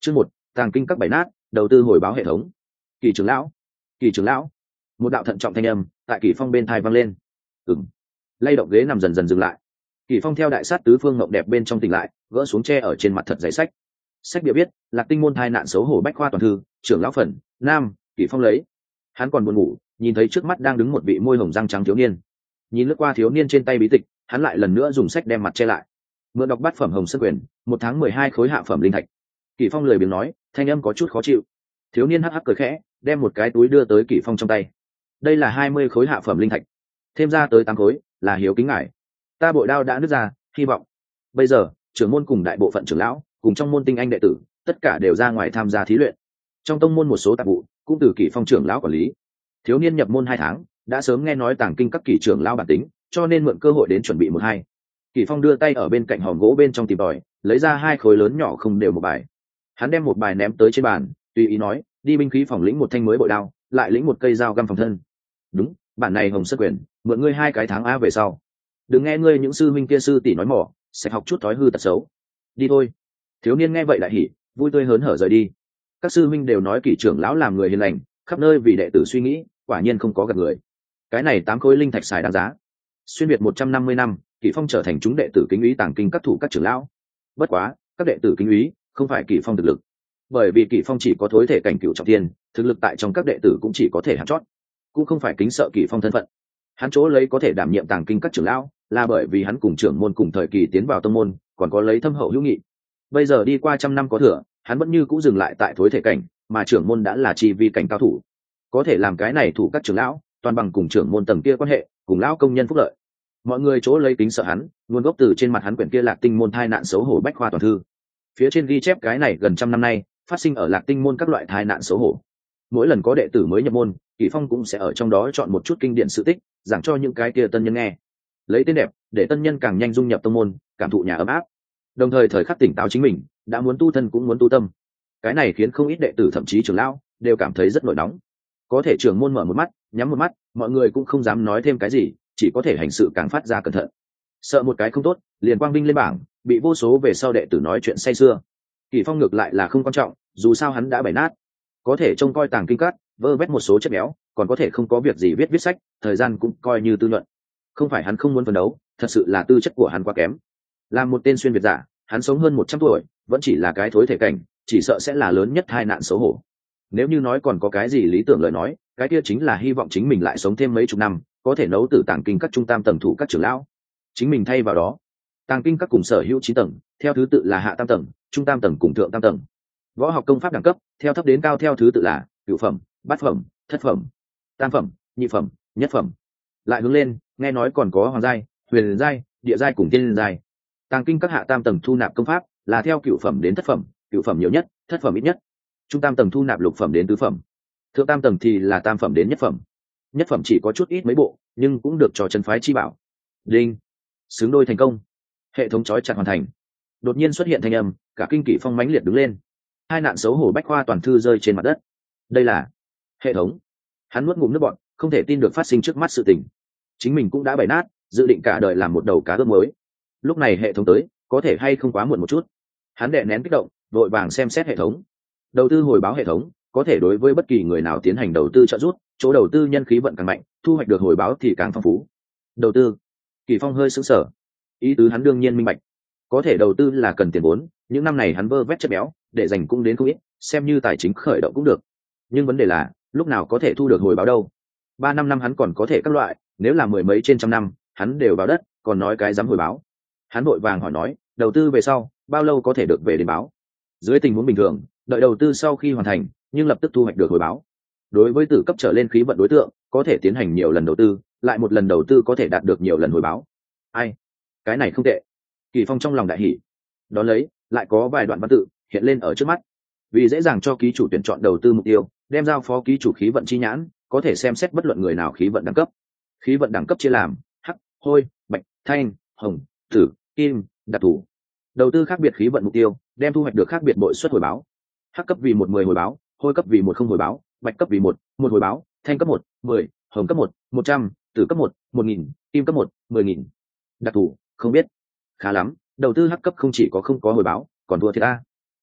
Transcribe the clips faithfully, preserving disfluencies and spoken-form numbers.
Chương một, tàng kinh các bảy nát, đầu tư hồi báo hệ thống. Kỳ trưởng lão, kỳ trưởng lão. Một đạo thận trọng thanh âm tại Kỳ Phong bên tai vang lên. Ừm. Lay động ghế nằm dần dần dừng lại. Kỳ Phong theo đại sát tứ phương ngộng đẹp bên trong tỉnh lại, gỡ xuống tre ở trên mặt thật giấy sách. Sách bìa viết, Lạc Tinh môn thai nạn xấu hổ bách khoa toàn thư, trưởng lão phần, nam, Kỳ Phong lấy. Hắn còn buồn ngủ, nhìn thấy trước mắt đang đứng một vị môi hồng răng trắng thiếu niên. Nhìn lướt qua thiếu niên trên tay bí tịch, hắn lại lần nữa dùng sách đem mặt che lại. Mượn đọc bát phẩm hồng sơn quyền, một tháng mười hai khối hạ phẩm linh thạch. Kỳ Phong lười biếng nói, thanh âm có chút khó chịu. Thiếu niên hắc hắc cười khẽ, đem một cái túi đưa tới Kỳ Phong trong tay. Đây là hai mươi khối hạ phẩm linh thạch, thêm ra tới tám khối, là hiếu kính ngài. Ta bội đao đã nứt ra, hy vọng bây giờ trưởng môn cùng đại bộ phận trưởng lão cùng trong môn tinh anh đệ tử tất cả đều ra ngoài tham gia thí luyện. Trong tông môn một số tạp vụ cũng từ Kỳ Phong trưởng lão quản lý. Thiếu niên nhập môn hai tháng, đã sớm nghe nói tàng kinh các kỳ trưởng lão bản tính, cho nên mượn cơ hội đến chuẩn bị một hai. Kỳ Phong đưa tay ở bên cạnh hòm gỗ bên trong tìm tòi, lấy ra hai khối lớn nhỏ không đều một bài. Hắn đem một bài ném tới trên bàn, tùy ý nói, đi binh khí phòng lĩnh một thanh mới bội đao, lại lĩnh một cây dao găm phòng thân. Đúng, bản này hồng sơn quyền, mượn ngươi hai cái tháng a về sau. Đừng nghe ngươi những sư huynh kia sư tỷ nói mỏ, sẽ học chút thói hư tật xấu. Đi thôi. Thiếu niên nghe vậy đại hỉ, vui tươi hớn hở rời đi. Các sư huynh đều nói kỳ trưởng lão làm người hiền lành, khắp nơi vì đệ tử suy nghĩ, quả nhiên không có gạt người. Cái này tám khối linh thạch xài đáng giá. Xuyên việt một trăm năm mươi năm, Kỳ Phong trở thành chúng đệ tử kính úy tàng kinh các thủ các trưởng lão. Bất quá, các đệ tử kính úy không phải Kỳ Phong thực lực, bởi vì Kỳ Phong chỉ có thối thể cảnh cửu trọng thiên, thực lực tại trong các đệ tử cũng chỉ có thể hạng chót, cũng không phải kính sợ Kỳ Phong thân phận. Hắn chỗ lấy có thể đảm nhiệm tàng kinh các trưởng lão, là bởi vì hắn cùng trưởng môn cùng thời kỳ tiến vào tông môn, còn có lấy thâm hậu hữu nghị. Bây giờ đi qua trăm năm có thừa, hắn vẫn như cũ dừng lại tại thối thể cảnh, mà trưởng môn đã là chi vi cảnh cao thủ, có thể làm cái này thủ các trưởng lão, toàn bằng cùng trưởng môn tầng kia quan hệ, cùng lão công nhân phúc lợi. Mọi người chỗ lấy kính sợ hắn, nguồn gốc từ trên mặt hắn quyển kia Lạc Tinh môn thai nạn xấu hổ bách khoa toàn thư. Phía trên ghi chép cái này gần trăm năm nay phát sinh ở Lạc Tinh môn các loại thai nạn xấu hổ. Mỗi lần có đệ tử mới nhập môn, Kỳ Phong cũng sẽ ở trong đó chọn một chút kinh điển sự tích, giảng cho những cái kia tân nhân nghe. Lấy tên đẹp, để tân nhân càng nhanh dung nhập tông môn, cảm thụ nhà ấm áp. Đồng thời thời khắc tỉnh táo chính mình, đã muốn tu thân cũng muốn tu tâm. Cái này khiến không ít đệ tử thậm chí trưởng lão đều cảm thấy rất nổi nóng. Có thể trưởng môn mở một mắt, nhắm một mắt, mọi người cũng không dám nói thêm cái gì, chỉ có thể hành sự càng phát ra cẩn thận. Sợ một cái không tốt, liền quang vinh lên bảng, bị vô số về sau đệ tử nói chuyện say sưa. Kỳ Phong ngược lại là không quan trọng, dù sao hắn đã bày nát, có thể trông coi tàng kinh cát, vơ vét một số chất béo, còn có thể không có việc gì viết viết sách, thời gian cũng coi như tư luận. Không phải hắn không muốn phấn đấu, thật sự là tư chất của hắn quá kém. Làm một tên xuyên việt giả, hắn sống hơn một trăm tuổi, vẫn chỉ là cái thối thể cảnh, chỉ sợ sẽ là lớn nhất tai nạn xấu hổ. Nếu như nói còn có cái gì lý tưởng lời nói, cái kia chính là hy vọng chính mình lại sống thêm mấy chục năm, có thể nấu tử tàng kinh các trung tam tầng thủ các trưởng lão. Chính mình thay vào đó, tàng kinh các cùng sở hữu chín tầng, theo thứ tự là hạ tam tầng, trung tam tầng cùng thượng tam tầng. Võ học công pháp đẳng cấp, theo thấp đến cao theo thứ tự là cửu phẩm, bát phẩm, thất phẩm, tam phẩm, nhị phẩm, nhất phẩm. Lại hướng lên, nghe nói còn có hoàng giai, huyền giai, địa giai cùng tiên giai. Tàng kinh các hạ tam tầng thu nạp công pháp là theo cửu phẩm đến thất phẩm, cửu phẩm nhiều nhất, thất phẩm ít nhất. Trung tam tầng thu nạp lục phẩm đến tứ phẩm, thượng tam tầng thì là tam phẩm đến nhất phẩm. Nhất phẩm chỉ có chút ít mấy bộ, nhưng cũng được cho chân phái chi bảo. Đinh, xứng đôi thành công, hệ thống trói chặt hoàn thành. Đột nhiên xuất hiện thanh âm, cả kinh Kỳ Phong mãnh liệt đứng lên. Hai nạn xấu hổ bách khoa toàn thư rơi trên mặt đất. Đây là hệ thống. Hắn nuốt ngụm nước bọt, không thể tin được phát sinh trước mắt sự tình. Chính mình cũng đã bày nát, dự định cả đời làm một đầu cá ướp mới. Lúc này hệ thống tới, có thể hay không quá muộn một chút. Hắn đè nén kích động, vội vàng xem xét hệ thống. Đầu tư hồi báo hệ thống có thể đối với bất kỳ người nào tiến hành đầu tư trợ giúp, chỗ đầu tư nhân khí vận càng mạnh, thu hoạch được hồi báo thì càng phong phú. Đầu tư. Kỳ Phong hơi sững sờ. Ý tứ hắn đương nhiên minh bạch, có thể đầu tư là cần tiền vốn, những năm này hắn vơ vét chất béo, để dành cũng đến không ít, xem như tài chính khởi động cũng được. Nhưng vấn đề là, lúc nào có thể thu được hồi báo đâu? Ba năm năm hắn còn có thể các loại, nếu là mười mấy trên trăm năm, hắn đều vào đất, còn nói cái dám hồi báo. Hắn vội vàng hỏi nói, đầu tư về sau, bao lâu có thể được về đến báo? Dưới tình huống bình thường, đợi đầu tư sau khi hoàn thành, nhưng lập tức thu hoạch được hồi báo. Đối với tử cấp trở lên khí vận đối tượng, có thể tiến hành nhiều lần đầu tư, lại một lần đầu tư có thể đạt được nhiều lần hồi báo. Ai? Cái này không tệ. Kỳ Phong trong lòng đại hỉ. Đón lấy, lại có vài đoạn văn tự hiện lên ở trước mắt. Vì dễ dàng cho ký chủ tuyển chọn đầu tư mục tiêu, đem giao phó ký chủ khí vận chi nhãn, có thể xem xét bất luận người nào khí vận đẳng cấp. Khí vận đẳng cấp chia làm hắc, hôi, bạch, thanh, hồng, tử, kim, đặc thù. Đầu tư khác biệt khí vận mục tiêu, đem thu hoạch được khác biệt bội suất hồi báo. Hắc cấp vì một mười hồi báo, hôi cấp vì một không hồi báo, bạch cấp vì một một hồi báo, thanh cấp một mười, hồng cấp một một trăm, tử cấp một một nghìn, kim cấp một mười nghìn. Đặc thù không biết. Khá lắm, đầu tư hắc cấp không chỉ có không có hồi báo, còn thua thiệt a.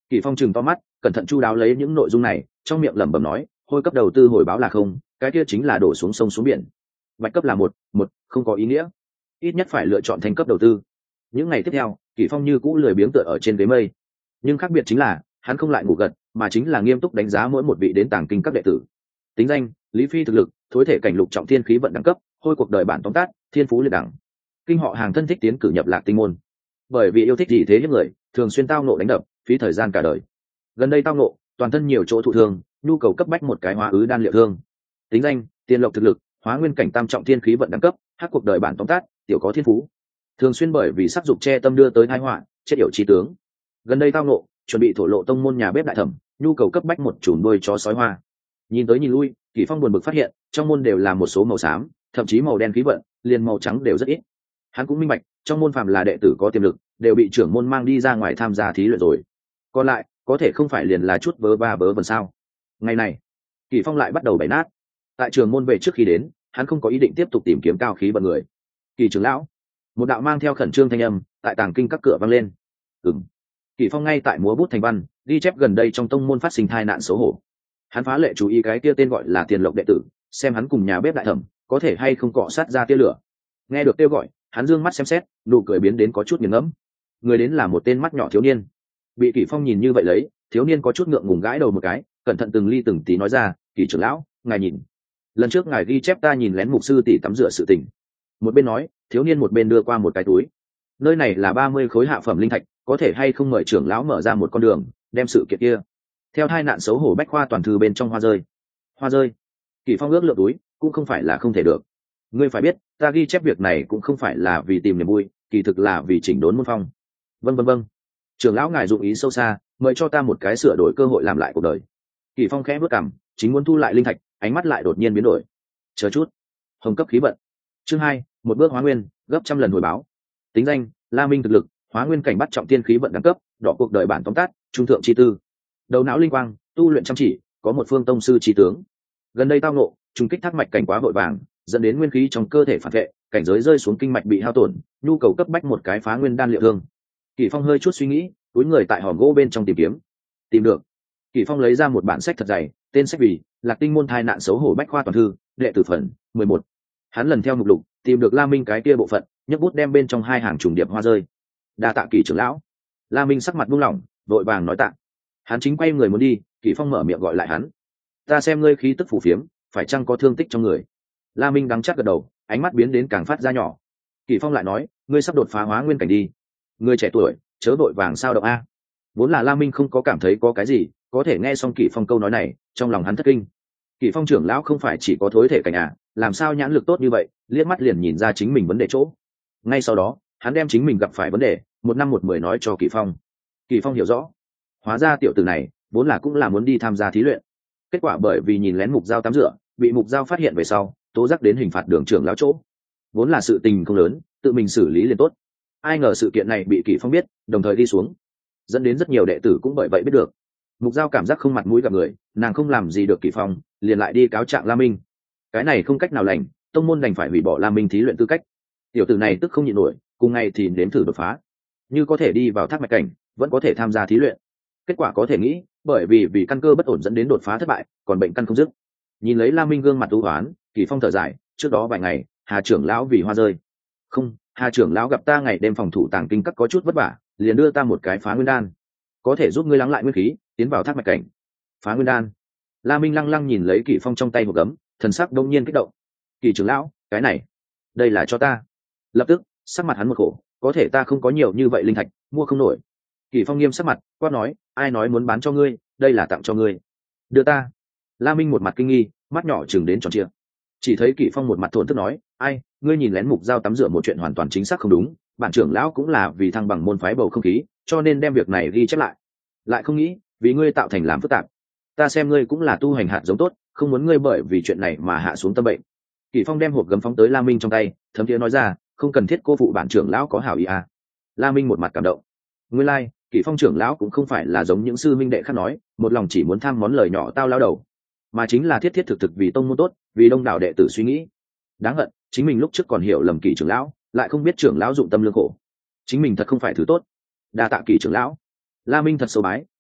Kỷ Phong trừng to mắt, cẩn thận chu đáo lấy những nội dung này, trong miệng lẩm bẩm nói, hôi cấp đầu tư hồi báo là không, cái kia chính là đổ xuống sông xuống biển. Bạch cấp là một, một, không có ý nghĩa. Ít nhất phải lựa chọn thành cấp đầu tư. Những ngày tiếp theo, Kỷ Phong như cũ lười biếng tựa ở trên ghế mây, nhưng khác biệt chính là hắn không lại ngủ gật, mà chính là nghiêm túc đánh giá mỗi một vị đến tàng kinh các đệ tử. Tính danh: Lý Phi, thực lực thối thể cảnh lục trọng thiên khí vận đẳng cấp, hôi cuộc đời bản tóm tắt, thiên phú liệt đẳng. Kinh họ hàng thân thích tiến cử nhập Lạc Tinh môn. Bởi vì yêu thích gì thế hiếp người, thường xuyên tao nộ đánh đập, phí thời gian cả đời. Gần đây tao nộ, toàn thân nhiều chỗ thụ thương, nhu cầu cấp bách một cái hóa ứ đan liệu thương. Tính danh: Tiền lộc, thực lực hóa nguyên cảnh tam trọng thiên khí vận đẳng cấp, hắc cuộc đời bản tóm tắt, tiểu có thiên phú. Thường xuyên bởi vì sắc dục che tâm đưa tới tai họa, chết yểu trí tướng. Gần đây tao nộ, chuẩn bị thổ lộ tông môn nhà bếp đại thẩm, nhu cầu cấp bách một chùm đuôi chó sói hoa. Nhìn tới nhìn lui, Kỷ Phong buồn bực phát hiện trong môn đều là một số màu xám, thậm chí màu đen khí vận, liền màu trắng đều rất ít. Hắn cũng minh bạch, trong môn phàm là đệ tử có tiềm lực, đều bị trưởng môn mang đi ra ngoài tham gia thí luyện rồi. Còn lại, có thể không phải liền là chút vớ va vớ vẩn sao? Ngày này, Kỷ Phong lại bắt đầu bày nát. Tại trường môn về trước khi đến, hắn không có ý định tiếp tục tìm kiếm cao khí vận người. Kỳ trưởng lão, một đạo mang theo khẩn trương thanh âm tại tàng kinh các cửa vang lên. Ừm. Kỷ Phong ngay tại múa bút thành văn, ghi chép gần đây trong tông môn phát sinh tai nạn xấu hổ. Hắn phá lệ chú ý cái kia tên gọi là Tiền Lộc đệ tử, xem hắn cùng nhà bếp đại thẩm có thể hay không cọ sát ra tia lửa. Nghe được kêu gọi, hắn dương mắt xem xét, nụ cười biến đến có chút nghiền ngẫm. Người đến là một tên mắt nhỏ thiếu niên. Bị Kỷ Phong nhìn như vậy lấy, thiếu niên có chút ngượng ngùng gãi đầu một cái, cẩn thận từng ly từng tí nói ra, "Kỷ trưởng lão, ngài nhìn, lần trước ngài ghi chép ta nhìn lén mục sư tỷ tắm rửa sự tình." Một bên nói, thiếu niên một bên đưa qua một cái túi. "Nơi này là ba mươi khối hạ phẩm linh thạch, có thể hay không mời trưởng lão mở ra một con đường, đem sự kiện kia." Theo hai nạn xấu hổ bách khoa toàn thư bên trong hoa rơi. Hoa rơi. Kỷ Phong ước lượng túi, cũng không phải là không thể được. Ngươi phải biết, ta ghi chép việc này cũng không phải là vì tìm niềm vui, kỳ thực là vì chỉnh đốn môn phong. Vâng vâng vâng. Trưởng lão ngài dụng ý sâu xa, mời cho ta một cái sửa đổi cơ hội làm lại cuộc đời. Kỷ Phong khẽ bước cằm, chính muốn thu lại linh thạch, ánh mắt lại đột nhiên biến đổi. Chờ chút. Hồng cấp khí vận. Chương hai, một bước hóa nguyên, gấp trăm lần hồi báo. Tính danh: La Minh, thực lực hóa nguyên cảnh bắt trọng tiên khí vận đẳng cấp, đỏ cuộc đời bản tóm tắt, trung thượng chi tư. Đầu não linh quang, tu luyện chăm chỉ, có một phương tông sư trí tướng. Gần đây tao ngộ, trùng kích thác mạch cảnh quá vội vàng, dẫn đến nguyên khí trong cơ thể phản vệ, cảnh giới rơi xuống kinh mạch bị hao tổn, nhu cầu cấp bách một cái phá nguyên đan liệu thương. Kỷ Phong hơi chút suy nghĩ, túi người tại hòm gỗ bên trong tìm kiếm. Tìm được. Kỷ Phong lấy ra một bản sách thật dày, tên sách vì Lạc Tinh môn thai nạn xấu hổ bách khoa toàn thư, đệ tử phần mười một. Hắn lần theo mục lục, tìm được La Minh cái kia bộ phận, nhấc bút đem bên trong hai hàng trùng điệp hoa rơi. Đa tạ Kỷ trưởng lão. La Minh sắc mặt buông lỏng, vội vàng nói tạ. Hắn chính quay người muốn đi, Kỷ Phong mở miệng gọi lại hắn. "Ta xem ngươi khí tức phù phiếm, phải chăng có thương tích trong người?" La Minh đắng chắc gật đầu, ánh mắt biến đến càng phát ra nhỏ. Kỷ Phong lại nói, "Ngươi sắp đột phá hóa nguyên cảnh đi. Ngươi trẻ tuổi, chớ vội vàng sao động a." Vốn là La Minh không có cảm thấy có cái gì, có thể nghe xong Kỷ Phong câu nói này, trong lòng hắn thất kinh. Kỷ Phong trưởng lão không phải chỉ có thối thể cảnh à, làm sao nhãn lực tốt như vậy, liếc mắt liền nhìn ra chính mình vấn đề chỗ. Ngay sau đó, hắn đem chính mình gặp phải vấn đề, một năm một mười nói cho Kỷ Phong. Kỷ Phong hiểu rõ, hóa ra tiểu tử này vốn là cũng là muốn đi tham gia thí luyện, kết quả bởi vì nhìn lén mục dao tắm rửa, bị mục dao phát hiện về sau, tố giác đến hình phạt đường trưởng lão chỗ. Vốn là sự tình không lớn, tự mình xử lý liền tốt. Ai ngờ sự kiện này bị Kỷ Phong biết, đồng thời đi xuống, dẫn đến rất nhiều đệ tử cũng bởi vậy biết được. Mục dao cảm giác không mặt mũi gặp người, nàng không làm gì được Kỷ Phong, liền lại đi cáo trạng La Minh. Cái này không cách nào lành, tông môn đành phải hủy bỏ La Minh thí luyện tư cách. Tiểu tử này tức không nhịn nổi, cùng ngày thì nếm thử đột phá, như có thể đi vào thác mạch cảnh, vẫn có thể tham gia thí luyện. Kết quả có thể nghĩ, bởi vì vì căn cơ bất ổn dẫn đến đột phá thất bại, còn bệnh căn không dứt. Nhìn lấy La Minh gương mặt u hoán, Kỷ Phong thở dài, trước đó vài ngày, Hà trưởng lão vì hoa rơi. Không, Hà trưởng lão gặp ta ngày đêm phòng thủ tàng kinh các có chút vất vả, liền đưa ta một cái phá nguyên đan, có thể giúp ngươi lắng lại nguyên khí, tiến vào thác mạch cảnh. Phá nguyên đan. La Minh lăng lăng nhìn lấy Kỷ Phong trong tay hộp gấm, thần sắc đông nhiên kích động. Kỷ trưởng lão, cái này, đây là cho ta. Lập tức, sắc mặt hắn một khổ, có thể ta không có nhiều như vậy linh thạch, mua không nổi. Kỷ Phong nghiêm sắc mặt, quát nói, ai nói muốn bán cho ngươi, đây là tặng cho ngươi. Đưa ta. La Minh một mặt kinh nghi, mắt nhỏ chừng đến tròn trịa. Chỉ thấy Kỷ Phong một mặt thổn thức nói, ai, ngươi nhìn lén mục dao tắm rửa một chuyện hoàn toàn chính xác không đúng, bản trưởng lão cũng là vì thăng bằng môn phái bầu không khí, cho nên đem việc này ghi chép lại. Lại không nghĩ, vì ngươi tạo thành làm phức tạp. Ta xem ngươi cũng là tu hành hạt giống tốt, không muốn ngươi bởi vì chuyện này mà hạ xuống tâm bệnh. Kỷ Phong đem hộp gấm phóng tới La Minh trong tay, thấm thiế nói ra, không cần thiết cô phụ bản trưởng lão có hảo ý à. La Minh một mặt cảm động. Nguyên lai, like, Kỷ Phong trưởng lão cũng không phải là giống những sư minh đệ khác nói, một lòng chỉ muốn tham món lời nhỏ tao lao đầu, mà chính là thiết thiết thực thực vì tông môn tốt, vì đông đảo đệ tử suy nghĩ. Đáng hận, chính mình lúc trước còn hiểu lầm Kỷ trưởng lão, lại không biết trưởng lão dụng tâm lương khổ. Chính mình thật không phải thứ tốt. Đa tạ Kỷ trưởng lão. La Minh thật sâu bái,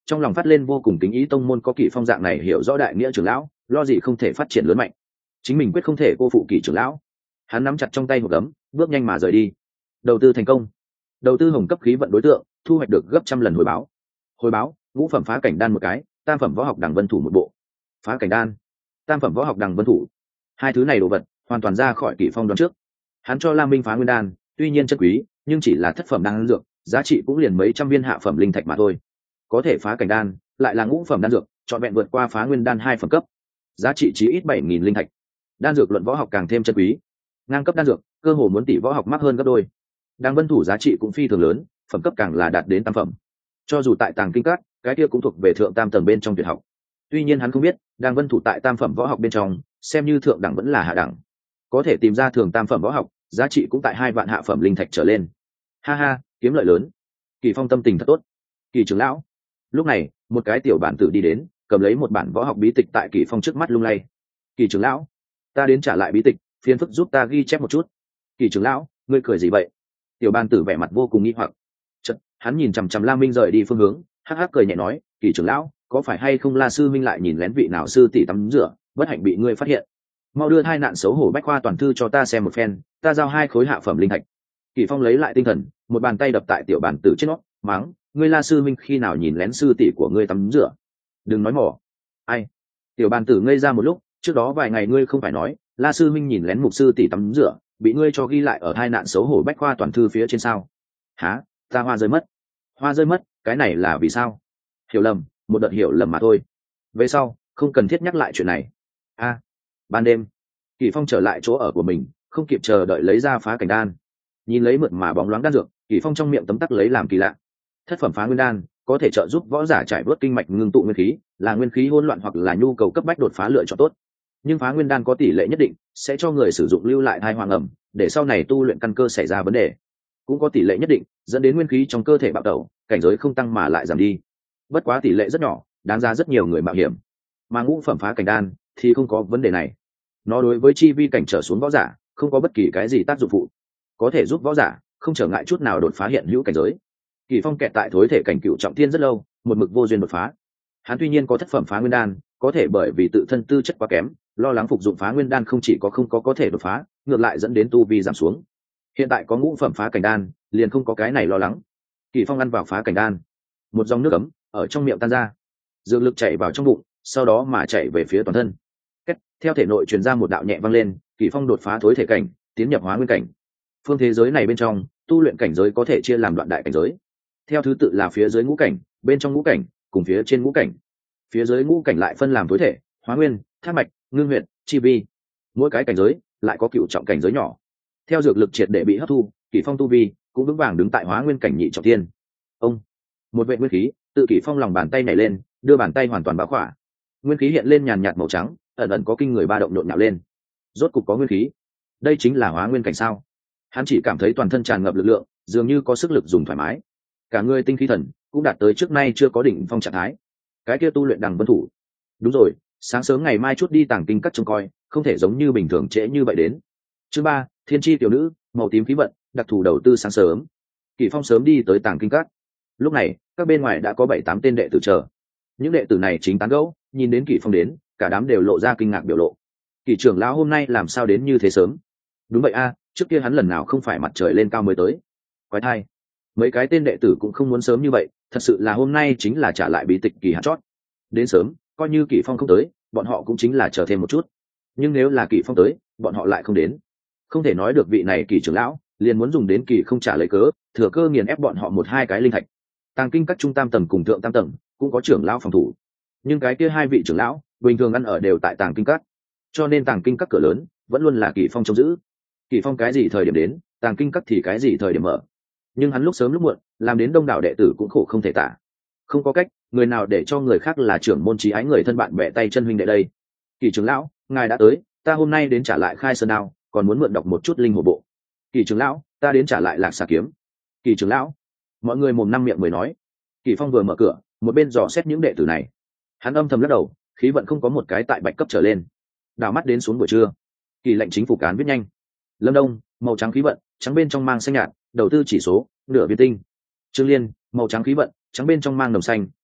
Trong lòng phát lên vô cùng kính ý, tông môn có Kỷ Phong dạng này hiểu rõ đại nghĩa trưởng lão, lo gì không thể phát triển lớn mạnh. Chính mình quyết không thể cô phụ Kỷ trưởng lão. Hắn nắm chặt trong tay một gấm, bước nhanh mà rời đi. Đầu tư thành công. Đầu tư hồng cấp khí vận đối tượng, thu hoạch được gấp trăm lần hồi báo. Hồi báo, ngũ phẩm phá cảnh đan một cái, tam phẩm võ học đằng vân thủ một bộ. Phá cảnh đan, tam phẩm võ học đằng vân thủ, hai thứ này đồ vật hoàn toàn ra khỏi Kỷ Phong đoán trước. Hắn cho Lam Minh phá nguyên đan, tuy nhiên chân quý, nhưng chỉ là thất phẩm đan dược, giá trị cũng liền mấy trăm viên hạ phẩm linh thạch mà thôi. Có thể phá cảnh đan, lại là ngũ phẩm đan dược, trọn vẹn vượt qua phá nguyên đan hai phẩm cấp, giá trị chí ít bảy nghìn linh thạch. Đan dược luận võ học càng thêm chân quý, ngang cấp đan dược, cơ hồ muốn tỷ võ học mắc hơn gấp đôi. Đằng vân thủ giá trị cũng phi thường lớn, phẩm cấp càng là đạt đến tam phẩm. Cho dù tại Tàng Kinh Các, cái kia cũng thuộc về thượng tam tầng bên trong tuyệt học. Tuy nhiên hắn không biết, Đằng vân thủ tại tam phẩm võ học bên trong, xem như thượng đẳng vẫn là hạ đẳng. Có thể tìm ra thường tam phẩm võ học, giá trị cũng tại hai vạn hạ phẩm linh thạch trở lên. Ha ha, kiếm lợi lớn. Kỷ Phong tâm tình thật tốt. Kỷ trưởng lão. Lúc này, một cái tiểu bản tử đi đến, cầm lấy một bản võ học bí tịch tại Kỷ Phong trước mắt lung lay. Kỷ trưởng lão, ta đến trả lại bí tịch, phiền phức giúp ta ghi chép một chút. Kỷ trưởng lão, ngươi cười gì vậy? Tiểu bản tử vẻ mặt vô cùng nghi hoặc. Chợt, hắn nhìn chằm chằm La Minh rời đi phương hướng, hắc hắc cười nhẹ nói, Kỷ trưởng lão, có phải hay không La sư minh lại nhìn lén vị nào sư tỷ tắm rửa, bất hạnh bị ngươi phát hiện. Mau đưa hai nạn xấu hổ bách khoa toàn thư cho ta xem một phen, ta giao hai khối hạ phẩm linh thạch. Kỷ Phong lấy lại tinh thần, một bàn tay đập tại tiểu bản tử trên nót, mắng, ngươi La sư minh khi nào nhìn lén sư tỷ của ngươi tắm rửa? Đừng nói mỏ. Ai? Tiểu bản tử ngây ra một lúc, trước đó vài ngày ngươi không phải nói, La sư minh nhìn lén mục sư tỷ tắm rửa, bị ngươi cho ghi lại ở hai nạn xấu hổ bách khoa toàn thư phía trên sao? Hả? Ta hoa rơi mất. Hoa rơi mất, cái này là vì sao? Hiểu lầm, một đợt hiểu lầm mà thôi. Về sau, không cần thiết nhắc lại chuyện này. A. Ban đêm, Kỷ Phong trở lại chỗ ở của mình, không kịp chờ đợi lấy ra phá cảnh đan. Nhìn lấy mượt mà bóng loáng đan dược, Kỷ Phong trong miệng tấm tắc lấy làm kỳ lạ. Thất phẩm phá nguyên đan có thể trợ giúp võ giả trải bớt kinh mạch ngưng tụ nguyên khí, là nguyên khí hỗn loạn hoặc là nhu cầu cấp bách đột phá lựa chọn tốt. Nhưng phá nguyên đan có tỷ lệ nhất định sẽ cho người sử dụng lưu lại thai hoang ẩm, để sau này tu luyện căn cơ xảy ra vấn đề. Cũng có tỷ lệ nhất định dẫn đến nguyên khí trong cơ thể bạo tẩu, cảnh giới không tăng mà lại giảm đi. Bất quá tỷ lệ rất nhỏ, đáng ra rất nhiều người mạo hiểm. Mà ngũ phẩm phá cảnh đan thì không có vấn đề này. Nó đối với chi vi cảnh trở xuống võ giả không có bất kỳ cái gì tác dụng phụ, có thể giúp võ giả không trở ngại chút nào đột phá hiện hữu cảnh giới. Kỷ Phong kẹt tại thối thể cảnh cựu trọng thiên rất lâu, một mực vô duyên đột phá. Hắn tuy nhiên có thất phẩm phá nguyên đan, có thể bởi vì tự thân tư chất quá kém, lo lắng phục dụng phá nguyên đan không chỉ có không có có thể đột phá, ngược lại dẫn đến tu vi giảm xuống. Hiện tại có ngũ phẩm phá cảnh đan, liền không có cái này lo lắng. Kỷ Phong ăn vào phá cảnh đan, một dòng nước ấm ở trong miệng tan ra, dược lực chảy vào trong bụng, sau đó mà chảy về phía toàn thân. Kết, theo thể nội truyền ra một đạo nhẹ vang lên, Kỷ Phong đột phá thối thể cảnh, tiến nhập hóa nguyên cảnh. Phương thế giới này bên trong, tu luyện cảnh giới có thể chia làm đoạn đại cảnh giới. Theo thứ tự là phía dưới ngũ cảnh, bên trong ngũ cảnh, cùng phía trên ngũ cảnh. Phía dưới ngũ cảnh lại phân làm thối thể, hóa nguyên, thác mạch, ngưng huyệt, chi vi. Mỗi cái cảnh giới lại có cựu trọng cảnh giới nhỏ. Theo dược lực triệt để bị hấp thu, Kỷ Phong tu vi cũng vững vàng đứng tại hóa nguyên cảnh nhị trọng thiên. Ông, một vệ nguyên khí tự Kỷ Phong lòng bàn tay nhảy lên, đưa bàn tay hoàn toàn bao khỏa. Nguyên khí hiện lên nhàn nhạt màu trắng, ẩn ẩn có kinh người ba động nhộn nhạo lên. Rốt cục có nguyên khí, đây chính là hóa nguyên cảnh sao? Hắn chỉ cảm thấy toàn thân tràn ngập lực lượng, dường như có sức lực dùng thoải mái, cả người tinh khí thần cũng đạt tới trước nay chưa có đỉnh phong trạng thái. Cái kia tu luyện đằng vân thủ, đúng rồi, sáng sớm ngày mai chút đi Tàng Kinh Các trông coi, không thể giống như bình thường trễ như vậy đến. Chương ba, thiên chi tiểu nữ, màu tím khí vận, đặc thù đầu tư sáng sớm. Kỷ Phong sớm đi tới Tàng Kinh Các. Lúc này các bên ngoài đã có bảy tám tên đệ tử chờ. Những đệ tử này chính tán gẫu, nhìn đến Kỷ Phong đến, cả đám đều lộ ra kinh ngạc biểu lộ. Kỷ trưởng lão hôm nay làm sao đến như thế sớm? Đúng vậy a, trước kia hắn lần nào không phải mặt trời lên cao mới tới. Quái thai, mấy cái tên đệ tử cũng không muốn sớm như vậy, thật sự là hôm nay chính là trả lại bí tịch kỳ hạn chót. Đến sớm, coi như Kỷ Phong không tới, bọn họ cũng chính là chờ thêm một chút. Nhưng nếu là Kỷ Phong tới, bọn họ lại không đến. Không thể nói được vị này Kỷ trưởng lão liền muốn dùng đến Kỷ không trả lấy cớ, thừa cơ nghiền ép bọn họ một hai cái linh thạch. Tàng Kinh Các trung tam tầng cùng thượng tam tầng cũng có trưởng lão phòng thủ, nhưng cái kia hai vị trưởng lão bình thường ăn ở đều tại Tàng Kinh Các, cho nên Tàng Kinh Các cửa lớn vẫn luôn là Kỷ Phong trông giữ. Kỷ Phong cái gì thời điểm đến, Tàng Kinh Các thì cái gì thời điểm mở. Nhưng hắn lúc sớm lúc muộn, làm đến đông đảo đệ tử cũng khổ không thể tả. Không có cách, người nào để cho người khác là trưởng môn chí ái người thân bạn bè tay chân huynh đệ đây. Kỷ trưởng lão, ngài đã tới, ta hôm nay đến trả lại Khai Sơn đao, còn muốn mượn đọc một chút linh hồ bộ. Kỷ trưởng lão, ta đến trả lại Lạc Xà kiếm. Kỷ trưởng lão, mọi người mồm năm miệng mười nói. Kỷ Phong vừa mở cửa, một bên dò xét những đệ tử này. Hắn âm thầm lắc đầu, khí vận không có một cái tại bạch cấp trở lên. Đảo mắt đến xuống buổi trưa, Kỷ lệnh chính phủ cán viết nhanh. Lâm Đông, màu trắng khí vận, trắng bên trong mang xanh nhạt, đầu tư chỉ số nửa viên tinh. Trương Liên, màu trắng khí vận, trắng bên trong mang đồng xanh,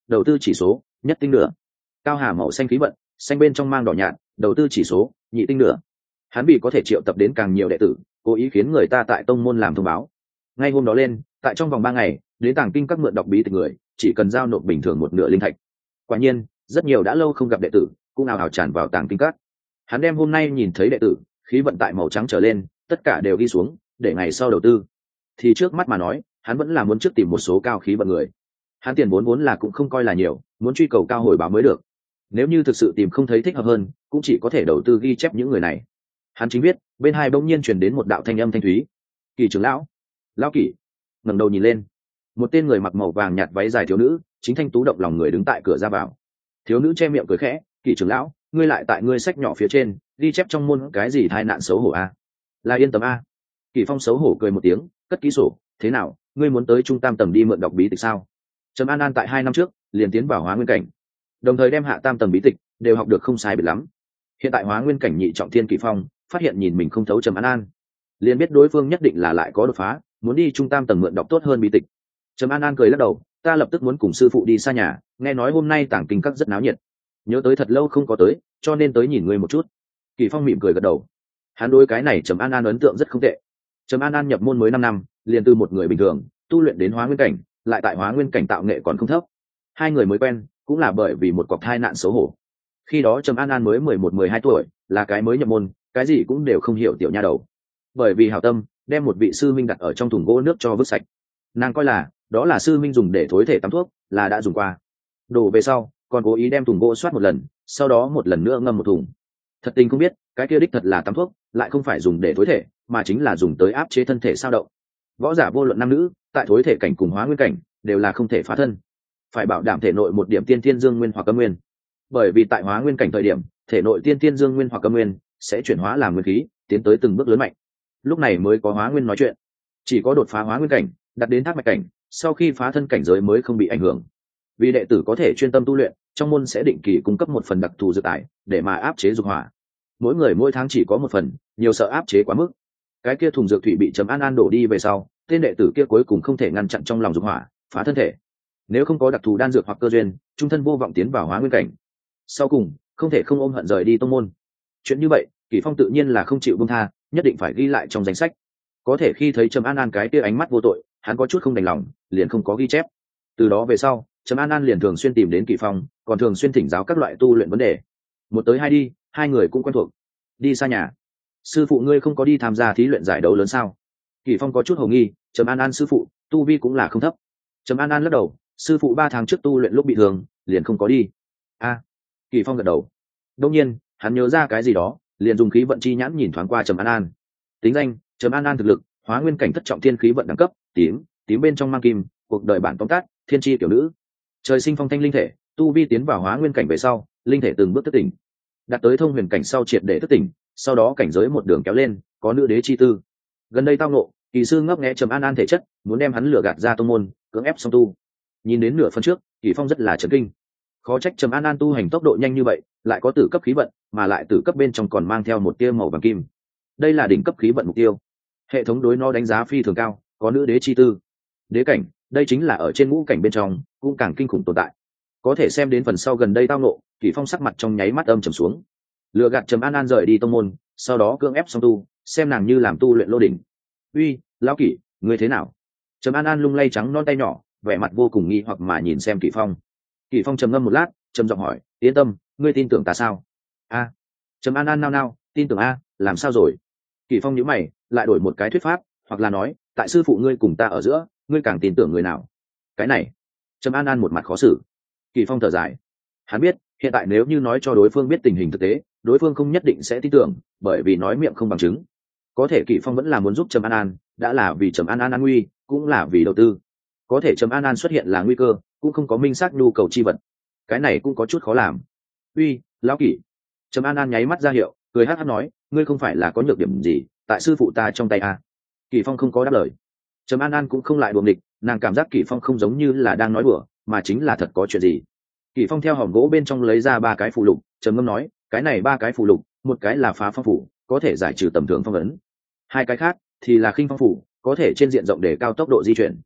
đầu tư chỉ số nhất tinh nửa. Cao Hà màu xanh khí vận, xanh bên trong mang đỏ nhạt, đầu tư chỉ số nhị tinh nửa. Hắn bị có thể triệu tập đến càng nhiều đệ tử, cố ý khiến người ta tại tông môn làm thông báo. Ngay hôm đó lên, tại trong vòng ba ngày, đến tàng kinh các mượn đọc bí tịch người, chỉ cần giao nộp bình thường một nửa linh thạch. Quả nhiên, rất nhiều đã lâu không gặp đệ tử, cũng ào ào tràn vào tàng kinh các. Hắn đem hôm nay nhìn thấy đệ tử, khí vận tại màu trắng trở lên, tất cả đều ghi xuống, để ngày sau đầu tư. Thì trước mắt mà nói, hắn vẫn là muốn trước tìm một số cao khí vận người. Hắn tiền vốn vốn là cũng không coi là nhiều, muốn truy cầu cao hồi báo mới được. Nếu như thực sự tìm không thấy thích hợp hơn, cũng chỉ có thể đầu tư ghi chép những người này. Hắn chính biết, bên hai bỗng nhiên truyền đến một đạo thanh âm thanh thúy. Kỳ trưởng lão, lão Kỳ. Ngẩng đầu nhìn lên, một tên người mặc màu vàng nhạt váy dài thiếu nữ, chính thanh tú động lòng người đứng tại cửa ra vào. Thiếu nữ che miệng cười khẽ, Kỳ trưởng lão, ngươi lại tại ngươi sách nhỏ phía trên ghi chép trong môn cái gì tai nạn xấu hổ a? Là yên tâm a. Kỳ Phong xấu hổ cười một tiếng, cất ký sổ, thế nào, ngươi muốn tới trung tam tầng đi mượn đọc bí tịch sao? Trầm An An tại hai năm trước liền tiến vào Hóa Nguyên cảnh, đồng thời đem hạ tam tầng bí tịch đều học được không sai biệt lắm. Hiện tại Hóa Nguyên cảnh nhị trọng thiên Kỳ Phong phát hiện nhìn mình không thấu Trầm An An, liền biết đối phương nhất định là lại có đột phá, muốn đi trung tam tầng mượn đọc tốt hơn bí tịch. Trầm An An cười lắc đầu, ta lập tức muốn cùng sư phụ đi xa nhà, nghe nói hôm nay tàng kinh các rất náo nhiệt, nhớ tới thật lâu không có tới, cho nên tới nhìn ngươi một chút. Kỳ Phong mỉm cười gật đầu, hắn đối cái này Trầm An An ấn tượng rất không tệ. Trầm An An nhập môn mới năm năm, liền từ một người bình thường tu luyện đến Hóa Nguyên cảnh, lại tại Hóa Nguyên cảnh tạo nghệ còn không thấp. Hai người mới quen cũng là bởi vì một cọc thai nạn xấu hổ. Khi đó Trầm An An mới mười một mười hai tuổi, là cái mới nhập môn, cái gì cũng đều không hiểu tiểu nha đầu. Bởi vì hảo tâm, đem một vị sư minh đặt ở trong thùng gỗ nước cho vứt sạch. Nàng coi là đó là sư minh dùng để thối thể tắm thuốc, là đã dùng qua. Đổ về sau, còn cố ý đem thùng gỗ soát một lần, sau đó một lần nữa ngâm một thùng. Thật tình không biết, cái kia đích thật là tắm thuốc, lại không phải dùng để thối thể, mà chính là dùng tới áp chế thân thể sao động. Võ giả vô luận nam nữ, tại thối thể cảnh cùng Hóa Nguyên cảnh đều là không thể phá thân, phải bảo đảm thể nội một điểm tiên thiên dương nguyên hoặc âm nguyên. Bởi vì tại Hóa Nguyên cảnh thời điểm, thể nội tiên thiên dương nguyên hoặc âm nguyên sẽ chuyển hóa làm nguyên khí, tiến tới từng bước lớn mạnh. Lúc này mới có Hóa Nguyên nói chuyện. Chỉ có đột phá Hóa Nguyên cảnh, đạt đến thác mạch cảnh, sau khi phá thân cảnh giới mới không bị ảnh hưởng. Vì đệ tử có thể chuyên tâm tu luyện, trong môn sẽ định kỳ cung cấp một phần đặc thù dược tải để mà áp chế dục hỏa. Mỗi người mỗi tháng chỉ có một phần, nhiều sợ áp chế quá mức. Cái kia thùng dược thủy bị Trầm An An đổ đi về sau, tên đệ tử kia cuối cùng không thể ngăn chặn trong lòng dục hỏa, phá thân thể. Nếu không có đặc thù đan dược hoặc cơ duyên, trung thân vô vọng tiến vào Hóa Nguyên cảnh. Sau cùng, không thể không ôm hận rời đi tông môn. Chuyện như vậy, Kỳ Phong tự nhiên là không chịu buông tha, nhất định phải ghi lại trong danh sách. Có thể khi thấy Trầm An An cái kia ánh mắt vô tội, hắn có chút không đành lòng, liền không có ghi chép. Từ đó về sau, Trầm An An liền thường xuyên tìm đến Kỳ Phong, còn thường xuyên thỉnh giáo các loại tu luyện vấn đề. Một tới hai đi, hai người cũng quen thuộc. Đi xa nhà, sư phụ ngươi không có đi tham gia thí luyện giải đấu lớn sao? Kỳ Phong có chút hồ nghi, Trầm An An sư phụ tu vi cũng là không thấp. Trầm An An lắc đầu, sư phụ ba tháng trước tu luyện lúc bị thương, liền không có đi. A, à, Kỳ Phong gật đầu. Đương nhiên, hắn nhớ ra cái gì đó, liền dùng khí vận chi nhãn nhìn thoáng qua Trầm An An. Tính danh: Trầm An An, thực lực Hóa Nguyên cảnh thất trọng thiên, khí vận đẳng cấp tím, tím bên trong mang kim, cuộc đời bản tóm tắt thiên chi tiểu nữ, trời sinh phong thanh linh thể, tu vi tiến vào Hóa Nguyên cảnh về sau, linh thể từng bước thức tỉnh, đạt tới thông huyền cảnh sau triệt để thức tỉnh, sau đó cảnh giới một đường kéo lên, có nữ đế chi tư. Gần đây tao ngộ, kỳ sư ngấp nghé Trầm An An thể chất, muốn đem hắn lừa gạt ra tông môn, cưỡng ép song tu. Nhìn đến nửa phần trước, Kỳ Phong rất là chấn kinh. Khó trách Trầm An An tu hành tốc độ nhanh như vậy, lại có tử cấp khí vận, mà lại tử cấp bên trong còn mang theo một tia màu vàng kim. Đây là đỉnh cấp khí vận mục tiêu. Hệ thống đối nó đánh giá phi thường cao, có nữ đế chi tư. Đế cảnh, đây chính là ở trên ngũ cảnh bên trong, cũng càng kinh khủng tồn tại. Có thể xem đến phần sau gần đây tao ngộ, Kỳ Phong sắc mặt trong nháy mắt âm trầm xuống. Lừa gạt Trầm An An rời đi tông môn, sau đó cưỡng ép song tu, xem nàng như làm tu luyện lô đỉnh. Uy, lão Kỷ, ngươi thế nào? Trầm An An lung lay trắng non tay nhỏ, vẻ mặt vô cùng nghi hoặc mà nhìn xem Kỳ Phong. Kỳ Phong trầm ngâm một lát, trầm giọng hỏi, yên tâm, ngươi tin tưởng ta sao? A. Trầm An An nao nao, tin tưởng a, làm sao rồi? Kỳ Phong nhíu mày, lại đổi một cái thuyết pháp, hoặc là nói, tại sư phụ ngươi cùng ta ở giữa, ngươi càng tin tưởng người nào? Cái này. Trầm An An một mặt khó xử. Kỳ Phong thở dài, hắn biết, hiện tại nếu như nói cho đối phương biết tình hình thực tế, đối phương không nhất định sẽ tin tưởng, bởi vì nói miệng không bằng chứng. Có thể Kỳ Phong vẫn là muốn giúp Trầm An An, đã là vì Trầm An An an nguy, cũng là vì đầu tư. Có thể Trầm An An xuất hiện là nguy cơ, cũng không có minh xác nhu cầu chi vật, cái này cũng có chút khó làm. Uy, lão Kỷ. Trầm An An nháy mắt ra hiệu, cười hắt hắt nói, ngươi không phải là có nhược điểm gì, tại sư phụ ta trong tay à? Kỳ Phong không có đáp lời. Trầm An An cũng không lại đùa nghịch, nàng cảm giác Kỳ Phong không giống như là đang nói đùa, mà chính là thật có chuyện gì. Kỳ Phong theo hòm gỗ bên trong lấy ra ba cái phù lục, trầm ngâm nói, cái này ba cái phù lục, một cái là phá phong phủ, có thể giải trừ tầm thường phong ấn. Hai cái khác thì là khinh phong phủ, có thể trên diện rộng để cao tốc độ di chuyển.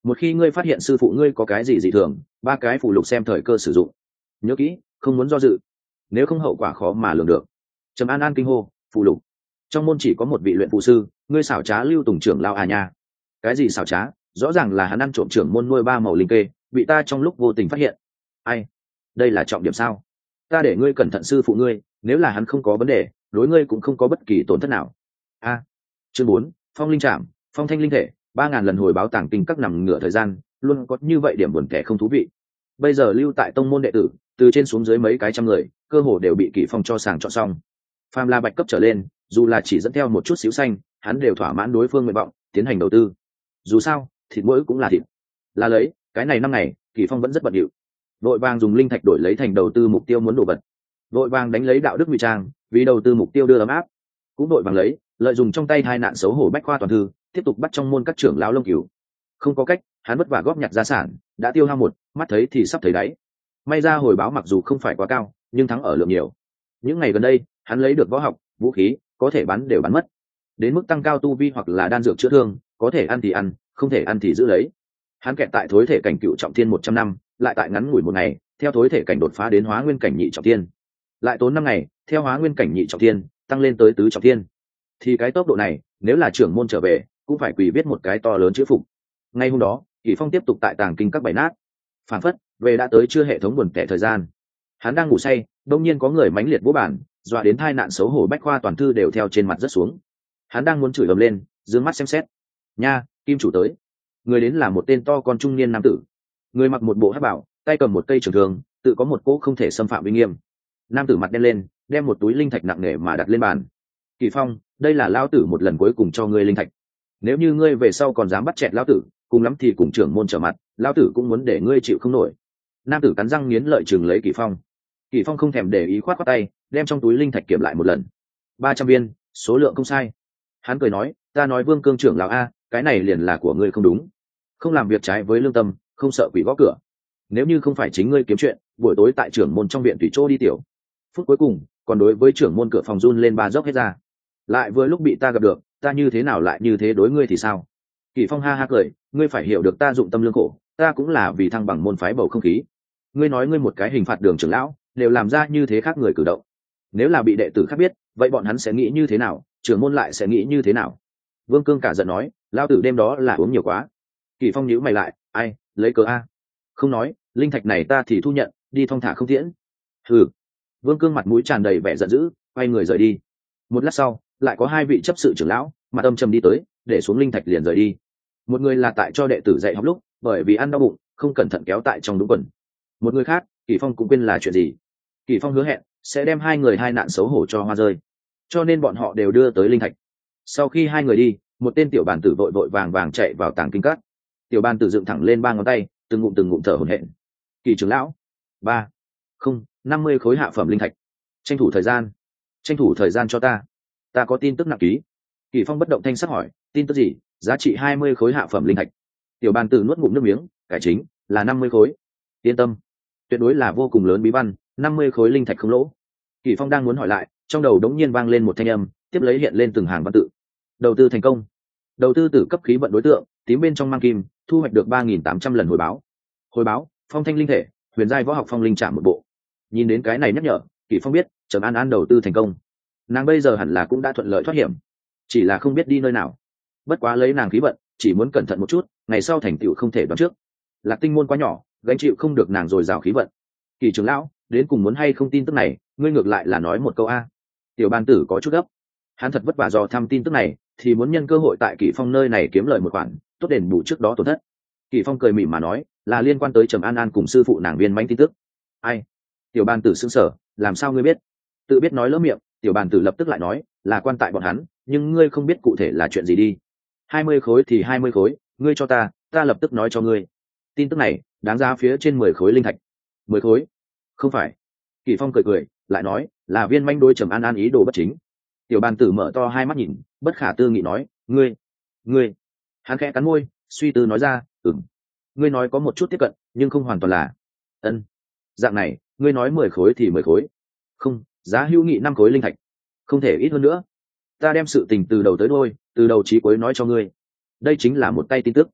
một khi ngươi phát hiện sư phụ ngươi có cái gì dị thường, ba cái phụ lục xem thời cơ sử dụng. Nhớ kỹ, không muốn do dự, nếu không hậu quả khó mà lường được. Trầm An An kinh hô, phụ lục? Trong môn chỉ có một vị luyện phụ sư, ngươi xảo trá Lưu Tùng trưởng lao à nha? Cái gì xảo trá? Rõ ràng là hắn ăn trộm trưởng môn nuôi ba màu linh kê, bị ta trong lúc vô tình phát hiện. Ai? Đây là trọng điểm sao? Ta để ngươi cẩn thận sư phụ ngươi, nếu là hắn không có vấn đề, đối ngươi cũng không có bất kỳ tổn thất nào. A. Chương bốn, Phong linh trảm, phong thanh linh thể, ba ngàn lần hồi báo tàng kinh các nằm ngửa thời gian, luôn có như vậy điểm buồn kẻ không thú vị. Bây giờ lưu tại tông môn đệ tử, từ trên xuống dưới mấy cái trăm người, cơ hồ đều bị Kỷ Phong cho sàng chọn xong. Phàm là bạch cấp trở lên, dù là chỉ dẫn theo một chút xíu xanh, hắn đều thỏa mãn đối phương nguyện vọng, tiến hành đầu tư. Dù sao, thịt mỗi cũng là thịt. Là lấy, cái này năm ngày, Kỷ Phong vẫn rất bận rộn. Vội vàng dùng linh thạch đổi lấy thành đầu tư mục tiêu muốn đổ vật. Vội vàng đánh lấy đạo đức ngụy trang, vì đầu tư mục tiêu đưa ấm áp. Cũng vội vàng lấy, lợi dụng trong tay hai nạn xấu hổ bách khoa toàn thư, tiếp tục bắt trong môn các trưởng lão lông cừu. Không có cách, hắn vất vả góp nhặt gia sản, đã tiêu hao một, mắt thấy thì sắp thấy đáy. May ra hồi báo mặc dù không phải quá cao, nhưng thắng ở lượng nhiều. Những ngày gần đây, hắn lấy được võ học, vũ khí, có thể bắn đều bắn mất. Đến mức tăng cao tu vi hoặc là đan dược chữa thương, có thể ăn thì ăn, không thể ăn thì giữ lấy. Hắn kẹt tại thối thể cảnh cựu trọng thiên một trăm năm, lại tại ngắn ngủi một ngày, theo thối thể cảnh đột phá đến hóa nguyên cảnh nhị trọng thiên. Lại tốn năm ngày, theo hóa nguyên cảnh nhị trọng thiên, tăng lên tới tứ trọng thiên. Thì cái tốc độ này, nếu là trưởng môn trở về, cũng phải quỳ viết một cái to lớn chữ phục. Ngay hôm đó, Kỷ Phong tiếp tục tại tàng kinh các bảy nát. Phản phất, về đã tới chưa hệ thống buồn tẻ thời gian. Hắn đang ngủ say, đột nhiên có người mãnh liệt vỗ bản, dọa đến tai nạn xấu hổ bách khoa toàn thư đều theo trên mặt rất xuống. Hắn đang muốn chửi ầm lên, dương mắt xem xét. Nha, kim chủ tới. Người đến là một tên to con trung niên nam tử. Người mặc một bộ hắc bảo, tay cầm một cây trường thương, tự có một cỗ không thể xâm phạm uy nghiêm. Nam tử mặt đen lên, đem một túi linh thạch nặng nề mà đặt lên bàn. Kỷ Phong, đây là lão tử một lần cuối cùng cho ngươi linh thạch. Nếu như ngươi về sau còn dám bắt chẹt lão tử, cùng lắm thì cùng trưởng môn trở mặt, lão tử cũng muốn để ngươi chịu không nổi. Nam tử cắn răng nghiến lợi chừng lấy Kỷ Phong. Kỷ Phong không thèm để ý khoát khoát tay, đem trong túi linh thạch kiểm lại một lần. Ba trăm viên, số lượng không sai. Hắn cười nói, ta nói Vương Cương trưởng lão a, cái này liền là của ngươi không đúng. Không làm việc trái với lương tâm, không sợ quỷ gõ cửa. Nếu như không phải chính ngươi kiếm chuyện, buổi tối tại trưởng môn trong viện tùy chỗ đi tiểu. Phút cuối cùng, còn đối với trưởng môn cửa phòng run lên ba dốc hết ra. Lại vừa lúc bị ta gặp được, ta như thế nào lại như thế đối ngươi thì sao? Kỷ Phong ha ha cười, ngươi phải hiểu được ta dụng tâm lương khổ, ta cũng là vì thăng bằng môn phái bầu không khí. Ngươi nói ngươi một cái hình phạt đường trưởng lão, đều làm ra như thế khác người cử động. Nếu là bị đệ tử khác biết, vậy bọn hắn sẽ nghĩ như thế nào, trưởng môn lại sẽ nghĩ như thế nào? Vương Cương cả giận nói, lão tử đêm đó là uống nhiều quá. Kỷ Phong nhíu mày lại, ai, lấy cớ a? Không nói, linh thạch này ta thì thu nhận, đi thong thả không tiễn. Hừ. Vương Cương mặt mũi tràn đầy vẻ giận dữ, quay người rời đi. Một lát sau, lại có hai vị chấp sự trưởng lão, mặt âm trầm đi tới, để xuống linh thạch liền rời đi. Một người là tại cho đệ tử dạy học lúc, bởi vì ăn đau bụng, không cẩn thận kéo tại trong đúng quần. Một người khác, Kỷ Phong cũng quên là chuyện gì. Kỷ Phong hứa hẹn sẽ đem hai người hai nạn xấu hổ cho hoa rơi, cho nên bọn họ đều đưa tới linh thạch. Sau khi hai người đi, một tên tiểu bàn tử vội vội vàng vàng chạy vào tàng kinh các. Tiểu bàn tử dựng thẳng lên ba ngón tay, từng ngụm từng ngụm thở hổn hển. Kỷ trưởng lão, ba, không, năm mươi khối hạ phẩm linh thạch. Tranh thủ thời gian, tranh thủ thời gian cho ta, ta có tin tức nặng ký. Kỷ Phong bất động thanh sắc hỏi, tin tức gì? Giá trị hai mươi khối hạ phẩm linh thạch. Tiểu bàn tử nuốt ngụm nước miếng, cải chính là năm mươi khối. Yên tâm, tuyệt đối là vô cùng lớn bí văn, năm mươi khối linh thạch không lỗ. Kỷ Phong đang muốn hỏi lại, trong đầu đống nhiên vang lên một thanh âm, tiếp lấy hiện lên từng hàng văn tự. Đầu tư thành công. Đầu tư tử cấp khí vận đối tượng, tím bên trong mang kim, thu hoạch được ba nghìn tám trăm lần hồi báo. Hồi báo, phong thanh linh thể, huyền giai võ học phong linh trảm một bộ. Nhìn đến cái này nhắc nhở, Kỷ Phong biết, Trầm An An đầu tư thành công. Nàng bây giờ hẳn là cũng đã thuận lợi thoát hiểm, chỉ là không biết đi nơi nào. Bất quá lấy nàng khí vận, chỉ muốn cẩn thận một chút, ngày sau thành tựu không thể đoán trước. Lạc Tinh môn quá nhỏ, gánh chịu không được nàng dồi dào khí vận. Kỷ trưởng lão, đến cùng muốn hay không tin tức này, ngươi ngược lại là nói một câu a. Tiểu bàn tử có chút gấp, hắn thật vất vả dò thăm tin tức này, thì muốn nhân cơ hội tại Kỷ Phong nơi này kiếm lời một khoản, tốt đền bù trước đó tổn thất. Kỷ Phong cười mỉm mà nói, là liên quan tới Trầm An An cùng sư phụ nàng Viên Mãnh tin tức. Ai? Tiểu bàn tử sững sờ, làm sao ngươi biết? Tự biết nói lỡ miệng, tiểu bàn tử lập tức lại nói, là quan tại bọn hắn, nhưng ngươi không biết cụ thể là chuyện gì đi. Hai mươi khối thì hai mươi khối, ngươi cho ta, ta lập tức nói cho ngươi. Tin tức này đáng giá phía trên mười khối linh thạch. Mười khối? Không phải. Kỷ Phong cười cười, lại nói, là Viên Mãnh đối Trầm An An ý đồ bất chính. Tiểu bàn tử mở to hai mắt nhìn, bất khả tư nghị nói, ngươi, ngươi. Hắn khẽ cắn môi, suy tư nói ra, ừm. Ngươi nói có một chút tiếp cận, nhưng không hoàn toàn là. Ân. Dạng này, ngươi nói mười khối thì mười khối. Không, giá hữu nghị năm khối linh thạch. Không thể ít hơn nữa. Ta đem sự tình từ đầu tới đuôi, từ đầu chí cuối nói cho ngươi. Đây chính là một tay tin tức.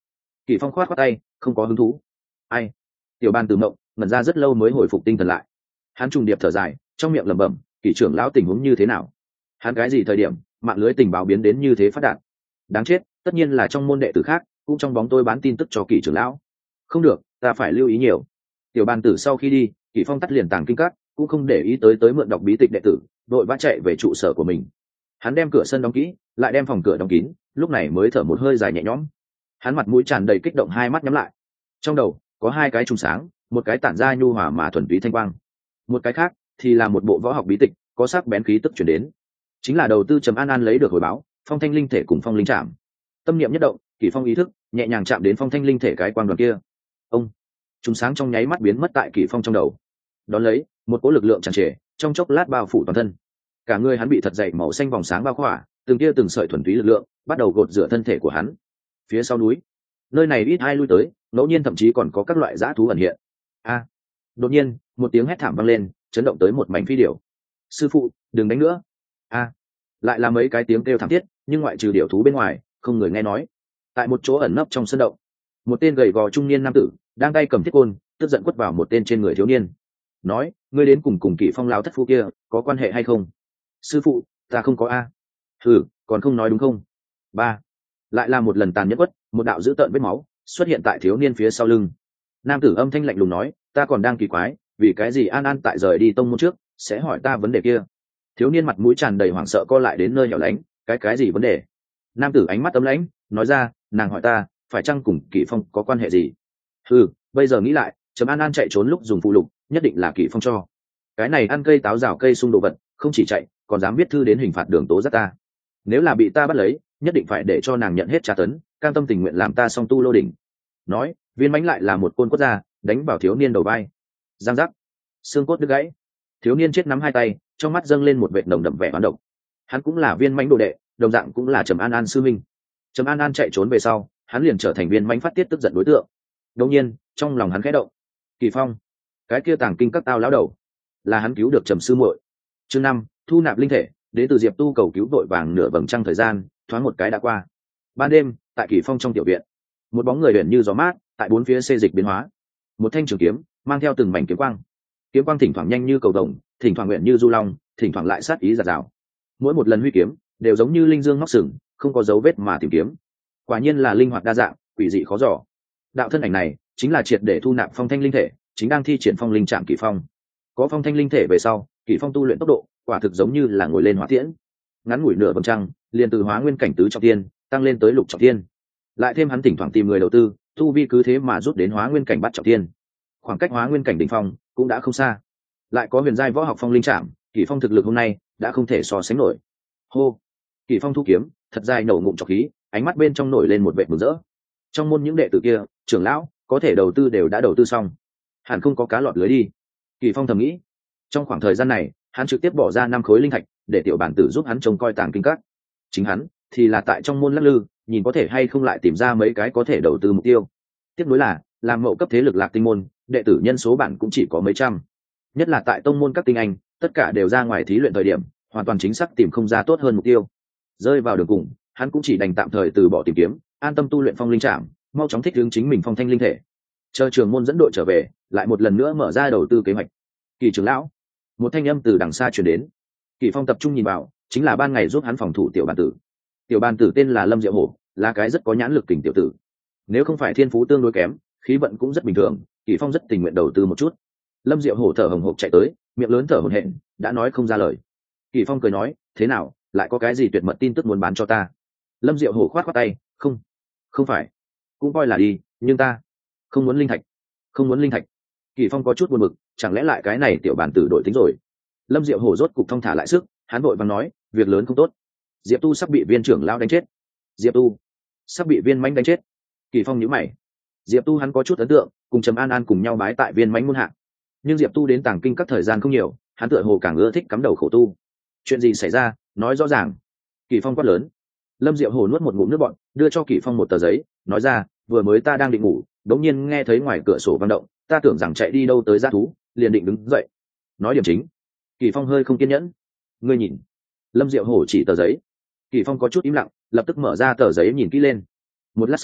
Kỳ Phong khoát khoát tay, không có hứng thú. Ai? Tiểu Ban Tử mộng, ngẩn ra rất lâu mới hồi phục tinh thần lại. Hắn trùng điệp thở dài, trong miệng lẩm bẩm, Kỳ trưởng lão tình huống như thế nào? Hắn cái gì thời điểm, mạng lưới tình báo biến đến như thế phát đạt? Đáng chết, tất nhiên là trong môn đệ tử khác, cũng trong bóng tôi bán tin tức cho Kỳ trưởng lão. Không được, ta phải lưu ý nhiều. Tiểu Ban Tử sau khi đi, Kỳ Phong tắt liền tàng kinh các, cũng không để ý tới tới mượn đọc bí tịch đệ tử, đội vã chạy về trụ sở của mình. Hắn đem cửa sân đóng kỹ, lại đem phòng cửa đóng kín, lúc này mới thở một hơi dài nhẹ nhõm. Hắn mặt mũi tràn đầy kích động, hai mắt nhắm lại. Trong đầu có hai cái trùng sáng, một cái tản ra nhu hòa mà thuần túy thanh quang, một cái khác thì là một bộ võ học bí tịch, có sắc bén khí tức chuyển đến. Chính là đầu tư Trầm An An lấy được hồi báo, Phong Thanh Linh thể cùng Phong Linh Trảm. Tâm niệm nhất động, Kỳ Phong ý thức nhẹ nhàng chạm đến Phong Thanh Linh thể cái quang đoàn kia. Ông, trùng sáng trong nháy mắt biến mất tại Kỳ Phong trong đầu. Đón lấy, một cỗ lực lượng tràn trề, trong chốc lát bao phủ toàn thân. Cả người hắn bị thật dày màu xanh vòng sáng bao khỏa, từng kia từng sợi thuần túy lực lượng bắt đầu gột rửa thân thể của hắn. Phía sau núi, nơi này ít ai lui tới, ngẫu nhiên thậm chí còn có các loại dã thú ẩn hiện. A! Đột nhiên, một tiếng hét thảm vang lên, chấn động tới một mảnh phi điểu. Sư phụ, đừng đánh nữa! A! Lại là mấy cái tiếng kêu thảm thiết, nhưng ngoại trừ điểu thú bên ngoài, không người nghe nói. Tại một chỗ ẩn nấp trong sân động, một tên gầy gò trung niên nam tử đang tay cầm thiết côn, tức giận quất vào một tên trên người thiếu niên. Nói, ngươi đến cùng cùng Kỷ Phong lão thất phu kia có quan hệ hay không? Sư phụ, ta không có a. Thử, còn không nói đúng không? Ba. Lại là một lần tàn nhẫn quất, một đạo dữ tợn vết máu xuất hiện tại thiếu niên phía sau lưng. Nam tử âm thanh lạnh lùng nói, ta còn đang kỳ quái, vì cái gì An An tại rời đi tông môn trước sẽ hỏi ta vấn đề kia. Thiếu niên mặt mũi tràn đầy hoảng sợ co lại đến nơi hẻo lánh, cái cái gì vấn đề? Nam tử ánh mắt ấm lãnh, nói ra, nàng hỏi ta, phải chăng cùng Kỷ Phong có quan hệ gì? Ừ, bây giờ nghĩ lại, Trầm An An chạy trốn lúc dùng phụ lục, nhất định là Kỷ Phong cho. Cái này ăn cây táo rào cây sung đồ vật, không chỉ chạy, còn dám viết thư đến hình phạt đường tố giác ta. Nếu là bị ta bắt lấy, nhất định phải để cho nàng nhận hết tra tấn, cam tâm tình nguyện làm ta song tu lô đỉnh. Nói, viên mãnh lại là một côn quất ra, đánh vào thiếu niên đầu vai. Giang giác, xương cốt đứt gãy. Thiếu niên chết nắm hai tay, trong mắt dâng lên một vệt nồng đậm vẻ oán độc. Hắn cũng là viên mãnh đồ đệ, đồng dạng cũng là Trầm An An sư minh. Trầm An An chạy trốn về sau, hắn liền trở thành viên mãnh phát tiết tức giận đối tượng. Đột nhiên, trong lòng hắn khẽ động. Kỳ Phong, cái kia tàng kinh các tao lão đầu, là hắn cứu được Trầm sư muội. Chương năm, thu nạp linh thể, đến từ Diệp Tu cầu cứu vội vàng nửa vầng trăng thời gian, thoáng một cái đã qua. Ban đêm, tại Kỳ Phong trong tiểu viện, một bóng người huyền như gió mát, tại bốn phía xê dịch biến hóa. Một thanh trường kiếm, mang theo từng mảnh kiếm quang. Kiếm quang thỉnh thoảng nhanh như cầu vồng, thỉnh thoảng nguyện như du long, thỉnh thoảng lại sát ý giạt rào. Mỗi một lần huy kiếm, đều giống như linh dương móc sừng, không có dấu vết mà tìm kiếm. Quả nhiên là linh hoạt đa dạng, quỷ dị khó dò. Đạo thân ảnh này, chính là triệt để thu nạp phong thanh linh thể, chính đang thi triển phong linh trạm Kỳ Phong. Có phong thanh linh thể về sau, Kỳ Phong tu luyện tốc độ, quả thực giống như là ngồi lên hỏa tiễn. Ngắn ngủi nửa vầng trăng, liền từ hóa nguyên cảnh tứ trọng thiên tăng lên tới lục trọng thiên. Lại thêm hắn thỉnh thoảng tìm người đầu tư, tu vi cứ thế mà rút đến hóa nguyên cảnh bát trọng thiên. Khoảng cách hóa nguyên cảnh đỉnh phong cũng đã không xa. Lại có huyền giai võ học phong linh trạm, Kỳ Phong thực lực hôm nay đã không thể so sánh nổi. Hô, Kỳ Phong thu kiếm, thật dài nổ ngụm trọc khí, ánh mắt bên trong nổi lên một vẻ mừng rỡ. Trong môn những đệ tử kia, trưởng lão có thể đầu tư đều đã đầu tư xong, hẳn không có cá lọt lưới đi. Kỳ Phong thầm nghĩ. Trong khoảng thời gian này, hắn trực tiếp bỏ ra năm khối linh thạch để tiểu bản tử giúp hắn trông coi tàng kinh các. Chính hắn thì là tại trong môn lắc lư, nhìn có thể hay không lại tìm ra mấy cái có thể đầu tư mục tiêu. Tiếp nối là làm mậu cấp thế lực Lạc Tinh môn, đệ tử nhân số bản cũng chỉ có mấy trăm. Nhất là tại tông môn các tinh anh, tất cả đều ra ngoài thí luyện thời điểm, hoàn toàn chính xác tìm không ra tốt hơn mục tiêu. Rơi vào đường cùng, hắn cũng chỉ đành tạm thời từ bỏ tìm kiếm, an tâm tu luyện phong linh trạm, mau chóng thích ứng chính mình phong thanh linh thể. Chờ trường môn dẫn đội trở về, lại một lần nữa mở ra đầu tư kế hoạch. Kỳ trưởng lão, một thanh âm từ đằng xa truyền đến. Kỳ Phong tập trung nhìn vào, chính là ban ngày giúp hắn phòng thủ tiểu bàn tử. Tiểu bàn tử tên là Lâm Diệu Hổ, là cái rất có nhãn lực kình tiểu tử. Nếu không phải thiên phú tương đối kém, khí vận cũng rất bình thường, Kỳ Phong rất tình nguyện đầu tư một chút. Lâm Diệu Hổ thở hồng hộc chạy tới, miệng lớn thở hổn hển, đã nói không ra lời. Kỳ Phong cười nói, thế nào, lại có cái gì tuyệt mật tin tức muốn bán cho ta? Lâm Diệu Hổ khoát khoát tay, không, không phải, cũng coi là đi, nhưng ta không muốn linh thạch, không muốn linh thạch. Kỳ Phong có chút buồn bực, chẳng lẽ lại cái này tiểu bản tử đổi tính rồi? Lâm Diệu Hổ rốt cục thong thả lại sức, hắn vội vàng nói, việc lớn không tốt, Diệp Tu sắp bị viên trưởng lão đánh chết. Diệp Tu sắp bị viên mãnh đánh chết. Kỳ Phong nhíu mày. Diệp Tu hắn có chút ấn tượng, cùng Trầm An An cùng nhau bái tại viên mãnh môn hạ. Nhưng Diệp Tu đến tàng kinh các thời gian không nhiều, hắn tựa hồ càng ưa thích cắm đầu khổ tu. Chuyện gì xảy ra, nói rõ ràng. Kỳ Phong quát lớn. Lâm Diệu Hổ nuốt một ngụm nước bọt, đưa cho Kỳ Phong một tờ giấy, nói ra, vừa mới ta đang định ngủ, đột nhiên nghe thấy ngoài cửa sổ vang động, ta tưởng rằng chạy đi đâu tới dã thú, liền định đứng dậy. Nói điểm chính. Kỳ Phong hơi không kiên nhẫn. Ngươi nhìn. Lâm Diệu Hổ chỉ tờ giấy. Kỳ Phong có chút im lặng, lập tức mở ra tờ giấy nhìn kỹ lên. Một lát sau,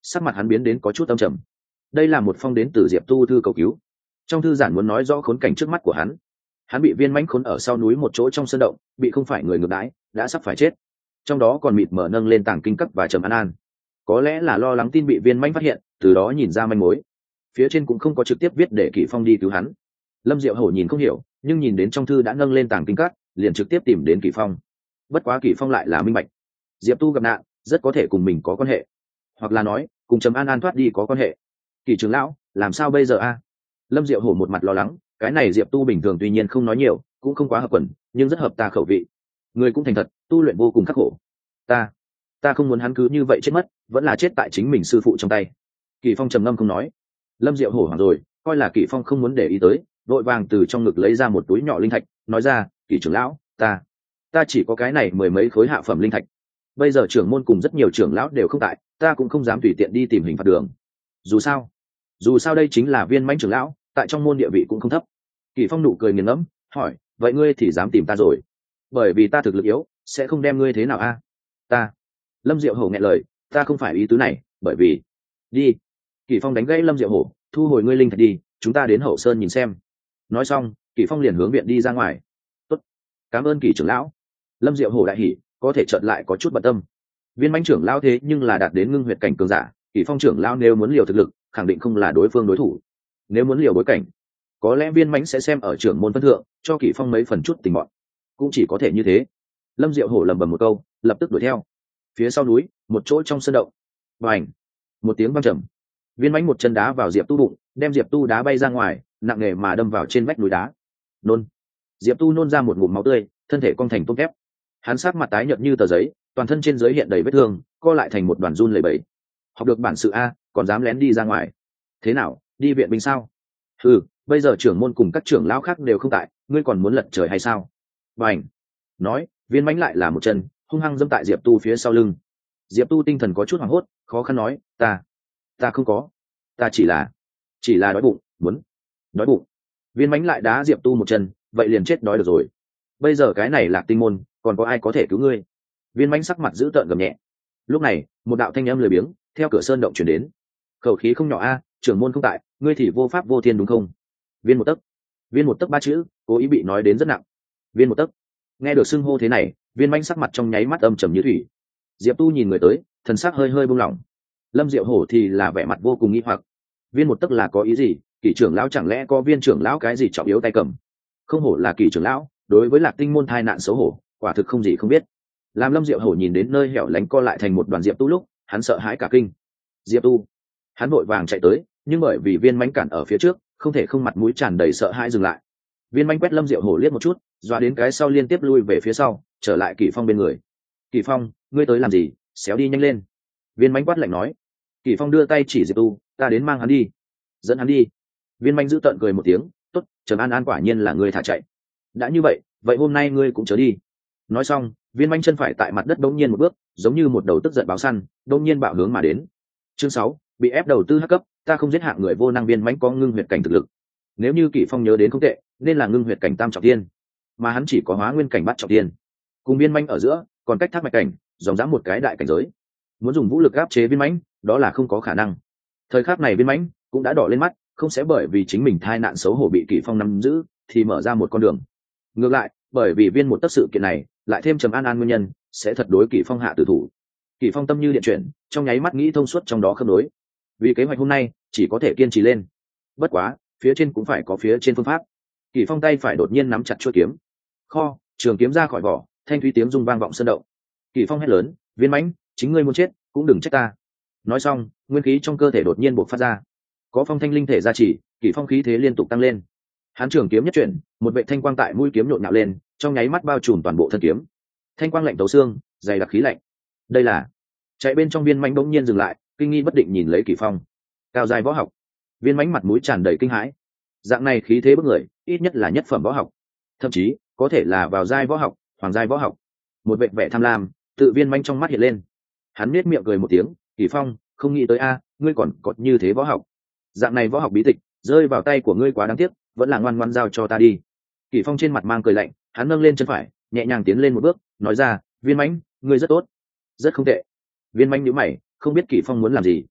sắc mặt hắn biến đến có chút âm trầm. Đây là một phong đến từ Diệp Tu thư cầu cứu. Trong thư giản muốn nói rõ khốn cảnh trước mắt của hắn. Hắn bị viên mãnh khốn ở sau núi một chỗ trong sân động, bị không phải người ngược đãi, đã sắp phải chết. Trong đó còn mịt mở nâng lên tàng kinh cấp và trầm an an. Có lẽ là lo lắng tin bị viên mãnh phát hiện, từ đó nhìn ra manh mối. Phía trên cũng không có trực tiếp viết để Kỷ Phong đi cứu hắn. Lâm Diệu Hổ nhìn không hiểu, nhưng nhìn đến trong thư đã nâng lên tàng kinh các, liền trực tiếp tìm đến Kỷ Phong. Bất quá Kỷ Phong lại là minh bạch, Diệp Tu gặp nạn, rất có thể cùng mình có quan hệ, hoặc là nói cùng Trầm An An thoát đi có quan hệ. Kỷ trưởng lão, làm sao bây giờ a? Lâm Diệu Hổ một mặt lo lắng, cái này Diệp Tu bình thường tuy nhiên không nói nhiều, cũng không quá hợp quần, nhưng rất hợp ta khẩu vị. Người cũng thành thật, tu luyện vô cùng khắc khổ. Ta, ta không muốn hắn cứ như vậy chết mất, vẫn là chết tại chính mình sư phụ trong tay. Kỷ Phong trầm ngâm không nói. Lâm Diệu Hổ hoảng rồi, coi là Kỷ Phong không muốn để ý tới, vội vàng từ trong ngực lấy ra một túi nhỏ linh thạch, nói ra, Kỷ trưởng lão, ta, ta chỉ có cái này mười mấy khối hạ phẩm linh thạch. Bây giờ trưởng môn cùng rất nhiều trưởng lão đều không tại, ta cũng không dám tùy tiện đi tìm hình phạt đường. Dù sao, dù sao đây chính là viên mãnh trưởng lão, tại trong môn địa vị cũng không thấp. Kỷ Phong nụ cười nghiền ngẫm, hỏi, vậy ngươi thì dám tìm ta rồi? Bởi vì ta thực lực yếu, sẽ không đem ngươi thế nào a? Ta. Lâm Diệu Hổ nghẹn lời, ta không phải ý tứ này, bởi vì đi. Kỷ Phong đánh gãy Lâm Diệu Hổ, thu hồi ngươi linh thạch đi, chúng ta đến hậu sơn nhìn xem. Nói xong, Kỷ Phong liền hướng viện đi ra ngoài. Tốt, cảm ơn Kỷ trưởng lão. Lâm Diệu Hổ đại hỉ, có thể chợt lại có chút bận tâm. Viên mãnh trưởng lão thế nhưng là đạt đến ngưng huyệt cảnh cường giả, Kỷ Phong trưởng lão nếu muốn liều thực lực, khẳng định không là đối phương đối thủ. Nếu muốn liều bối cảnh, có lẽ viên mãnh sẽ xem ở trưởng môn phân thượng, cho Kỷ Phong mấy phần chút tình bọn. Cũng chỉ có thể như thế. Lâm Diệu Hổ lẩm bẩm một câu, lập tức đuổi theo. Phía sau núi, một chỗ trong sân động. Bành! Một tiếng vang trầm. Viên mãnh một chân đá vào Diệp Tu bụng, đem Diệp Tu đá bay ra ngoài, nặng nề mà đâm vào trên vách núi đá. Nôn! Diệp Tu nôn ra một ngụm máu tươi, thân thể cong thành tôm thép. Hắn sắc mặt tái nhợt như tờ giấy, toàn thân trên dưới hiện đầy vết thương, co lại thành một đoàn run lẩy bẩy. Học được bản sự a, còn dám lén đi ra ngoài. Thế nào, đi viện binh sao? Ừ, bây giờ trưởng môn cùng các trưởng lão khác đều không tại, ngươi còn muốn lật trời hay sao? Bành! Nói, viên mãnh lại là một chân, hung hăng dẫm tại Diệp Tu phía sau lưng. Diệp Tu tinh thần có chút hoảng hốt, khó khăn nói, ta, ta không có, ta chỉ là, chỉ là đói bụng, muốn, đói bụng. Viên mãnh lại đá Diệp Tu một chân, vậy liền chết đói được rồi. Bây giờ cái này Lạc Tinh môn, còn có ai có thể cứu ngươi? Viên mãnh sắc mặt dữ tợn gầm nhẹ. Lúc này, một đạo thanh âm lười biếng theo cửa sơn động chuyển đến. Khẩu khí không nhỏ a, trưởng môn không tại, ngươi thì vô pháp vô thiên đúng không? Viên một tấc, viên một tấc ba chữ, cố ý bị nói đến rất nặng. Viên một tấc. Nghe được xưng hô thế này, viên mãnh sắc mặt trong nháy mắt âm trầm như thủy. Diệp Tu nhìn người tới, thần sắc hơi hơi buông lỏng. Lâm Diệu Hổ thì là vẻ mặt vô cùng nghi hoặc. Viên một tấc là có ý gì? Kỷ trưởng lão chẳng lẽ có viên trưởng lão cái gì trọng yếu tay cầm? Không hổ là Kỷ trưởng lão, đối với Lạc Tinh môn thai nạn xấu hổ, quả thực không gì không biết. Làm Lâm Diệu Hổ nhìn đến nơi hẻo lánh co lại thành một đoàn Diệp Tu lúc, hắn sợ hãi cả kinh. Diệp Tu, hắn vội vàng chạy tới, nhưng bởi vì viên mãnh cản ở phía trước, không thể không mặt mũi tràn đầy sợ hãi dừng lại. Viên mãnh quét Lâm Diệu Hổ liếc một chút, dọa đến cái sau liên tiếp lui về phía sau, trở lại Kỷ Phong bên người. Kỷ Phong, ngươi tới làm gì? Xéo đi nhanh lên. Viên mãnh quát lạnh nói. Kỷ Phong đưa tay chỉ Diệp Tu, ta đến mang hắn đi. Dẫn hắn đi. Viên mãnh giữ tợn cười một tiếng, tốt, Trầm An An quả nhiên là ngươi thả chạy. Đã như vậy, vậy hôm nay ngươi cũng chớ đi. Nói xong, viên mãnh chân phải tại mặt đất đống nhiên một bước, giống như một đầu tức giận báo săn, đống nhiên bạo hướng mà đến. Chương sáu, bị ép đầu tư hắc cấp, ta không giết hạng người vô năng. Viên mãnh có ngưng huyệt cảnh thực lực. Nếu như Kỷ Phong nhớ đến không tệ, nên là ngưng huyệt cảnh tam trọng thiên, mà hắn chỉ có hóa nguyên cảnh bát trọng thiên. Cùng viên mãnh ở giữa, còn cách thác mạch cảnh, dòng dã một cái đại cảnh giới. Muốn dùng vũ lực áp chế viên mãnh, đó là không có khả năng. Thời khắc này viên mãnh cũng đã đỏ lên mắt, không sẽ bởi vì chính mình thai nạn xấu hổ bị Kỷ Phong nắm giữ, thì mở ra một con đường. Ngược lại, bởi vì viên một tất sự kiện này, lại thêm Trầm An An nguyên nhân, sẽ thật đối Kỷ Phong hạ tử thủ. Kỷ Phong tâm như điện chuyển, trong nháy mắt nghĩ thông suốt trong đó khớp nối. Vì kế hoạch hôm nay, chỉ có thể kiên trì lên. Bất quá, phía trên cũng phải có phía trên phương pháp. Kỷ Phong tay phải đột nhiên nắm chặt chuôi kiếm. Kho, trường kiếm ra khỏi vỏ, thanh thúy tiếng rung vang vọng sơn động. Kỷ Phong hét lớn, viên mãnh, chính ngươi muốn chết, cũng đừng trách ta. Nói xong, nguyên khí trong cơ thể đột nhiên bộc phát ra. Có phong thanh linh thể gia trì, Kỷ Phong khí thế liên tục tăng lên. Hán trường kiếm nhất chuyển, một vệ thanh quang tại mũi kiếm nhộn nhạo lên, trong nháy mắt bao trùm toàn bộ thân kiếm. Thanh quang lạnh tấu xương, dày đặc khí lạnh. Đây là chạy bên trong viên mãnh bỗng nhiên dừng lại, kinh nghi bất định nhìn lấy Kỷ Phong. Cao giai võ học. Viên mãnh mặt mũi tràn đầy kinh hãi. Dạng này khí thế bức người, ít nhất là nhất phẩm võ học, thậm chí có thể là vào giai võ học, hoàng giai võ học. Một vệ vẻ tham lam tự viên mãnh trong mắt hiện lên. Hắn nết miệng cười một tiếng, Kỷ Phong, không nghĩ tới a, ngươi còn có như thế võ học. Dạng này võ học bí tịch rơi vào tay của ngươi quá đáng tiếc, vẫn là ngoan ngoan giao cho ta đi. Kỷ Phong trên mặt mang cười lạnh, hắn nâng lên chân phải, nhẹ nhàng tiến lên một bước, nói ra, viên mãnh, ngươi rất tốt, rất không tệ. Viên mãnh nhíu mày, không biết Kỷ Phong muốn làm gì.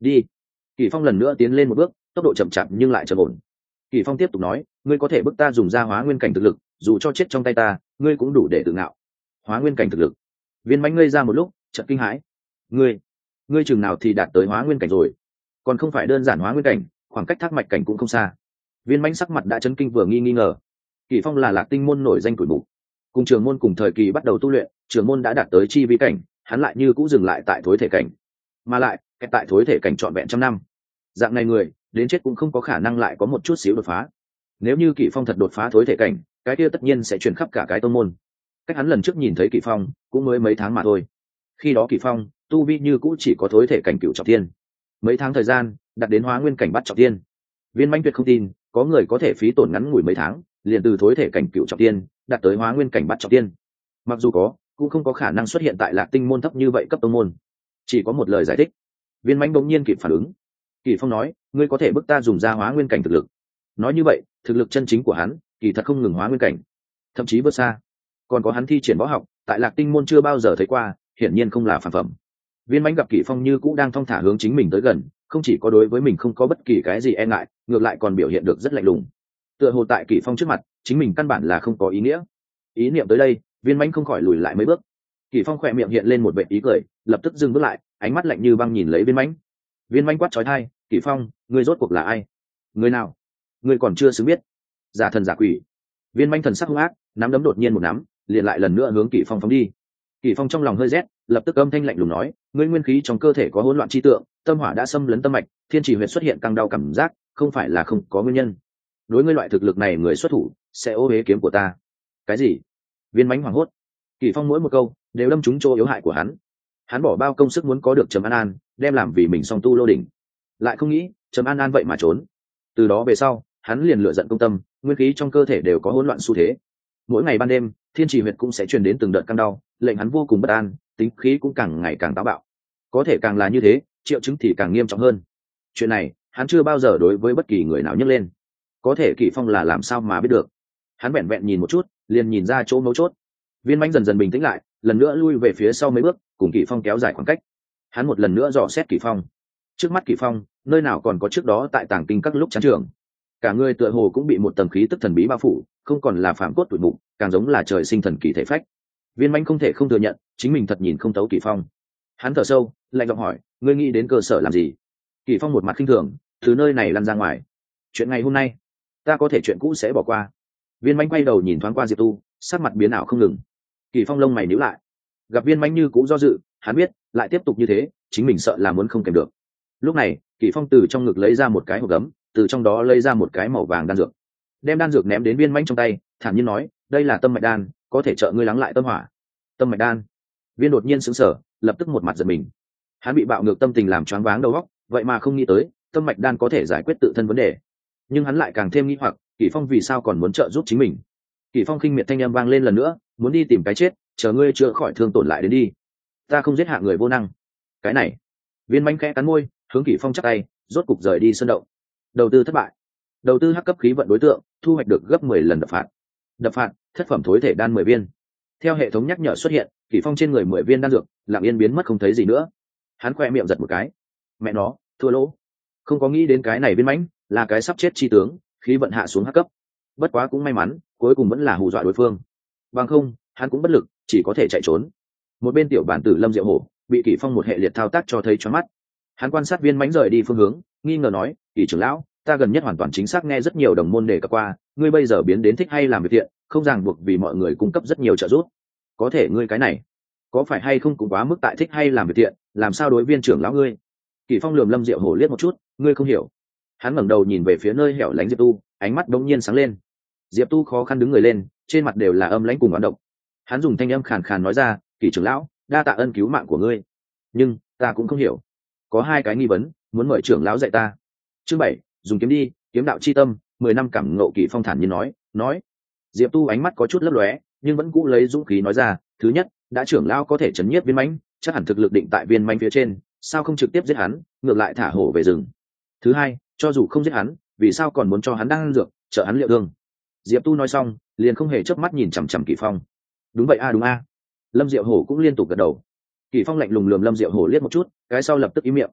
đi. Kỳ phong lần nữa tiến lên một bước, tốc độ chậm chạp nhưng lại trầm ổn. Kỳ phong tiếp tục nói, ngươi có thể bức ta dùng ra hóa nguyên cảnh thực lực, dù cho chết trong tay ta, ngươi cũng đủ để tự ngạo. Hóa nguyên cảnh thực lực? Viên mãnh ngây ra một lúc, chợt kinh hãi. ngươi ngươi chừng nào thì đạt tới hóa nguyên cảnh rồi? Còn không phải đơn giản hóa nguyên cảnh, khoảng cách thác mạch cảnh cũng không xa. Viên mãnh sắc mặt đã chấn kinh vừa nghi nghi ngờ. Kỳ phong là Lạc Tinh môn nổi danh tuổi mục, cùng trường môn cùng thời kỳ bắt đầu tu luyện, trường môn đã đạt tới chi vi cảnh, hắn lại như cũ dừng lại tại thối thể cảnh, mà lại cái tại thối thể cảnh trọn vẹn trăm năm. Dạng này người đến chết cũng không có khả năng lại có một chút xíu đột phá. Nếu như Kỷ Phong thật đột phá thối thể cảnh, cái kia tất nhiên sẽ truyền khắp cả cái tông môn. Cách hắn lần trước nhìn thấy Kỷ Phong cũng mới mấy tháng mà thôi. Khi đó Kỷ Phong tu vi như cũ chỉ có thối thể cảnh cửu trọng thiên, mấy tháng thời gian đạt đến hóa nguyên cảnh bắt trọng thiên. Viên Mãnh tuyệt không tin có người có thể phí tổn ngắn ngủi mấy tháng liền từ thối thể cảnh cửu trọng thiên đạt tới hóa nguyên cảnh bắt trọng thiên. Mặc dù có, cũng không có khả năng xuất hiện tại Lạc Tinh môn thấp như vậy cấp tông môn. Chỉ có một lời giải thích. Viên Mãnh bỗng nhiên kịp phản ứng. Kỷ Phong nói, ngươi có thể bức ta dùng ra hóa nguyên cảnh thực lực. Nói như vậy, thực lực chân chính của hắn, kỳ thật không ngừng hóa nguyên cảnh, thậm chí vượt xa. Còn có hắn thi triển võ học, tại Lạc Tinh môn chưa bao giờ thấy qua, hiển nhiên không là phản phẩm. Viên Mãnh gặp Kỷ Phong như cũ đang thong thả hướng chính mình tới gần, không chỉ có đối với mình không có bất kỳ cái gì e ngại, ngược lại còn biểu hiện được rất lạnh lùng. Tựa hồ tại Kỷ Phong trước mặt, chính mình căn bản là không có ý nghĩa. Ý niệm tới đây, Viên Mãnh không khỏi lùi lại mấy bước. Kỷ Phong khỏe miệng hiện lên một vệt ý cười, lập tức dừng bước lại, ánh mắt lạnh như băng nhìn lấy Viên Mãnh. Viên Mãnh quát chói tai, Kỷ Phong, ngươi rốt cuộc là ai? Người nào? Ngươi còn chưa xứng biết. Giả thần giả quỷ. Viên Mãnh thần sắc hung ác, nắm đấm đột nhiên một nắm, liền lại lần nữa hướng Kỷ Phong phóng đi. Kỷ Phong trong lòng hơi rét, lập tức âm thanh lạnh lùng nói, ngươi nguyên khí trong cơ thể có hỗn loạn chi tượng, tâm hỏa đã xâm lấn tâm mạch, thiên chỉ huyệt xuất hiện căng đau cảm giác, không phải là không có nguyên nhân. Đối ngươi loại thực lực này người xuất thủ, sẽ ô uế kiếm của ta. Cái gì? Viên Mãnh hoảng hốt. Kỷ Phong mỗi một câu đều đâm trúng chỗ yếu hại của hắn. Hắn bỏ bao công sức muốn có được Trầm An An, đem làm vì mình song tu lô đỉnh, lại không nghĩ Trầm An An vậy mà trốn. Từ đó về sau, hắn liền lựa giận công tâm, nguyên khí trong cơ thể đều có hỗn loạn xu thế. Mỗi ngày ban đêm, thiên trì huyệt cũng sẽ truyền đến từng đợt căng đau, lệnh hắn vô cùng bất an, tính khí cũng càng ngày càng táo bạo. Có thể càng là như thế, triệu chứng thì càng nghiêm trọng hơn. Chuyện này, hắn chưa bao giờ đối với bất kỳ người nào nhắc lên. Có thể Kỷ Phong là làm sao mà biết được? Hắn vẹn vẹn nhìn một chút, liền nhìn ra chỗ mấu chốt. Viên Mãnh dần dần bình tĩnh lại, lần nữa lui về phía sau mấy bước, cùng Kỷ Phong kéo dài khoảng cách. Hắn một lần nữa dò xét Kỷ Phong. Trước mắt Kỷ Phong, nơi nào còn có trước đó tại tàng kinh các lúc chán trường. Cả người tựa hồ cũng bị một tầng khí tức thần bí bao phủ, không còn là phàm cốt tuổi mục, càng giống là trời sinh thần kỳ thể phách. Viên Mãnh không thể không thừa nhận, chính mình thật nhìn không thấu Kỷ Phong. Hắn thở sâu, lạnh giọng hỏi, ngươi nghĩ đến cơ sở làm gì? Kỷ Phong một mặt khinh thường, từ nơi này lăn ra ngoài. Chuyện ngày hôm nay, ta có thể chuyện cũ sẽ bỏ qua. Viên Mãnh quay đầu nhìn thoáng qua Diệp Tu, sắc mặt biến ảo không ngừng. Kỷ Phong lông mày nhíu lại, gặp Viên Mãnh như cũ do dự, hắn biết lại tiếp tục như thế chính mình sợ là muốn không kèm được. Lúc này Kỷ Phong từ trong ngực lấy ra một cái hộp gấm, từ trong đó lấy ra một cái màu vàng đan dược, đem đan dược ném đến Viên Mãnh trong tay, thản nhiên nói, đây là tâm mạch đan, có thể trợ ngươi lắng lại tâm hỏa. Tâm mạch đan? Viên đột nhiên sững sờ, lập tức một mặt giận mình. Hắn bị bạo ngược tâm tình làm choáng váng đầu óc, vậy mà không nghĩ tới tâm mạch đan có thể giải quyết tự thân vấn đề. Nhưng hắn lại càng thêm nghi hoặc, Kỷ Phong vì sao còn muốn trợ giúp chính mình? Kỷ Phong khinh miệt thanh âm vang lên lần nữa, muốn đi tìm cái chết, chờ ngươi chữa khỏi thương tổn lại đến đi. Ta không giết hạ người vô năng. Cái này. Viên Mãnh khẽ cắn môi, hướng Kỷ Phong chắp tay, rốt cục rời đi sân động. Đầu tư thất bại. Đầu tư hắc cấp khí vận đối tượng, thu hoạch được gấp mười lần đập phạt. Đập phạt, thất phẩm thối thể đan mười viên. Theo hệ thống nhắc nhở xuất hiện, Kỷ Phong trên người mười viên đan dược, lặng yên biến mất không thấy gì nữa. Hắn khoe miệng giật một cái. Mẹ nó, thua lỗ. Không có nghĩ đến cái này Viên Mãnh là cái sắp chết chi tướng, khí vận hạ xuống hắc cấp. Bất quá cũng may mắn, cuối cùng vẫn là hù dọa đối phương. Bằng không, hắn cũng bất lực, chỉ có thể chạy trốn. Một bên tiểu bản tử Lâm Diệu Hổ bị Kỷ Phong một hệ liệt thao tác cho thấy choáng mắt. Hắn quan sát Viên Mãnh rời đi phương hướng, nghi ngờ nói, Kỷ trưởng lão, ta gần nhất hoàn toàn chính xác nghe rất nhiều đồng môn đề cập qua, ngươi bây giờ biến đến thích hay làm việc thiện, không ràng buộc vì mọi người cung cấp rất nhiều trợ giúp. Có thể ngươi cái này, có phải hay không cũng quá mức tại thích hay làm việc thiện, làm sao đối Viên trưởng lão ngươi? Kỷ Phong lườm Lâm Diệu Hổ liếc một chút, ngươi không hiểu. Hắn ngẩng đầu nhìn về phía nơi hẻo lánh Diệp Tu, ánh mắt đống nhiên sáng lên. Diệp Tu khó khăn đứng người lên, trên mặt đều là âm lãnh cùng oán độc. Hắn dùng thanh âm khàn khàn nói ra, Kỷ trưởng lão, đa tạ ân cứu mạng của ngươi, nhưng ta cũng không hiểu, có hai cái nghi vấn, muốn mời trưởng lão dạy ta. Chương bảy, dùng kiếm đi, kiếm đạo chi tâm, mười năm cảm ngộ. Kỷ Phong thản nhiên nói, nói. Diệp Tu ánh mắt có chút lấp lóe, nhưng vẫn cũ lấy dũng khí nói ra, thứ nhất, đã trưởng lão có thể chấn nhiếp Viên Mãnh, chắc hẳn thực lực định tại Viên Mãnh phía trên, sao không trực tiếp giết hắn, ngược lại thả hổ về rừng. Thứ hai, cho dù không giết hắn, vì sao còn muốn cho hắn đan dược, trợ hắn liệu thương? Diệp Tu nói xong, liền không hề chớp mắt nhìn chằm chằm Kỷ Phong. Đúng vậy a, à, đúng a. À. Lâm Diệu Hổ cũng liên tục gật đầu. Kỷ Phong lạnh lùng lườm Lâm Diệu Hổ liếc một chút, cái sau lập tức im miệng.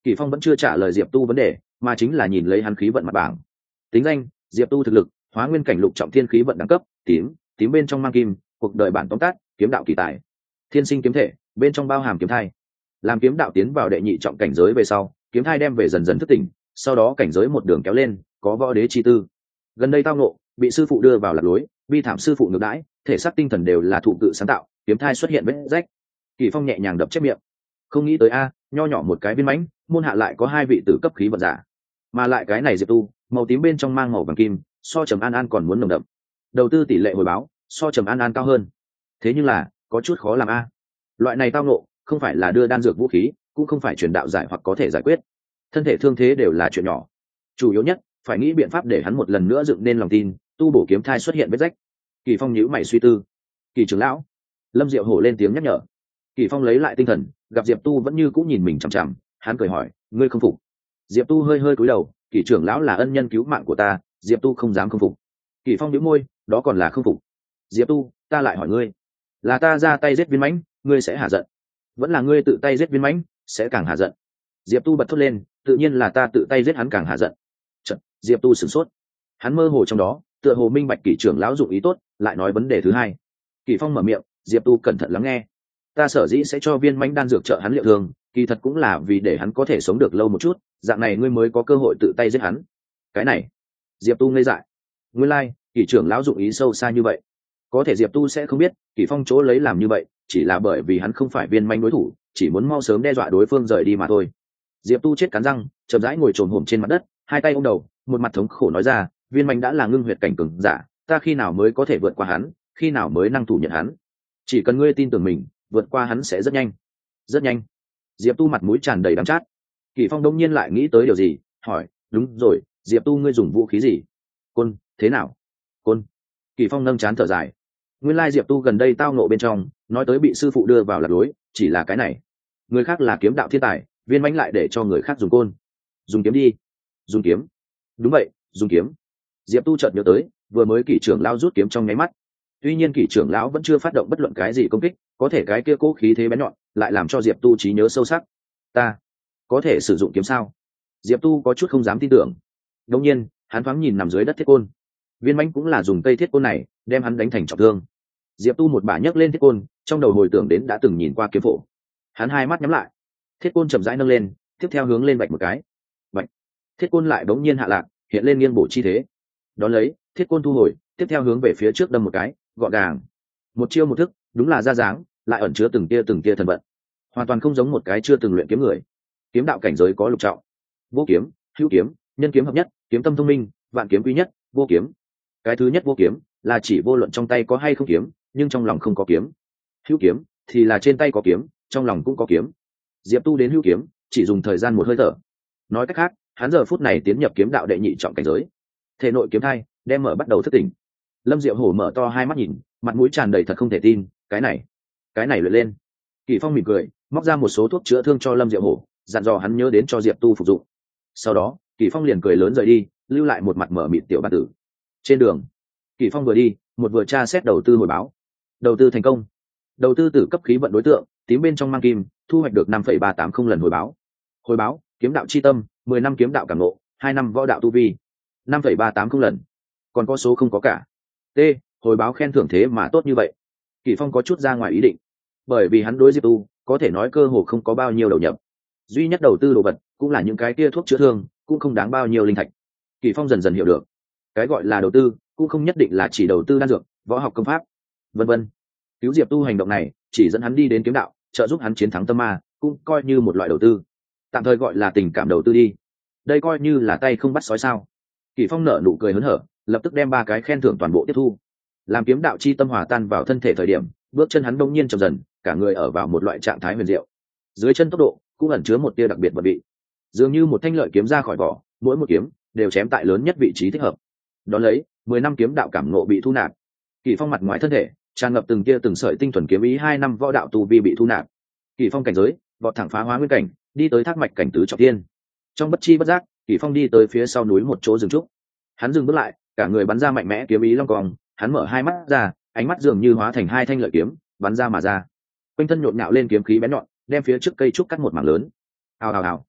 Kỷ Phong vẫn chưa trả lời Diệp Tu vấn đề, mà chính là nhìn lấy hắn khí vận mặt bảng. Tính danh: Diệp Tu. Thực lực: Hóa Nguyên cảnh lục trọng thiên, khí vận đẳng cấp: tím, tím bên trong mang kim. Cuộc đời bản tóm tắt: kiếm đạo kỳ tài. Thiên sinh kiếm thể, bên trong bao hàm kiếm thai. Làm kiếm đạo tiến vào đệ nhị trọng cảnh giới về sau, kiếm thai đem về dần dần thức tỉnh, sau đó cảnh giới một đường kéo lên, có võ đế chi tư. Gần đây tao ngộ, bị sư phụ đưa vào lạc lối, bi thảm sư phụ ngược đãi, thể xác tinh thần đều là thụ tự sáng tạo, kiếm thai xuất hiện vết rách. Kỷ Phong nhẹ nhàng đập chép miệng, không nghĩ tới a, nho nhỏ một cái viên mãnh, môn hạ lại có hai vị tử cấp khí vận giả, mà lại cái này Diệp Tu, màu tím bên trong mang màu vàng kim, so Trầm An An còn muốn nồng đậm. Đầu tư tỷ lệ hồi báo so Trầm An An cao hơn, thế nhưng là có chút khó làm a. Loại này tao ngộ, không phải là đưa đan dược vũ khí, cũng không phải truyền đạo giải hoặc có thể giải quyết. Thân thể thương thế đều là chuyện nhỏ, chủ yếu nhất phải nghĩ biện pháp để hắn một lần nữa dựng nên lòng tin, tu bổ kiếm thai xuất hiện vết rách. Kỳ Phong nhíu mày suy tư. Kỳ trưởng lão. Lâm Diệu Hổ lên tiếng nhắc nhở. Kỳ Phong lấy lại tinh thần, gặp Diệp Tu vẫn như cũ nhìn mình chằm chằm, hắn cười hỏi: ngươi không phục? Diệp Tu hơi hơi cúi đầu: Kỳ trưởng lão là ân nhân cứu mạng của ta, Diệp Tu không dám không phục. Kỳ Phong nhíu môi: đó còn là không phục? Diệp Tu, ta lại hỏi ngươi, là ta ra tay giết viên mãnh, ngươi sẽ hả giận, vẫn là ngươi tự tay giết viên mãnh sẽ càng hả giận? Diệp Tu bật thốt lên: tự nhiên là ta tự tay giết hắn càng hả giận. Chật, Diệp Tu sửng sốt, hắn mơ hồ trong đó tựa hồ minh bạch Kỷ trưởng lão dụng ý tốt, lại nói vấn đề thứ hai. Kỷ Phong mở miệng, Diệp Tu cẩn thận lắng nghe: ta sở dĩ sẽ cho viên mãnh đan dược trợ hắn liệu thương, kỳ thật cũng là vì để hắn có thể sống được lâu một chút, dạng này ngươi mới có cơ hội tự tay giết hắn. Cái này, Diệp Tu ngây dại. Nguyên lai, like, Kỷ trưởng lão dụng ý sâu xa như vậy. Có thể Diệp Tu sẽ không biết, Kỷ Phong chỗ lấy làm như vậy chỉ là bởi vì hắn không phải viên mãnh đối thủ, chỉ muốn mau sớm đe dọa đối phương rời đi mà thôi. Diệp Tu chết cắn răng, chậm rãi ngồi trồm hổm trên mặt đất, hai tay ôm đầu, một mặt thống khổ nói ra: viên mãnh đã là ngưng huyệt cảnh cường giả, ta khi nào mới có thể vượt qua hắn, khi nào mới năng thủ nhận hắn? Chỉ cần ngươi tin tưởng mình, vượt qua hắn sẽ rất nhanh, rất nhanh. Diệp Tu mặt mũi tràn đầy đắng chát. Kỷ Phong đông nhiên lại nghĩ tới điều gì, hỏi: đúng rồi, Diệp Tu ngươi dùng vũ khí gì? Côn, thế nào? Côn. Kỷ Phong nâng trán thở dài. Nguyên lai Diệp Tu gần đây tao ngộ bên trong, nói tới bị sư phụ đưa vào lạc lối, chỉ là cái này. Người khác là kiếm đạo thiên tài, viên mãnh lại để cho người khác dùng côn. Dùng kiếm đi. Dùng kiếm. Đúng vậy, dùng kiếm. Diệp Tu chợt nhớ tới, vừa mới Kỷ trưởng lão rút kiếm trong nháy mắt. Tuy nhiên Kỷ trưởng lão vẫn chưa phát động bất luận cái gì công kích, có thể cái kia cố khí thế bén nhọn, lại làm cho Diệp Tu trí nhớ sâu sắc. Ta có thể sử dụng kiếm sao? Diệp Tu có chút không dám tin tưởng. Đột nhiên, hắn thoáng nhìn nằm dưới đất thiết côn. Viên mãnh cũng là dùng cây thiết côn này đem hắn đánh thành trọng thương. Diệp Tu một bả nhấc lên thiết côn, trong đầu hồi tưởng đến đã từng nhìn qua kiếm phổ. Hắn hai mắt nhắm lại, thiết côn chậm rãi nâng lên, tiếp theo hướng lên vạch một cái. Vạch. Thiết côn lại bỗng nhiên hạ lạc, hiện lên nghiêng bổ chi thế. Đón lấy, thiết côn thu hồi, tiếp theo hướng về phía trước đâm một cái, gọn gàng. Một chiêu một thức, đúng là ra dáng, lại ẩn chứa từng tia từng tia thần vận. Hoàn toàn không giống một cái chưa từng luyện kiếm người. Kiếm đạo cảnh giới có lục trọng: vô kiếm, hữu kiếm, nhân kiếm hợp nhất, kiếm tâm thông minh, vạn kiếm quý nhất, vô kiếm. Cái thứ nhất vô kiếm là chỉ vô luận trong tay có hay không kiếm, nhưng trong lòng không có kiếm. Hữu kiếm thì là trên tay có kiếm, trong lòng cũng có kiếm. Diệp Tu đến hữu kiếm chỉ dùng thời gian một hơi thở. Nói cách khác, hắn giờ phút này tiến nhập kiếm đạo đệ nhị trọng cảnh giới. Thể nội kiếm thai đem mở bắt đầu thức tỉnh. Lâm Diệu Hổ mở to hai mắt nhìn, mặt mũi tràn đầy thật không thể tin, cái này, cái này luyện lên. Kỷ Phong mỉm cười, móc ra một số thuốc chữa thương cho Lâm Diệu Hổ, dặn dò hắn nhớ đến cho Diệp Tu phục dụng. Sau đó, Kỷ Phong liền cười lớn rời đi, lưu lại một mặt mở mịt tiểu bản tử. Trên đường, Kỷ Phong vừa đi, một vừa tra xét đầu tư hồi báo. Đầu tư thành công. Đầu tư tử cấp khí vận đối tượng, tím bên trong mang kim, thu hoạch được năm phẩy ba tám không lần hồi báo. Hồi báo: kiếm đạo chi tâm, mười năm kiếm đạo cảm ngộ, hai năm võ đạo tu vi. năm phẩy ba tám không lần. Còn có số không có cả. T, hồi báo khen thưởng thế mà tốt như vậy. Kỷ Phong có chút ra ngoài ý định, bởi vì hắn đối Diệp Tu có thể nói cơ hồ không có bao nhiêu đầu nhập. Duy nhất đầu tư đồ vật cũng là những cái kia thuốc chữa thương, cũng không đáng bao nhiêu linh thạch. Kỷ Phong dần dần hiểu được, cái gọi là đầu tư cũng không nhất định là chỉ đầu tư đan dược, võ học công pháp, vân vân. Cứu Diệp Tu hành động này chỉ dẫn hắn đi đến kiếm đạo, trợ giúp hắn chiến thắng tâm ma, cũng coi như một loại đầu tư, tạm thời gọi là tình cảm đầu tư đi. Đây coi như là tay không bắt sói sao? Kỷ Phong nở nụ cười hớn hở, lập tức đem ba cái khen thưởng toàn bộ tiếp thu. Làm kiếm đạo chi tâm hòa tan vào thân thể thời điểm, bước chân hắn đông nhiên chậm dần, cả người ở vào một loại trạng thái huyền diệu. Dưới chân tốc độ cũng ẩn chứa một tia đặc biệt vật vị, dường như một thanh lợi kiếm ra khỏi vỏ, mỗi một kiếm đều chém tại lớn nhất vị trí thích hợp. Đón lấy, mười năm kiếm đạo cảm ngộ bị thu nạp. Kỷ Phong mặt ngoài thân thể tràn ngập từng tia từng sợi tinh thuần kiếm ý, hai năm võ đạo tu vi bị thu nạp. Kỷ Phong cảnh giới vọt thẳng phá hóa nguyên cảnh, đi tới thác mạch cảnh tứ trọng thiên. Trong bất chi bất giác, Kỷ Phong đi tới phía sau núi một chỗ rừng trúc. Hắn dừng bước lại, cả người bắn ra mạnh mẽ kiếm ý long cong, hắn mở hai mắt ra, ánh mắt dường như hóa thành hai thanh lợi kiếm, bắn ra mà ra. Quanh thân nhộn nhạo lên kiếm khí bén nhọn, đem phía trước cây trúc cắt một mảng lớn. Ào ào ào.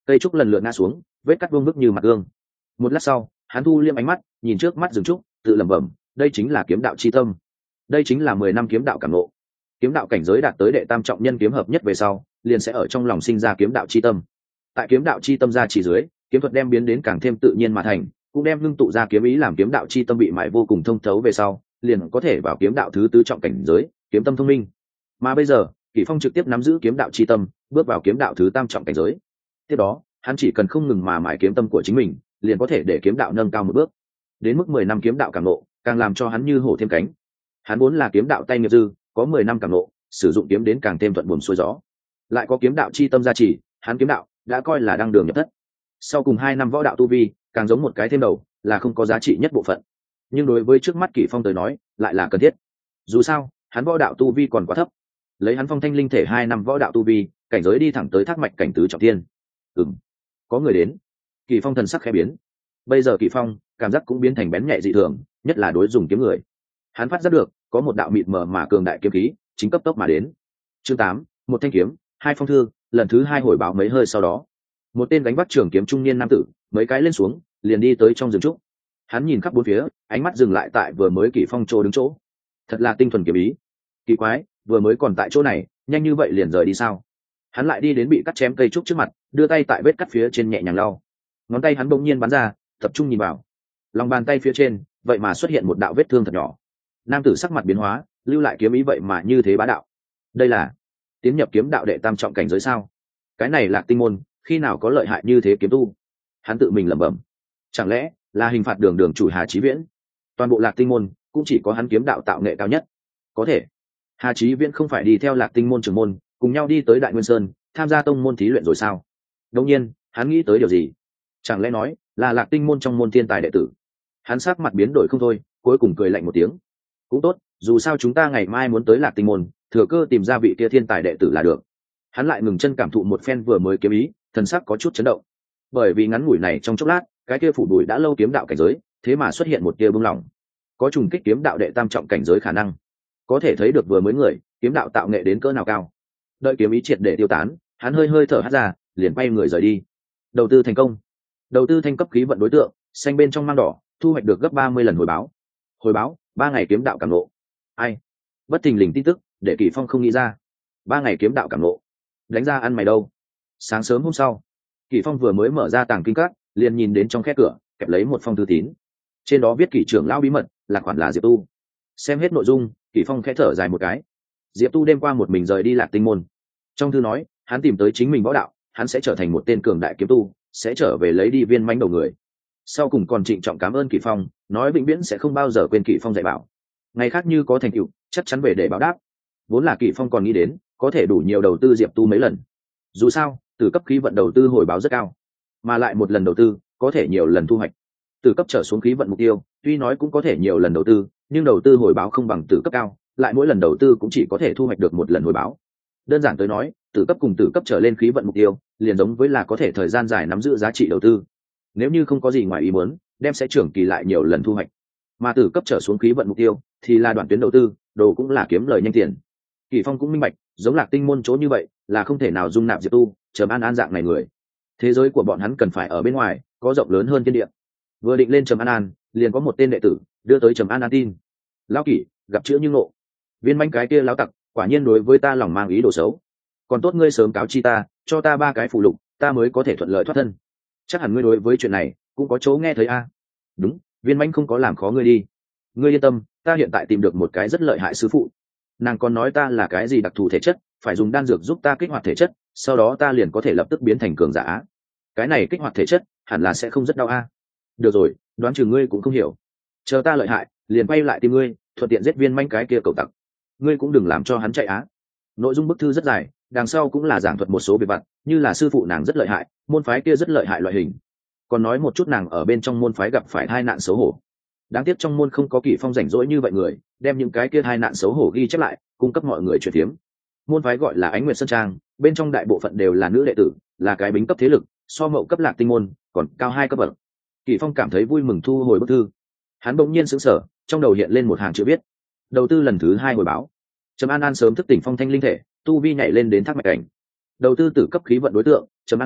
Cây trúc lần lượt ngã xuống, vết cắt vuông vức như mặt gương. Một lát sau, hắn thu liêm ánh mắt, nhìn trước mắt rừng trúc, tự lẩm bẩm, đây chính là kiếm đạo chi tâm. Đây chính là mười năm kiếm đạo cảm ngộ. Kiếm đạo cảnh giới đạt tới đệ tam trọng nhân kiếm hợp nhất về sau, liền sẽ ở trong lòng sinh ra kiếm đạo chi tâm. Tại kiếm đạo chi tâm ra chỉ dưới, kiếm thuật đem biến đến càng thêm tự nhiên mà thành, cũng đem ngưng tụ ra kiếm ý làm kiếm đạo chi tâm bị mại vô cùng thông thấu về sau, liền có thể vào kiếm đạo thứ tứ trọng cảnh giới, kiếm tâm thông minh. Mà bây giờ, Kỷ Phong trực tiếp nắm giữ kiếm đạo chi tâm, bước vào kiếm đạo thứ tam trọng cảnh giới. Tiếp đó, hắn chỉ cần không ngừng mà mài kiếm tâm của chính mình, liền có thể để kiếm đạo nâng cao một bước. Đến mức mười năm kiếm đạo cảm ngộ, càng làm cho hắn như hổ thêm cánh. Hắn vốn là kiếm đạo tay nghiệp dư, có mười năm cảm ngộ, sử dụng kiếm đến càng thêm thuận buồm xuôi gió. Lại có kiếm đạo chi tâm gia trì, hắn kiếm đạo đã coi là đang đường nhập thất. Sau cùng hai năm võ đạo tu vi, càng giống một cái thêm đầu, là không có giá trị nhất bộ phận. Nhưng đối với trước mắt Kỷ Phong tới nói, lại là cần thiết. Dù sao, hắn võ đạo tu vi còn quá thấp. Lấy hắn phong thanh linh thể hai năm võ đạo tu vi, cảnh giới đi thẳng tới thác mạch cảnh tứ trọng thiên. Ừm, có người đến. Kỷ Phong thần sắc khẽ biến. Bây giờ Kỷ Phong, cảm giác cũng biến thành bén nhạy dị thường, nhất là đối dùng kiếm người. Hắn phát giác được, có một đạo mịt mờ mà cường đại kiếm khí, chính cấp tốc mà đến. Chương tám, một thanh kiếm, hai phong thư, lần thứ hai hồi báo mấy hơi sau đó, một tên đánh bắt trường kiếm trung niên nam tử, mấy cái lên xuống, liền đi tới trong rừng trúc. Hắn nhìn khắp bốn phía, ánh mắt dừng lại tại vừa mới Kỷ Phong chỗ đứng chỗ. Thật là tinh thuần kiếm ý. Kỳ quái, vừa mới còn tại chỗ này, nhanh như vậy liền rời đi sao? Hắn lại đi đến bị cắt chém cây trúc trước mặt, đưa tay tại vết cắt phía trên nhẹ nhàng lau. Ngón tay hắn bỗng nhiên bắn ra, tập trung nhìn vào. Lòng bàn tay phía trên, vậy mà xuất hiện một đạo vết thương thật nhỏ. Nam tử sắc mặt biến hóa, lưu lại kiếm ý vậy mà như thế bá đạo. Đây là tiến nhập kiếm đạo đệ tam trọng cảnh giới sao? Cái này Lạc Tinh môn, khi nào có lợi hại như thế kiếm tu? Hắn tự mình lẩm bẩm. Chẳng lẽ là hình phạt đường đường chủ Hà Chí Viễn? Toàn bộ Lạc Tinh môn cũng chỉ có hắn kiếm đạo tạo nghệ cao nhất. Có thể Hà Chí Viễn không phải đi theo Lạc Tinh môn trưởng môn, cùng nhau đi tới Đại Nguyên Sơn, tham gia tông môn thí luyện rồi sao? Đương nhiên, hắn nghĩ tới điều gì? Chẳng lẽ nói là Lạc Tinh môn trong môn thiên tài đệ tử? Hắn sắc mặt biến đổi không thôi, cuối cùng cười lạnh một tiếng. Cũng tốt, dù sao chúng ta ngày mai muốn tới Lạc Tinh môn, thừa cơ tìm ra vị kia thiên tài đệ tử là được. Hắn lại ngừng chân cảm thụ một phen vừa mới kiếm ý, thần sắc có chút chấn động. Bởi vì ngắn ngủi này trong chốc lát, cái kia phủ đùi đã lâu kiếm đạo cảnh giới, thế mà xuất hiện một tia bừng lỏng, có trùng kích kiếm đạo đệ tam trọng cảnh giới khả năng. Có thể thấy được vừa mới người, kiếm đạo tạo nghệ đến cỡ nào cao. Đợi kiếm ý triệt để tiêu tán, hắn hơi hơi thở hắt ra, liền bay người rời đi. Đầu tư thành công. Đầu tư thanh cấp khí vận đối tượng, xanh bên trong mang đỏ, thu hoạch được gấp ba mươi lần hồi báo. Hồi báo, ba ngày kiếm đạo cảm ngộ. Ai? Bất thình lình tin tức, để Kỷ Phong không nghĩ ra. Ba ngày kiếm đạo cảm ngộ. Đánh ra ăn mày đâu? Sáng sớm hôm sau, Kỷ Phong vừa mới mở ra tàng kinh các, liền nhìn đến trong khe cửa, kẹp lấy một phong thư tín. Trên đó viết Kỷ trưởng lão bí mật, là khoản là Diệp Tu. Xem hết nội dung, Kỷ Phong khẽ thở dài một cái. Diệp Tu đêm qua một mình rời đi Lạc Tinh môn. Trong thư nói, hắn tìm tới chính mình võ đạo, hắn sẽ trở thành một tên cường đại kiếm tu, sẽ trở về lấy đi viên mãnh đầu người. Sau cùng còn trịnh trọng cảm ơn Kỷ Phong, nói vĩnh viễn sẽ không bao giờ quên Kỷ Phong dạy bảo. Ngày khác như có thành tựu, chắc chắn về để báo đáp. Vốn là Kỷ Phong còn nghĩ đến, có thể đủ nhiều đầu tư Diệp Tu mấy lần. Dù sao, từ cấp khí vận đầu tư hồi báo rất cao, mà lại một lần đầu tư có thể nhiều lần thu hoạch. Từ cấp trở xuống khí vận mục tiêu, tuy nói cũng có thể nhiều lần đầu tư, nhưng đầu tư hồi báo không bằng từ cấp cao, lại mỗi lần đầu tư cũng chỉ có thể thu hoạch được một lần hồi báo. Đơn giản tới nói, từ cấp cùng từ cấp trở lên khí vận mục tiêu, liền giống với là có thể thời gian dài nắm giữ giá trị đầu tư. Nếu như không có gì ngoài ý muốn, đem sẽ trưởng kỳ lại nhiều lần thu hoạch. Mà từ cấp trở xuống khí vận mục tiêu, thì là đoạn tuyến đầu tư, đồ cũng là kiếm lời nhanh tiền. Kỷ Phong cũng minh bạch, giống Lạc Tinh môn chỗ như vậy, là không thể nào dung nạp Diệp Tu, Trầm An An dạng này người. Thế giới của bọn hắn cần phải ở bên ngoài, có rộng lớn hơn thiên địa. Vừa định lên Trầm An An, liền có một tên đệ tử đưa tới Trầm An An tin. Lão Kỷ, gặp chữ như ngộ. Viên manh cái kia lão tặc, quả nhiên đối với ta lòng mang ý đồ xấu. Còn tốt ngươi sớm cáo chi ta, cho ta ba cái phụ lục, ta mới có thể thuận lợi thoát thân. Chắc hẳn ngươi đối với chuyện này cũng có chỗ nghe thấy a. Đúng, Viên manh không có làm khó ngươi đi. Ngươi yên tâm, ta hiện tại tìm được một cái rất lợi hại sư phụ. Nàng còn nói ta là cái gì đặc thù thể chất, phải dùng đan dược giúp ta kích hoạt thể chất, sau đó ta liền có thể lập tức biến thành cường giả. Cái này kích hoạt thể chất hẳn là sẽ không rất đau a. Được rồi, đoán chừng ngươi cũng không hiểu. Chờ ta lợi hại, liền quay lại tìm ngươi, thuận tiện giết Viên manh cái kia cậu tặc. Ngươi cũng đừng làm cho hắn chạy á. Nội dung bức thư rất dài, đằng sau cũng là giảng thuật một số việc vặt, như là sư phụ nàng rất lợi hại, môn phái kia rất lợi hại loại hình. Còn nói một chút nàng ở bên trong môn phái gặp phải tai nạn xấu hổ. Đáng tiếc trong môn không có Kỷ Phong rảnh rỗi như vậy người, đem những cái kia tai nạn xấu hổ ghi chép lại, cung cấp mọi người chuyển tiếm. Môn phái gọi là Ánh Nguyệt Sơn Trang, bên trong đại bộ phận đều là nữ đệ tử, là cái bính cấp thế lực, so mậu cấp Lạc Tinh môn còn cao hai cấp bậc. Kỷ Phong cảm thấy vui mừng thu hồi bức thư. Hắn bỗng nhiên sững sờ, trong đầu hiện lên một hàng chữ viết: đầu tư lần thứ hai hồi báo. Trầm An An sớm thức tỉnh phong thanh linh thể, tu vi nhảy lên đến thác mạch cảnh. Đầu tư tử cấp khí vận đối tượng: Trầm An An,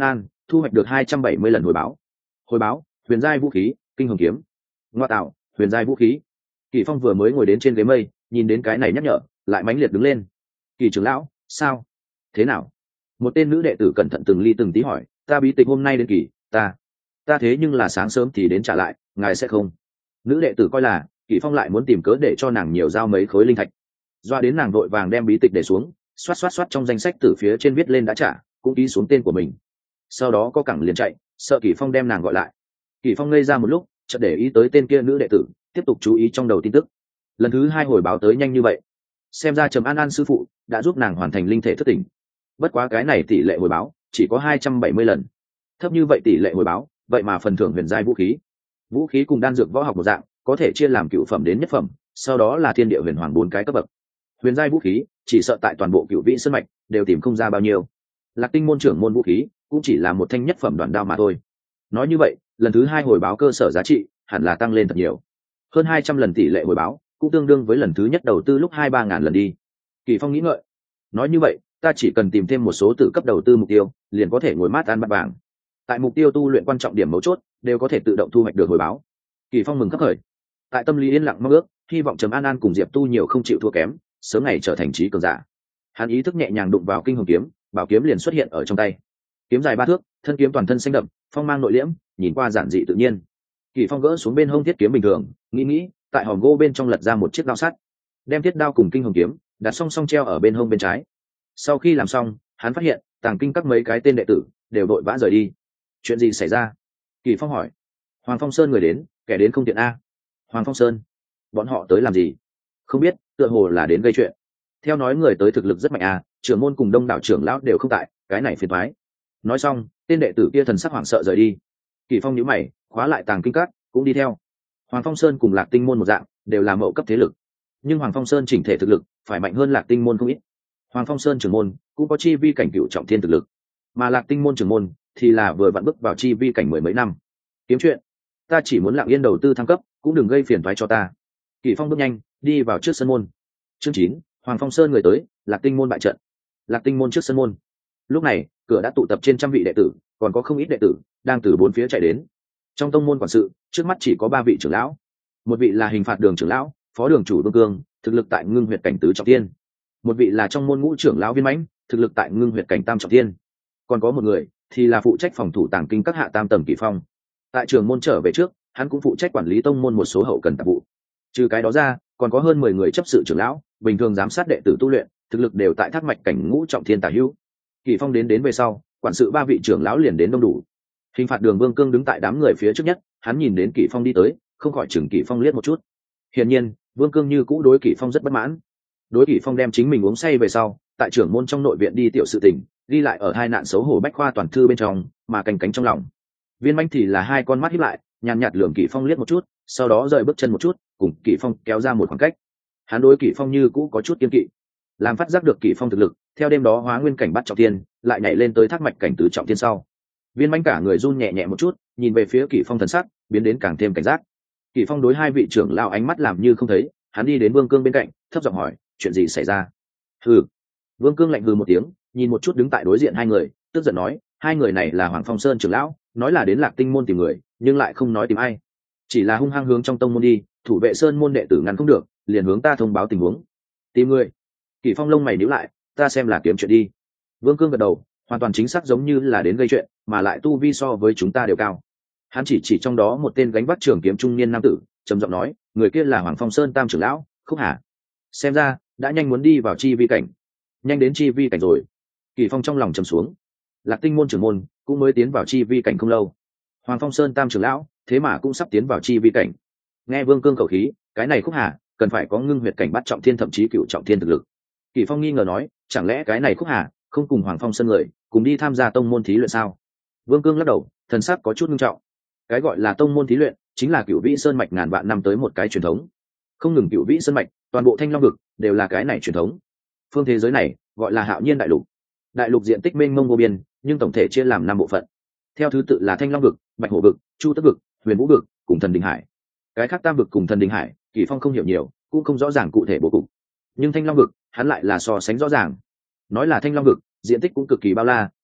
thu hoạch được hai trăm bảy mươi lần hồi báo. Hồi báo huyền giai vũ khí kinh hồng kiếm. Ngoa tạo, huyền giai vũ khí. Kỳ Phong vừa mới ngồi đến trên ghế mây, nhìn đến cái này nhắc nhở lại mãnh liệt đứng lên. Kỳ trưởng lão, sao thế nào? Một tên nữ đệ tử cẩn thận từng ly từng tí hỏi. Ta bí tịch hôm nay đến kỳ, ta ta thế nhưng là sáng sớm thì đến trả lại, ngài sẽ không? Nữ đệ tử coi là Kỳ Phong lại muốn tìm cớ để cho nàng nhiều giao mấy khối linh thạch, doa đến nàng vội vàng đem bí tịch để xuống, xoát xoát xoát trong danh sách từ phía trên viết lên đã trả, cũng ký xuống tên của mình. Sau đó có cẳng liền chạy, sợ Kỳ Phong đem nàng gọi lại. Kỳ Phong ngây ra một lúc, chợt để ý tới tên kia nữ đệ tử, tiếp tục chú ý trong đầu tin tức. Lần thứ hai hồi báo tới nhanh như vậy, xem ra Trầm An An sư phụ đã giúp nàng hoàn thành linh thể thức tỉnh. Bất quá cái này tỷ lệ hồi báo chỉ có hai trăm bảy mươi lần, thấp như vậy tỷ lệ hồi báo, vậy mà phần thưởng huyền giai vũ khí. Vũ khí cùng đan dược võ học một dạng, có thể chia làm cựu phẩm đến nhất phẩm, sau đó là thiên địa huyền hoàng bốn cái cấp bậc. Huyền giai vũ khí chỉ sợ tại toàn bộ cựu vĩ sơn mạch đều tìm không ra bao nhiêu. Lạc Tinh môn trưởng môn vũ khí cũng chỉ là một thanh nhất phẩm đoạn đao mà thôi. Nói như vậy, lần thứ hai hồi báo cơ sở giá trị hẳn là tăng lên thật nhiều, hơn hai trăm lần tỷ lệ hồi báo, cũng tương đương với lần thứ nhất đầu tư lúc hai ba ngàn lần đi. Kỳ Phong nghĩ ngợi, nói như vậy ta chỉ cần tìm thêm một số tự cấp đầu tư mục tiêu, liền có thể ngồi mát ăn bát vàng. Tại mục tiêu tu luyện quan trọng điểm mấu chốt đều có thể tự động thu hoạch được hồi báo. Kỳ Phong mừng khắc khởi, tại tâm lý yên lặng mong ước, hy vọng Trầm An An cùng Diệp Tu nhiều không chịu thua kém, sớm ngày trở thành trí cường giả. Hắn ý thức nhẹ nhàng đụng vào kinh hồng kiếm, bảo kiếm liền xuất hiện ở trong tay. Kiếm dài ba thước, thân kiếm toàn thân xanh đậm, phong mang nội liễm, nhìn qua giản dị tự nhiên. Kỳ Phong gỡ xuống bên hông thiết kiếm bình thường, nghĩ nghĩ, tại hòm gỗ bên trong lật ra một chiếc đao sắt, đem thiết đao cùng kinh hồng kiếm đặt song song treo ở bên hông bên trái. Sau khi làm xong, hắn phát hiện tàng kinh các mấy cái tên đệ tử đều đội vã rời đi. Chuyện gì xảy ra? Kỳ Phong hỏi. Hoàng Phong Sơn người đến, kẻ đến không tiện a. Hoàng Phong Sơn? Bọn họ tới làm gì? Không biết, tựa hồ là đến gây chuyện. Theo nói người tới thực lực rất mạnh a, trưởng môn cùng đông đảo trưởng lão đều không tại, cái này phiền toái. Nói xong, tên đệ tử kia thần sắc hoảng sợ rời đi. Kỳ Phong nhíu mày, khóa lại tàng kinh các, cũng đi theo. Hoàng Phong Sơn cùng Lạc Tinh môn một dạng, đều là mậu cấp thế lực, nhưng Hoàng Phong Sơn chỉnh thể thực lực phải mạnh hơn Lạc Tinh môn không ít. Hoàng Phong Sơn trưởng môn cũng có chi vi cảnh cựu trọng thiên thực lực, mà Lạc Tinh môn trưởng môn thì là vừa vặn bước vào chi vi cảnh mười mấy năm. Kiếm chuyện, ta chỉ muốn lặng yên đầu tư thăng cấp, cũng đừng gây phiền toái cho ta. Kỳ Phong bước nhanh đi vào trước sân môn. Chương chín, Hoàng Phong Sơn người tới, Lạc Tinh môn bại trận. Lạc Tinh môn trước sân môn. Lúc này, cửa đã tụ tập trên trăm vị đệ tử, còn có không ít đệ tử đang từ bốn phía chạy đến. Trong tông môn quản sự, trước mắt chỉ có ba vị trưởng lão. Một vị là hình phạt đường trưởng lão, phó đường chủ Vương Cương, thực lực tại ngưng huyệt cảnh tứ trọng thiên. Một vị là trong môn ngũ trưởng lão Viên Mãnh, thực lực tại ngưng huyệt cảnh tam trọng thiên. Còn có một người thì là phụ trách phòng thủ tàng kinh các hạ tam tầng Kỳ Phong. Tại trường môn trở về trước, hắn cũng phụ trách quản lý tông môn một số hậu cần tạp vụ. Trừ cái đó ra, còn có hơn mười người chấp sự trưởng lão, bình thường giám sát đệ tử tu luyện, thực lực đều tại thác mạch cảnh ngũ trọng thiên tả hữu. Kỳ Phong đến đến về sau, quản sự ba vị trưởng lão liền đến đông đủ. Hình phạt đường Vương Cương đứng tại đám người phía trước nhất, hắn nhìn đến Kỳ Phong đi tới, không khỏi chừng Kỳ Phong liếc một chút. Hiển nhiên, Vương Cương như cũ đối Kỳ Phong rất bất mãn. Đối Kỳ Phong đem chính mình uống say về sau, tại trưởng môn trong nội viện đi tiểu sự tình, ghi lại ở hai nạn xấu hổ bách khoa toàn thư bên trong, mà canh cánh trong lòng. Viên Mãnh thì là hai con mắt híp lại, nhàn nhạt lườm Kỳ Phong liếc một chút, sau đó rời bước chân một chút, cùng Kỳ Phong kéo ra một khoảng cách. Hắn đối Kỳ Phong như cũ có chút kiên kỵ, làm phát giác được Kỳ Phong thực lực, theo đêm đó hóa nguyên cảnh bắt trọng thiên, lại nhảy lên tới thác mạch cảnh tứ trọng thiên sau. Viên Mãnh cả người run nhẹ nhẹ một chút, nhìn về phía Kỳ Phong thần sắc biến đến càng thêm cảnh giác. Kỳ Phong đối hai vị trưởng lão ánh mắt làm như không thấy, hắn đi đến Vương Cương bên cạnh, thấp giọng hỏi, chuyện gì xảy ra? Hừ. Vương Cương lạnh hừ một tiếng, nhìn một chút đứng tại đối diện hai người, tức giận nói, hai người này là Hoàng Phong Sơn trưởng lão, nói là đến Lạc Tinh môn tìm người, nhưng lại không nói tìm ai, chỉ là hung hăng hướng trong tông môn đi, thủ vệ sơn môn đệ tử ngăn không được, liền hướng ta thông báo tình huống. Tìm người? Kỳ Phong lông mày nhíu lại, ta xem là kiếm chuyện đi. Vương Cương gật đầu, hoàn toàn chính xác giống như là đến gây chuyện, mà lại tu vi so với chúng ta đều cao. Hắn chỉ chỉ trong đó một tên gánh vác trường kiếm trung niên nam tử, trầm giọng nói, người kia là Hoàng Phong Sơn tam trưởng lão, Khúc Hà. Xem ra đã nhanh muốn đi vào chi vi cảnh. Nhanh đến chi vi cảnh rồi. Kỳ Phong trong lòng trầm xuống. Lạc Tinh môn trưởng môn cũng mới tiến vào chi vi cảnh không lâu. Hoàng Phong Sơn tam trưởng lão thế mà cũng sắp tiến vào chi vi cảnh. Nghe Vương Cương khẩu khí, cái này Khúc Hà cần phải có ngưng huyệt cảnh bắt trọng thiên thậm chí cựu trọng thiên thực lực. Kỳ Phong nghi ngờ nói, chẳng lẽ cái này Khúc Hà không cùng Hoàng Phong Sơn người cùng đi tham gia tông môn thí luyện sao? Vương Cương lắc đầu, thần sắc có chút nghiêm trọng. Cái gọi là tông môn thí luyện chính là Cửu Vĩ Sơn mạch ngàn vạn năm tới một cái truyền thống. Không ngừng Cửu Vĩ Sơn mạch, toàn bộ Thanh Long vực đều là cái này truyền thống. Phương thế giới này gọi là Hạo Nhiên đại lục. Đại lục diện tích mênh mông vô biên, nhưng tổng thể chia làm năm bộ phận. Theo thứ tự là Thanh Long vực, Bạch Hổ vực, Chu Tức vực, Huyền Vũ vực cùng Thần Đình Hải. Cái khác tam vực cùng Thần Đình Hải, Kỳ Phong không hiểu nhiều, cũng không rõ ràng cụ thể bố cục. Nhưng Thanh Long vực, hắn lại là so sánh rõ ràng. Nói là Thanh Long vực, diện tích cũng cực kỳ bao la,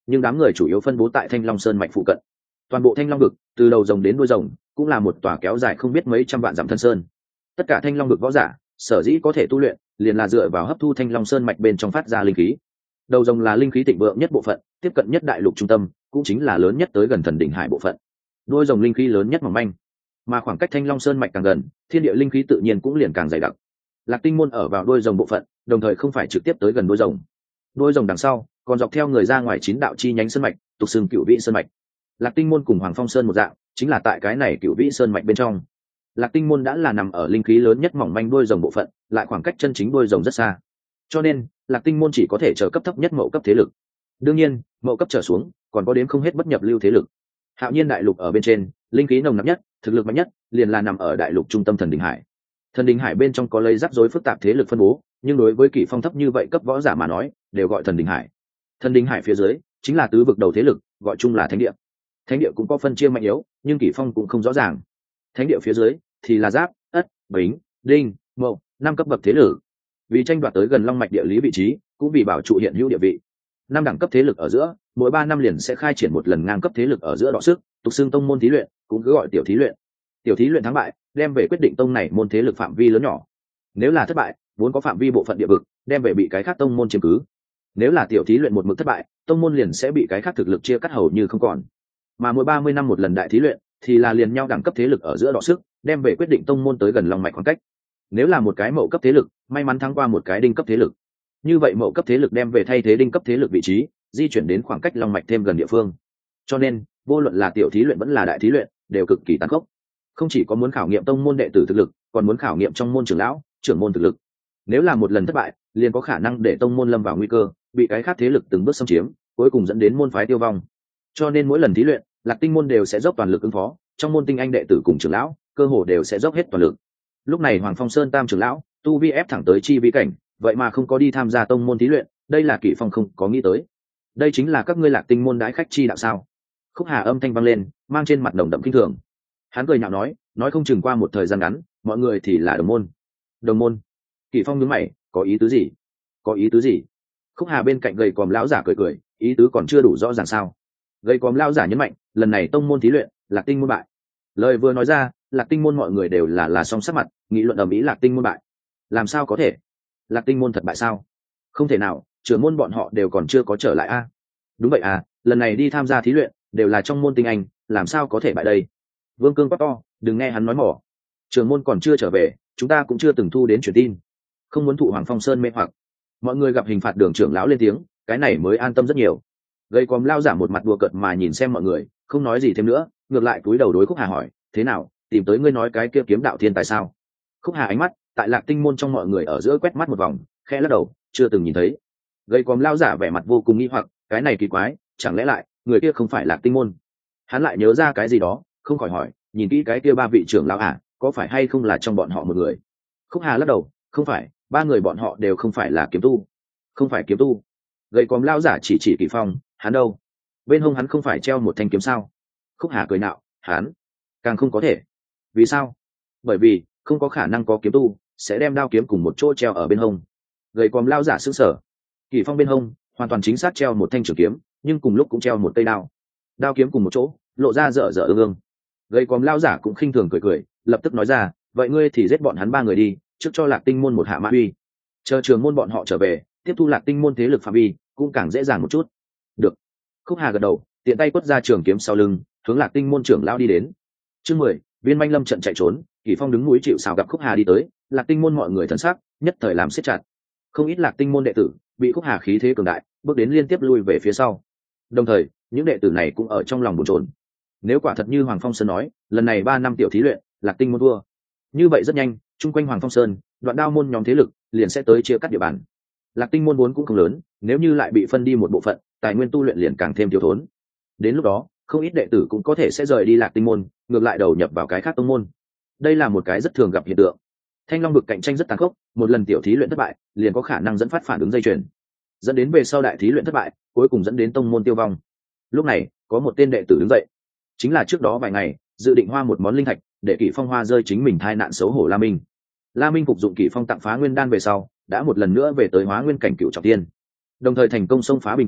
nhưng đám người chủ yếu phân bố tại thanh long sơn mạch phụ cận. Toàn bộ thanh long vực từ đầu rồng đến đuôi rồng cũng là một tòa kéo dài không biết mấy trăm vạn dặm thân sơn. Tất cả thanh long vực võ giả sở dĩ có thể tu luyện liền là dựa vào hấp thu thanh long sơn mạch bên trong phát ra linh khí. Đầu rồng là linh khí thịnh vượng nhất bộ phận, tiếp cận nhất đại lục trung tâm, cũng chính là lớn nhất tới gần thần đỉnh hải bộ phận. Đuôi rồng linh khí lớn nhất mỏng manh, mà khoảng cách thanh long sơn mạch càng gần, thiên địa linh khí tự nhiên cũng liền càng dày đặc. Lạc Tinh môn ở vào đuôi rồng bộ phận, đồng thời không phải trực tiếp tới gần đuôi rồng. Đuôi rồng đằng sau còn dọc theo người ra ngoài chín đạo chi nhánh sơn mạch, tục xưng Cửu Vĩ sơn mạch. Lạc Tinh môn cùng Hoàng Phong sơn một dạng, chính là tại cái này Cửu Vĩ sơn mạch bên trong. Lạc Tinh môn đã là nằm ở linh khí lớn nhất mỏng manh đuôi rồng bộ phận, lại khoảng cách chân chính đuôi rồng rất xa. Cho nên, Lạc Tinh môn chỉ có thể chờ cấp thấp nhất mậu cấp thế lực. Đương nhiên, mậu cấp trở xuống, còn có đến không hết bất nhập lưu thế lực. Hạo Nhiên đại lục ở bên trên, linh khí nồng nặc nhất, thực lực mạnh nhất, liền là nằm ở đại lục trung tâm Thần Đình Hải. Thần Đình Hải bên trong có lấy rắc rối phức tạp thế lực phân bố, nhưng đối với Kỷ Phong thấp như vậy cấp võ giả mà nói, đều gọi Thần Đình Hải. Thần Đình Hải phía dưới chính là tứ vực đầu thế lực, gọi chung là Thánh địa. Thánh địa cũng có phân chia mạnh yếu, nhưng Kỷ Phong cũng không rõ ràng. Thánh địa phía dưới thì là Giáp, Ất, Bính, Đinh, Mậu, năm cấp bậc thế lực. Vì tranh đoạt tới gần long mạch địa lý vị trí, cũng vì bảo trụ hiện hữu địa vị. Năm đẳng cấp thế lực ở giữa, mỗi ba năm liền sẽ khai triển một lần ngang cấp thế lực ở giữa đọ sức, tục xưng tông môn thí luyện, cũng cứ gọi tiểu thí luyện. Tiểu thí luyện thắng bại, đem về quyết định tông này môn thế lực phạm vi lớn nhỏ. Nếu là thất bại, vốn có phạm vi bộ phận địa vực, đem về bị cái khác tông môn chiếm cứ. Nếu là tiểu thí luyện một mực thất bại, tông môn liền sẽ bị cái khác thực lực chia cắt hầu như không còn. Mà mỗi ba mươi năm một lần đại thí luyện, thì là liền nhau đẳng cấp thế lực ở giữa đọ sức, đem về quyết định tông môn tới gần long mạch khoảng cách. Nếu là một cái mậu cấp thế lực, may mắn thắng qua một cái đinh cấp thế lực, như vậy mậu cấp thế lực đem về thay thế đinh cấp thế lực vị trí, di chuyển đến khoảng cách long mạch thêm gần địa phương. Cho nên, vô luận là tiểu thí luyện vẫn là đại thí luyện, đều cực kỳ tàn khốc. Không chỉ có muốn khảo nghiệm tông môn đệ tử thực lực, còn muốn khảo nghiệm trong môn trưởng lão, trưởng môn thực lực. Nếu là một lần thất bại, liền có khả năng để tông môn lâm vào nguy cơ, bị cái khác thế lực từng bước xâm chiếm, cuối cùng dẫn đến môn phái tiêu vong. Cho nên mỗi lần thí luyện, Lạc Tinh môn đều sẽ dốc toàn lực ứng phó, trong môn tinh anh đệ tử cùng trưởng lão, cơ hồ đều sẽ dốc hết toàn lực. Lúc này Hoàng Phong Sơn tam trưởng lão, tu vi ép thẳng tới chi vi cảnh, vậy mà không có đi tham gia tông môn thí luyện, đây là Kỷ Phong không có nghĩ tới. Đây chính là các ngươi Lạc Tinh môn đãi khách chi đạo sao? Khúc Hà âm thanh vang lên, mang trên mặt nồng đậm kinh thường. Hắn cười nhạo nói, nói không chừng qua một thời gian ngắn, mọi người thì là đồng môn. Đồng môn? Kỷ Phong nhướng mày, có ý tứ gì? Có ý tứ gì? Khúc Hà bên cạnh gầy còm lão giả cười cười, ý tứ còn chưa đủ rõ ràng sao? Gầy còm lão giả nhấn mạnh, lần này tông môn thí luyện, Lạc Tinh môn bại. Lời vừa nói ra, Lạc Tinh môn mọi người đều là là song sắc mặt, nghị luận ầm ĩ Lạc Tinh môn bại. Làm sao có thể? Lạc Tinh môn thật bại sao? Không thể nào, trưởng môn bọn họ đều còn chưa có trở lại a. À? Đúng vậy à, lần này đi tham gia thí luyện, đều là trong môn tinh anh, làm sao có thể bại đây? Vương Cương quát to, đừng nghe hắn nói mỏ. Trưởng môn còn chưa trở về, chúng ta cũng chưa từng thu đến truyền tin. Không muốn thụ Hoàng Phong Sơn mê hoặc. Mọi người gặp hình phạt đường trưởng lão lên tiếng, cái này mới an tâm rất nhiều. Gây còm lao giả một mặt đùa cợt mà nhìn xem mọi người, không nói gì thêm nữa, ngược lại cúi đầu đối Khúc Hà hỏi, thế nào, tìm tới ngươi nói cái kia kiếm đạo thiên tài sao? Khúc Hà ánh mắt tại Lạc Tinh môn trong mọi người ở giữa quét mắt một vòng, khẽ lắc đầu, chưa từng nhìn thấy. Gây còm lao giả vẻ mặt vô cùng nghi hoặc, cái này kỳ quái, chẳng lẽ lại người kia không phải Lạc Tinh môn? Hắn lại nhớ ra cái gì đó, không khỏi hỏi, nhìn kỹ cái kia ba vị trưởng lão à, có phải hay không là trong bọn họ một người? Khúc Hà lắc đầu, không phải, ba người bọn họ đều không phải là kiếm tu. Không phải kiếm tu? Gây còm lao giả chỉ chỉ Kỷ Phong, hắn đâu? Bên hông hắn không phải treo một thanh kiếm sao? Khúc Hà cười nạo, hắn càng không có thể. Vì sao? Bởi vì không có khả năng có kiếm tu sẽ đem đao kiếm cùng một chỗ treo ở bên hông. Gầy còm lao giả sững sờ. Kỷ Phong bên hông hoàn toàn chính xác treo một thanh trường kiếm, nhưng cùng lúc cũng treo một cây đao. Đao kiếm cùng một chỗ, lộ ra dở dở ương ương. Gầy còm lao giả cũng khinh thường cười cười, lập tức nói ra, vậy ngươi thì giết bọn hắn ba người đi, trước cho Lạc Tinh môn một hạ mã uy. Chờ trường môn bọn họ trở về, tiếp thu Lạc Tinh môn thế lực phạm vi, cũng càng dễ dàng một chút. Được. Khúc Hà gật đầu, tiện tay quất ra trường kiếm sau lưng, hướng Lạc Tinh môn trưởng lao đi đến. Chương mười, Viên Manh Lâm trận chạy trốn. Kỷ Phong đứng núi chịu sào gặp Khúc Hà đi tới, Lạc Tinh môn mọi người thần sắc nhất thời làm siết chặt. Không ít Lạc Tinh môn đệ tử bị Khúc Hà khí thế cường đại bước đến liên tiếp lui về phía sau. Đồng thời, những đệ tử này cũng ở trong lòng bồn chồn. Nếu quả thật như Hoàng Phong Sơn nói, lần này ba năm tiểu thí luyện, Lạc Tinh môn thua, như vậy rất nhanh, chung quanh Hoàng Phong Sơn, Đoạn Đao môn nhóm thế lực liền sẽ tới chia cắt địa bàn. Lạc Tinh môn vốn cũng không lớn, nếu như lại bị phân đi một bộ phận, tài nguyên tu luyện liền càng thêm thiếu thốn. Đến lúc đó, không ít đệ tử cũng có thể sẽ rời đi Lạc Tinh môn, ngược lại đầu nhập vào cái khác tông môn. Đây là một cái rất thường gặp hiện tượng. Thanh Long vực cạnh tranh rất tàn khốc, một lần tiểu thí luyện thất bại, liền có khả năng dẫn phát phản ứng dây chuyền, dẫn đến về sau đại thí luyện thất bại, cuối cùng dẫn đến tông môn tiêu vong. Lúc này, có một tên đệ tử đứng dậy, chính là trước đó vài ngày dự định hoa một món linh thạch để Kỷ Phong hoa rơi chính mình thai nạn xấu hổ La Minh. La Minh phục dụng Kỷ Phong tặng phá nguyên đan về sau, đã một lần nữa về tới hóa nguyên cảnh cựu trọng thiên, đồng thời thành công xông phá bình cảnh,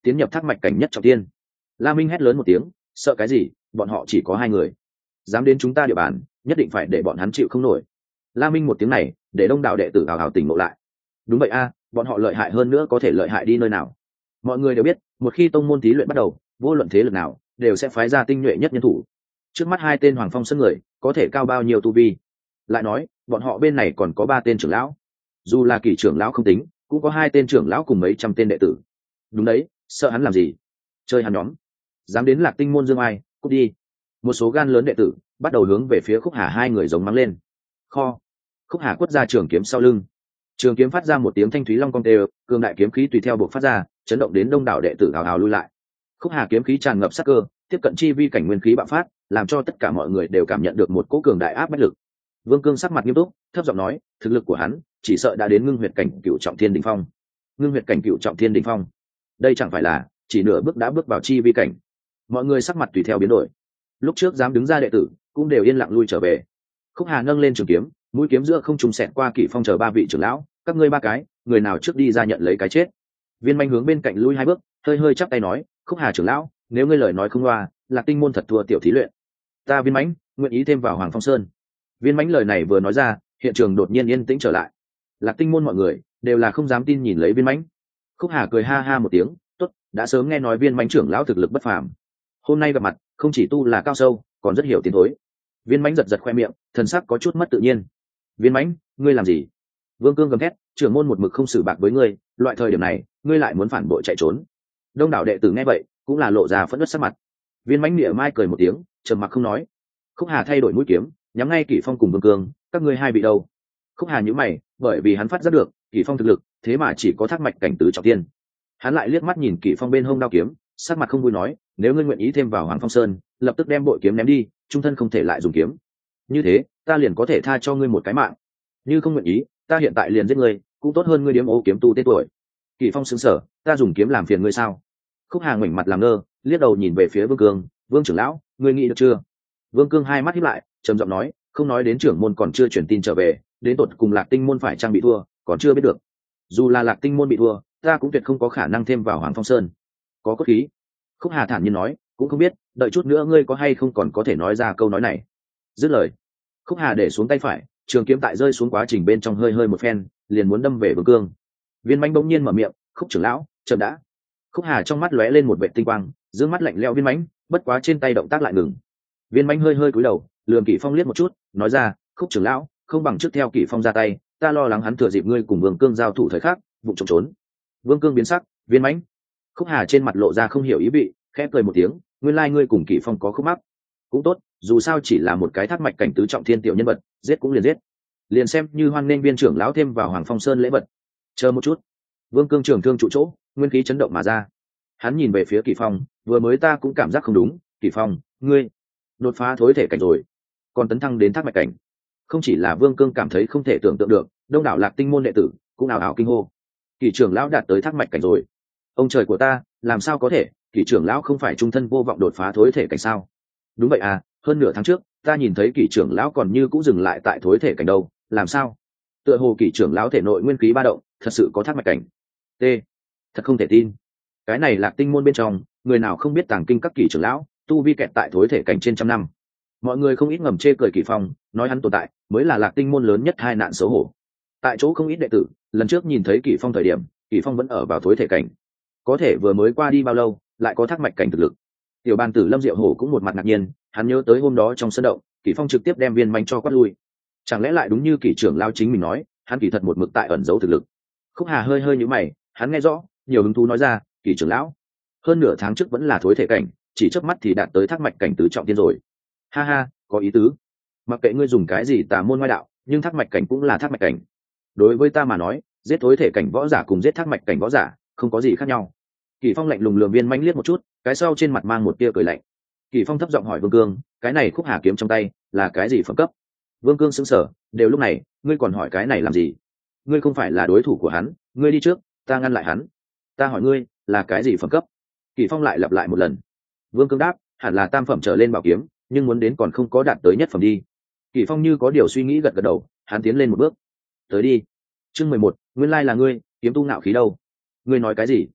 tiến nhập thác mạch cảnh nhất trọng tiên. La Minh hét lớn một tiếng, sợ cái gì, bọn họ chỉ có hai người, dám đến chúng ta địa bàn nhất định phải để bọn hắn chịu không nổi. La Minh một tiếng này để đông đảo đệ tử hào hào tỉnh ngộ lại. Đúng vậy a, bọn họ lợi hại hơn nữa có thể lợi hại đi nơi nào. Mọi người đều biết, một khi tông môn thí luyện bắt đầu, vô luận thế lực nào đều sẽ phái ra tinh nhuệ nhất nhân thủ. Trước mắt hai tên Hoàng Phong Sơn người có thể cao bao nhiêu tu vi. Lại nói bọn họ bên này còn có ba tên trưởng lão, dù là kỳ trưởng lão không tính cũng có hai tên trưởng lão cùng mấy trăm tên đệ tử. Đúng đấy, sợ hắn làm gì, chơi hắn nhóm, dám đến Lạc Tinh môn dương ai, cút đi. Một số gan lớn đệ tử bắt đầu hướng về phía Khúc Hà hai người giống mắng lên. Kho. Khúc Hà quất ra trường kiếm sau lưng, trường kiếm phát ra một tiếng thanh thúy long cong tê, cường đại kiếm khí tùy theo buộc phát ra, chấn động đến đông đảo đệ tử hào hào lui lại. Khúc Hà kiếm khí tràn ngập sát cơ, tiếp cận chi vi cảnh nguyên khí bạo phát, làm cho tất cả mọi người đều cảm nhận được một cỗ cường đại áp bách lực. Vương Cương sắc mặt nghiêm túc, thấp giọng nói, thực lực của hắn chỉ sợ đã đến ngưng huyệt cảnh cựu trọng thiên đỉnh phong. Ngưng huyệt cảnh cựu trọng thiên đỉnh phong, đây chẳng phải là chỉ nửa bước đã bước vào chi vi cảnh. Mọi người sắc mặt tùy theo biến đổi. Lúc trước dám đứng ra đệ tử cũng đều yên lặng lui trở về. Khúc Hà nâng lên trường kiếm, mũi kiếm giữa không trùng xẹt qua Kỷ Phong chờ ba vị trưởng lão, các ngươi ba cái, người nào trước đi ra nhận lấy cái chết. Viên Manh hướng bên cạnh lui hai bước, hơi hơi chắp tay nói, Khúc Hà trưởng lão, nếu ngươi lời nói không loa, Lạc Tinh môn thật thua tiểu thí luyện. Ta Viên Mãnh nguyện ý thêm vào Hoàng Phong Sơn. Viên Mãnh lời này vừa nói ra, hiện trường đột nhiên yên tĩnh trở lại. Lạc Tinh môn mọi người đều là không dám tin nhìn lấy Viên Mãnh. Khúc Hà cười ha ha một tiếng, tốt, đã sớm nghe nói Viên Mãnh trưởng lão thực lực bất phàm, hôm nay gặp mặt không chỉ tu là cao sâu, còn rất hiểu tiến thối. Viên Mãnh giật giật khoe miệng, thần sắc có chút mất tự nhiên. Viên Mãnh, ngươi làm gì? Vương Cương gầm thét, trưởng môn một mực không xử bạc với ngươi, loại thời điểm này ngươi lại muốn phản bội chạy trốn. Đông đảo đệ tử nghe vậy cũng là lộ ra phẫn nộ sắc mặt. Viên Mãnh mỉa mai cười một tiếng, trầm mặc không nói. Khúc Hà thay đổi mũi kiếm, nhắm ngay Kỷ Phong cùng Vương Cương, các ngươi hai bị đâu? Khúc Hà nhíu mày, bởi vì hắn phát giác được Kỷ Phong thực lực thế mà chỉ có thác mạch cảnh tứ trọng thiên. Hắn lại liếc mắt nhìn Kỷ Phong bên hông đao kiếm, sắc mặt không vui nói, nếu ngươi nguyện ý thêm vào Hoàng Phong Sơn, lập tức đem bội kiếm ném đi, trung thân không thể lại dùng kiếm. Như thế ta liền có thể tha cho ngươi một cái mạng. Như không nguyện ý, ta hiện tại liền giết ngươi, cũng tốt hơn ngươi điếm ô kiếm tu tên tuổi. Kỷ Phong sững sờ, ta dùng kiếm làm phiền ngươi sao? Khúc Hà ngoảnh mặt làm ngơ, liếc đầu nhìn về phía Vương Cương, Vương trưởng lão, ngươi nghĩ được chưa? Vương Cương hai mắt híp lại, trầm giọng nói, không nói đến trưởng môn còn chưa chuyển tin trở về, đến tột cùng Lạc Tinh môn phải trang bị thua, còn chưa biết được. Dù là Lạc Tinh môn bị thua, ta cũng tuyệt không có khả năng thêm vào Hoàng Phong Sơn. Có cốt khí. Khúc Hà thản nhiên nói, cũng không biết, đợi chút nữa ngươi có hay không còn có thể nói ra câu nói này. Dứt lời, Khúc Hà để xuống tay phải, trường kiếm tại rơi xuống quá trình bên trong hơi hơi một phen, liền muốn đâm về Vương Cương. Viên Mãnh bỗng nhiên mở miệng, Khúc trưởng lão, chậm đã. Khúc Hà trong mắt lóe lên một vệt tinh quang, dương mắt lạnh lẽo Viên Mãnh, bất quá trên tay động tác lại ngừng. Viên Mãnh hơi hơi cúi đầu, lườm Kỷ Phong liếc một chút, nói ra, Khúc trưởng lão, không bằng trước theo Kỷ Phong ra tay, ta lo lắng hắn thừa dịp ngươi cùng Vương Cương giao thủ thời khắc, vụ trộm trốn. Vương Cương biến sắc, Viên Mãnh. Khúc Hà trên mặt lộ ra không hiểu ý vị, khẽ cười một tiếng, nguyên lai ngươi cùng Kỷ Phong có khúc mắc. Cũng tốt, dù sao chỉ là một cái thác mạch cảnh tứ trọng thiên tiểu nhân vật, giết cũng liền giết, liền xem như hoan nên viên trưởng lão thêm vào Hoàng Phong Sơn lễ vật. Chờ một chút. Vương Cương trường thương trụ chỗ, nguyên khí chấn động mà ra. Hắn nhìn về phía Kỷ Phong, vừa mới ta cũng cảm giác không đúng, Kỷ Phong, ngươi đột phá thối thể cảnh rồi, còn tấn thăng đến thác mạch cảnh. Không chỉ là Vương Cương cảm thấy không thể tưởng tượng được, đông đảo Lạc Tinh môn đệ tử cũng ào ào kinh hô. Kỷ trưởng lão đạt tới thác mạch cảnh rồi. Ông trời của ta, làm sao có thể, Kỷ trưởng lão không phải trung thân vô vọng đột phá thối thể cảnh sao? Đúng vậy à, hơn nửa tháng trước ta nhìn thấy Kỷ trưởng lão còn như cũng dừng lại tại thối thể cảnh đâu, làm sao? Tựa hồ Kỷ trưởng lão thể nội nguyên khí ba động, thật sự có thác mạch cảnh. T. Thật không thể tin. Cái này Lạc Tinh môn bên trong, người nào không biết tàng kinh các Kỷ trưởng lão, tu vi kẹt tại thối thể cảnh trên trăm năm. Mọi người không ít ngầm chê cười Kỷ Phong, nói hắn tồn tại mới là Lạc Tinh môn lớn nhất hai nạn xấu hổ. Tại chỗ không ít đệ tử, lần trước nhìn thấy Kỷ Phong thời điểm, Kỷ Phong vẫn ở vào thối thể cảnh. Có thể vừa mới qua đi bao lâu, lại có thác mạch cảnh thực lực. Tiểu bàn tử Lâm Diệu Hổ cũng một mặt ngạc nhiên, hắn nhớ tới hôm đó trong sân động, Kỷ Phong trực tiếp đem Viên Manh cho quát lui. Chẳng lẽ lại đúng như Kỷ trưởng lão chính mình nói, hắn kỳ thật một mực tại ẩn giấu thực lực. Khúc Hà hơi hơi nhíu mày, hắn nghe rõ, nhiều hứng thú nói ra, Kỷ trưởng lão, hơn nửa tháng trước vẫn là thối thể cảnh, chỉ chớp mắt thì đạt tới thác mạch cảnh tứ trọng thiên rồi. Ha ha, có ý tứ. Mặc kệ ngươi dùng cái gì tà môn ngoại đạo, nhưng thác mạch cảnh cũng là thác mạch cảnh. Đối với ta mà nói, giết thối thể cảnh võ giả cùng giết thác mạch cảnh võ giả không có gì khác nhau. Kỷ Phong lạnh lùng lườm Viên Manh liếc một chút, cái sau trên mặt mang một tia cười lạnh. Kỷ Phong thấp giọng hỏi Vương Cương, cái này Khúc Hà kiếm trong tay là cái gì phẩm cấp? Vương Cương sững sờ, đều lúc này ngươi còn hỏi cái này làm gì? Ngươi không phải là đối thủ của hắn, ngươi đi trước, ta ngăn lại hắn. Ta hỏi ngươi, là cái gì phẩm cấp? Kỷ Phong lại lặp lại một lần. Vương Cương đáp, hẳn là tam phẩm trở lên bảo kiếm, nhưng muốn đến còn không có đạt tới nhất phẩm đi. Kỷ Phong như có điều suy nghĩ gật gật đầu, hắn tiến lên một bước. Tới đi. Chương mười một, nguyên lai là ngươi, kiếm tu ngạo khí đâu? Ngươi nói cái gì?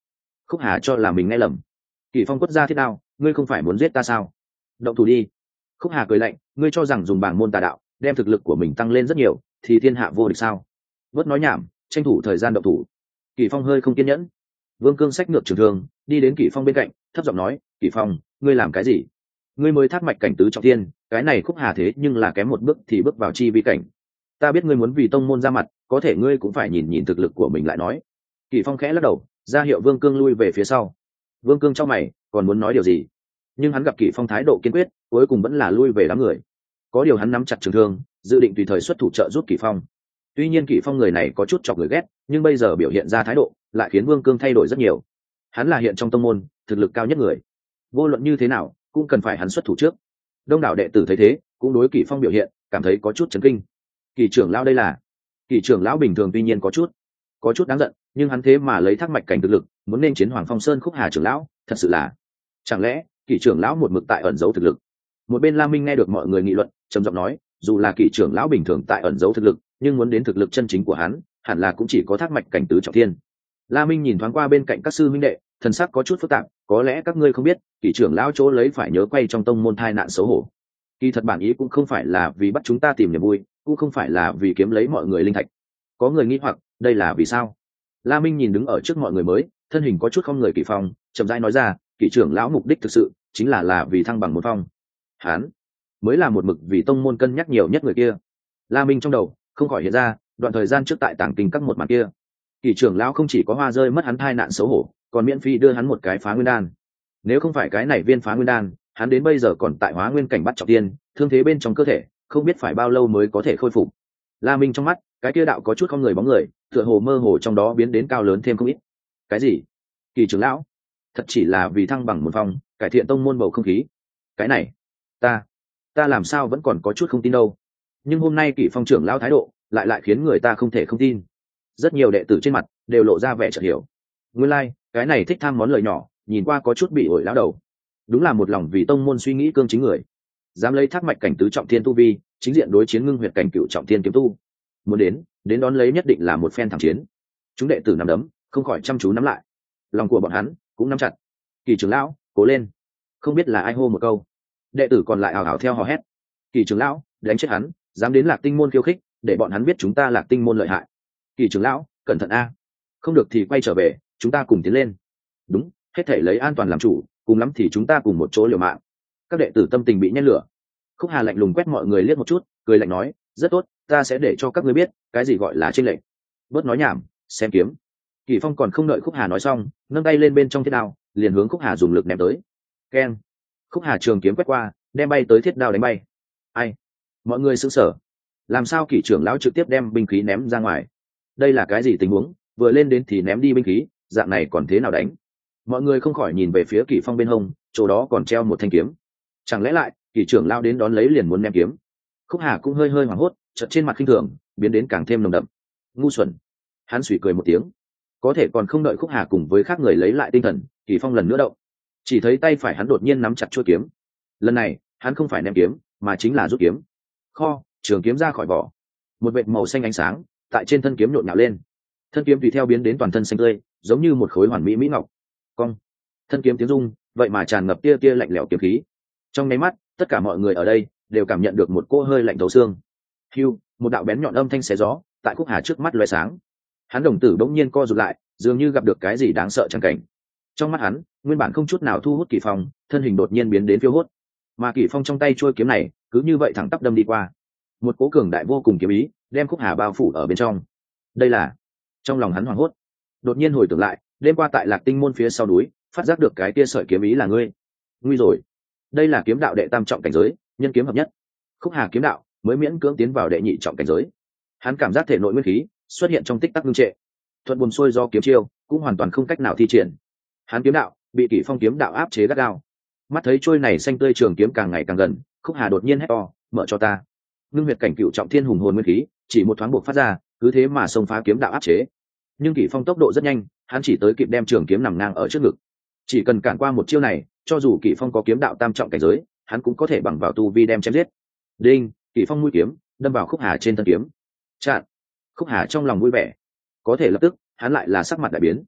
Khúc Hà cho là mình nghe lầm. Kỷ Phong quất ra thiết đao, ngươi không phải muốn giết ta sao? Động thủ đi. Khúc Hà cười lạnh, ngươi cho rằng dùng bảng môn tà đạo đem thực lực của mình tăng lên rất nhiều thì thiên hạ vô địch sao? Vớt nói nhảm, tranh thủ thời gian động thủ. Kỷ Phong hơi không kiên nhẫn. Vương Cương xách ngược trường thương, đi đến Kỷ Phong bên cạnh, thấp giọng nói, Kỷ Phong, ngươi làm cái gì? Ngươi mới thác mạch cảnh tứ trọng thiên, cái này Khúc Hà thế nhưng là kém một bước thì bước vào chi vi cảnh. Ta biết ngươi muốn vì tông môn ra mặt, có thể ngươi cũng phải nhìn nhìn thực lực của mình lại nói. Kỷ Phong khẽ lắc đầu, ra hiệu Vương Cương lui về phía sau. Vương Cương trong mày, còn muốn nói điều gì, nhưng hắn gặp Kỷ Phong thái độ kiên quyết, cuối cùng vẫn là lui về đám người. Có điều hắn nắm chặt trường thương, dự định tùy thời xuất thủ trợ giúp Kỷ Phong. Tuy nhiên Kỷ Phong người này có chút chọc người ghét, nhưng bây giờ biểu hiện ra thái độ lại khiến Vương Cương thay đổi rất nhiều. Hắn là hiện trong tông môn thực lực cao nhất người, vô luận như thế nào cũng cần phải hắn xuất thủ trước. Đông đảo đệ tử thấy thế, cũng đối Kỷ Phong biểu hiện cảm thấy có chút chấn kinh. Kỷ trưởng lão đây là? Kỷ trưởng lão bình thường tuy nhiên có chút có chút đáng giận, nhưng hắn thế mà lấy thác mạch cảnh thực lực muốn nên chiến Hoàng Phong Sơn Khúc Hà trưởng lão, thật sự là, chẳng lẽ Kỷ trưởng lão một mực tại ẩn giấu thực lực? Một bên La Minh nghe được mọi người nghị luận, trầm giọng nói, dù là Kỷ trưởng lão bình thường tại ẩn giấu thực lực, nhưng muốn đến thực lực chân chính của hắn, hẳn là cũng chỉ có thác mạch cảnh tứ trọng thiên. La Minh nhìn thoáng qua bên cạnh các sư huynh đệ, thần sắc có chút phức tạp, có lẽ các ngươi không biết, Kỷ trưởng lão chỗ lấy phải nhớ quay trong tông môn thai nạn xấu hổ. Kỳ thật bản ý cũng không phải là vì bắt chúng ta tìm niềm vui, cũng không phải là vì kiếm lấy mọi người linh thạch. Có người nghi hoặc, đây là vì sao? La Minh nhìn đứng ở trước mọi người mới, thân hình có chút không người Kỷ Phong, chậm rãi nói ra, Kỷ trưởng lão mục đích thực sự chính là là vì thăng bằng một phong. Hắn mới là một mực vì tông môn cân nhắc nhiều nhất người kia. La Minh trong đầu không khỏi hiện ra đoạn thời gian trước tại tảng kinh các một màn kia. Kỷ trưởng lão không chỉ có hoa rơi mất hắn thai nạn xấu hổ, còn miễn phí đưa hắn một cái phá nguyên đan. Nếu không phải cái này viên phá nguyên đan, hắn đến bây giờ còn tại hóa nguyên cảnh bắt trọng tiên, thương thế bên trong cơ thể không biết phải bao lâu mới có thể khôi phục. La Minh trong mắt, cái kia đạo có chút không người bóng người, tựa hồ mơ hồ trong đó biến đến cao lớn thêm không ít. Cái gì? Kỷ trưởng lão? Thật chỉ là vì thăng bằng một phong, cải thiện tông môn bầu không khí? Cái này, ta, ta làm sao vẫn còn có chút không tin đâu. Nhưng hôm nay Kỷ Phong trưởng lão thái độ, lại lại khiến người ta không thể không tin. Rất nhiều đệ tử trên mặt đều lộ ra vẻ chợt hiểu. Nguyên lai, like, cái này thích tham món lời nhỏ, nhìn qua có chút bị ổi lão đầu. Đúng là một lòng vì tông môn suy nghĩ cương chính người. Dám lấy thác mạch cảnh tứ trọng thiên tu vi, chính diện đối chiến ngưng huyệt cảnh cửu trọng thiên kiếm tu. Muốn đến, đến đón lấy nhất định là một phen thẳng chiến. Chúng đệ tử nắm đấm, không khỏi chăm chú nắm lại. Lòng của bọn hắn cũng nắm chặt. Kỷ trưởng lão, cố lên. Không biết là ai hô một câu, đệ tử còn lại ào ào theo hò hét. Kỷ trưởng lão, đánh chết hắn, dám đến Lạc Tinh môn khiêu khích, để bọn hắn biết chúng ta Lạc Tinh môn lợi hại. Kỷ trưởng lão, cẩn thận a, không được thì quay trở về, chúng ta cùng tiến lên. Đúng, hết thảy lấy an toàn làm chủ, cùng lắm thì chúng ta cùng một chỗ liều mạng. Các đệ tử tâm tình bị nhen lửa. Khúc Hà lạnh lùng quét mọi người liếc một chút, cười lạnh nói, rất tốt, ta sẽ để cho các ngươi biết cái gì gọi là chênh lệch. Bớt nói nhảm, xem kiếm. Kỷ Phong còn không đợi Khúc Hà nói xong, nâng tay lên bên trong thiết đao, liền hướng Khúc Hà dùng lực ném tới. Keng! Khúc Hà trường kiếm quét qua, đem bay tới thiết đao đánh bay. Ai? Mọi người sững sờ. Làm sao Kỷ trưởng lão trực tiếp đem binh khí ném ra ngoài? Đây là cái gì tình huống? Vừa lên đến thì ném đi binh khí, dạng này còn thế nào đánh? Mọi người không khỏi nhìn về phía Kỷ Phong bên hông, chỗ đó còn treo một thanh kiếm. Chẳng lẽ lại Kỷ trưởng lão đến đón lấy liền muốn ném kiếm? Khúc Hà cũng hơi hơi hoảng hốt, chợt trên mặt khinh thường biến đến càng thêm nồng đậm. Ngu xuẩn! Hắn suy cười một tiếng. Có thể còn không đợi Khúc Hà cùng với khác người lấy lại tinh thần, Kỷ Phong lần nữa động. Chỉ thấy tay phải hắn đột nhiên nắm chặt chuôi kiếm. Lần này, hắn không phải ném kiếm, mà chính là rút kiếm. Kho, trường kiếm ra khỏi vỏ. Một vệt màu xanh ánh sáng tại trên thân kiếm nhộn nhạo lên. Thân kiếm tùy theo biến đến toàn thân xanh tươi, giống như một khối hoàn mỹ mỹ ngọc. Cong. Thân kiếm tiếng rung, vậy mà tràn ngập tia tia lạnh lẽo kiếm khí. Trong nháy mắt, tất cả mọi người ở đây đều cảm nhận được một cỗ hơi lạnh thấu xương. Hưu, một đạo bén nhọn âm thanh xé gió, tại Khúc Hà trước mắt lóe sáng. Hắn đồng tử bỗng nhiên co rụt lại, dường như gặp được cái gì đáng sợ chẳng cảnh. Trong mắt hắn, nguyên bản không chút nào thu hút Kỷ Phong, thân hình đột nhiên biến đến phiêu hốt. Mà Kỷ Phong trong tay chuôi kiếm này, cứ như vậy thẳng tắp đâm đi qua. Một cỗ cường đại vô cùng kiếm ý, đem Khúc Hà bao phủ ở bên trong. Đây là... Trong lòng hắn hoảng hốt, đột nhiên hồi tưởng lại, đêm qua tại Lạc Tinh môn phía sau núi, phát giác được cái tia sợi kiếm ý là ngươi. Nguy rồi. Đây là kiếm đạo đệ tam trọng cảnh giới, nhân kiếm hợp nhất. Khúc Hà kiếm đạo mới miễn cưỡng tiến vào đệ nhị trọng cảnh giới. Hắn cảm giác thể nội nguyên khí xuất hiện trong tích tắc ngưng trệ, thuận buồm xuôi do kiếm chiêu cũng hoàn toàn không cách nào thi triển. Hắn kiếm đạo bị Kỷ Phong kiếm đạo áp chế gắt gao. Mắt thấy trôi này xanh tươi trường kiếm càng ngày càng gần, Khúc Hà đột nhiên hét to, mở cho ta. Ngưng huyệt cảnh cựu trọng thiên hùng hồn nguyên khí chỉ một thoáng buộc phát ra, cứ thế mà xông phá kiếm đạo áp chế. Nhưng Kỷ Phong tốc độ rất nhanh, hắn chỉ tới kịp đem trường kiếm nằm ngang ở trước ngực. Chỉ cần cản qua một chiêu này, cho dù Kỷ Phong có kiếm đạo tam trọng cảnh giới, hắn cũng có thể bằng vào tu vi đem chém giết. Đinh! Kỷ Phong mũi kiếm đâm vào Khúc Hà trên thân kiếm. Chặn! Khúc Hà trong lòng vui vẻ. Có thể lập tức, hắn lại là sắc mặt đại biến.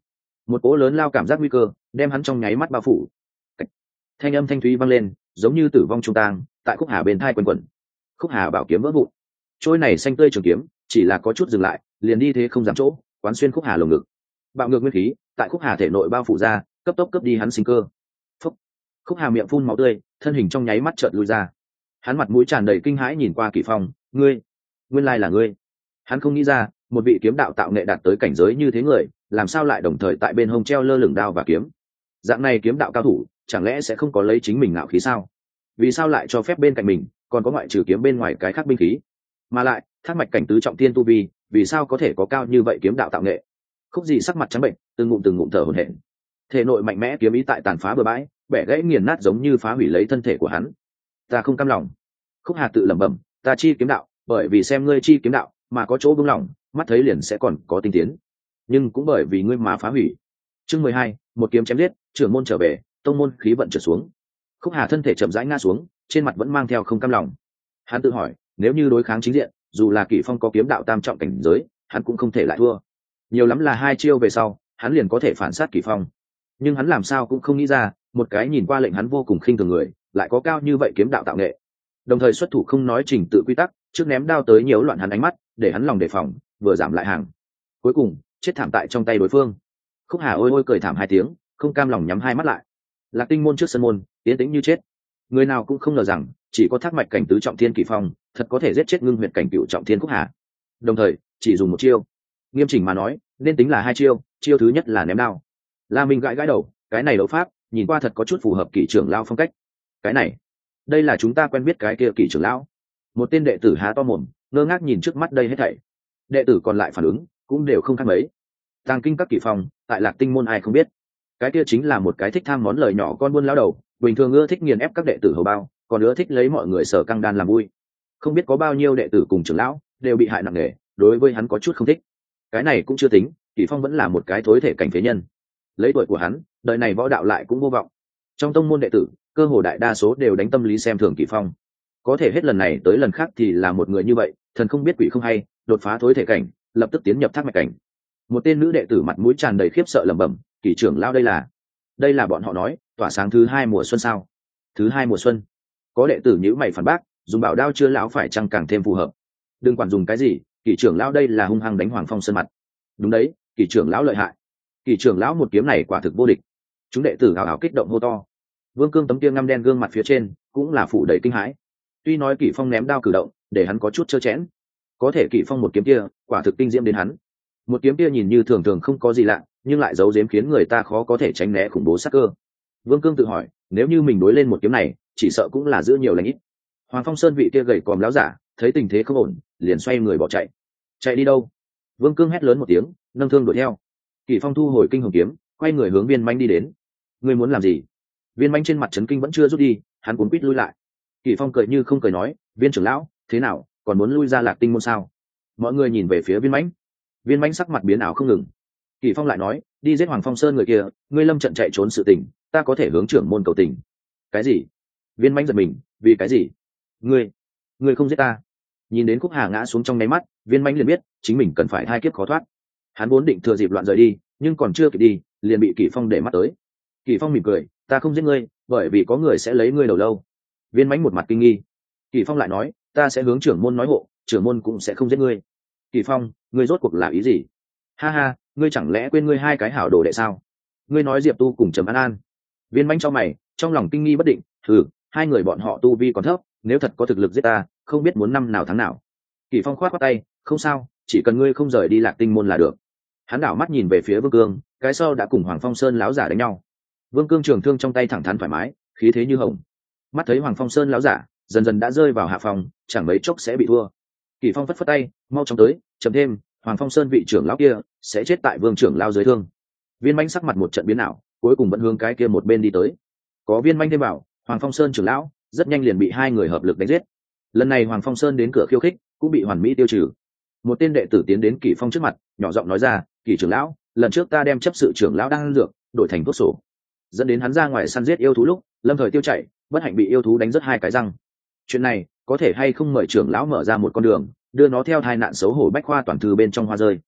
một cỗ lớn lao cảm giác nguy cơ đem hắn trong nháy mắt bao phủ. Thanh âm thanh thúy vang lên, giống như tử vong trung tang, tại khúc hà bên thai quần quẩn. Khúc hà bảo kiếm vỡ vụn, trôi này xanh tươi trường kiếm chỉ là có chút dừng lại, liền đi thế không giảm chỗ, quán xuyên khúc hà lồng ngực. Bạo ngược nguyên khí tại khúc hà thể nội bao phủ ra, cấp tốc cướp đi hắn sinh cơ. Phúc. Khúc hà miệng phun máu tươi, thân hình trong nháy mắt chợt lùi ra. Hắn mặt mũi tràn đầy kinh hãi nhìn qua Kỷ Phong, ngươi, nguyên lai là ngươi. Hắn không nghĩ ra, một vị kiếm đạo tạo nghệ đạt tới cảnh giới như thế người, làm sao lại đồng thời tại bên hông treo lơ lửng đao và kiếm. Dạng này kiếm đạo cao thủ, chẳng lẽ sẽ không có lấy chính mình ngạo khí sao? Vì sao lại cho phép bên cạnh mình còn có ngoại trừ kiếm bên ngoài cái khác binh khí? Mà lại, thác mạch cảnh tứ trọng thiên tu vi, vì sao có thể có cao như vậy kiếm đạo tạo nghệ? Khúc Dị sắc mặt trắng bệnh, từng ngụm từng ngụm thở hổn hển. Thể nội mạnh mẽ kiếm ý tại tàn phá bừa bãi, bẻ gãy nghiền nát giống như phá hủy lấy thân thể của hắn. Ta không cam lòng. Khúc Hà tự lẩm bẩm, ta chi kiếm đạo, bởi vì xem ngươi chi kiếm đạo mà có chỗ buông lỏng, mắt thấy liền sẽ còn có tinh tiến. Nhưng cũng bởi vì ngươi mà phá hủy. Chương mười hai, một kiếm chém giết, trưởng môn trở về, tông môn khí vận trở xuống. Khúc Hà thân thể chậm rãi ngã xuống, trên mặt vẫn mang theo không cam lòng. Hắn tự hỏi, nếu như đối kháng chính diện, dù là Kỷ Phong có kiếm đạo tam trọng cảnh giới, hắn cũng không thể lại thua. Nhiều lắm là hai chiêu về sau, hắn liền có thể phản sát Kỷ Phong. Nhưng hắn làm sao cũng không nghĩ ra, một cái nhìn qua lệnh hắn vô cùng khinh thường người, lại có cao như vậy kiếm đạo tạo nghệ. Đồng thời xuất thủ không nói trình tự quy tắc, trước ném đao tới nhiễu loạn hắn ánh mắt, để hắn lòng đề phòng, vừa giảm lại hàng. Cuối cùng, chết thảm tại trong tay đối phương. Khúc Hà ôi ôi cười thảm hai tiếng, không cam lòng nhắm hai mắt lại. Lạc Tinh môn trước sân môn, tiến tĩnh như chết. Người nào cũng không ngờ rằng, chỉ có thác mạch cảnh tứ trọng thiên Kỷ Phong, thật có thể giết chết ngưng huyệt cảnh cựu trọng thiên Khúc Hà. Đồng thời, chỉ dùng một chiêu. Nghiêm chỉnh mà nói, nên tính là hai chiêu, chiêu thứ nhất là ném đao. La Minh gãi gãi đầu, cái này đấu pháp, nhìn qua thật có chút phù hợp Kỷ trưởng lão phong cách. Cái này, đây là chúng ta quen biết cái kia Kỷ trưởng lão. Một tên đệ tử há to mồm, ngơ ngác nhìn trước mắt đây hết thảy. Đệ tử còn lại phản ứng, cũng đều không khác mấy. Tàng kinh các Kỷ Phong, tại Lạc Tinh môn ai không biết. Cái kia chính là một cái thích tham món lời nhỏ con buôn lão đầu, bình thường ưa thích nghiền ép các đệ tử hầu bao, còn ưa thích lấy mọi người sở căng đan làm vui. Không biết có bao nhiêu đệ tử cùng trưởng lão đều bị hại nặng nề, đối với hắn có chút không thích. Cái này cũng chưa tính, Kỷ Phong vẫn là một cái thối thể cảnh phế nhân. Lấy tuổi của hắn, đời này võ đạo lại cũng vô vọng. Trong tông môn đệ tử, cơ hồ đại đa số đều đánh tâm lý xem thường Kỷ Phong. Có thể hết lần này tới lần khác thì là một người như vậy, thần không biết quỷ không hay, đột phá thối thể cảnh, lập tức tiến nhập thác mạch cảnh. Một tên nữ đệ tử mặt mũi tràn đầy khiếp sợ lẩm bẩm, Kỷ trưởng lão đây là, đây là bọn họ nói, tỏa sáng thứ hai mùa xuân sao? Thứ hai mùa xuân? Có đệ tử nhíu mày phản bác, dùng bảo đao chưa lão phải chăng càng thêm phù hợp. Đừng quản dùng cái gì, Kỷ trưởng lão đây là hung hăng đánh Hoàng Phong Sơn mặt. Đúng đấy, Kỷ trưởng lão lợi hại. Kỷ trưởng lão một kiếm này quả thực vô địch. Chúng đệ tử ảo ảo kích động hô to. Vương Cương tấm kia ngăm đen gương mặt phía trên cũng là phủ đầy kinh hãi. Tuy nói Kỷ Phong ném đao cử động để hắn có chút trơ chẽn, có thể Kỷ Phong một kiếm kia quả thực kinh diễm đến hắn. Một kiếm kia nhìn như thường thường không có gì lạ, nhưng lại giấu giếm khiến người ta khó có thể tránh né khủng bố sát cơ. Vương Cương tự hỏi, nếu như mình đối lên một kiếm này, chỉ sợ cũng là giữ nhiều lành ít. Hoàng Phong Sơn vị kia gầy còm láo giả, thấy tình thế không ổn, liền xoay người bỏ chạy. Chạy đi đâu? Vương Cương hét lớn một tiếng, nâng thương đuổi theo. Kỷ Phong thu hồi kinh hồng kiếm, quay người hướng Viên Manh đi đến. Ngươi muốn làm gì? Viên Manh trên mặt chấn kinh vẫn chưa rút đi, hắn cuốn quýt lui lại. Kỷ Phong cười như không cười nói, Viên trưởng lão, thế nào, còn muốn lui ra Lạc Tinh môn sao? Mọi người nhìn về phía Viên Manh. Viên Manh sắc mặt biến ảo không ngừng. Kỷ Phong lại nói, đi giết Hoàng Phong Sơn người kia, ngươi lâm trận chạy trốn sự tình, ta có thể hướng trưởng môn cầu tình. Cái gì? Viên Manh giật mình, vì cái gì? Ngươi, ngươi không giết ta? Nhìn đến Khúc Hà ngã xuống trong nháy mắt, Viên Manh liền biết chính mình cần phải hai kiếp khó thoát. Hắn vốn định thừa dịp loạn rời đi, nhưng còn chưa kịp đi, liền bị Kỷ Phong để mắt tới. Kỷ Phong mỉm cười, ta không giết ngươi, bởi vì có người sẽ lấy ngươi đầu lâu. Viên Manh một mặt kinh nghi. Kỷ Phong lại nói, ta sẽ hướng trưởng môn nói hộ, trưởng môn cũng sẽ không giết ngươi. Kỷ Phong, ngươi rốt cuộc là ý gì? Ha ha, ngươi chẳng lẽ quên ngươi hai cái hảo đồ đệ sao? Ngươi nói Diệp Tu cùng Trầm An An. Viên Manh cho mày, trong lòng kinh nghi bất định, thử, hai người bọn họ tu vi còn thấp, nếu thật có thực lực giết ta, không biết muốn năm nào tháng nào. Kỷ Phong khoát khoát tay, không sao, chỉ cần ngươi không rời đi Lạc Tinh môn là được. Hắn đảo mắt nhìn về phía Vương Cương, cái sau đã cùng Hoàng Phong Sơn láo giả đánh nhau. Vương Cương trường thương trong tay thẳng thắn thoải mái, khí thế như hồng. Mắt thấy Hoàng Phong Sơn láo giả dần dần đã rơi vào hạ phòng, chẳng mấy chốc sẽ bị thua. Kỷ Phong phất phất tay, mau chóng tới, chậm thêm, Hoàng Phong Sơn vị trưởng lão kia sẽ chết tại Vương trưởng lão dưới thương. Viên Manh sắc mặt một trận biến ảo, cuối cùng vẫn hướng cái kia một bên đi tới. Có Viên Manh thêm bảo, Hoàng Phong Sơn trưởng lão rất nhanh liền bị hai người hợp lực đánh giết. Lần này Hoàng Phong Sơn đến cửa khiêu khích, cũng bị hoàn mỹ tiêu trừ. Một tên đệ tử tiến đến Kỷ Phong trước mặt, nhỏ giọng nói ra, Kỷ trưởng lão, lần trước ta đem chấp sự trưởng lão đang ăn dược đổi thành thuốc sổ, dẫn đến hắn ra ngoài săn giết yêu thú lúc lâm thời tiêu chạy, bất hạnh bị yêu thú đánh rớt hai cái răng. Chuyện này có thể hay không mời trưởng lão mở ra một con đường, đưa nó theo tai nạn xấu hổ bách khoa toàn thư bên trong hoa rơi.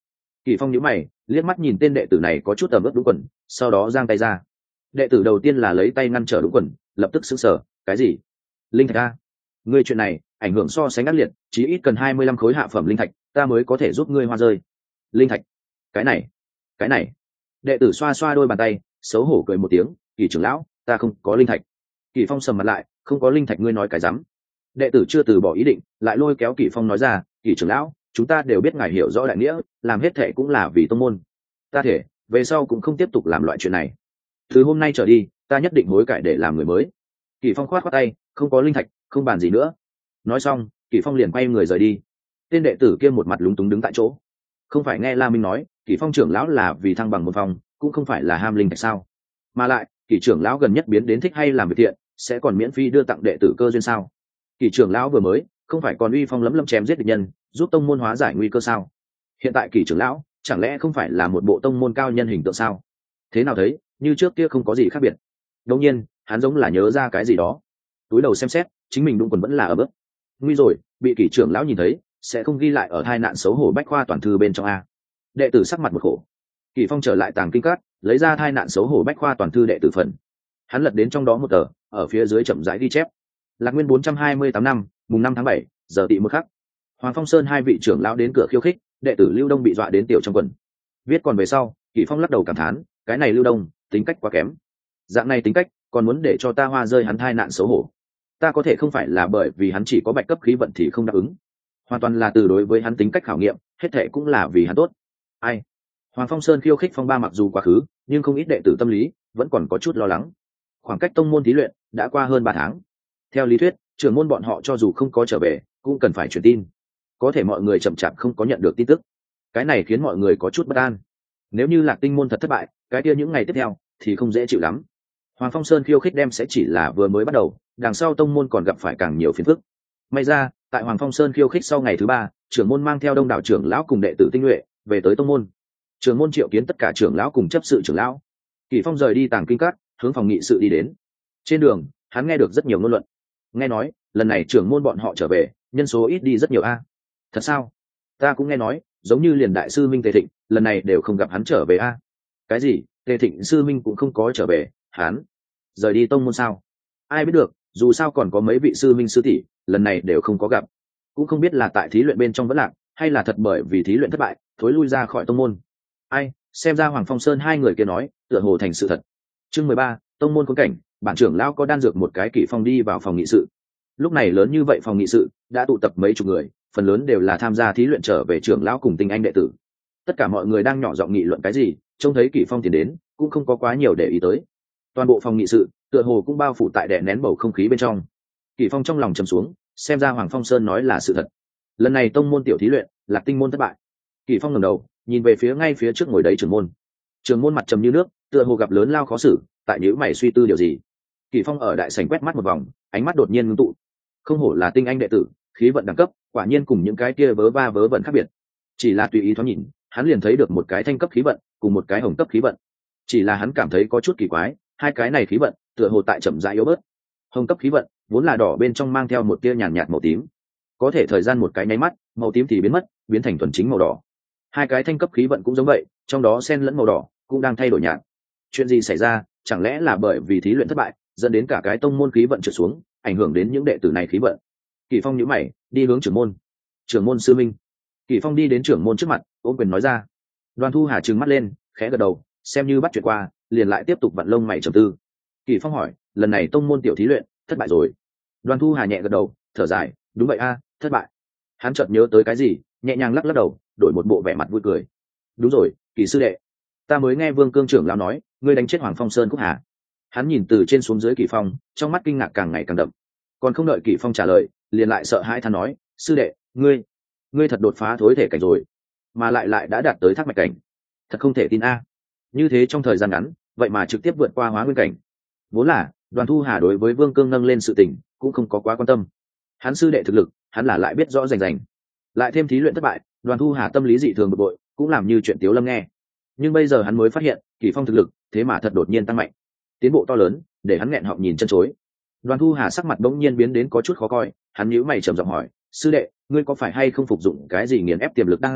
Kỳ Phong nhíu mày, liếc mắt nhìn tên đệ tử này có chút tầm ướp đúng quần, sau đó giang tay ra. Đệ tử đầu tiên là lấy tay ngăn trở đúng quần, lập tức sững sờ, cái gì? Linh thạch a? Ngươi chuyện này, ảnh hưởng so sánh ác liệt, chí ít cần hai mươi lăm khối hạ phẩm linh thạch, ta mới có thể giúp ngươi hoa rơi. Linh thạch? Cái này, cái này. Đệ tử xoa xoa đôi bàn tay, xấu hổ cười một tiếng, Kỳ trưởng lão, ta không có linh thạch. Kỳ Phong sầm mặt lại, không có linh thạch ngươi nói cái rắm. Đệ tử chưa từ bỏ ý định, lại lôi kéo Kỳ Phong nói ra, Kỳ trưởng lão, chúng ta đều biết ngài hiểu rõ đại nghĩa, làm hết thệ cũng là vì tông môn. Ta thể, về sau cũng không tiếp tục làm loại chuyện này. Từ hôm nay trở đi, ta nhất định hối cải để làm người mới. Kỳ Phong khoát khoát tay, không có linh thạch, không bàn gì nữa. Nói xong, Kỳ Phong liền quay người rời đi. Tên đệ tử kia một mặt lúng túng đứng tại chỗ. Không phải nghe La Minh nói, Kỳ Phong trưởng lão là vì thăng bằng một phòng, cũng không phải là ham linh thạch sao? Mà lại, Kỳ trưởng lão gần nhất biến đến thích hay làm việc thiện, sẽ còn miễn phí đưa tặng đệ tử cơ duyên sao? Kỳ trưởng lão vừa mới, không phải còn uy phong lấm lấm chém giết địch nhân, giúp tông môn hóa giải nguy cơ sao? Hiện tại Kỳ trưởng lão, chẳng lẽ không phải là một bộ tông môn cao nhân hình tượng sao? Thế nào thấy, như trước kia không có gì khác biệt. Đương nhiên, hắn giống là nhớ ra cái gì đó. Túi đầu xem xét, chính mình đúng quần vẫn là ở bước. Nguy rồi, bị Kỳ trưởng lão nhìn thấy, sẽ không ghi lại ở hai nạn xấu hổ bách khoa toàn thư bên trong a. Đệ tử sắc mặt một khổ. Kỳ Phong trở lại tàng kinh các, lấy ra hai nạn xấu hổ bách khoa toàn thư đệ tử phần. Hắn lật đến trong đó một tờ, ở phía dưới chậm rãi ghi chép. Lạc Nguyên bốn trăm hai mươi tám năm, mùng năm tháng bảy, giờ tị một khắc. Hoàng Phong Sơn hai vị trưởng lão đến cửa khiêu khích, đệ tử Lưu Đông bị dọa đến tiểu trong quần. Viết còn về sau, Kỳ Phong lắc đầu cảm thán, cái này Lưu Đông, tính cách quá kém. Dạng này tính cách, còn muốn để cho ta hoa rơi hắn hai nạn xấu hổ. Ta có thể không phải là bởi vì hắn chỉ có bạch cấp khí vận thì không đáp ứng, hoàn toàn là từ đối với hắn tính cách khảo nghiệm, hết thệ cũng là vì hắn tốt. Ai? Hoàng Phong Sơn khiêu khích phong ba mặc dù quá khứ, nhưng không ít đệ tử tâm lý vẫn còn có chút lo lắng. Khoảng cách tông môn thí luyện đã qua hơn ba tháng. Theo lý thuyết, trưởng môn bọn họ cho dù không có trở về, cũng cần phải truyền tin. Có thể mọi người chậm chạp không có nhận được tin tức. Cái này khiến mọi người có chút bất an. Nếu như Lạc Tinh môn thật thất bại, cái kia những ngày tiếp theo thì không dễ chịu lắm. Hoàng Phong Sơn khiêu khích đem sẽ chỉ là vừa mới bắt đầu, đằng sau tông môn còn gặp phải càng nhiều phiền phức. May ra, tại Hoàng Phong Sơn khiêu khích sau ngày thứ ba, trưởng môn mang theo đông đảo trưởng lão cùng đệ tử tinh nhuệ về tới tông môn. Trưởng môn triệu kiến tất cả trưởng lão cùng chấp sự trưởng lão. Kỳ Phong rời đi tàng kinh các, hướng phòng nghị sự đi đến. Trên đường, hắn nghe được rất nhiều ngôn luận. Nghe nói, lần này trưởng môn bọn họ trở về, nhân số ít đi rất nhiều a. Thật sao? Ta cũng nghe nói, giống như liền đại sư Minh Tề Thịnh, lần này đều không gặp hắn trở về a. Cái gì? Tề Thịnh sư Minh cũng không có trở về, hắn rời đi tông môn sao? Ai biết được, dù sao còn có mấy vị sư minh sư tỷ, lần này đều không có gặp. Cũng không biết là tại thí luyện bên trong vẫn lạc, hay là thật bởi vì thí luyện thất bại, thối lui ra khỏi tông môn. Ai, xem ra Hoàng Phong Sơn hai người kia nói, tựa hồ thành sự thật. Chương mười ba, tông môn khốn cảnh, bản trưởng lão có đan dược một cái Kỷ Phong đi vào phòng nghị sự. Lúc này lớn như vậy phòng nghị sự đã tụ tập mấy chục người, phần lớn đều là tham gia thí luyện trở về trưởng lão cùng tinh anh đệ tử. Tất cả mọi người đang nhỏ giọng nghị luận cái gì, trông thấy Kỷ Phong tiến đến, cũng không có quá nhiều để ý tới. Toàn bộ phòng nghị sự tựa hồ cũng bao phủ tại đè nén bầu không khí bên trong. Kỷ Phong trong lòng trầm xuống, xem ra Hoàng Phong Sơn nói là sự thật. Lần này tông môn tiểu thí luyện, Lạc Tinh môn thất bại. Kỷ Phong ngẩng đầu, nhìn về phía ngay phía trước ngồi đấy trưởng môn. Trưởng môn mặt trầm như nước, tựa hồ gặp lớn lao khó xử, tại nhíu mày suy tư điều gì. Kỷ Phong ở đại sảnh quét mắt một vòng, ánh mắt đột nhiên ngưng tụ. Không hổ là tinh anh đệ tử, khí vận đẳng cấp, quả nhiên cùng những cái kia vớ va vớ vẩn khác biệt. Chỉ là tùy ý thoáng nhìn, hắn liền thấy được một cái thanh cấp khí vận, cùng một cái hồng cấp khí vận. Chỉ là hắn cảm thấy có chút kỳ quái, hai cái này khí vận tựa hồ tại chậm rãi yếu bớt. Hồng cấp khí vận vốn là đỏ bên trong mang theo một tia nhàn nhạt màu tím, có thể thời gian một cái nháy mắt, màu tím thì biến mất, biến thành thuần chính màu đỏ. Hai cái thanh cấp khí vận cũng giống vậy, trong đó xen lẫn màu đỏ, cũng đang thay đổi nhạt. Chuyện gì xảy ra? Chẳng lẽ là bởi vì thí luyện thất bại, dẫn đến cả cái tông môn khí vận trượt xuống, ảnh hưởng đến những đệ tử này khí vận? Kỷ Phong nhíu mày, đi hướng trưởng môn. Trưởng môn sư minh. Kỷ Phong đi đến trưởng môn trước mặt, ôm quyền nói ra. Đoàn Thu Hà trừng mắt lên, khẽ gật đầu, xem như bắt chuyện qua, liền lại tiếp tục vặn lông mày trầm tư. Kỷ Phong hỏi, lần này tông môn tiểu thí luyện thất bại rồi? Đoàn Thu Hà nhẹ gật đầu, thở dài, đúng vậy a, thất bại. Hắn chợt nhớ tới cái gì, nhẹ nhàng lắc lắc đầu, đổi một bộ vẻ mặt vui cười. Đúng rồi, Kỷ sư đệ, ta mới nghe Vương Cương trưởng lão nói, ngươi đánh chết Hoàng Phong Sơn Cúc Hà. Hắn nhìn từ trên xuống dưới Kỷ Phong, trong mắt kinh ngạc càng ngày càng đậm. Còn không đợi Kỷ Phong trả lời, liền lại sợ hãi than nói, sư đệ, ngươi, ngươi thật đột phá thối thể cảnh rồi, mà lại lại đã đạt tới thác mạch cảnh, thật không thể tin a. Như thế trong thời gian ngắn, vậy mà trực tiếp vượt qua hóa nguyên cảnh. Vốn là Đoàn Thu Hà đối với Vương Cương nâng lên sự tình cũng không có quá quan tâm. Hắn sư đệ thực lực, hắn là lại biết rõ rành rành. Lại thêm thí luyện thất bại, Đoàn Thu Hà tâm lý dị thường bực bội, cũng làm như chuyện Tiếu Lâm nghe. Nhưng bây giờ hắn mới phát hiện, Kỷ Phong thực lực, thế mà thật đột nhiên tăng mạnh, tiến bộ to lớn, để hắn nghẹn họng nhìn chân chối. Đoàn Thu Hà sắc mặt bỗng nhiên biến đến có chút khó coi, hắn nhíu mày trầm giọng hỏi, sư đệ, ngươi có phải hay không phục dụng cái gì nghiền ép tiềm lực đang dược,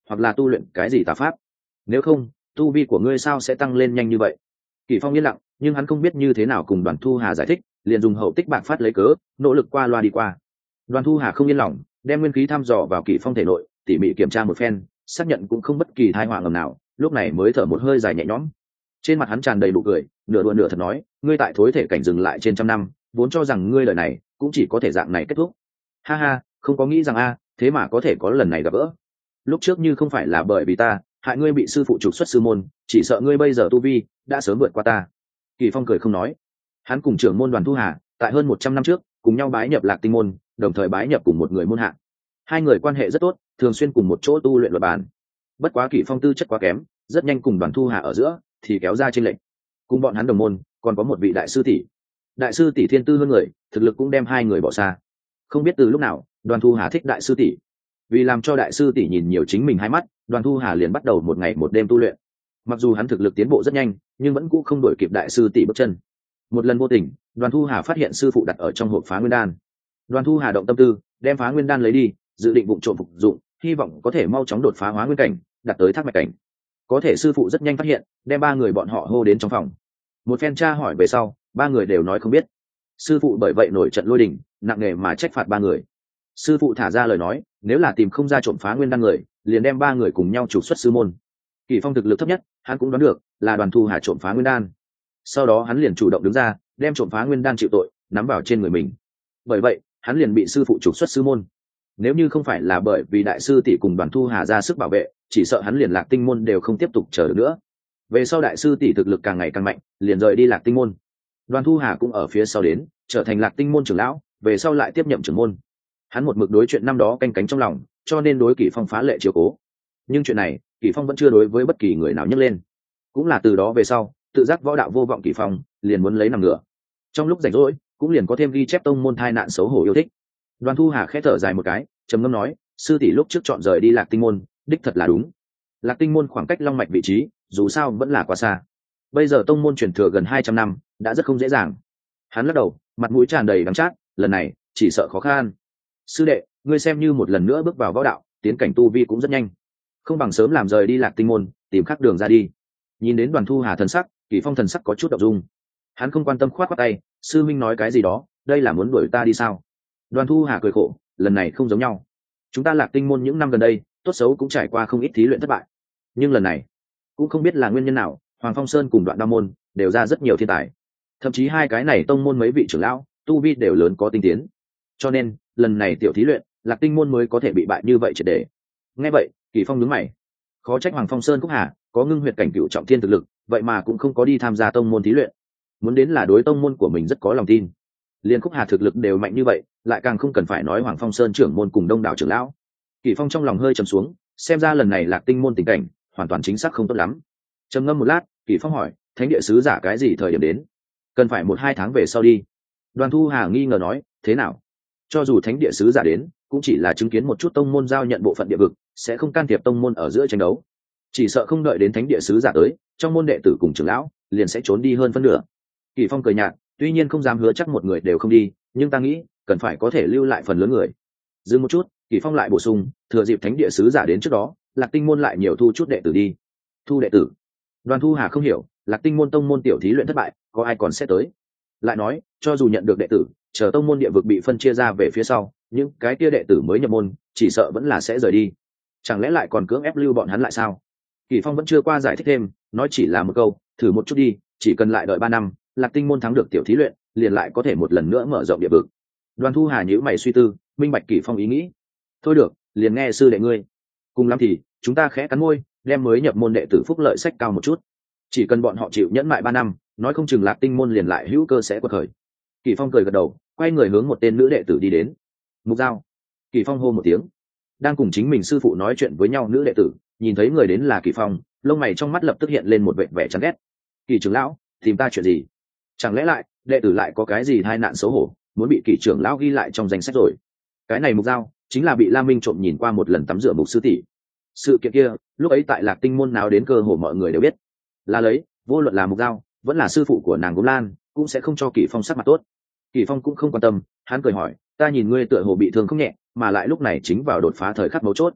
hoặc là tu luyện cái gì tà pháp. Nếu không, tu vi của ngươi sao sẽ tăng lên nhanh như vậy? Kỳ Phong yên lặng, nhưng hắn không biết như thế nào cùng Đoàn Thu Hà giải thích, liền dùng hậu tích bạc phát lấy cớ, nỗ lực qua loa đi qua. Đoàn Thu Hà không yên lòng, đem nguyên khí thăm dò vào Kỳ Phong thể nội, tỉ mỉ kiểm tra một phen, xác nhận cũng không bất kỳ tai họa ngầm nào, lúc này mới thở một hơi dài nhẹ nhõm. Trên mặt hắn tràn đầy nụ cười, nửa đùa nửa thật nói, ngươi tại thối thể cảnh dừng lại trên trăm năm, vốn cho rằng ngươi lời này cũng chỉ có thể dạng này kết thúc. Ha ha, không có nghĩ rằng a, thế mà có thể có lần này gặp gỡ. Lúc trước như không phải là bởi vì ta hại ngươi bị sư phụ trục xuất sư môn, chỉ sợ ngươi bây giờ tu vi đã sớm vượt qua ta. Kỳ Phong cười không nói. Hắn cùng trưởng môn Đoàn Thu Hà tại hơn một trăm năm trước cùng nhau bái nhập Lạc Tinh môn, đồng thời bái nhập cùng một người môn hạ. Hai người quan hệ rất tốt, thường xuyên cùng một chỗ tu luyện luật bản. Bất quá Kỳ Phong tư chất quá kém, rất nhanh cùng Đoàn Thu Hà ở giữa thì kéo ra chênh lệch. Cùng bọn hắn đồng môn, còn có một vị đại sư tỷ. Đại sư tỷ thiên tư hơn người, thực lực cũng đem hai người bỏ xa. Không biết từ lúc nào, Đoàn Thu Hà thích đại sư tỷ. Vì làm cho đại sư tỷ nhìn nhiều chính mình hai mắt, Đoàn Thu Hà liền bắt đầu một ngày một đêm tu luyện. Mặc dù hắn thực lực tiến bộ rất nhanh, nhưng vẫn cũ không đuổi kịp đại sư tỷ bước chân. Một lần vô tình, Đoàn Thu Hà phát hiện sư phụ đặt ở trong hộp phá nguyên đan. Đoàn Thu Hà động tâm tư, đem phá nguyên đan lấy đi, dự định vụng trộm phục dụng, hy vọng có thể mau chóng đột phá hóa nguyên cảnh, đạt tới thác mạch cảnh. Có thể sư phụ rất nhanh phát hiện, đem ba người bọn họ hô đến trong phòng. Một phen tra hỏi về sau, ba người đều nói không biết. Sư phụ bởi vậy nổi trận lôi đình, nặng nề mà trách phạt ba người. Sư phụ thả ra lời nói, nếu là tìm không ra trộm phá nguyên đan người, liền đem ba người cùng nhau trục xuất sư môn. Kỳ Phong thực lực thấp nhất, hắn cũng đoán được là Đoàn Thu Hà trộm phá nguyên đan. Sau đó hắn liền chủ động đứng ra, đem trộm phá nguyên đan chịu tội nắm vào trên người mình. Bởi vậy, hắn liền bị sư phụ trục xuất sư môn. Nếu như không phải là bởi vì đại sư tỷ cùng Đoàn Thu Hà ra sức bảo vệ, chỉ sợ hắn liền Lạc Tinh môn đều không tiếp tục chờ được nữa. Về sau đại sư tỷ thực lực càng ngày càng mạnh, liền rời đi Lạc Tinh môn. Đoàn Thu Hà cũng ở phía sau đến, trở thành Lạc Tinh môn trưởng lão, về sau lại tiếp nhậm trưởng môn. Hắn một mực đối chuyện năm đó canh cánh trong lòng, cho nên đối Kỳ Phong phá lệ chiếu cố. Nhưng chuyện này, Kỳ Phong vẫn chưa đối với bất kỳ người nào nhắc lên. Cũng là từ đó về sau, tự giác võ đạo vô vọng Kỳ Phong liền muốn lấy nằm ngửa. Trong lúc rảnh rỗi, cũng liền có thêm ghi chép tông môn thai nạn xấu hổ yêu thích. Đoàn Thu Hà khẽ thở dài một cái, trầm ngâm nói, sư tỷ lúc trước chọn rời đi Lạc Tinh môn, đích thật là đúng. Lạc Tinh môn khoảng cách Long mạch vị trí, dù sao vẫn là quá xa. Bây giờ tông môn truyền thừa gần hai trăm năm, đã rất không dễ dàng. Hắn lắc đầu, mặt mũi tràn đầy đắng chát, lần này chỉ sợ khó khăn. Sư đệ, ngươi xem như một lần nữa bước vào võ đạo, tiến cảnh tu vi cũng rất nhanh, không bằng sớm làm rời đi Lạc Tinh môn, tìm khác đường ra đi. Nhìn đến Đoàn Thu Hà thần sắc, Kỳ Phong thần sắc có chút động dung. Hắn không quan tâm, khoát khoát tay, sư minh nói cái gì đó, đây là muốn đuổi ta đi sao? Đoàn Thu Hà cười khổ, lần này không giống nhau. Chúng ta Lạc Tinh môn những năm gần đây, tốt xấu cũng trải qua không ít thí luyện thất bại, nhưng lần này cũng không biết là nguyên nhân nào, Hoàng Phong Sơn cùng Đoạn Đao môn đều ra rất nhiều thiên tài, thậm chí hai cái này tông môn mấy vị trưởng lão tu vi đều lớn có tinh tiến, cho nên lần này tiểu thí luyện Lạc Tinh môn mới có thể bị bại như vậy triệt để. Nghe vậy, Kỳ Phong nhướng mày, khó trách Hoàng Phong Sơn Cúc Hà có ngưng huyệt cảnh cựu trọng thiên thực lực, vậy mà cũng không có đi tham gia tông môn thí luyện, muốn đến là đối tông môn của mình rất có lòng tin. Liên Cúc Hà thực lực đều mạnh như vậy, lại càng không cần phải nói Hoàng Phong Sơn trưởng môn cùng đông đảo trưởng lão. Kỳ Phong trong lòng hơi trầm xuống, xem ra lần này Lạc Tinh môn tình cảnh hoàn toàn chính xác không tốt lắm. Trầm ngâm một lát, Kỳ Phong hỏi, thánh địa sứ giả cái gì thời điểm đến? Cần phải một hai tháng về sau đi. Đoàn Thu Hà nghi ngờ nói, thế nào? Cho dù thánh địa sứ giả đến, cũng chỉ là chứng kiến một chút tông môn giao nhận bộ phận địa vực, sẽ không can thiệp tông môn ở giữa tranh đấu. Chỉ sợ không đợi đến thánh địa sứ giả tới, trong môn đệ tử cùng trưởng lão liền sẽ trốn đi hơn phân nửa. Kỳ Phong cười nhạt, tuy nhiên không dám hứa chắc một người đều không đi, nhưng ta nghĩ cần phải có thể lưu lại phần lớn người. Dừng một chút, Kỳ Phong lại bổ sung, thừa dịp thánh địa sứ giả đến trước đó, Lạc Tinh môn lại nhiều thu chút đệ tử đi. Thu đệ tử? Đoàn Thu Hà không hiểu, Lạc Tinh môn tông môn tiểu thí luyện thất bại, có ai còn sẽ tới? Lại nói, cho dù nhận được đệ tử, chờ tông môn địa vực bị phân chia ra về phía sau, những cái kia đệ tử mới nhập môn, chỉ sợ vẫn là sẽ rời đi. Chẳng lẽ lại còn cưỡng ép lưu bọn hắn lại sao? Kỳ Phong vẫn chưa qua giải thích thêm, nói chỉ là một câu, thử một chút đi, chỉ cần lại đợi ba năm, Lạc Tinh môn thắng được tiểu thí luyện, liền lại có thể một lần nữa mở rộng địa vực. Đoàn Thu Hà nhíu mày suy tư, minh bạch Kỳ Phong ý nghĩ. Thôi được, liền nghe sư đệ ngươi. Cùng lắm thì, chúng ta khẽ cắn môi, đem mới nhập môn đệ tử phúc lợi sách cao một chút. Chỉ cần bọn họ chịu nhẫn mại ba năm, nói không chừng Lạc Tinh môn liền lại hữu cơ sẽ quật khởi. Kỳ Phong cười gật đầu, quay người hướng một tên nữ đệ tử đi đến. Mục Giao. Kỳ Phong hô một tiếng. Đang cùng chính mình sư phụ nói chuyện với nhau nữ đệ tử, nhìn thấy người đến là Kỳ Phong, lông mày trong mắt lập tức hiện lên một vẻ vẻ chán ghét. Kỳ trưởng lão, tìm ta chuyện gì? Chẳng lẽ lại đệ tử lại có cái gì tai nạn xấu hổ, muốn bị Kỳ trưởng lão ghi lại trong danh sách rồi? Cái này Mục Giao chính là bị La Minh trộm nhìn qua một lần tắm rửa Mục sư tỷ. Sự kiện kia, lúc ấy tại Lạc Tinh môn nào đến cơ hồ mọi người đều biết. Là lấy, vô luận là Mục Giao, vẫn là sư phụ của nàng Gốm Lan, cũng sẽ không cho Kỳ Phong sắc mặt tốt. Kỳ Phong cũng không quan tâm, hắn cười hỏi, ta nhìn ngươi tựa hồ bị thương không nhẹ, mà lại lúc này chính vào đột phá thời khắc mấu chốt.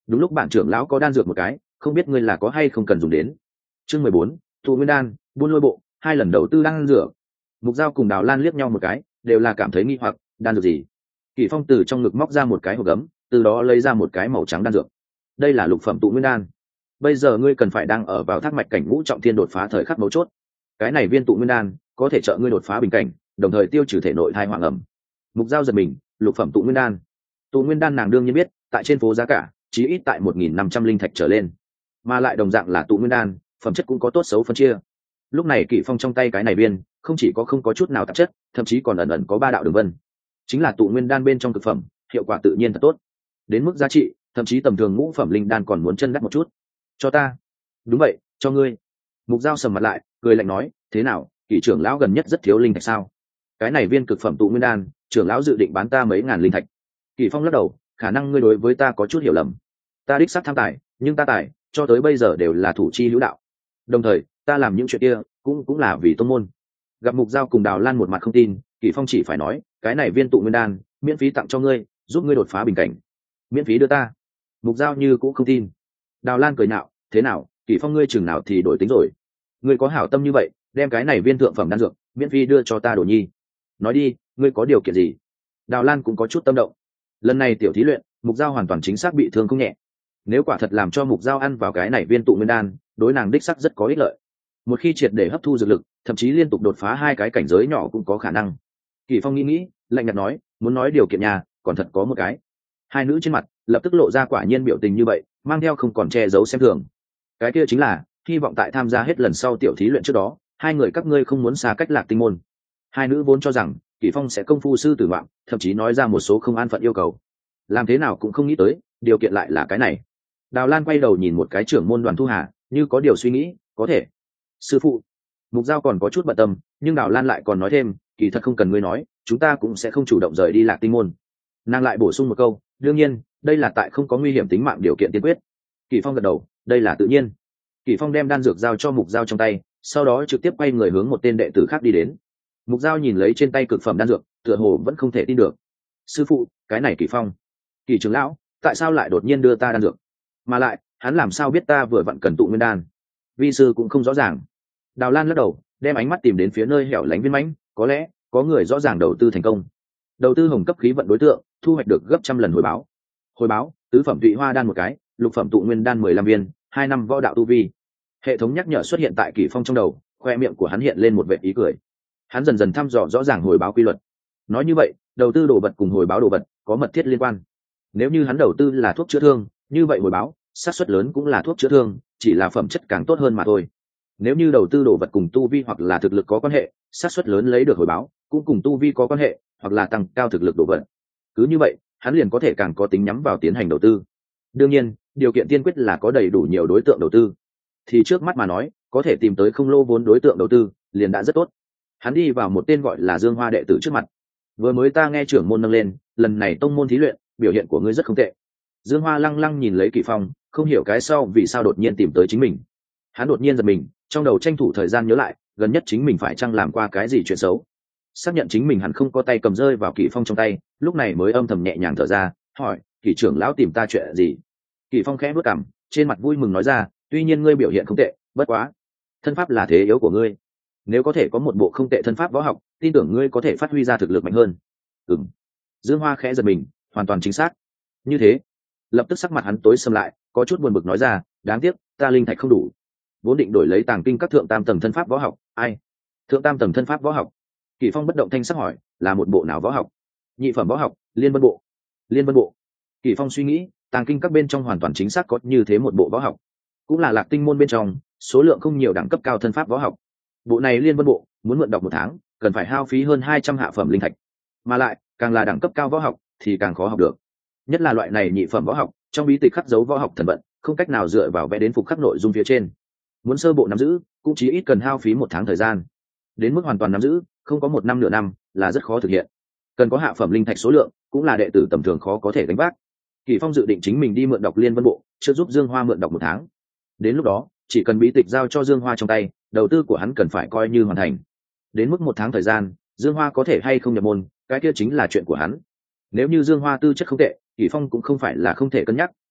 đúng lúc bản trưởng lão có đan dược một cái, không biết ngươi là có hay không cần dùng đến. Chương mười bốn, tụ nguyên đan, buôn lôi bộ, hai lần đầu tư đan dược. Mục Dao cùng Đào Lan liếc nhau một cái, đều là cảm thấy nghi hoặc, đan dược gì? Kỷ Phong từ trong ngực móc ra một cái hộp gấm, từ đó lấy ra một cái màu trắng đan dược. Đây là lục phẩm tụ nguyên đan. Bây giờ ngươi cần phải đang ở vào thác mạch cảnh ngũ trọng thiên đột phá thời khắc mấu chốt. Cái này viên tụ nguyên đan có thể trợ ngươi đột phá bình cảnh, đồng thời tiêu trừ thể nội thai hoàng ẩm. Mục Dao giật mình, lục phẩm tụ nguyên đan. Tụ nguyên đan nàng đương nhiên biết, tại trên phố giá cả, chí ít tại một nghìn năm trăm linh thạch trở lên, mà lại đồng dạng là tụ nguyên đan, phẩm chất cũng có tốt xấu phân chia. Lúc này Kỷ Phong trong tay cái này viên, không chỉ có không có chút nào tạp chất, thậm chí còn ẩn ẩn có ba đạo đường vân, chính là tụ nguyên đan bên trong thực phẩm, hiệu quả tự nhiên thật tốt. Đến mức giá trị, thậm chí tầm thường ngũ phẩm linh đan còn muốn chân đắt một chút. Cho ta. Đúng vậy, cho ngươi. Mục Dao sầm mặt lại, cười lạnh nói, thế nào, Kỷ trưởng lão gần nhất rất thiếu linh thạch sao? Cái này viên cực phẩm tụ nguyên đan, trưởng lão dự định bán ta mấy ngàn linh thạch. Kỷ Phong lắc đầu, khả năng ngươi đối với ta có chút hiểu lầm. Ta đích xác tham tài, nhưng ta tài cho tới bây giờ đều là thủ chi hữu đạo. Đồng thời, ta làm những chuyện kia cũng cũng là vì tông môn. Gặp Mục Dao cùng Đào Lan một mặt không tin, Kỷ Phong chỉ phải nói, cái này viên tụ nguyên đan, miễn phí tặng cho ngươi, giúp ngươi đột phá bình cảnh. Miễn phí đưa ta. Mục Dao như cũng không tin. Đào Lan cười nhạo, thế nào, Kỷ Phong ngươi chừng nào thì đổi tính rồi. Ngươi có hảo tâm như vậy, đem cái này viên thượng phẩm đan dược miễn phí đưa cho ta Đồ Nhi. Nói đi, ngươi có điều kiện gì? Đào Lan cũng có chút tâm động. Lần này tiểu thí luyện, Mục Dao hoàn toàn chính xác bị thương không nhẹ. Nếu quả thật làm cho Mục Dao ăn vào cái này viên tụ nguyên đan, đối nàng đích sắc rất có ích lợi. Một khi triệt để hấp thu dược lực, thậm chí liên tục đột phá hai cái cảnh giới nhỏ cũng có khả năng. Kỷ Phong nghĩ nghĩ, lạnh nhạt nói, muốn nói điều kiện nhà, còn thật có một cái. Hai nữ trên mặt lập tức lộ ra quả nhiên biểu tình như vậy, mang theo không còn che giấu xem thường. Cái kia chính là hy vọng tại tham gia hết lần sau tiểu thí luyện trước đó, hai người các ngươi không muốn xa cách Lạc Tinh môn. Hai nữ vốn cho rằng Kỷ Phong sẽ công phu sư tử ngoạm, thậm chí nói ra một số không an phận yêu cầu. Làm thế nào cũng không nghĩ tới, điều kiện lại là cái này. Đào Lan quay đầu nhìn một cái trưởng môn Đoàn Thu Hà, như có điều suy nghĩ, có thể. Sư phụ. Mục Dao còn có chút bận tâm, nhưng Đào Lan lại còn nói thêm, kỳ thật không cần ngươi nói, chúng ta cũng sẽ không chủ động rời đi Lạc Tinh môn. Nàng lại bổ sung một câu, đương nhiên, đây là tại không có nguy hiểm tính mạng điều kiện tiên quyết. Kỷ Phong gật đầu, đây là tự nhiên. Kỷ Phong đem đan dược giao cho Mục Dao trong tay, sau đó trực tiếp quay người hướng một tên đệ tử khác đi đến. Mục Dao nhìn lấy trên tay cực phẩm đan dược, tựa hồ vẫn không thể tin được. Sư phụ, cái này Kỷ Phong, Kỷ trưởng lão, tại sao lại đột nhiên đưa ta đan dược? Mà lại, hắn làm sao biết ta vừa vặn cần tụ nguyên đan? Vi sư cũng không rõ ràng. Đào Lan lắc đầu, đem ánh mắt tìm đến phía nơi hẻo lánh viên mãnh, có lẽ có người rõ ràng đầu tư thành công. Đầu tư hồng cấp khí vận đối tượng, thu hoạch được gấp trăm lần hồi báo. Hồi báo, tứ phẩm tụy hoa đan một cái, lục phẩm tụ nguyên đan mười lăm viên, hai năm võ đạo tu vi. Hệ thống nhắc nhở xuất hiện tại Kỷ Phong trong đầu, khoe miệng của hắn hiện lên một vệt ý cười. Hắn dần dần thăm dò rõ ràng hồi báo quy luật. Nói như vậy, đầu tư đồ vật cùng hồi báo đồ vật có mật thiết liên quan. Nếu như hắn đầu tư là thuốc chữa thương, như vậy hồi báo xác suất lớn cũng là thuốc chữa thương, chỉ là phẩm chất càng tốt hơn mà thôi. Nếu như đầu tư đồ vật cùng tu vi hoặc là thực lực có quan hệ, xác suất lớn lấy được hồi báo cũng cùng tu vi có quan hệ, hoặc là tăng cao thực lực đồ vật. Cứ như vậy, hắn liền có thể càng có tính nhắm vào tiến hành đầu tư. Đương nhiên, điều kiện tiên quyết là có đầy đủ nhiều đối tượng đầu tư. Thì trước mắt mà nói, có thể tìm tới không lô vốn đối tượng đầu tư, liền đã rất tốt. Hắn đi vào một tên gọi là Dương Hoa đệ tử trước mặt. Vừa mới ta nghe trưởng môn nâng lên, lần này tông môn thí luyện, biểu hiện của ngươi rất không tệ. Dương Hoa lăng lăng nhìn lấy Kỷ Phong, không hiểu cái sau vì sao đột nhiên tìm tới chính mình. Hắn đột nhiên giật mình, trong đầu tranh thủ thời gian nhớ lại, gần nhất chính mình phải chăng làm qua cái gì chuyện xấu. Xác nhận chính mình hẳn không có tay cầm rơi vào Kỷ Phong trong tay, lúc này mới âm thầm nhẹ nhàng thở ra, hỏi, Kỷ trưởng lão tìm ta chuyện gì? Kỷ Phong khẽ bước cằm, trên mặt vui mừng nói ra, tuy nhiên ngươi biểu hiện không tệ, bất quá, thân pháp là thế yếu của ngươi. Nếu có thể có một bộ không tệ thân pháp võ học, tin tưởng ngươi có thể phát huy ra thực lực mạnh hơn. Ừm. Dương Hoa khẽ giật mình, hoàn toàn chính xác. Như thế, lập tức sắc mặt hắn tối sầm lại, có chút buồn bực nói ra, đáng tiếc, ta linh thạch không đủ. Vốn định đổi lấy tàng kinh các thượng tam tầng thân pháp võ học, ai? Thượng tam tầng thân pháp võ học? Kỷ Phong bất động thanh sắc hỏi, là một bộ nào võ học? Nhị phẩm võ học, Liên Vân Bộ. Liên Vân Bộ. Kỷ Phong suy nghĩ, tàng kinh các bên trong hoàn toàn chính xác có như thế một bộ võ học, cũng là Lạc Tinh môn bên trong, số lượng không nhiều đẳng cấp cao thân pháp võ học. Bộ này Liên Vân Bộ, muốn mượn đọc một tháng, cần phải hao phí hơn hai trăm hạ phẩm linh thạch. Mà lại, càng là đẳng cấp cao võ học thì càng khó học được. Nhất là loại này nhị phẩm võ học, trong bí tịch khắc dấu võ học thần vận, không cách nào dựa vào vẽ đến phục khắc nội dung phía trên. Muốn sơ bộ nắm giữ, cũng chỉ ít cần hao phí một tháng thời gian. Đến mức hoàn toàn nắm giữ, không có một năm nửa năm, là rất khó thực hiện. Cần có hạ phẩm linh thạch số lượng, cũng là đệ tử tầm thường khó có thể gánh vác. Kỷ Phong dự định chính mình đi mượn đọc Liên Vân Bộ, chưa giúp Dương Hoa mượn đọc một tháng. Đến lúc đó, chỉ cần bí tịch giao cho Dương Hoa trong tay, đầu tư của hắn cần phải coi như hoàn thành. Đến mức một tháng thời gian, Dương Hoa có thể hay không nhập môn, cái kia chính là chuyện của hắn. Nếu như Dương Hoa tư chất không tệ, Kỷ Phong cũng không phải là không thể cân nhắc,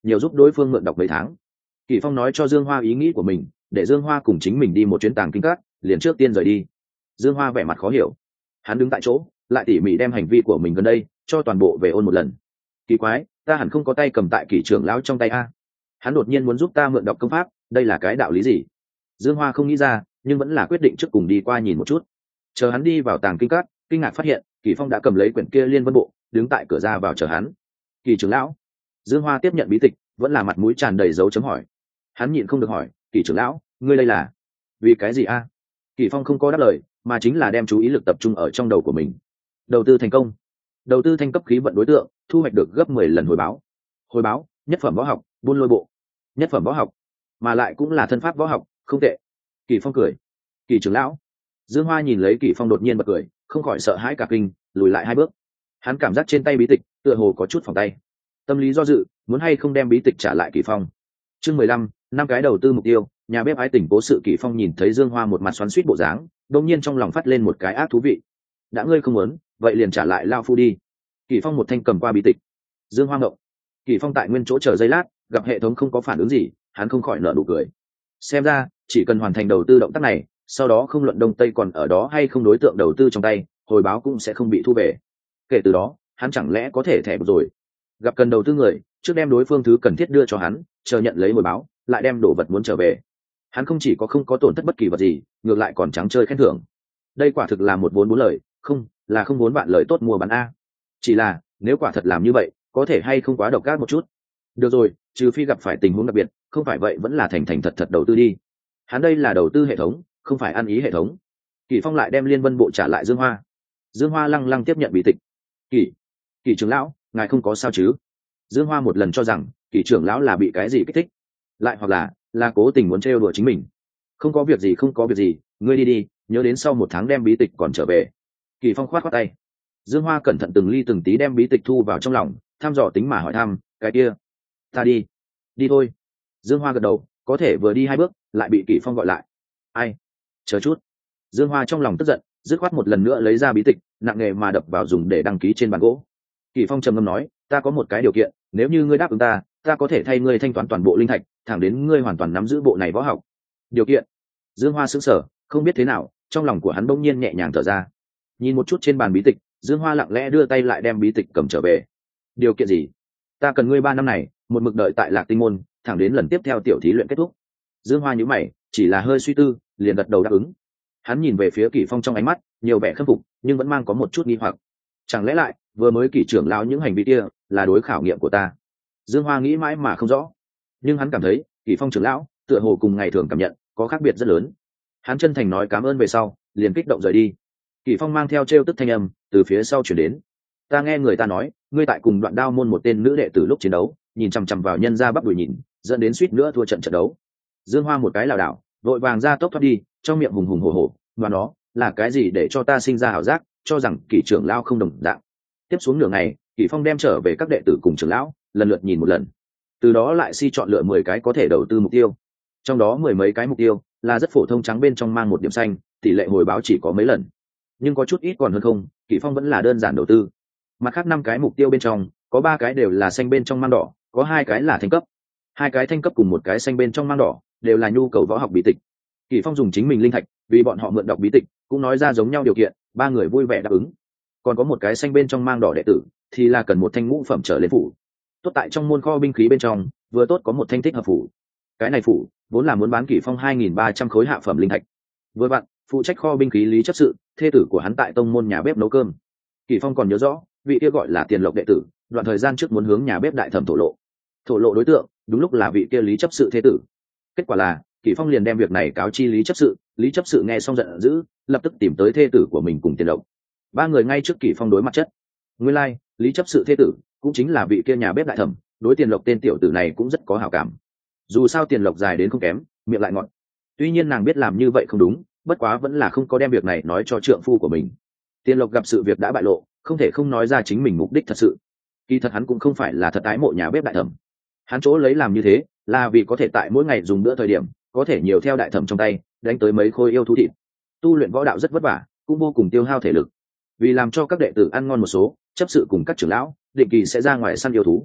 nhiều giúp đối phương mượn đọc mấy tháng. Kỷ Phong nói cho Dương Hoa ý nghĩ của mình, để Dương Hoa cùng chính mình đi một chuyến tàng kinh các, liền trước tiên rời đi. Dương Hoa vẻ mặt khó hiểu, hắn đứng tại chỗ, lại tỉ mỉ đem hành vi của mình gần đây cho toàn bộ về ôn một lần. Kỳ quái, ta hẳn không có tay cầm tại Kỷ trưởng lão trong tay a. Hắn đột nhiên muốn giúp ta mượn đọc công pháp, đây là cái đạo lý gì? Dương Hoa không nghĩ ra, nhưng vẫn là quyết định trước cùng đi qua nhìn một chút. Chờ hắn đi vào tàng kinh các, kinh ngạc phát hiện Kỷ Phong đã cầm lấy quyển kia Liên Vân Bộ, đứng tại cửa ra vào chờ hắn. Kỷ trưởng lão. Dương Hoa tiếp nhận bí tịch, vẫn là mặt mũi tràn đầy dấu chấm hỏi. Hắn nhịn không được hỏi, Kỷ trưởng lão, ngươi đây là vì cái gì a? Kỷ Phong không có đáp lời, mà chính là đem chú ý lực tập trung ở trong đầu của mình. Đầu tư thành công, đầu tư thanh cấp khí vận đối tượng, thu hoạch được gấp mười lần hồi báo. Hồi báo, nhất phẩm võ học, Buôn Lôi Bộ. Nhất phẩm võ học, mà lại cũng là thân pháp võ học, không tệ. Kỷ Phong cười. Kỷ trưởng lão. Dương Hoa nhìn lấy Kỷ Phong đột nhiên bật cười, không khỏi sợ hãi cả kinh, lùi lại hai bước. Hắn cảm giác trên tay bí tịch tựa hồ có chút phòng tay, tâm lý do dự, muốn hay không đem bí tịch trả lại Kỷ Phong. Chương mười lăm, năm cái đầu tư mục tiêu, nhà bếp ái tình cố sự. Kỷ Phong nhìn thấy Dương Hoa một mặt xoắn xuýt bộ dáng, đột nhiên trong lòng phát lên một cái ác thú vị. Đã ngươi không muốn, vậy liền trả lại lao phu đi. Kỷ Phong một thanh cầm qua bí tịch. Dương Hoa ngộng. Kỷ Phong tại nguyên chỗ chờ giây lát, gặp hệ thống không có phản ứng gì, hắn không khỏi nở nụ cười. Xem ra chỉ cần hoàn thành đầu tư động tác này, sau đó không luận đông tây còn ở đó hay không đối tượng đầu tư trong tay, hồi báo cũng sẽ không bị thu về. Kể từ đó hắn chẳng lẽ có thể thẻ rồi. Gặp cần đầu tư người, trước đem đối phương thứ cần thiết đưa cho hắn, chờ nhận lấy hồi báo, lại đem đồ vật muốn trở về. Hắn không chỉ có không có tổn thất bất kỳ vật gì, ngược lại còn trắng chơi khen thưởng. Đây quả thực là một vốn bốn lời, không là không vốn vạn lời tốt mua bán a. Chỉ là nếu quả thật làm như vậy, có thể hay không quá độc ác một chút. Được rồi, trừ phi gặp phải tình huống đặc biệt, không phải vậy vẫn là thành thành thật thật đầu tư đi. Hắn đây là đầu tư hệ thống, không phải ăn ý hệ thống. Kỷ Phong lại đem Liên Vân Bộ trả lại Dương Hoa. Dương Hoa lăng lăng tiếp nhận bí tịch. Kỷ, Kỷ trưởng lão, ngài không có sao chứ? Dương Hoa một lần cho rằng Kỷ trưởng lão là bị cái gì kích thích, lại hoặc là là cố tình muốn trêu đùa chính mình. Không có việc gì, không có việc gì, ngươi đi đi, nhớ đến sau một tháng đem bí tịch còn trở về. Kỷ Phong khoát khoát tay. Dương Hoa cẩn thận từng ly từng tí đem bí tịch thu vào trong lòng, thăm dò tính mà hỏi thăm, cái kia, ta đi, đi thôi. Dương Hoa gật đầu, có thể vừa đi hai bước, lại bị Kỷ Phong gọi lại. Ai? Chờ chút. Dương Hoa trong lòng tức giận, dứt khoát một lần nữa lấy ra bí tịch, nặng nề mà đập vào dùng để đăng ký trên bàn gỗ. Kỷ Phong trầm ngâm nói, ta có một cái điều kiện, nếu như ngươi đáp ứng ta, ta có thể thay ngươi thanh toán toàn bộ linh thạch, thẳng đến ngươi hoàn toàn nắm giữ bộ này võ học. Điều kiện? Dương Hoa sững sờ, không biết thế nào, trong lòng của hắn bỗng nhiên nhẹ nhàng thở ra. Nhìn một chút trên bàn bí tịch, Dương Hoa lặng lẽ đưa tay lại đem bí tịch cầm trở về. Điều kiện gì? Ta cần ngươi ba năm này, một mực đợi tại Lạc Tinh môn, thẳng đến lần tiếp theo tiểu thí luyện kết thúc. Dương Hoa nhíu mày, chỉ là hơi suy tư, liền gật đầu đáp ứng. Hắn nhìn về phía Kỷ Phong trong ánh mắt nhiều vẻ khâm phục, nhưng vẫn mang có một chút nghi hoặc. Chẳng lẽ lại vừa mới Kỷ trưởng lão những hành vi kia là đối khảo nghiệm của ta? Dương Hoa nghĩ mãi mà không rõ, nhưng hắn cảm thấy Kỷ Phong trưởng lão tựa hồ cùng ngày thường cảm nhận có khác biệt rất lớn. Hắn chân thành nói cảm ơn về sau, liền kích động rời đi. Kỷ Phong mang theo trêu tức thanh âm từ phía sau chuyển đến. Ta nghe người ta nói, ngươi tại cùng Đoạn Đao môn một tên nữ đệ tử lúc chiến đấu, nhìn chằm chằm vào nhân ra bắp đùi nhìn, dẫn đến suýt nữa thua trận trận đấu. Dương Hoa một cái lảo đảo, vội vàng ra tốc thoát đi, trong miệng hùng hùng hổ hổ, và nó là cái gì để cho ta sinh ra ảo giác, cho rằng Kỷ trưởng lão không đồng dạng. Tiếp xuống nửa ngày, Kỷ Phong đem trở về các đệ tử cùng trưởng lão, lần lượt nhìn một lần. Từ đó lại si chọn lựa mười cái có thể đầu tư mục tiêu. Trong đó mười mấy cái mục tiêu là rất phổ thông, trắng bên trong mang một điểm xanh, tỷ lệ hồi báo chỉ có mấy lần. Nhưng có chút ít còn hơn không, Kỷ Phong vẫn là đơn giản đầu tư. Mặt khác năm cái mục tiêu bên trong, có ba cái đều là xanh bên trong mang đỏ, có hai cái là thanh cấp. Hai cái thanh cấp cùng một cái xanh bên trong mang đỏ, đều là nhu cầu võ học bí tịch. Kỷ Phong dùng chính mình linh thạch, vì bọn họ mượn đọc bí tịch, cũng nói ra giống nhau điều kiện, ba người vui vẻ đáp ứng. Còn có một cái xanh bên trong mang đỏ đệ tử, thì là cần một thanh ngũ phẩm trở lên phủ. Tốt tại trong môn kho binh khí bên trong, vừa tốt có một thanh thích hợp phủ. Cái này phủ vốn là muốn bán Kỷ Phong hai nghìn ba trăm khối hạ phẩm linh thạch. Vừa bạn, phụ trách kho binh khí Lý chấp sự, thê tử của hắn tại tông môn nhà bếp nấu cơm. Kỷ Phong còn nhớ rõ, vị kia gọi là Tiền Lộc đệ tử, đoạn thời gian trước muốn hướng nhà bếp đại thẩm thổ lộ. Thổ lộ đối tượng, đúng lúc là vị kia Lý chấp sự thê tử. Kết quả là, Kỷ Phong liền đem việc này cáo chi Lý chấp sự, Lý chấp sự nghe xong giận dữ, lập tức tìm tới thê tử của mình cùng Tiền Lộc. Ba người ngay trước Kỷ Phong đối mặt chất. Nguyên lai, like, Lý chấp sự thê tử cũng chính là vị kia nhà bếp đại thẩm, đối Tiền Lộc tên tiểu tử này cũng rất có hảo cảm. Dù sao Tiền Lộc dài đến không kém, miệng lại ngọt. Tuy nhiên nàng biết làm như vậy không đúng, bất quá vẫn là không có đem việc này nói cho trượng phu của mình. Tiền Lộc gặp sự việc đã bại lộ, không thể không nói ra chính mình mục đích thật sự. Kỳ thật hắn cũng không phải là thật ái mộ nhà bếp đại thẩm. Hắn chỗ lấy làm như thế, là vì có thể tại mỗi ngày dùng bữa thời điểm, có thể nhiều theo đại thẩm trong tay, đánh tới mấy khối yêu thú thịt. Tu luyện võ đạo rất vất vả, cũng vô cùng tiêu hao thể lực. Vì làm cho các đệ tử ăn ngon một số, chấp sự cùng các trưởng lão định kỳ sẽ ra ngoài săn yêu thú.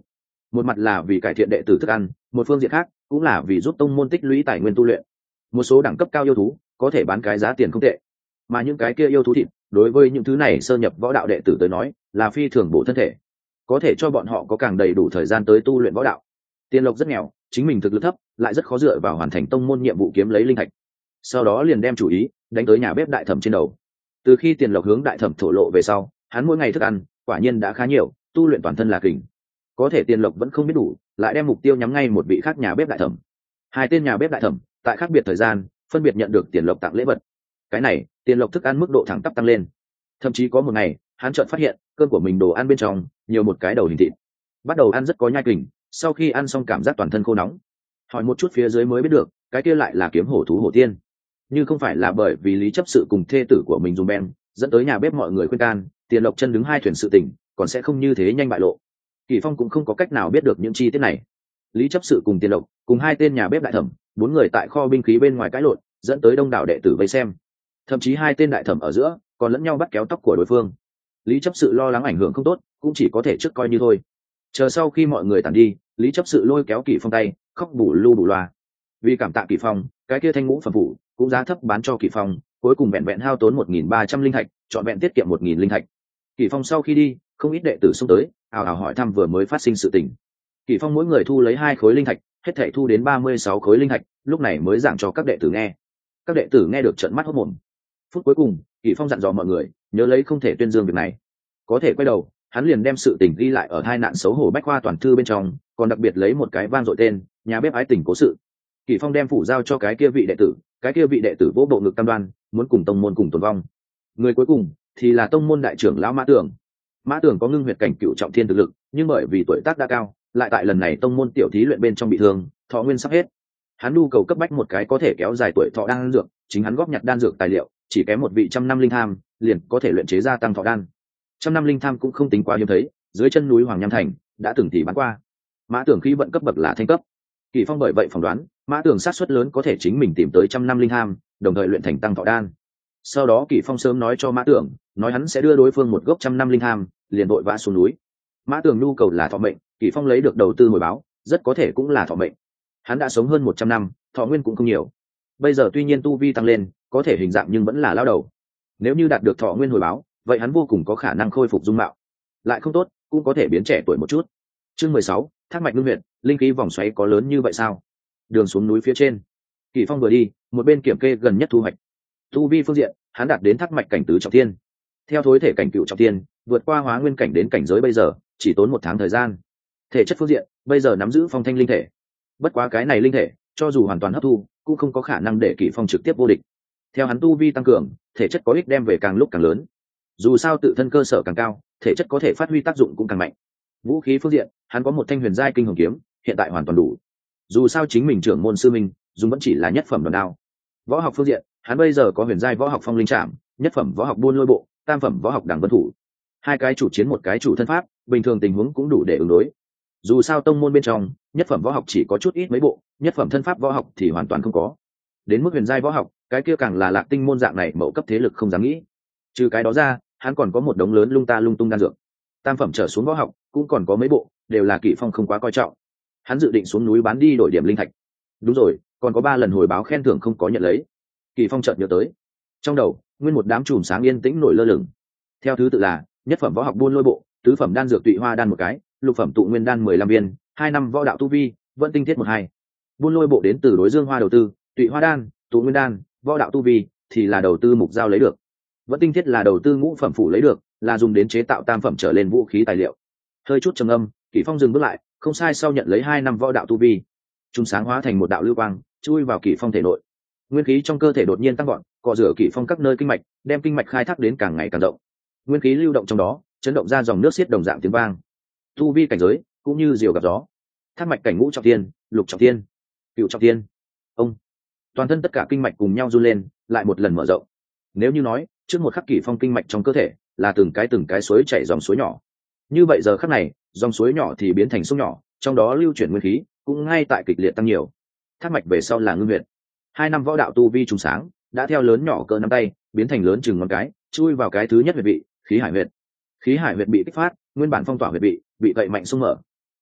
một mặt là vì cải thiện đệ tử thức ăn, một phương diện khác cũng là vì giúp tông môn tích lũy tài nguyên tu luyện. Một số đẳng cấp cao yêu thú có thể bán cái giá tiền không tệ, mà những cái kia yêu thú thịt đối với những thứ này sơ nhập võ đạo đệ tử tới nói là phi thường bổ thân thể, có thể cho bọn họ có càng đầy đủ thời gian tới tu luyện võ đạo. Tiền Lộc rất nghèo, chính mình thực lực thấp, lại rất khó dựa vào hoàn thành tông môn nhiệm vụ kiếm lấy linh thạch. Sau đó liền đem chủ ý đánh tới nhà bếp đại thẩm trên đầu. Từ khi Tiền Lộc hướng đại thẩm thổ lộ về sau, hắn mỗi ngày thức ăn quả nhiên đã khá nhiều, tu luyện toàn thân là kình. Có thể Tiền Lộc vẫn không biết đủ, lại đem mục tiêu nhắm ngay một vị khác nhà bếp đại thẩm. Hai tên nhà bếp đại thẩm tại khác biệt thời gian phân biệt nhận được Tiền Lộc tặng lễ vật. Cái này, Tiền Lộc thức ăn mức độ thẳng tắp tăng lên. Thậm chí có một ngày, hắn chợt phát hiện cơm của mình đồ ăn bên trong nhiều một cái đầu hình thịt. Bắt đầu ăn rất có nhai kình, sau khi ăn xong cảm giác toàn thân khô nóng. Hỏi một chút phía dưới mới biết được, cái kia lại là kiếm hổ thú hổ tiên. Nhưng không phải là bởi vì Lý chấp sự cùng thê tử của mình dùng bèn dẫn tới nhà bếp mọi người khuyên can, Tiền Lộc chân đứng hai thuyền sự tình, còn sẽ không như thế nhanh bại lộ. Kỳ Phong cũng không có cách nào biết được những chi tiết này. Lý chấp sự cùng Tiền Lộc cùng hai tên nhà bếp đại thẩm, bốn người tại kho binh khí bên ngoài cãi lộn, dẫn tới đông đảo đệ tử vây xem. Thậm chí hai tên đại thẩm ở giữa còn lẫn nhau bắt kéo tóc của đối phương. Lý chấp sự lo lắng ảnh hưởng không tốt, cũng chỉ có thể trước coi như thôi. Chờ sau khi mọi người tản đi, Lý chấp sự lôi kéo Kỷ Phong tay, khóc bù lu bù loa. Vì cảm tạ Kỷ Phong, cái kia thanh ngũ phẩm phụ cũng giá thấp bán cho Kỷ Phong, cuối cùng vẹn vẹn hao tốn một nghìn ba trăm linh thạch, chọn vẹn tiết kiệm một nghìn linh thạch. Kỷ Phong sau khi đi, không ít đệ tử xông tới, ào ào hỏi thăm vừa mới phát sinh sự tình. Kỷ Phong mỗi người thu lấy hai khối linh thạch, hết thảy thu đến ba mươi sáu khối linh thạch, lúc này mới giảng cho các đệ tử nghe. Các đệ tử nghe được trợn mắt hốt mồm. Phút cuối cùng, Kỷ Phong dặn dò mọi người, nhớ lấy không thể tuyên dương việc này. Có thể quay đầu, hắn liền đem sự tình ghi lại ở hai nạn xấu hổ bách khoa toàn thư bên trong, còn đặc biệt lấy một cái vang dội tên, nhà bếp ái tình cố sự. Kỷ Phong đem phủ giao cho cái kia vị đệ tử, cái kia vị đệ tử vỗ bộ ngực cam đoan, muốn cùng tông môn cùng tồn vong. Người cuối cùng thì là tông môn đại trưởng lão Mã Tường. Mã Tường có ngưng huyệt cảnh cựu trọng thiên thực lực, nhưng bởi vì tuổi tác đã cao, lại tại lần này tông môn tiểu thí luyện bên trong bị thương, thọ nguyên sắp hết. Hắn nhu cầu cấp bách một cái có thể kéo dài tuổi thọ đan dược, chính hắn góp nhặt đan dược tài liệu, chỉ kém một vị trăm năm linh tham, liền có thể luyện chế ra tăng thọ đan. Trăm năm linh tham cũng không tính quá hiếm thấy, dưới chân núi Hoàng Nham Thành đã từng thì bán qua. Mã Tường khí vận cấp bậc là thanh cấp. Kỷ Phong bởi vậy phỏng đoán, Mã Tường sát suất lớn có thể chính mình tìm tới trăm năm linh tham, đồng thời luyện thành tăng thọ đan. Sau đó Kỷ Phong sớm nói cho Mã Tường, nói hắn sẽ đưa đối phương một gốc trăm năm linh tham, liền vội vã xuống núi. Mã Tường nhu cầu là thọ mệnh, Kỷ Phong lấy được đầu tư hồi báo, rất có thể cũng là thọ mệnh. Hắn đã sống hơn một trăm năm, thọ nguyên cũng không nhiều. Bây giờ tuy nhiên tu vi tăng lên, có thể hình dạng nhưng vẫn là lão đầu. Nếu như đạt được thọ nguyên hồi báo, vậy hắn vô cùng có khả năng khôi phục dung mạo. Lại không tốt, cũng có thể biến trẻ tuổi một chút. Chương mười sáu, Thác mạch ngưng huyệt, linh khí vòng xoáy có lớn như vậy sao? Đường xuống núi phía trên, Kỷ Phong vừa đi, một bên kiểm kê gần nhất thu hoạch. Tu vi phương diện, hắn đạt đến thác mạch cảnh tứ trọng thiên. Theo thối thể cảnh cựu trọng thiên, vượt qua hóa nguyên cảnh đến cảnh giới bây giờ, chỉ tốn một tháng thời gian. Thể chất phương diện, bây giờ nắm giữ phong thanh linh thể. Bất quá cái này linh thể, cho dù hoàn toàn hấp thu, cũng không có khả năng để Kỷ Phong trực tiếp vô địch. Theo hắn tu vi tăng cường, thể chất có ích đem về càng lúc càng lớn. Dù sao tự thân cơ sở càng cao, thể chất có thể phát huy tác dụng cũng càng mạnh. Vũ khí phương diện, hắn có một thanh huyền giai kinh hồng kiếm, hiện tại hoàn toàn đủ. Dù sao chính mình trưởng môn sư minh, dùng vẫn chỉ là nhất phẩm đòn đao. Võ học phương diện, hắn bây giờ có huyền giai võ học phong linh trảm, nhất phẩm võ học buôn lôi bộ, tam phẩm võ học đẳng vân thủ. Hai cái chủ chiến một cái chủ thân pháp, bình thường tình huống cũng đủ để ứng đối. Dù sao tông môn bên trong, nhất phẩm võ học chỉ có chút ít mấy bộ, nhất phẩm thân pháp võ học thì hoàn toàn không có. Đến mức huyền giai võ học, cái kia càng là lạc tinh môn dạng này mẫu cấp thế lực không dám nghĩ. Trừ cái đó ra, hắn còn có một đống lớn lung ta lung tung đan dược. Tam phẩm trở xuống võ học cũng còn có mấy bộ, đều là Kỷ Phong không quá coi trọng. Hắn dự định xuống núi bán đi đổi điểm linh thạch. Đúng rồi, còn có ba lần hồi báo khen thưởng không có nhận lấy. Kỷ Phong chợt nhớ tới, trong đầu nguyên một đám chùm sáng yên tĩnh nổi lơ lửng. Theo thứ tự là nhất phẩm võ học buôn lôi bộ, tứ phẩm đan dược tụy hoa đan một cái, lục phẩm tụ nguyên đan mười lăm viên, hai năm võ đạo tu vi, vẫn tinh thiết một hai. Buôn lôi bộ đến từ đối dương hoa đầu tư, tụy hoa đan, tụ nguyên đan, võ đạo tu vi thì là đầu tư mục giao lấy được. Vẫn tinh thiết là đầu tư ngũ phẩm phủ lấy được, là dùng đến chế tạo tam phẩm trở lên vũ khí tài liệu. Hơi chút trầm âm, Kỷ Phong dừng bước lại, không sai, sau nhận lấy hai năm võ đạo tu vi, trung sáng hóa thành một đạo lưu quang, chui vào Kỷ Phong thể nội. Nguyên khí trong cơ thể đột nhiên tăng gọn, cọ rửa Kỷ Phong các nơi kinh mạch, đem kinh mạch khai thác đến càng ngày càng rộng. Nguyên khí lưu động trong đó, chấn động ra dòng nước xiết đồng dạng tiếng vang. Tu vi cảnh giới cũng như diều gặp gió. Thác mạch cảnh ngũ trọng thiên, lục trọng thiên, cửu trọng thiên. Ông, toàn thân tất cả kinh mạch cùng nhau run lên, lại một lần mở rộng. Nếu như nói trước một khắc Kỷ Phong kinh mạch trong cơ thể là từng cái từng cái suối chảy dòng suối nhỏ, như vậy giờ khắc này dòng suối nhỏ thì biến thành sông nhỏ, trong đó lưu chuyển nguyên khí cũng ngay tại kịch liệt tăng nhiều. Thác mạch về sau là ngưng huyệt. Hai năm võ đạo tu vi trùng sáng đã theo lớn nhỏ cỡ nắm tay biến thành lớn chừng ngón cái, chui vào cái thứ nhất huyệt vị, khí hải huyệt. Khí hải huyệt bị kích phát, nguyên bản phong tỏa huyệt vị bị cậy mạnh xung mở.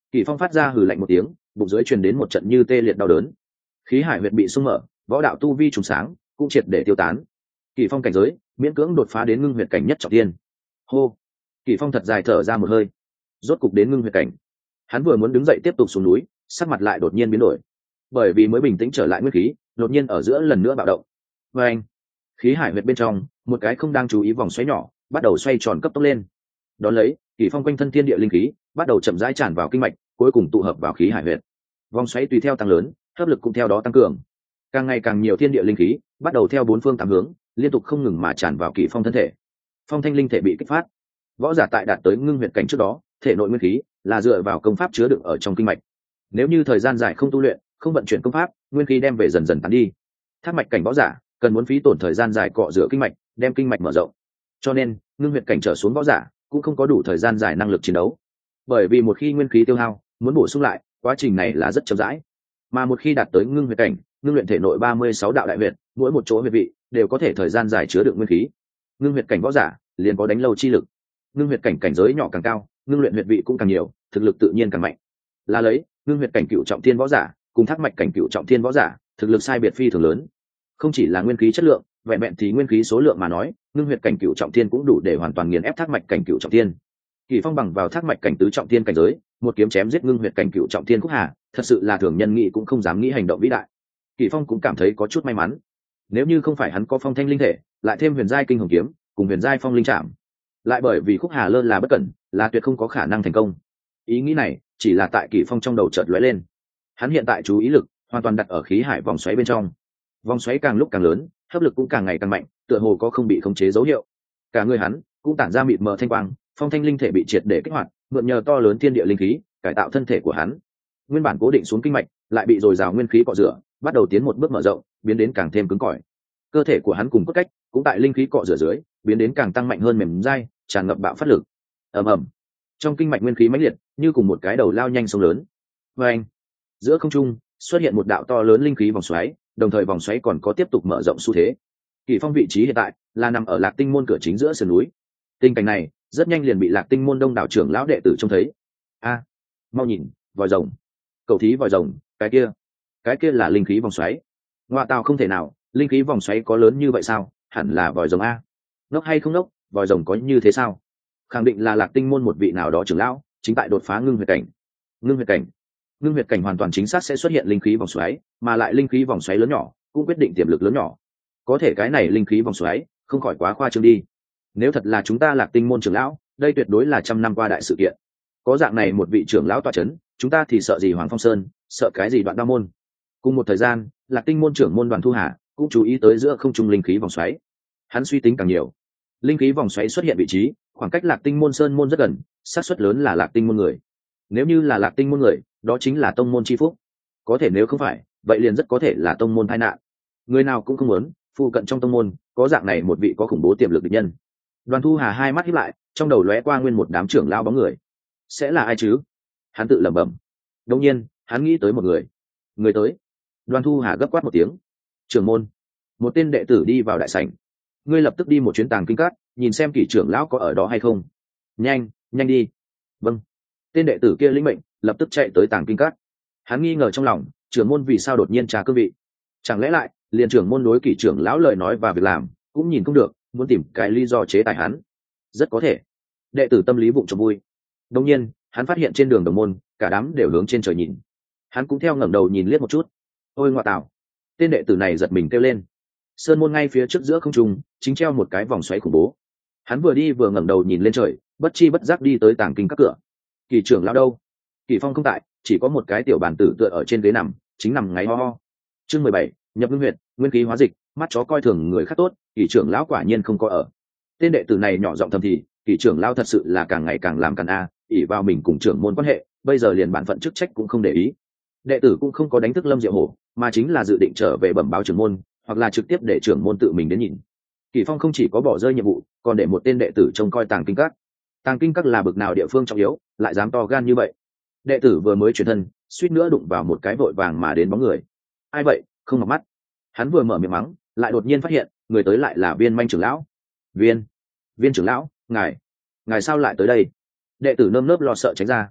Kỷ Phong phát ra hừ lạnh một tiếng, bụng dưới truyền đến một trận như tê liệt đau đớn. Khí hải huyệt bị sung mở, võ đạo tu vi trùng sáng, cũng triệt để tiêu tán. Kỷ Phong cảnh giới miễn cưỡng đột phá đến ngưng huyệt cảnh nhất trọng thiên. Hô. Kỷ Phong thật dài thở ra một hơi, rốt cục đến ngưng huyệt cảnh. Hắn vừa muốn đứng dậy tiếp tục xuống núi, sắc mặt lại đột nhiên biến đổi, bởi vì mới bình tĩnh trở lại nguyên khí, đột nhiên ở giữa lần nữa bạo động. Và anh, khí hải huyệt bên trong, một cái không đang chú ý vòng xoáy nhỏ bắt đầu xoay tròn cấp tốc lên. Đón lấy, Kỷ Phong quanh thân thiên địa linh khí bắt đầu chậm rãi tràn vào kinh mạch, cuối cùng tụ hợp vào khí hải huyệt. Vòng xoáy tùy theo tăng lớn, hấp lực cũng theo đó tăng cường. Càng ngày càng nhiều thiên địa linh khí bắt đầu theo bốn phương tám hướng, liên tục không ngừng mà tràn vào Kỷ Phong thân thể. Phong thanh linh thể bị kích phát. Võ giả tại đạt tới ngưng huyệt cảnh trước đó, thể nội nguyên khí là dựa vào công pháp chứa đựng ở trong kinh mạch. Nếu như thời gian dài không tu luyện, không vận chuyển công pháp, nguyên khí đem về dần dần tán đi. Thác mạch cảnh võ giả cần muốn phí tổn thời gian dài cọ rửa kinh mạch, đem kinh mạch mở rộng. Cho nên, ngưng huyệt cảnh trở xuống võ giả cũng không có đủ thời gian dài năng lực chiến đấu. Bởi vì một khi nguyên khí tiêu hao, muốn bổ sung lại, quá trình này là rất chậm rãi. Mà một khi đạt tới ngưng huyệt cảnh, ngưng luyện thể nội ba mươi sáu đạo đại huyệt, mỗi một chỗ huyệt vị đều có thể thời gian dài chứa đựng nguyên khí. Ngưng huyệt cảnh võ giả liền có đánh lâu chi lực. Ngưng huyệt cảnh cảnh giới nhỏ càng cao, ngưng luyện huyệt vị cũng càng nhiều, thực lực tự nhiên càng mạnh. Là lấy, ngưng huyệt cảnh cựu trọng thiên võ giả cùng thác mạch cảnh cựu trọng thiên võ giả, thực lực sai biệt phi thường lớn. Không chỉ là nguyên khí chất lượng, vẹn vẹn thì nguyên khí số lượng mà nói, ngưng huyệt cảnh cựu trọng thiên cũng đủ để hoàn toàn nghiền ép thác mạch cảnh cựu trọng thiên. Kỷ Phong bằng vào thác mạch cảnh tứ trọng thiên cảnh giới, một kiếm chém giết ngưng huyệt cảnh cựu trọng thiên Khúc Hà, thật sự là thường nhân nghĩ cũng không dám nghĩ hành động vĩ đại. Kỷ Phong cũng cảm thấy có chút may mắn. Nếu như không phải hắn có phong thanh linh thể, lại thêm huyền giai kinh hồng kiếm, cùng huyền giai phong linh trảm, lại bởi vì Khúc Hà lơ là bất cẩn, là tuyệt không có khả năng thành công. Ý nghĩ này chỉ là tại Kỷ Phong trong đầu chợt lóe lên. Hắn hiện tại chú ý lực hoàn toàn đặt ở khí hải vòng xoáy bên trong. Vòng xoáy càng lúc càng lớn, hấp lực cũng càng ngày càng mạnh, tựa hồ có không bị khống chế dấu hiệu. Cả người hắn cũng tản ra mịt mờ thanh quang, phong thanh linh thể bị triệt để kích hoạt, mượn nhờ to lớn thiên địa linh khí cải tạo thân thể của hắn. Nguyên bản cố định xuống kinh mạch lại bị dồi dào nguyên khí cọ rửa, bắt đầu tiến một bước mở rộng, biến đến càng thêm cứng cỏi. Cơ thể của hắn cùng cốt cách cũng tại linh khí cọ rửa dưới, biến đến càng tăng mạnh hơn mềm dai, tràn ngập bạo phát lực. Ầm ầm. Trong kinh mạch nguyên khí mãnh liệt, như cùng một cái đầu lao nhanh sông lớn. Và anh, giữa không trung xuất hiện một đạo to lớn linh khí vòng xoáy, đồng thời vòng xoáy còn có tiếp tục mở rộng xu thế. Kỷ Phong vị trí hiện tại là nằm ở Lạc Tinh môn cửa chính giữa sườn núi. Tình cảnh này rất nhanh liền bị Lạc Tinh môn đông đảo trưởng lão đệ tử trông thấy. A, mau nhìn, vòi rồng. Cầu thí vòi rồng, cái kia, cái kia là linh khí vòng xoáy. Ngoại tào không thể nào, linh khí vòng xoáy có lớn như vậy sao? Hẳn là vòi rồng a. Ngốc hay không ngốc, vòi rồng có như thế sao? Khẳng định là Lạc Tinh môn một vị nào đó trưởng lão chính tại đột phá ngưng huyệt cảnh. Ngưng huyệt cảnh, ngưng huyệt cảnh hoàn toàn chính xác sẽ xuất hiện linh khí vòng xoáy, mà lại linh khí vòng xoáy lớn nhỏ cũng quyết định tiềm lực lớn nhỏ. Có thể cái này linh khí vòng xoáy không khỏi quá khoa trương đi. Nếu thật là chúng ta Lạc Tinh môn trưởng lão, đây tuyệt đối là trăm năm qua đại sự kiện. Có dạng này một vị trưởng lão tọa chấn, chúng ta thì sợ gì Hoàng Phong Sơn, sợ cái gì Đoạn Đao môn. Cùng một thời gian, Lạc Tinh môn trưởng môn Đoàn Thu Hà cũng chú ý tới giữa không trung linh khí vòng xoáy. Hắn suy tính càng nhiều. Linh khí vòng xoáy xuất hiện vị trí, khoảng cách Lạc Tinh môn sơn môn rất gần, xác suất lớn là Lạc Tinh môn người. Nếu như là Lạc Tinh môn người, đó chính là tông môn chi phúc. Có thể nếu không phải, vậy liền rất có thể là tông môn tai nạn. Người nào cũng không muốn, phụ cận trong tông môn có dạng này một vị có khủng bố tiềm lực địch nhân. Đoàn Thu Hà hai mắt híp lại, trong đầu lóe qua nguyên một đám trưởng lão bóng người. Sẽ là ai chứ? Hắn tự lẩm bẩm. Đột nhiên, hắn nghĩ tới một người. Người tới. Đoàn Thu Hà gấp quát một tiếng. Trưởng môn. Một tên đệ tử đi vào đại sảnh. Ngươi lập tức đi một chuyến tàng kinh cát, nhìn xem Kỷ trưởng lão có ở đó hay không. Nhanh, nhanh đi. Vâng. Tên đệ tử kia lĩnh mệnh, lập tức chạy tới tàng kinh cát. Hắn nghi ngờ trong lòng, trưởng môn vì sao đột nhiên trà cương vị? Chẳng lẽ lại liền trưởng môn đối Kỷ trưởng lão lời nói và việc làm cũng nhìn không được, muốn tìm cái lý do chế tài hắn? Rất có thể. Đệ tử tâm lý vụng trộm vui. Đột nhiên, hắn phát hiện trên đường đồng môn, cả đám đều hướng trên trời nhìn. Hắn cũng theo ngẩng đầu nhìn liếc một chút. Ôi ngoại tảo! Tên đệ tử này giật mình kêu lên. Sơn môn ngay phía trước giữa không trung chính treo một cái vòng xoáy khủng bố. Hắn vừa đi vừa ngẩng đầu nhìn lên trời, bất chi bất giác đi tới tàng kinh các cửa. Kỷ trưởng lão đâu? Kỷ Phong không tại, chỉ có một cái tiểu bàn tử tựa ở trên ghế nằm, chính nằm ngáy ho ho. Chương mười bảy, nhập ngưng huyệt, nguyên khí hóa dịch, mắt chó coi thường người khác tốt, Kỷ trưởng lão quả nhiên không có ở. Tên đệ tử này nhỏ giọng thầm thì, Kỷ trưởng lão thật sự là càng ngày càng làm càn a, ỷ vào mình cùng trưởng môn quan hệ, bây giờ liền bản phận chức trách cũng không để ý. Đệ tử cũng không có đánh thức Lâm Diệu Hổ, mà chính là dự định trở về bẩm báo trưởng môn, hoặc là trực tiếp để trưởng môn tự mình đến nhìn. Kỷ Phong không chỉ có bỏ rơi nhiệm vụ, còn để một tên đệ tử trông coi tàng kinh các. Tàng kinh các là bực nào địa phương trọng yếu, lại dám to gan như vậy. Đệ tử vừa mới chuyển thân, suýt nữa đụng vào một cái vội vàng mà đến bóng người. Ai vậy, không ngọc mắt? Hắn vừa mở miệng mắng, lại đột nhiên phát hiện, người tới lại là Viên Manh trưởng lão. Viên, Viên trưởng lão, ngài, ngài sao lại tới đây? Đệ tử nơm nớp lo sợ tránh ra.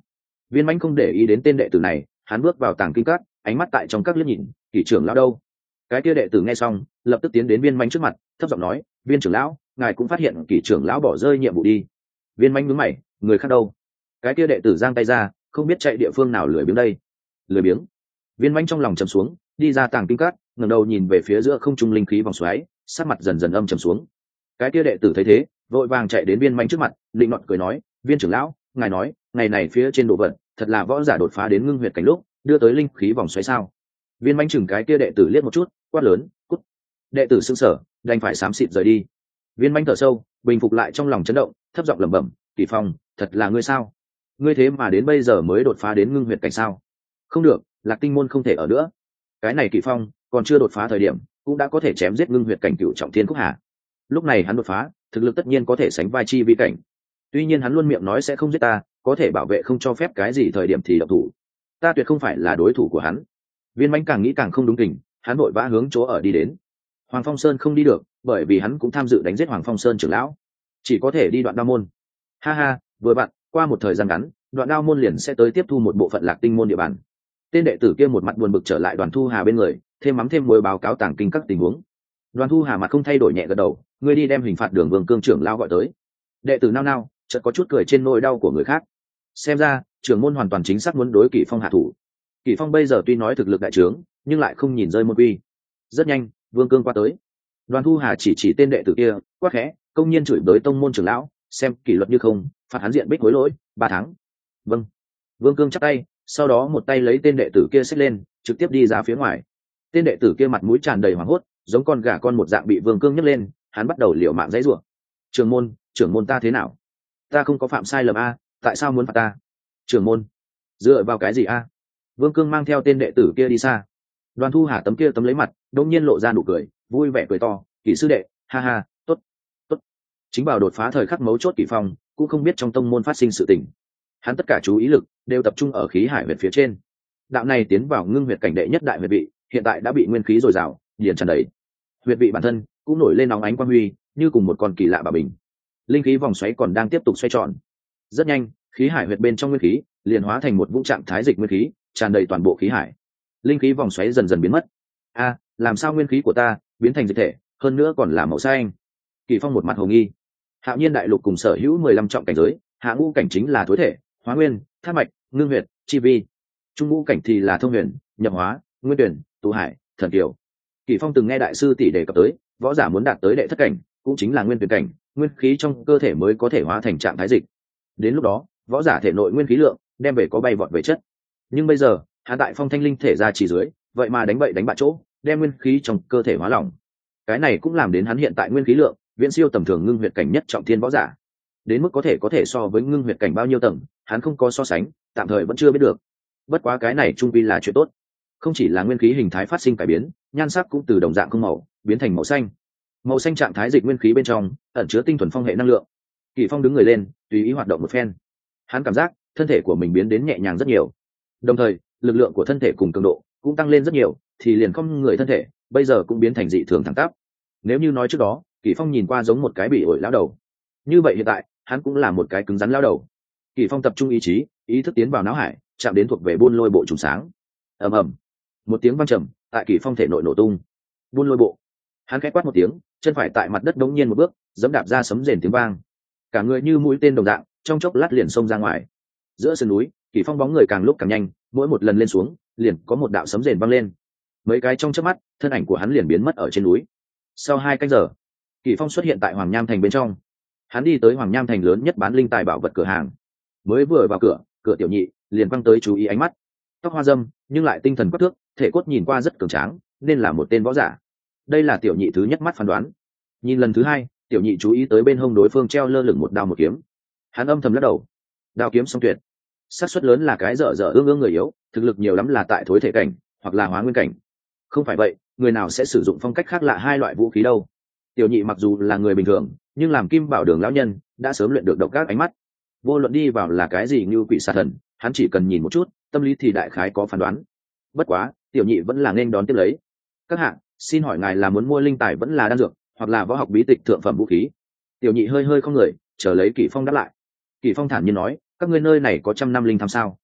Viên Mãnh không để ý đến tên đệ tử này, hắn bước vào tàng kinh các, ánh mắt tại trong các liếc nhìn, kỷ trưởng lão đâu? Cái kia đệ tử nghe xong, lập tức tiến đến Viên Mãnh trước mặt, thấp giọng nói, viên trưởng lão, ngài cũng phát hiện kỷ trưởng lão bỏ rơi nhiệm vụ đi. Viên Mãnh nhướng mày, người khác đâu? Cái kia đệ tử giang tay ra, không biết chạy địa phương nào lười biếng đây. Lười biếng. Viên Mãnh trong lòng trầm xuống, đi ra tàng kinh các, ngẩng đầu nhìn về phía giữa không trung linh khí vòng xoáy, sắc mặt dần dần âm trầm xuống. Cái kia đệ tử thấy thế, vội vàng chạy đến Viên Mãnh trước mặt, định nọt cười nói, viên trưởng lão, ngài nói, ngày này phía trên đồ vật, thật là võ giả đột phá đến ngưng huyệt cảnh lúc, đưa tới linh khí vòng xoáy sao? Viên Mãnh chừng cái kia đệ tử liếc một chút, quát lớn, cút. Đệ tử sững sờ, đành phải xám xịt rời đi. Viên Mãnh thở sâu, bình phục lại trong lòng chấn động, thấp giọng lẩm bẩm, Kỳ Phong, thật là ngươi sao? Ngươi thế mà đến bây giờ mới đột phá đến ngưng huyệt cảnh sao? Không được, Lạc Tinh môn không thể ở nữa. Cái này Kỳ Phong còn chưa đột phá thời điểm, cũng đã có thể chém giết ngưng huyệt cảnh cửu trọng thiên khúc hà. Lúc này hắn đột phá, thực lực tất nhiên có thể sánh vai chi vi cảnh. Tuy nhiên hắn luôn miệng nói sẽ không giết ta, có thể bảo vệ không cho phép cái gì thời điểm thì động thủ. Ta tuyệt không phải là đối thủ của hắn. Viên Mãnh càng nghĩ càng không đúng kình, hắn vội vã hướng chỗ ở đi đến. Hoàng Phong Sơn không đi được, bởi vì hắn cũng tham dự đánh giết Hoàng Phong Sơn trưởng lão, chỉ có thể đi Đoạn Đao môn. Ha ha, vừa vặn, qua một thời gian ngắn, Đoạn Đao môn liền sẽ tới tiếp thu một bộ phận Lạc Tinh môn địa bàn. Tên đệ tử kia một mặt buồn bực trở lại Đoàn Thu Hà bên người, thêm mắm thêm muối báo cáo tàng kinh các tình huống. Đoàn Thu Hà mặt không thay đổi nhẹ gật đầu, ngươi đi đem hình phạt Đường Vương Cương trưởng lão gọi tới. Đệ tử nao nao, chợt có chút cười trên nỗi đau của người khác. Xem ra, trưởng môn hoàn toàn chính xác muốn đối Kỷ Phong hạ thủ. Kỷ Phong bây giờ tuy nói thực lực đại trướng, nhưng lại không nhìn rơi môn quy. Rất nhanh, Vương Cương qua tới. Đoàn Thu Hà chỉ chỉ tên đệ tử kia, quát khẽ, công nhiên chửi bới tông môn trưởng lão, xem kỷ luật như không, phạt hắn diện bích hối lỗi, ba tháng. Vâng. Vương Cương chắp tay, sau đó một tay lấy tên đệ tử kia xách lên, trực tiếp đi ra phía ngoài. Tên đệ tử kia mặt mũi tràn đầy hoảng hốt, giống con gà con một dạng bị Vương Cương nhấc lên, hắn bắt đầu liều mạng giãy giụa. Trưởng môn, trưởng môn ta thế nào? Ta không có phạm sai lầm a, tại sao muốn phạt ta? Trưởng môn, dựa vào cái gì a? Vương Cương mang theo tên đệ tử kia đi xa. Đoàn Thu Hà tấm kia tấm lấy mặt, đột nhiên lộ ra nụ cười, vui vẻ cười to, Kỷ sư đệ, ha ha, tốt, tốt. Chính vào đột phá thời khắc mấu chốt Kỷ Phong, cũng không biết trong tông môn phát sinh sự tình. Hắn tất cả chú ý lực đều tập trung ở khí hải huyệt phía trên. Đạo này tiến vào ngưng huyệt cảnh đệ nhất đại huyệt vị, hiện tại đã bị nguyên khí dồi dào, liền tràn đầy. Huyệt vị bản thân cũng nổi lên nóng ánh quang huy, như cùng một con kỳ lạ bà bình. Linh khí vòng xoáy còn đang tiếp tục xoay tròn. Rất nhanh, khí hải huyệt bên trong nguyên khí liền hóa thành một vũng trạng thái dịch nguyên khí, tràn đầy toàn bộ khí hải. Linh khí vòng xoáy dần dần biến mất. A, làm sao nguyên khí của ta biến thành dịch thể, hơn nữa còn là màu xanh? Kỳ Phong một mặt hồ nghi. Hạo Nhiên đại lục cùng sở hữu mười lăm trọng cảnh giới, hạ ngũ cảnh chính là thối thể, hóa nguyên, thác mạch, ngưng huyệt, chi vi. Trung ngũ cảnh thì là thông huyền, nhập hóa, nguyên tuyển, tụ hải, thần kiều. Kỳ Phong từng nghe đại sư tỷ đề cập tới, võ giả muốn đạt tới đệ thất cảnh, cũng chính là nguyên tuyển cảnh, nguyên khí trong cơ thể mới có thể hóa thành trạng thái dịch. Đến lúc đó, võ giả thể nội nguyên khí lượng đem về có bay vọt về chất. Nhưng bây giờ, hạ tại Phong Thanh Linh thể ra chỉ dưới, vậy mà đánh bậy đánh bạ chỗ, đem nguyên khí trong cơ thể hóa lỏng. Cái này cũng làm đến hắn hiện tại nguyên khí lượng viễn siêu tầm thường ngưng huyệt cảnh nhất trọng thiên võ giả. Đến mức có thể có thể so với ngưng huyệt cảnh bao nhiêu tầng, hắn không có so sánh, tạm thời vẫn chưa biết được. Bất quá cái này trung quy là chuyện tốt. Không chỉ là nguyên khí hình thái phát sinh cải biến, nhan sắc cũng từ đồng dạng không màu biến thành màu xanh. Màu xanh trạng thái dịch nguyên khí bên trong ẩn chứa tinh thuần phong hệ năng lượng. Kỳ Phong đứng người lên, tùy ý hoạt động một phen. Hắn cảm giác thân thể của mình biến đến nhẹ nhàng rất nhiều. Đồng thời, lực lượng của thân thể cùng cường độ cũng tăng lên rất nhiều, thì liền không người thân thể bây giờ cũng biến thành dị thường thẳng tắp. Nếu như nói trước đó, Kỳ Phong nhìn qua giống một cái bị ổi lão đầu, như vậy hiện tại hắn cũng là một cái cứng rắn lão đầu. Kỳ Phong tập trung ý chí, ý thức tiến vào não hải, chạm đến thuộc về buôn lôi bộ trùng sáng. Ầm ầm, một tiếng vang trầm tại Kỳ Phong thể nội nổ tung. Buôn lôi bộ, hắn khẽ quát một tiếng, chân phải tại mặt đất đống nhiên một bước, giẫm đạp ra sấm rền tiếng vang. Cả người như mũi tên đồng dạng, trong chốc lát liền xông ra ngoài. Giữa sườn núi, Kỳ Phong bóng người càng lúc càng nhanh, mỗi một lần lên xuống, liền có một đạo sấm rền vang lên. Mấy cái trong chớp mắt, thân ảnh của hắn liền biến mất ở trên núi. Sau hai canh giờ, Kỳ Phong xuất hiện tại Hoàng Nham thành bên trong. Hắn đi tới Hoàng Nham thành lớn nhất bán linh tài bảo vật cửa hàng. Mới vừa vào cửa, cửa tiểu nhị liền quăng tới chú ý ánh mắt. Tóc hoa râm, nhưng lại tinh thần quắc thước, thể cốt nhìn qua rất cường tráng, nên là một tên võ giả. Đây là tiểu nhị thứ nhất mắt phán đoán. Nhìn lần thứ hai, tiểu nhị chú ý tới bên hông đối phương treo lơ lửng một đao một kiếm. Hắn âm thầm lắc đầu. Đao kiếm song tuyệt, xác suất lớn là cái dở dở ương ương người yếu, thực lực nhiều lắm là tại thối thể cảnh hoặc là hóa nguyên cảnh. Không phải vậy, người nào sẽ sử dụng phong cách khác lạ hai loại vũ khí đâu? Tiểu nhị mặc dù là người bình thường, nhưng làm Kim Bảo Đường lão nhân, đã sớm luyện được độc các ánh mắt. Vô luận đi vào là cái gì như quỷ xà thần, hắn chỉ cần nhìn một chút, tâm lý thì đại khái có phán đoán. Bất quá, tiểu nhị vẫn là nên đón tiếp lấy. Các hạng, xin hỏi ngài là muốn mua linh tài vẫn là đan dược, hoặc là võ học bí tịch thượng phẩm vũ khí? Tiểu nhị hơi hơi không người, chờ lấy Kỷ Phong đáp lại. Kỷ Phong thản nhiên nói, các ngươi nơi này có trăm năm linh thăm sao?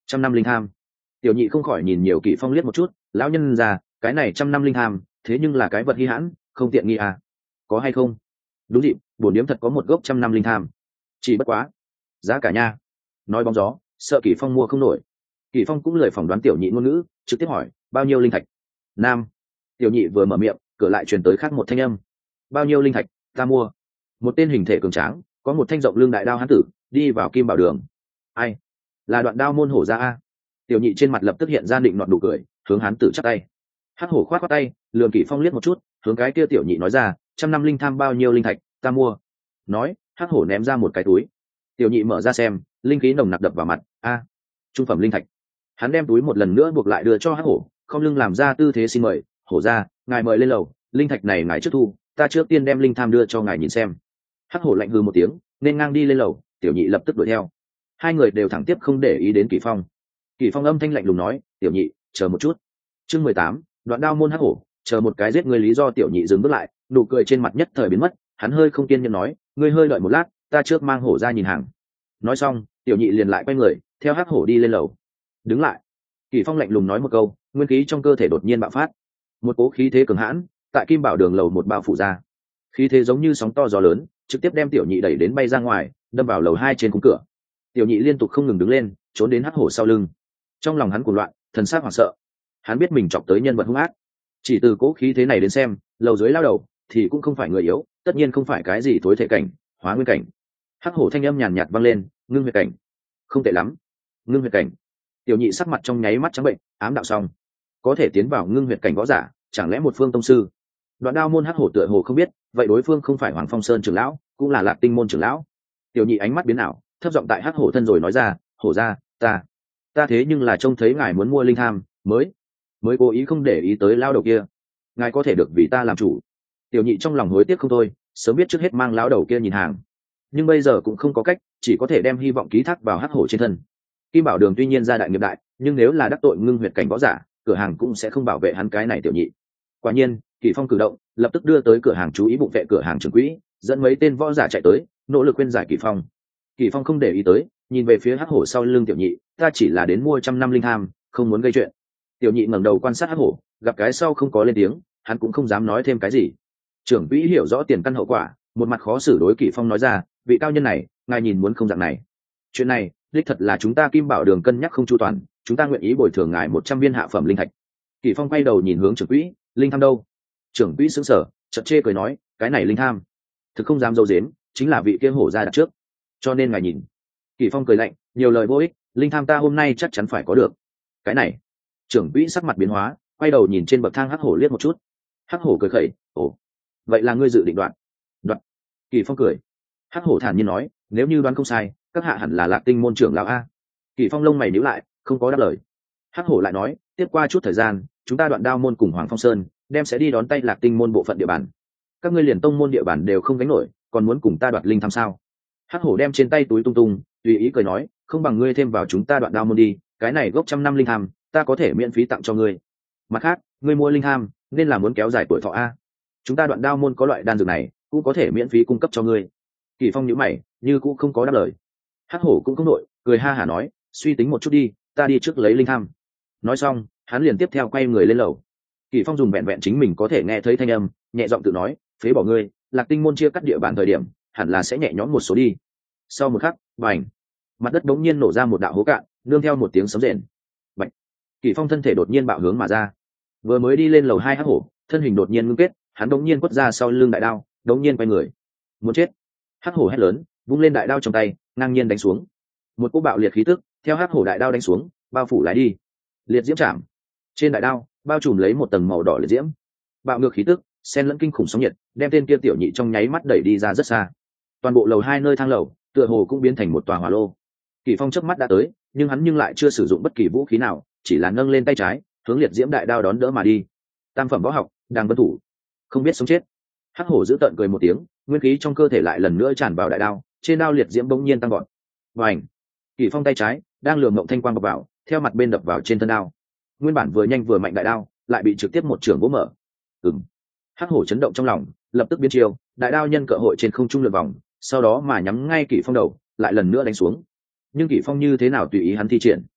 trăm năm linh tham. Tiểu nhị không khỏi nhìn nhiều Kỷ Phong liếc một chút, lão nhân già, cái này trăm năm linh tham thế nhưng là cái vật hi hãn, không tiện nghi à? Có hay không? Đúng dịp, bổn điếm thật có một gốc trăm năm linh tham, chỉ bất quá giá cả nha. Nói bóng gió, sợ Kỷ Phong mua không nổi. Kỷ Phong cũng lời phỏng đoán tiểu nhị ngôn ngữ, trực tiếp hỏi bao nhiêu linh thạch. Nam. Tiểu nhị vừa mở miệng, cửa lại truyền tới khác một thanh âm. Bao nhiêu linh thạch, ta mua. Một tên hình thể cường tráng, có một thanh rộng lưng đại đao hán tử đi vào Kim Bảo Đường. Ai? Là Đoạn Đao môn hổ gia a. Tiểu nhị trên mặt lập tức hiện ra định nọt nụ cười, hướng hán tử chắp tay. Hắc hổ khoát khoát tay, lườm Kỷ Phong liếc một chút, hướng cái kia tiểu nhị nói ra, trăm năm linh tham bao nhiêu linh thạch, ta mua. Nói, hắc hổ ném ra một cái túi. Tiểu nhị mở ra xem, linh khí nồng nặc đập vào mặt. A, trung phẩm linh thạch. Hắn đem túi một lần nữa buộc lại đưa cho hắc hổ, không lưng làm ra tư thế xin mời. Hổ ra, ngài mời lên lầu, linh thạch này ngài trước thu, ta trước tiên đem linh tham đưa cho ngài nhìn xem. Hắc hổ lạnh hừ một tiếng, nên ngang đi lên lầu. Tiểu nhị lập tức đuổi theo. Hai người đều thẳng tiếp không để ý đến Kỷ Phong. Kỷ Phong âm thanh lạnh lùng nói, tiểu nhị, chờ một chút. Chương mười tám, Đoạn Đao môn hắc hổ, chờ một cái giết người lý do. Tiểu nhị dừng bước lại, nụ cười trên mặt nhất thời biến mất. Hắn hơi không kiên nhẫn nói, ngươi hơi đợi một lát, ta trước mang hổ ra nhìn hàng. Nói xong, tiểu nhị liền lại quay người, theo hắc hổ đi lên lầu. Đứng lại. Kỷ Phong lạnh lùng nói một câu, nguyên khí trong cơ thể đột nhiên bạo phát, một cỗ khí thế cường hãn tại Kim Bảo Đường lầu một bao phủ ra. Khí thế giống như sóng to gió lớn, trực tiếp đem tiểu nhị đẩy đến bay ra ngoài, đâm vào lầu hai trên khung cửa. Tiểu nhị liên tục không ngừng đứng lên, trốn đến hắc hổ sau lưng. Trong lòng hắn cuồng loạn, thần sắc hoảng sợ. Hắn biết mình chọc tới nhân vật hung ác. Chỉ từ cỗ khí thế này đến xem, lầu dưới lao đầu thì cũng không phải người yếu, tất nhiên không phải cái gì tối thể cảnh, hóa nguyên cảnh. Hắc hổ thanh âm nhàn nhạt vang lên, ngưng huyết cảnh. Không tệ lắm. Ngưng huyết cảnh. Tiểu nhị sắc mặt trong nháy mắt trắng bệnh, ám đạo xong. Có thể tiến vào ngưng huyết cảnh võ giả, chẳng lẽ một phương tông sư? Đoạn Đao môn hắc hổ tựa hồ không biết, vậy đối phương không phải Hoàng Phong Sơn trưởng lão, cũng là Lạc Tinh môn trưởng lão. Tiểu nhị ánh mắt biến ảo, thấp giọng tại hắc hổ thân rồi nói ra, hổ ra, ta ta thế nhưng là trông thấy ngài muốn mua linh tham, mới mới cố ý không để ý tới lao đầu kia. Ngài có thể được vì ta làm chủ. Tiểu nhị trong lòng hối tiếc không thôi, sớm biết trước hết mang lao đầu kia nhìn hàng, nhưng bây giờ cũng không có cách, chỉ có thể đem hy vọng ký thác vào hắc hổ trên thân. Kim Bảo Đường tuy nhiên gia đại nghiệp đại, nhưng nếu là đắc tội ngưng huyệt cảnh võ giả, cửa hàng cũng sẽ không bảo vệ hắn cái này tiểu nhị. Quả nhiên, Kỷ Phong cử động lập tức đưa tới cửa hàng chú ý bụng vệ cửa hàng trưởng quỹ, dẫn mấy tên võ giả chạy tới, nỗ lực khuyên giải Kỷ Phong. Kỷ Phong không để ý tới, nhìn về phía hắc hổ sau lưng tiểu nhị, ta chỉ là đến mua trăm năm linh tham, không muốn gây chuyện. Tiểu nhị ngẩng đầu quan sát hắc hổ, gặp cái sau không có lên tiếng, hắn cũng không dám nói thêm cái gì. Trưởng quỹ hiểu rõ tiền căn hậu quả, một mặt khó xử đối Kỷ Phong nói ra, vị cao nhân này, ngài nhìn muốn không dạng này. Chuyện này, đích thật là chúng ta Kim Bảo Đường cân nhắc không chu toàn, chúng ta nguyện ý bồi thường ngài một trăm viên hạ phẩm linh thạch. Kỷ Phong quay đầu nhìn hướng trưởng quỹ, linh tham đâu? Trưởng quỹ sững sờ, chợt chê cười nói, cái này linh tham, thực không dám dâu dếm, chính là vị kia hổ ra đặt trước, cho nên ngài nhìn. Kỷ Phong cười lạnh, nhiều lời vô ích, linh tham ta hôm nay chắc chắn phải có được. Cái này, trưởng quỹ sắc mặt biến hóa, quay đầu nhìn trên bậc thang hắc hổ liếc một chút. Hắc hổ cười khẩy, ồ, vậy là ngươi dự định đoạn? Đoạn. Kỷ Phong cười. Hắc hổ thản nhiên nói, nếu như đoán không sai, các hạ hẳn là Lạc Tinh môn trưởng lão a. Kỷ Phong lông mày nhíu lại, không có đáp lời. Hắc hổ lại nói, tiếp qua chút thời gian, chúng ta Đoạn Đao môn cùng Hoàng Phong Sơn đem sẽ đi đón tay Lạc Tinh môn bộ phận địa bàn. Các ngươi liền tông môn địa bàn đều không gánh nổi, còn muốn cùng ta đoạt linh tham sao? Hắc hổ đem trên tay túi tung tung, tùy ý cười nói, không bằng ngươi thêm vào chúng ta Đoạn Đao môn đi, cái này gốc trăm năm linh tham, ta có thể miễn phí tặng cho ngươi. Mặt khác, ngươi mua linh tham, nên là muốn kéo dài tuổi thọ a. Chúng ta Đoạn Đao môn có loại đan dược này, cũng có thể miễn phí cung cấp cho ngươi. Kỷ Phong nhíu mày, như cũng không có đáp lời. Hắc hổ cũng không nội, cười ha hả nói, suy tính một chút đi, ta đi trước lấy linh tham. Nói xong, hắn liền tiếp theo quay người lên lầu. Kỷ Phong dùng vẹn vẹn chính mình có thể nghe thấy thanh âm, nhẹ giọng tự nói, phế bỏ ngươi, Lạc Tinh môn chia cắt địa bàn thời điểm, hẳn là sẽ nhẹ nhõm một số đi. Sau một khắc, bành, mặt đất đống nhiên nổ ra một đạo hố cạn, nương theo một tiếng sấm rền. Bành. Kỷ Phong thân thể đột nhiên bạo hướng mà ra. Vừa mới đi lên lầu hai hắc hổ, thân hình đột nhiên ngưng kết, hắn đống nhiên quất ra sau lưng đại đao, đống nhiên quay người. Muốn chết. Hắc hổ hét lớn, vung lên đại đao trong tay, ngang nhiên đánh xuống. Một cú bạo liệt khí tức theo hắc hổ đại đao đánh xuống, bao phủ lại đi. Liệt diễm chạm. Trên đại đao, bao trùm lấy một tầng màu đỏ liệt diễm. Bạo ngược khí tức, xen lẫn kinh khủng sóng nhiệt, đem tên kia tiểu nhị trong nháy mắt đẩy đi ra rất xa. Toàn bộ lầu hai nơi thang lầu, tựa hồ cũng biến thành một tòa hỏa lô. Kỷ Phong chớp mắt đã tới, nhưng hắn nhưng lại chưa sử dụng bất kỳ vũ khí nào, chỉ là nâng lên tay trái, hướng liệt diễm đại đao đón đỡ mà đi. Tam phẩm võ học, đang vân thủ, không biết sống chết. Hắc hổ giữ tợn cười một tiếng, nguyên khí trong cơ thể lại lần nữa tràn vào đại đao, trên đao liệt diễm bỗng nhiên tăng vọt. Vành. Kỷ Phong tay trái đang lườm ngộng thanh quang bọc vào, theo mặt bên đập vào trên thân đao. Nguyên bản vừa nhanh vừa mạnh đại đao, lại bị trực tiếp một trường vỗ mở. Ừm. Hắc hổ chấn động trong lòng, lập tức biến chiều, đại đao nhân cơ hội trên không trung lượn vòng, sau đó mà nhắm ngay Kỷ Phong đầu, lại lần nữa đánh xuống. Nhưng Kỷ Phong như thế nào tùy ý hắn thi triển.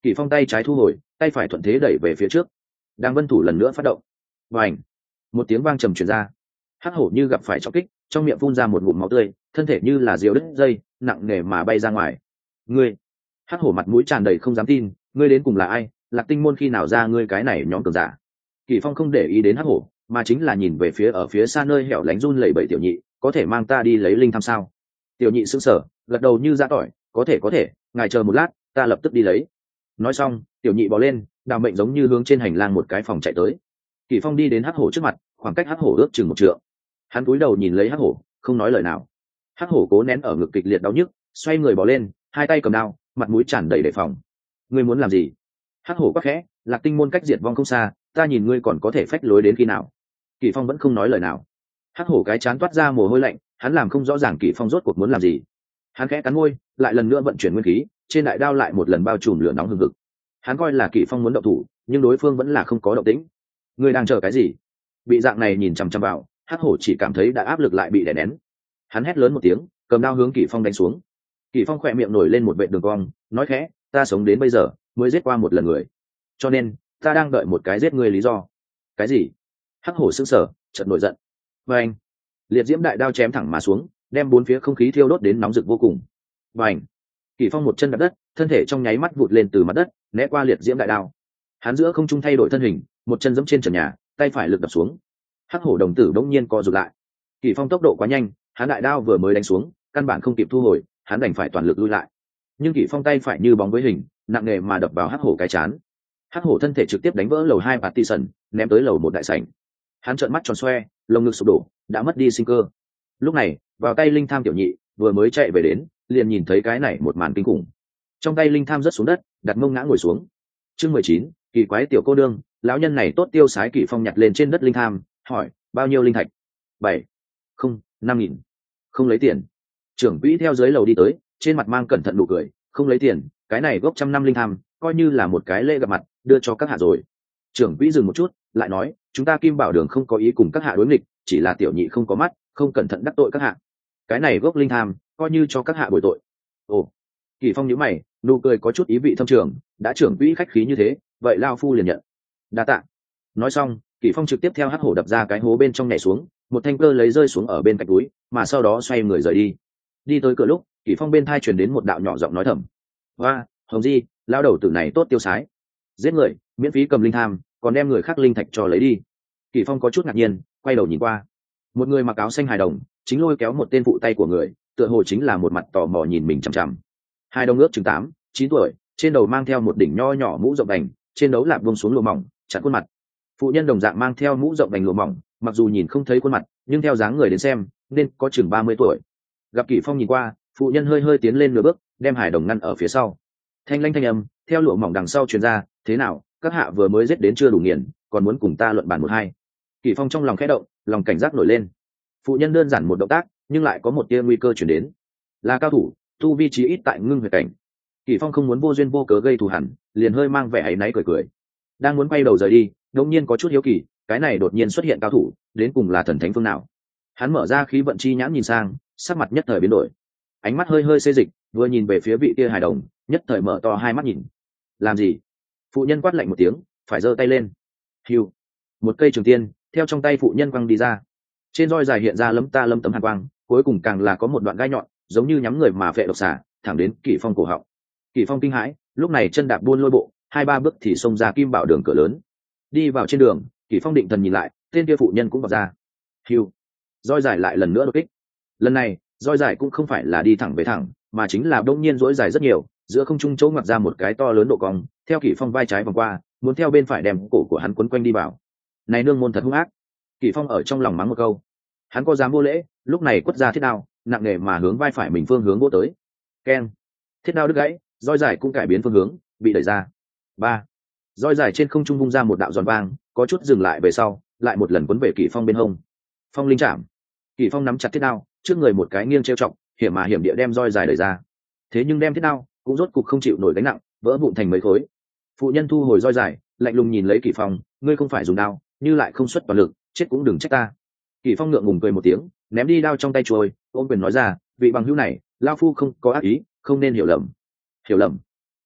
Kỷ Phong tay trái thu hồi, tay phải thuận thế đẩy về phía trước. Đang vân thủ lần nữa phát động. Và ảnh, một tiếng vang trầm truyền ra. Hắc hổ như gặp phải trọng kích, trong miệng phun ra một ngụm máu tươi, thân thể như là diều đứt dây, nặng nề mà bay ra ngoài. Ngươi! Hắc hổ mặt mũi tràn đầy không dám tin, ngươi đến cùng là ai? Lạc Tinh môn khi nào ra ngươi cái này nhóm cường giả? Kỷ Phong không để ý đến Hắc hổ, mà chính là nhìn về phía ở phía xa nơi hẻo lánh run lẩy bẩy tiểu nhị, có thể mang ta đi lấy linh tham sao? Tiểu nhị sững sờ, gật đầu như ra tỏi, có thể có thể, ngài chờ một lát, ta lập tức đi lấy. Nói xong, tiểu nhị bò lên, đào mệnh giống như hướng trên hành lang một cái phòng chạy tới. Kỷ Phong đi đến Hắc hổ trước mặt, khoảng cách Hắc hổ ước chừng một trượng. Hắn cúi đầu nhìn lấy Hắc hổ, không nói lời nào. Hắc hổ cố nén ở ngực kịch liệt đau nhức, xoay người bò lên, hai tay cầm đao, mặt mũi tràn đầy đề phòng. Ngươi muốn làm gì? Hắc hổ quắc khẽ, Lạc Tinh môn cách diệt vong không xa, ta nhìn ngươi còn có thể phách lối đến khi nào? Kỷ Phong vẫn không nói lời nào. Hắc hổ cái chán toát ra mồ hôi lạnh, hắn làm không rõ ràng Kỷ Phong rốt cuộc muốn làm gì. Hắn khẽ cắn môi, lại lần nữa vận chuyển nguyên khí, trên đại đao lại một lần bao trùm lửa nóng hừng hực. Hắn coi là Kỷ Phong muốn động thủ, nhưng đối phương vẫn là không có động tĩnh. Ngươi đang chờ cái gì? Bị dạng này nhìn chằm chằm vào, Hắc hổ chỉ cảm thấy đã áp lực lại bị đè nén. Hắn hét lớn một tiếng, cầm đao hướng Kỷ Phong đánh xuống. Kỷ Phong khỏe miệng nổi lên một vệt đường cong, nói khẽ, ta sống đến bây giờ mới giết qua một lần người, cho nên ta đang đợi một cái giết người lý do. Cái gì? Hắc hổ sững sờ, chợt nổi giận. Và anh, liệt diễm đại đao chém thẳng mà xuống, đem bốn phía không khí thiêu đốt đến nóng rực vô cùng. Và anh, Kỷ Phong một chân đạp đất, thân thể trong nháy mắt vụt lên từ mặt đất, né qua liệt diễm đại đao. Hắn giữa không trung thay đổi thân hình, một chân giẫm trên trần nhà, tay phải lực đập xuống. Hắc hổ đồng tử đống nhiên co rụt lại. Kỷ Phong tốc độ quá nhanh, hắn đại đao vừa mới đánh xuống, căn bản không kịp thu hồi, hắn đành phải toàn lực lui lại. Nhưng Kỷ Phong tay phải như bóng với hình, nặng nề mà đập vào Hắc hổ cái chán. Hắc hổ thân thể trực tiếp đánh vỡ lầu hai bạt ti sần, ném tới lầu một đại sảnh. Hắn trợn mắt tròn xoe, lồng ngực sụp đổ, đã mất đi sinh cơ. Lúc này, vào tay linh tham tiểu nhị vừa mới chạy về đến, liền nhìn thấy cái này một màn kinh khủng. Trong tay linh tham rớt xuống đất, đặt mông ngã ngồi xuống. Chương mười chín, kỳ quái tiểu cô đương, lão nhân này tốt tiêu sái. Kỷ Phong nhặt lên trên đất linh tham, hỏi, bao nhiêu linh thạch? Bảy, không, năm nghìn. Không lấy tiền. Trưởng quỹ theo dưới lầu đi tới, trên mặt mang cẩn thận nụ cười, không lấy tiền, cái này gốc trăm năm linh tham, coi như là một cái lễ gặp mặt, đưa cho các hạ rồi. Trưởng quỹ dừng một chút, lại nói, chúng ta Kim Bảo Đường không có ý cùng các hạ đối nghịch, chỉ là tiểu nhị không có mắt, không cẩn thận đắc tội các hạ. Cái này gốc linh tham, coi như cho các hạ bồi tội. Ồ. Kỷ Phong nhíu mày, nụ cười có chút ý vị thâm trường, đã trưởng quỹ khách khí như thế, vậy lao phu liền nhận. Đa tạ. Nói xong, Kỷ Phong trực tiếp theo Hắc hổ đập ra cái hố bên trong nhảy xuống, một thanh cơ lấy rơi xuống ở bên cạnh túi, mà sau đó xoay người rời đi. Đi tới cửa lúc, Kỷ Phong bên thai truyền đến một đạo nhỏ giọng nói thầm. Hoa, Hồng Di, lao đầu tử này tốt tiêu sái. Giết người, miễn phí cầm linh tham, còn đem người khác linh thạch cho lấy đi. Kỷ Phong có chút ngạc nhiên, quay đầu nhìn qua. Một người mặc áo xanh hài đồng, chính lôi kéo một tên phụ tay của người, tựa hồ chính là một mặt tò mò nhìn mình chằm chằm. Hai đồng ước chừng tám, chín tuổi, trên đầu mang theo một đỉnh nho nhỏ mũ rộng đành, trên đấu lạp buông xuống lụa mỏng, chặn khuôn mặt. Phụ nhân đồng dạng mang theo mũ rộng đành lụa mỏng, mặc dù nhìn không thấy khuôn mặt, nhưng theo dáng người đến xem, nên có chừng ba mươi tuổi. Gặp Kỷ Phong nhìn qua, phụ nhân hơi hơi tiến lên nửa bước, đem hải đồng ngăn ở phía sau. Thanh lanh thanh âm theo lụa mỏng đằng sau truyền ra, thế nào, các hạ vừa mới giết đến chưa đủ nghiền, còn muốn cùng ta luận bàn một hai? Kỷ Phong trong lòng khẽ động, lòng cảnh giác nổi lên. Phụ nhân đơn giản một động tác, nhưng lại có một tia nguy cơ chuyển đến. Là cao thủ, tu vi trí ít tại ngưng huyệt cảnh. Kỷ Phong không muốn vô duyên vô cớ gây thù hằn, liền hơi mang vẻ áy náy cười cười. Đang muốn quay đầu rời đi, đột nhiên có chút hiếu kỳ, cái này đột nhiên xuất hiện cao thủ, đến cùng là thần thánh phương nào? Hắn mở ra khí vận chi nhãn nhìn sang, sắc mặt nhất thời biến đổi. Ánh mắt hơi hơi xê dịch, vừa nhìn về phía vị kia hài đồng, nhất thời mở to hai mắt nhìn. Làm gì? Phụ nhân quát lạnh một tiếng, phải giơ tay lên. Hưu. Một cây trường tiên theo trong tay phụ nhân quăng đi ra. Trên roi dài hiện ra lấm ta lấm tấm hàn quang, cuối cùng càng là có một đoạn gai nhọn, giống như nhắm người mà phệ độc xả, thẳng đến Kỷ Phong cổ họng. Kỷ Phong kinh hãi, lúc này chân đạp buôn lôi bộ, hai ba bước thì xông ra Kim Bảo Đường cửa lớn. Đi vào trên đường, Kỷ Phong định thần nhìn lại, tên kia phụ nhân cũng vào ra. Hưu. Roi dài lại lần nữa đột kích. Lần này, roi dài cũng không phải là đi thẳng về thẳng, mà chính là đông nhiên rỗi dài rất nhiều, giữa không trung chỗ ngoặt ra một cái to lớn độ cong, theo Kỷ Phong vai trái vòng qua, muốn theo bên phải đem cổ của hắn quấn quanh đi vào. Này nương môn thật hung ác. Kỷ Phong ở trong lòng mắng một câu. Hắn có dám vô lễ, lúc này quất ra thiết đao, nặng nề mà hướng vai phải mình phương hướng vỗ tới. Keng. Thiết đao đứt gãy, roi dài cũng cải biến phương hướng, bị đẩy ra. Ba. Roi dài trên không trung vung ra một đạo giòn vang, có chút dừng lại về sau, lại một lần quấn về Kỷ Phong bên hông. Phong linh chạm. Kỷ Phong nắm chặt thiết đao, trước người một cái nghiêng trêu trọng, hiểm mà hiểm địa đem roi dài đẩy ra. Thế nhưng đem thiết đao cũng rốt cục không chịu nổi gánh nặng, vỡ vụn thành mấy khối. Phụ nhân thu hồi roi dài, lạnh lùng nhìn lấy Kỷ Phong, ngươi không phải dùng đao, như lại không xuất toàn lực, chết cũng đừng trách ta. Kỷ Phong ngượng ngùng cười một tiếng, ném đi đao trong tay trôi, ôm quyền nói ra, vị bằng hữu này, lão phu không có ác ý, không nên hiểu lầm. Hiểu lầm?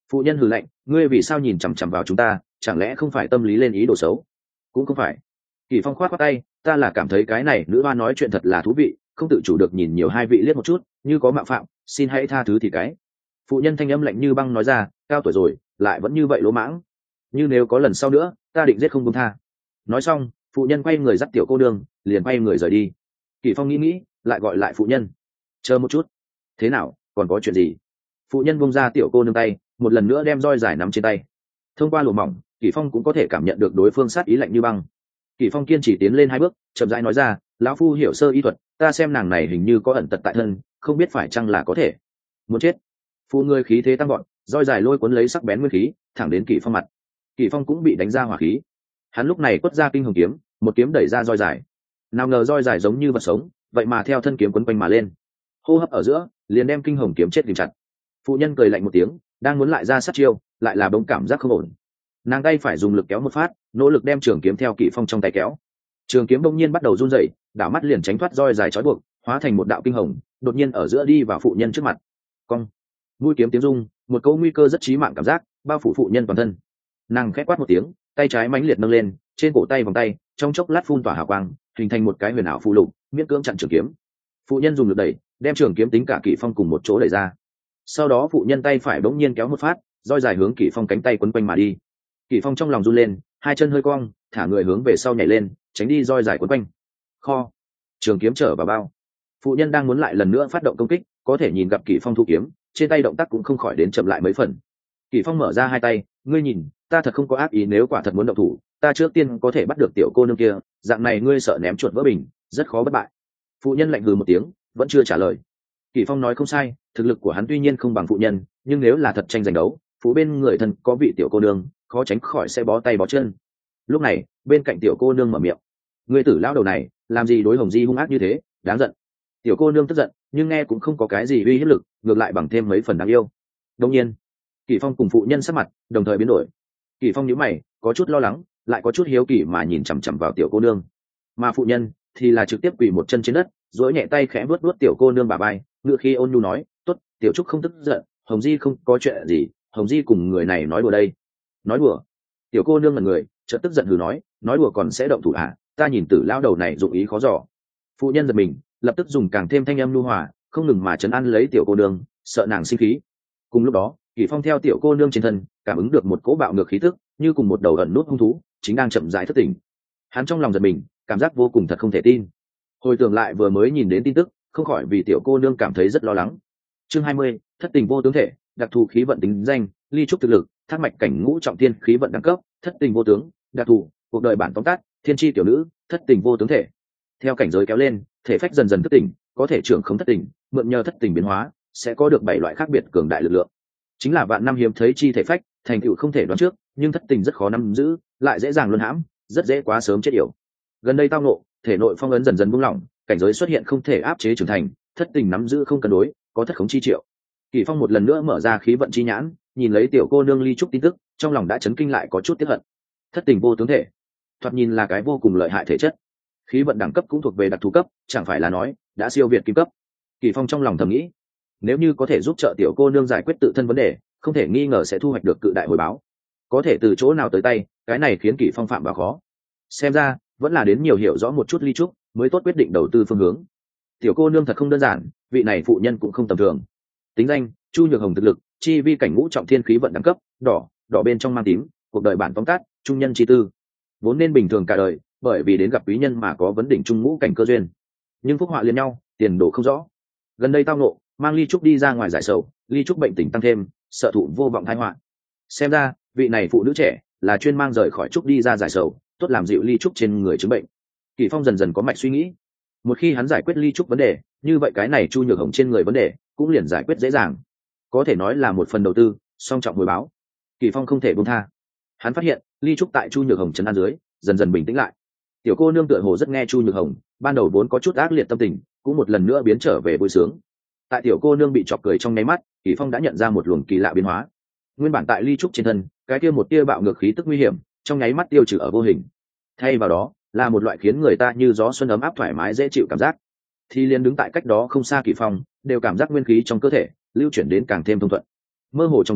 Phụ nhân hừ lạnh, ngươi vì sao nhìn chằm chằm vào chúng ta, chẳng lẽ không phải tâm lý lên ý đồ xấu? Cũng không phải. Kỳ Phong khoát khoát tay, ta là cảm thấy cái này nữ hoa nói chuyện thật là thú vị, không tự chủ được nhìn nhiều hai vị liếc một chút, như có mạo phạm, xin hãy tha thứ thì cái. Phụ nhân thanh âm lạnh như băng nói ra, cao tuổi rồi, lại vẫn như vậy lỗ mãng. Như nếu có lần sau nữa, ta định giết không buông tha. Nói xong, phụ nhân quay người dắt tiểu cô nương, liền quay người rời đi. Kỳ Phong nghĩ nghĩ, lại gọi lại phụ nhân. Chờ một chút. Thế nào, còn có chuyện gì? Phụ nhân buông ra tiểu cô nương tay, một lần nữa đem roi dài nắm trên tay. Thông qua lụa mỏng, Kỳ Phong cũng có thể cảm nhận được đối phương sát ý lạnh như băng. Kỳ Phong kiên trì tiến lên hai bước, chậm rãi nói ra, lão phu hiểu sơ y thuật, ta xem nàng này hình như có ẩn tật tại thân, không biết phải chăng là có thể. Muốn chết. Phụ người khí thế tăng gọn, roi dài lôi cuốn lấy sắc bén nguyên khí, thẳng đến Kỳ Phong mặt. Kỳ Phong cũng bị đánh ra hỏa khí. Hắn lúc này quất ra kinh hồng kiếm, một kiếm đẩy ra roi dài. Nào ngờ roi dài giống như vật sống, vậy mà theo thân kiếm quấn quanh mà lên. Hô hấp ở giữa, liền đem kinh hồng kiếm chết ghim chặt. Phụ nhân cười lạnh một tiếng, đang muốn lại ra sát chiêu, lại là bỗng cảm giác không ổn. Nàng tay phải dùng lực kéo một phát, nỗ lực đem trường kiếm theo Kỷ Phong trong tay kéo. Trường kiếm bỗng nhiên bắt đầu run rẩy, đảo mắt liền tránh thoát roi dài trói buộc, hóa thành một đạo kinh hồng, đột nhiên ở giữa đi vào phụ nhân trước mặt. Cong. Mũi kiếm tiếng rung, một câu nguy cơ rất chí mạng cảm giác bao phủ phụ nhân toàn thân. Nàng khẽ quát một tiếng, tay trái mãnh liệt nâng lên, trên cổ tay vòng tay, trong chốc lát phun tỏa hào quang, hình thành một cái huyền ảo phù lục, miễn cưỡng chặn trường kiếm. Phụ nhân dùng lực đẩy, đem trường kiếm tính cả Kỷ Phong cùng một chỗ đẩy ra. Sau đó phụ nhân tay phải bỗng nhiên kéo một phát, roi dài hướng Kỷ Phong cánh tay quấn quanh mà đi. Kỷ Phong trong lòng run lên, hai chân hơi cong, thả người hướng về sau nhảy lên, tránh đi roi dài quấn quanh. Kho, trường kiếm trở vào bao. Phụ nhân đang muốn lại lần nữa phát động công kích, có thể nhìn gặp Kỷ Phong thu kiếm, trên tay động tác cũng không khỏi đến chậm lại mấy phần. Kỷ Phong mở ra hai tay, ngươi nhìn, ta thật không có ác ý, nếu quả thật muốn động thủ, ta trước tiên có thể bắt được tiểu cô nương kia, dạng này ngươi sợ ném chuột vỡ bình, rất khó bất bại. Phụ nhân lạnh hừ một tiếng, vẫn chưa trả lời. Kỷ Phong nói không sai, thực lực của hắn tuy nhiên không bằng phụ nhân, nhưng nếu là thật tranh giành đấu, phụ bên người thân có vị tiểu cô nương, khó tránh khỏi sẽ bó tay bó chân. Lúc này, bên cạnh tiểu cô nương mở miệng, ngươi tử lão đầu này, làm gì đối Hồng Di hung ác như thế, đáng giận. Tiểu cô nương tức giận, nhưng nghe cũng không có cái gì uy hiếp lực, ngược lại bằng thêm mấy phần đáng yêu. Đương nhiên, Kỷ Phong cùng phụ nhân sắc mặt đồng thời biến đổi. Kỷ Phong nhíu mày, có chút lo lắng, lại có chút hiếu kỳ mà nhìn chằm chằm vào tiểu cô nương. Mà phụ nhân thì là trực tiếp quỳ một chân trên đất, duỗi nhẹ tay khẽ vuốt vuốt tiểu cô nương bả vai, ngựa khi ôn nhu nói, "Tốt, tiểu trúc không tức giận, Hồng Di không có chuyện gì, Hồng Di cùng người này nói đùa đây." Nói đùa? Tiểu cô nương ngẩn người, chợt tức giận hừ nói, "Nói đùa còn sẽ động thủ à? Ta nhìn tử lão đầu này dụng ý khó dò." Phụ nhân giật mình, lập tức dùng càng thêm thanh âm nhu hòa, không ngừng mà trấn an lấy tiểu cô nương, sợ nàng sinh khí. Cùng lúc đó, Kỷ Phong theo tiểu cô nương trên thân, cảm ứng được một cỗ bạo ngược khí tức, như cùng một đầu ẩn nút hung thú, chính đang chậm rãi thất tỉnh. Hắn trong lòng giật mình, cảm giác vô cùng thật không thể tin. Hồi tưởng lại vừa mới nhìn đến tin tức, không khỏi vì tiểu cô nương cảm thấy rất lo lắng. Chương hai mươi, thất tình vô tướng thể, đặc thù khí vận tính danh, ly trúc thực lực, thác mạch cảnh ngũ trọng thiên khí vận đẳng cấp, thất tình vô tướng, đặc thù, cuộc đời bản tóm tắt, thiên chi tiểu nữ, thất tình vô tướng thể. Theo cảnh giới kéo lên, thể phách dần dần thất tình, có thể trưởng không thất tình, mượn nhờ thất tình biến hóa, sẽ có được bảy loại khác biệt cường đại lực lượng. Chính là vạn năm hiếm thấy chi thể phách, thành tựu không thể đoán trước, nhưng thất tình rất khó nắm giữ, lại dễ dàng luân hãm, rất dễ quá sớm chết yểu. Gần đây tao ngộ, thể nội phong ấn dần dần buông lỏng, cảnh giới xuất hiện không thể áp chế trưởng thành, thất tình nắm giữ không cân đối, có thất khống chi triệu. Kỷ Phong một lần nữa mở ra khí vận chi nhãn, nhìn lấy tiểu cô nương ly trúc tin tức, trong lòng đã chấn kinh lại có chút tiếc hận. Thất tình vô tướng thể, thoạt nhìn là cái vô cùng lợi hại thể chất. Khí vận đẳng cấp cũng thuộc về đặc thù cấp, chẳng phải là nói đã siêu việt kim cấp. Kỷ Phong trong lòng thầm nghĩ, nếu như có thể giúp trợ tiểu cô nương giải quyết tự thân vấn đề, không thể nghi ngờ sẽ thu hoạch được cự đại hồi báo. Có thể từ chỗ nào tới tay, cái này khiến Kỷ Phong phạm vào khó. Xem ra, vẫn là đến nhiều hiểu rõ một chút ly trúc, mới tốt quyết định đầu tư phương hướng. Tiểu cô nương thật không đơn giản, vị này phụ nhân cũng không tầm thường. Tính danh, Chu Nhược Hồng thực lực, chi vi cảnh ngũ trọng thiên khí vận đẳng cấp, đỏ, đỏ bên trong mang tím, cuộc đời bản tóm tắt, trung nhân chi tư. Vốn nên bình thường cả đời, bởi vì đến gặp quý nhân mà có vấn đỉnh trung ngũ cảnh cơ duyên. Nhưng phúc họa liên nhau, tiền đồ không rõ. Gần đây tao ngộ, mang ly trúc đi ra ngoài giải sầu, ly trúc bệnh tình tăng thêm, sợ thụ vô vọng tai họa. Xem ra, vị này phụ nữ trẻ là chuyên mang rời khỏi trúc đi ra giải sầu, tốt làm dịu ly trúc trên người chứng bệnh. Kỷ Phong dần dần có mạch suy nghĩ, một khi hắn giải quyết ly trúc vấn đề, như vậy cái này Chu Nhược Hồng trên người vấn đề cũng liền giải quyết dễ dàng, có thể nói là một phần đầu tư song trọng hồi báo. Kỷ Phong không thể buông tha. Hắn phát hiện ly trúc tại Chu Nhược Hồng trấn an dưới dần dần bình tĩnh lại. Tiểu cô nương tựa hồ rất nghe Chu Nhược Hồng, ban đầu vốn có chút ác liệt tâm tình cũng một lần nữa biến trở về vui sướng. Tại tiểu cô nương bị chọc cười trong nháy mắt, Kỷ Phong đã nhận ra một luồng kỳ lạ biến hóa. Nguyên bản tại ly trúc trên thân, cái kia một tia bạo ngược khí tức nguy hiểm, trong nháy mắt tiêu trừ ở vô hình. Thay vào đó, là một loại khiến người ta như gió xuân ấm áp thoải mái dễ chịu cảm giác. Thì liền đứng tại cách đó không xa Kỷ Phong, đều cảm giác nguyên khí trong cơ thể lưu chuyển đến càng thêm thông thuận. Mơ hồ trong đó,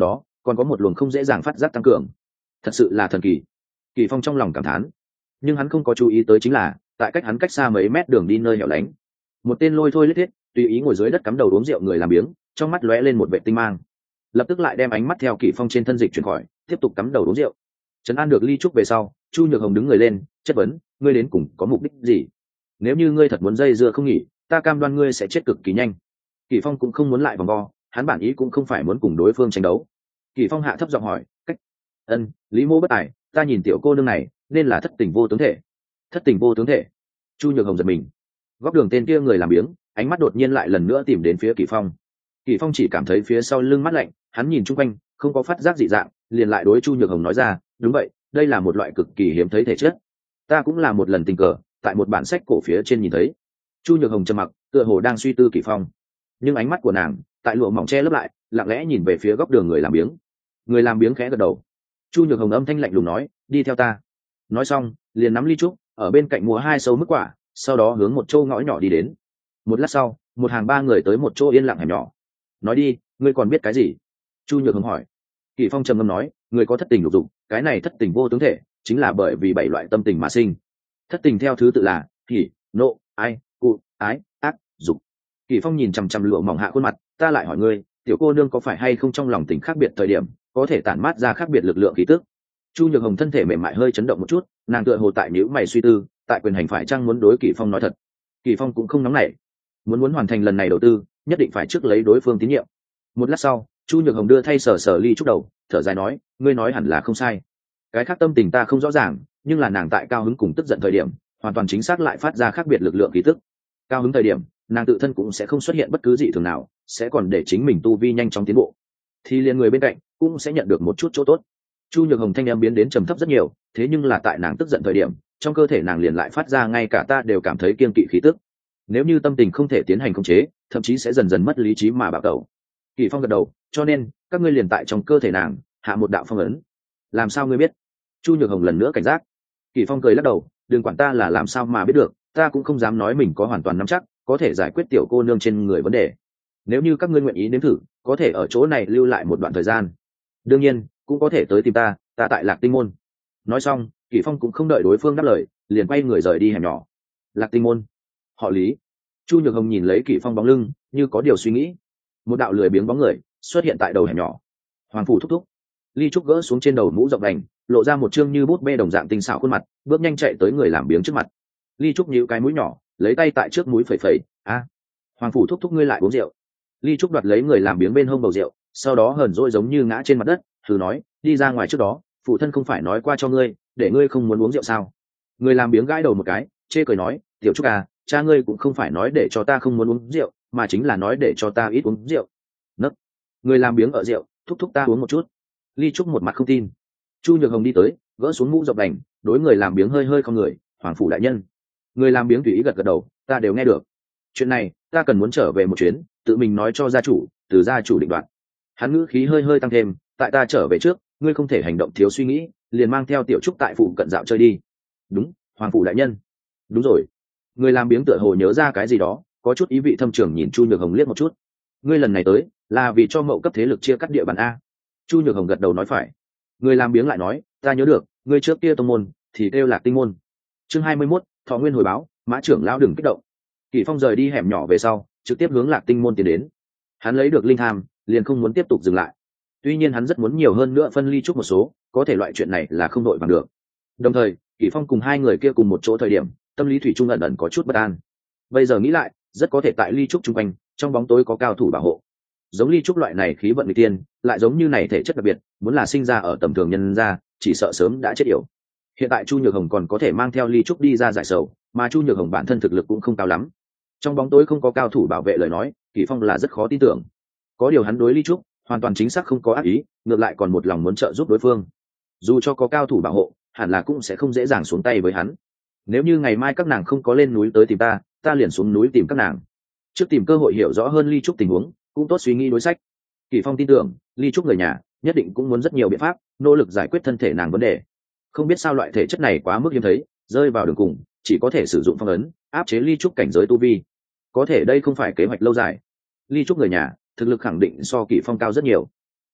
còn có một luồng không dễ dàng phát giác tăng cường, thật sự là thần kỳ. Kỳ Phong trong lòng cảm thán, nhưng hắn không có chú ý tới chính là tại cách hắn cách xa mấy mét đường đi nơi hẻo lánh, một tên lôi thôi lết thiết tùy ý ngồi dưới đất cắm đầu uống rượu người làm biếng, trong mắt lóe lên một vệ tinh mang, lập tức lại đem ánh mắt theo Kỳ Phong trên thân dịch chuyển khỏi, tiếp tục cắm đầu uống rượu. Trấn an được Ly Trúc về sau, Chu Nhược Hồng đứng người lên, chất vấn, ngươi đến cùng có mục đích gì? Nếu như ngươi thật muốn dây dưa không nghỉ, ta cam đoan ngươi sẽ chết cực kỳ nhanh. Kỳ Phong cũng không muốn lại vòng vo, hắn bản ý cũng không phải muốn cùng đối phương tranh đấu. Kỳ Phong hạ thấp giọng hỏi, cách ân Lý Mô bất tài, ta nhìn tiểu cô nương này nên là thất tình vô tướng thể. Thất tình vô tướng thể? Chu Nhược Hồng giật mình. Góc đường tên kia người làm biếng, ánh mắt đột nhiên lại lần nữa tìm đến phía Kỳ Phong. Kỳ Phong chỉ cảm thấy phía sau lưng mát lạnh, hắn nhìn chung quanh không có phát giác dị dạng, liền lại đối Chu Nhược Hồng nói ra, đúng vậy, đây là một loại cực kỳ hiếm thấy thể chất, ta cũng là một lần tình cờ tại một bản sách cổ phía trên nhìn thấy. Chu Nhược Hồng trầm mặc, tựa hồ đang suy tư Kỳ Phong, nhưng ánh mắt của nàng tại lụa mỏng che lấp lại, lặng lẽ nhìn về phía góc đường người làm biếng. Người làm biếng khẽ gật đầu. Chu Nhược Hồng âm thanh lạnh lùng nói, đi theo ta. Nói xong liền nắm ly trúc ở bên cạnh múa hai sâu mức quả, sau đó hướng một chỗ ngõ nhỏ đi đến. Một lát sau, một hàng ba người tới một chỗ yên lặng hẻm nhỏ. Nói đi, ngươi còn biết cái gì? Chu Nhược Hồng hỏi. Kỳ Phong trầm ngâm nói, người có thất tình lục dục, cái này thất tình vô tướng thể chính là bởi vì bảy loại tâm tình mà sinh. Thất tình theo thứ tự là hỉ, nộ, ai, cụ, ái, ác, dục. Kỳ Phong nhìn chằm chằm lụa mỏng hạ khuôn mặt, ta lại hỏi ngươi, tiểu cô nương có phải hay không trong lòng tình khác biệt thời điểm có thể tản mát ra khác biệt lực lượng khí tức? Chu Nhược Hồng thân thể mềm mại hơi chấn động một chút, nàng tựa hồ tại nhíu mày suy tư, tại quyền hành phải chăng muốn đối Kỳ Phong nói thật. Kỳ Phong cũng không nóng nảy, muốn muốn hoàn thành lần này đầu tư, nhất định phải trước lấy đối phương tín nhiệm. Một lát sau, Chu Nhược Hồng đưa thay sờ sờ ly trúc đầu, thở dài nói, ngươi nói hẳn là không sai. Cái khác tâm tình ta không rõ ràng, nhưng là nàng tại cao hứng cùng tức giận thời điểm, hoàn toàn chính xác lại phát ra khác biệt lực lượng khí tức. Cao hứng thời điểm, nàng tự thân cũng sẽ không xuất hiện bất cứ dị thường nào, sẽ còn để chính mình tu vi nhanh chóng tiến bộ, thì liền người bên cạnh cũng sẽ nhận được một chút chỗ tốt. Chu Nhược Hồng thanh em biến đến trầm thấp rất nhiều, thế nhưng là tại nàng tức giận thời điểm, trong cơ thể nàng liền lại phát ra ngay cả ta đều cảm thấy kiêng kỵ khí tức. Nếu như tâm tình không thể tiến hành khống chế, thậm chí sẽ dần dần mất lý trí mà bạo tẩu. Kỳ Phong gật đầu, cho nên các ngươi liền tại trong cơ thể nàng hạ một đạo phong ấn. Làm sao ngươi biết? Chu Nhược Hồng lần nữa cảnh giác. Kỳ Phong cười lắc đầu, đừng quản ta là làm sao mà biết được, ta cũng không dám nói mình có hoàn toàn nắm chắc có thể giải quyết tiểu cô nương trên người vấn đề. Nếu như các ngươi nguyện ý nếm thử, có thể ở chỗ này lưu lại một đoạn thời gian, đương nhiên cũng có thể tới tìm ta, ta tại Lạc Tinh môn. Nói xong, Kỳ Phong cũng không đợi đối phương đáp lời, liền quay người rời đi hẻm nhỏ. Lạc Tinh môn, họ Lý. Chu Nhược Hồng nhìn lấy Kỳ Phong bóng lưng, như có điều suy nghĩ. Một đạo lười biếng bóng người xuất hiện tại đầu hẻm nhỏ. Hoàng phủ thúc thúc. Ly Trúc gỡ xuống trên đầu mũ rộng đành, lộ ra một trương như bút bê đồng dạng tinh xảo khuôn mặt, bước nhanh chạy tới người làm biếng trước mặt. Ly Trúc nhíu cái mũi nhỏ, lấy tay tại trước mũi phẩy phẩy, a, Hoàng phủ thúc thúc ngươi lại uống rượu. Ly Trúc đoạt lấy người làm biếng bên hông bầu rượu, sau đó hờn dỗi giống như ngã trên mặt đất, thử nói, đi ra ngoài trước đó, phụ thân không phải nói qua cho ngươi, để ngươi không muốn uống rượu sao? Người làm biếng gãi đầu một cái, chê cười nói, tiểu Trúc à, cha ngươi cũng không phải nói để cho ta không muốn uống rượu, mà chính là nói để cho ta ít uống rượu. Nấc. Người làm biếng ở rượu, thúc thúc ta uống một chút. Ly Trúc một mặt không tin. Chu Nhược Hồng đi tới, gỡ xuống mũ rộng đành, đối người làm biếng hơi hơi không người, Hoàng phủ đại nhân. Người làm biếng tùy ý gật gật đầu, ta đều nghe được. Chuyện này ta cần muốn trở về một chuyến, tự mình nói cho gia chủ, từ gia chủ định đoạt. Hắn ngữ khí hơi hơi tăng thêm, tại ta trở về trước, ngươi không thể hành động thiếu suy nghĩ, liền mang theo tiểu Trúc tại phủ cận dạo chơi đi. Đúng, Hoàng phủ đại nhân. Đúng rồi. Người làm biếng tựa hồ nhớ ra cái gì đó, có chút ý vị thâm trường nhìn Chu Nhược Hồng liếc một chút. Ngươi lần này tới là vì cho Mậu cấp thế lực chia cắt địa bàn a? Chu Nhược Hồng gật đầu nói phải. Người làm biếng lại nói, ta nhớ được, ngươi trước kia tông môn thì kêu Lạc Tinh môn. Chương hai mươi mốt, Thọ Nguyên hồi báo, Mã trưởng lão đừng kích động. Kỳ Phong rời đi hẻm nhỏ về sau, trực tiếp hướng Lạc Tinh môn tiến đến. Hắn lấy được linh tham, liền không muốn tiếp tục dừng lại. Tuy nhiên hắn rất muốn nhiều hơn nữa phân ly chút một số, có thể loại chuyện này là không đội bằng được. Đồng thời, Kỳ Phong cùng hai người kia cùng một chỗ thời điểm, tâm lý thủy chung ẩn ẩn có chút bất an. Bây giờ nghĩ lại, rất có thể tại ly trúc chung quanh, trong bóng tối có cao thủ bảo hộ. Giống ly trúc loại này khí vận người tiên, lại giống như này thể chất đặc biệt, muốn là sinh ra ở tầm thường nhân gia, chỉ sợ sớm đã chết yểu. Hiện tại Chu Nhược Hồng còn có thể mang theo ly trúc đi ra giải sầu, mà Chu Nhược Hồng bản thân thực lực cũng không cao lắm. Trong bóng tối không có cao thủ bảo vệ lời nói, Kỳ Phong là rất khó tin tưởng. Có điều hắn đối ly trúc hoàn toàn chính xác không có ác ý, ngược lại còn một lòng muốn trợ giúp đối phương. Dù cho có cao thủ bảo hộ, hẳn là cũng sẽ không dễ dàng xuống tay với hắn. Nếu như ngày mai các nàng không có lên núi tới tìm ta, ta liền xuống núi tìm các nàng, trước tìm cơ hội hiểu rõ hơn ly trúc tình huống, cũng tốt suy nghĩ đối sách. Kỳ Phong tin tưởng ly trúc người nhà nhất định cũng muốn rất nhiều biện pháp nỗ lực giải quyết thân thể nàng vấn đề. Không biết sao loại thể chất này quá mức hiếm thấy, rơi vào đường cùng chỉ có thể sử dụng phong ấn áp chế ly trúc cảnh giới tu vi. Có thể đây không phải kế hoạch lâu dài. Ly trúc người nhà thực lực khẳng định so Kỳ Phong cao rất nhiều.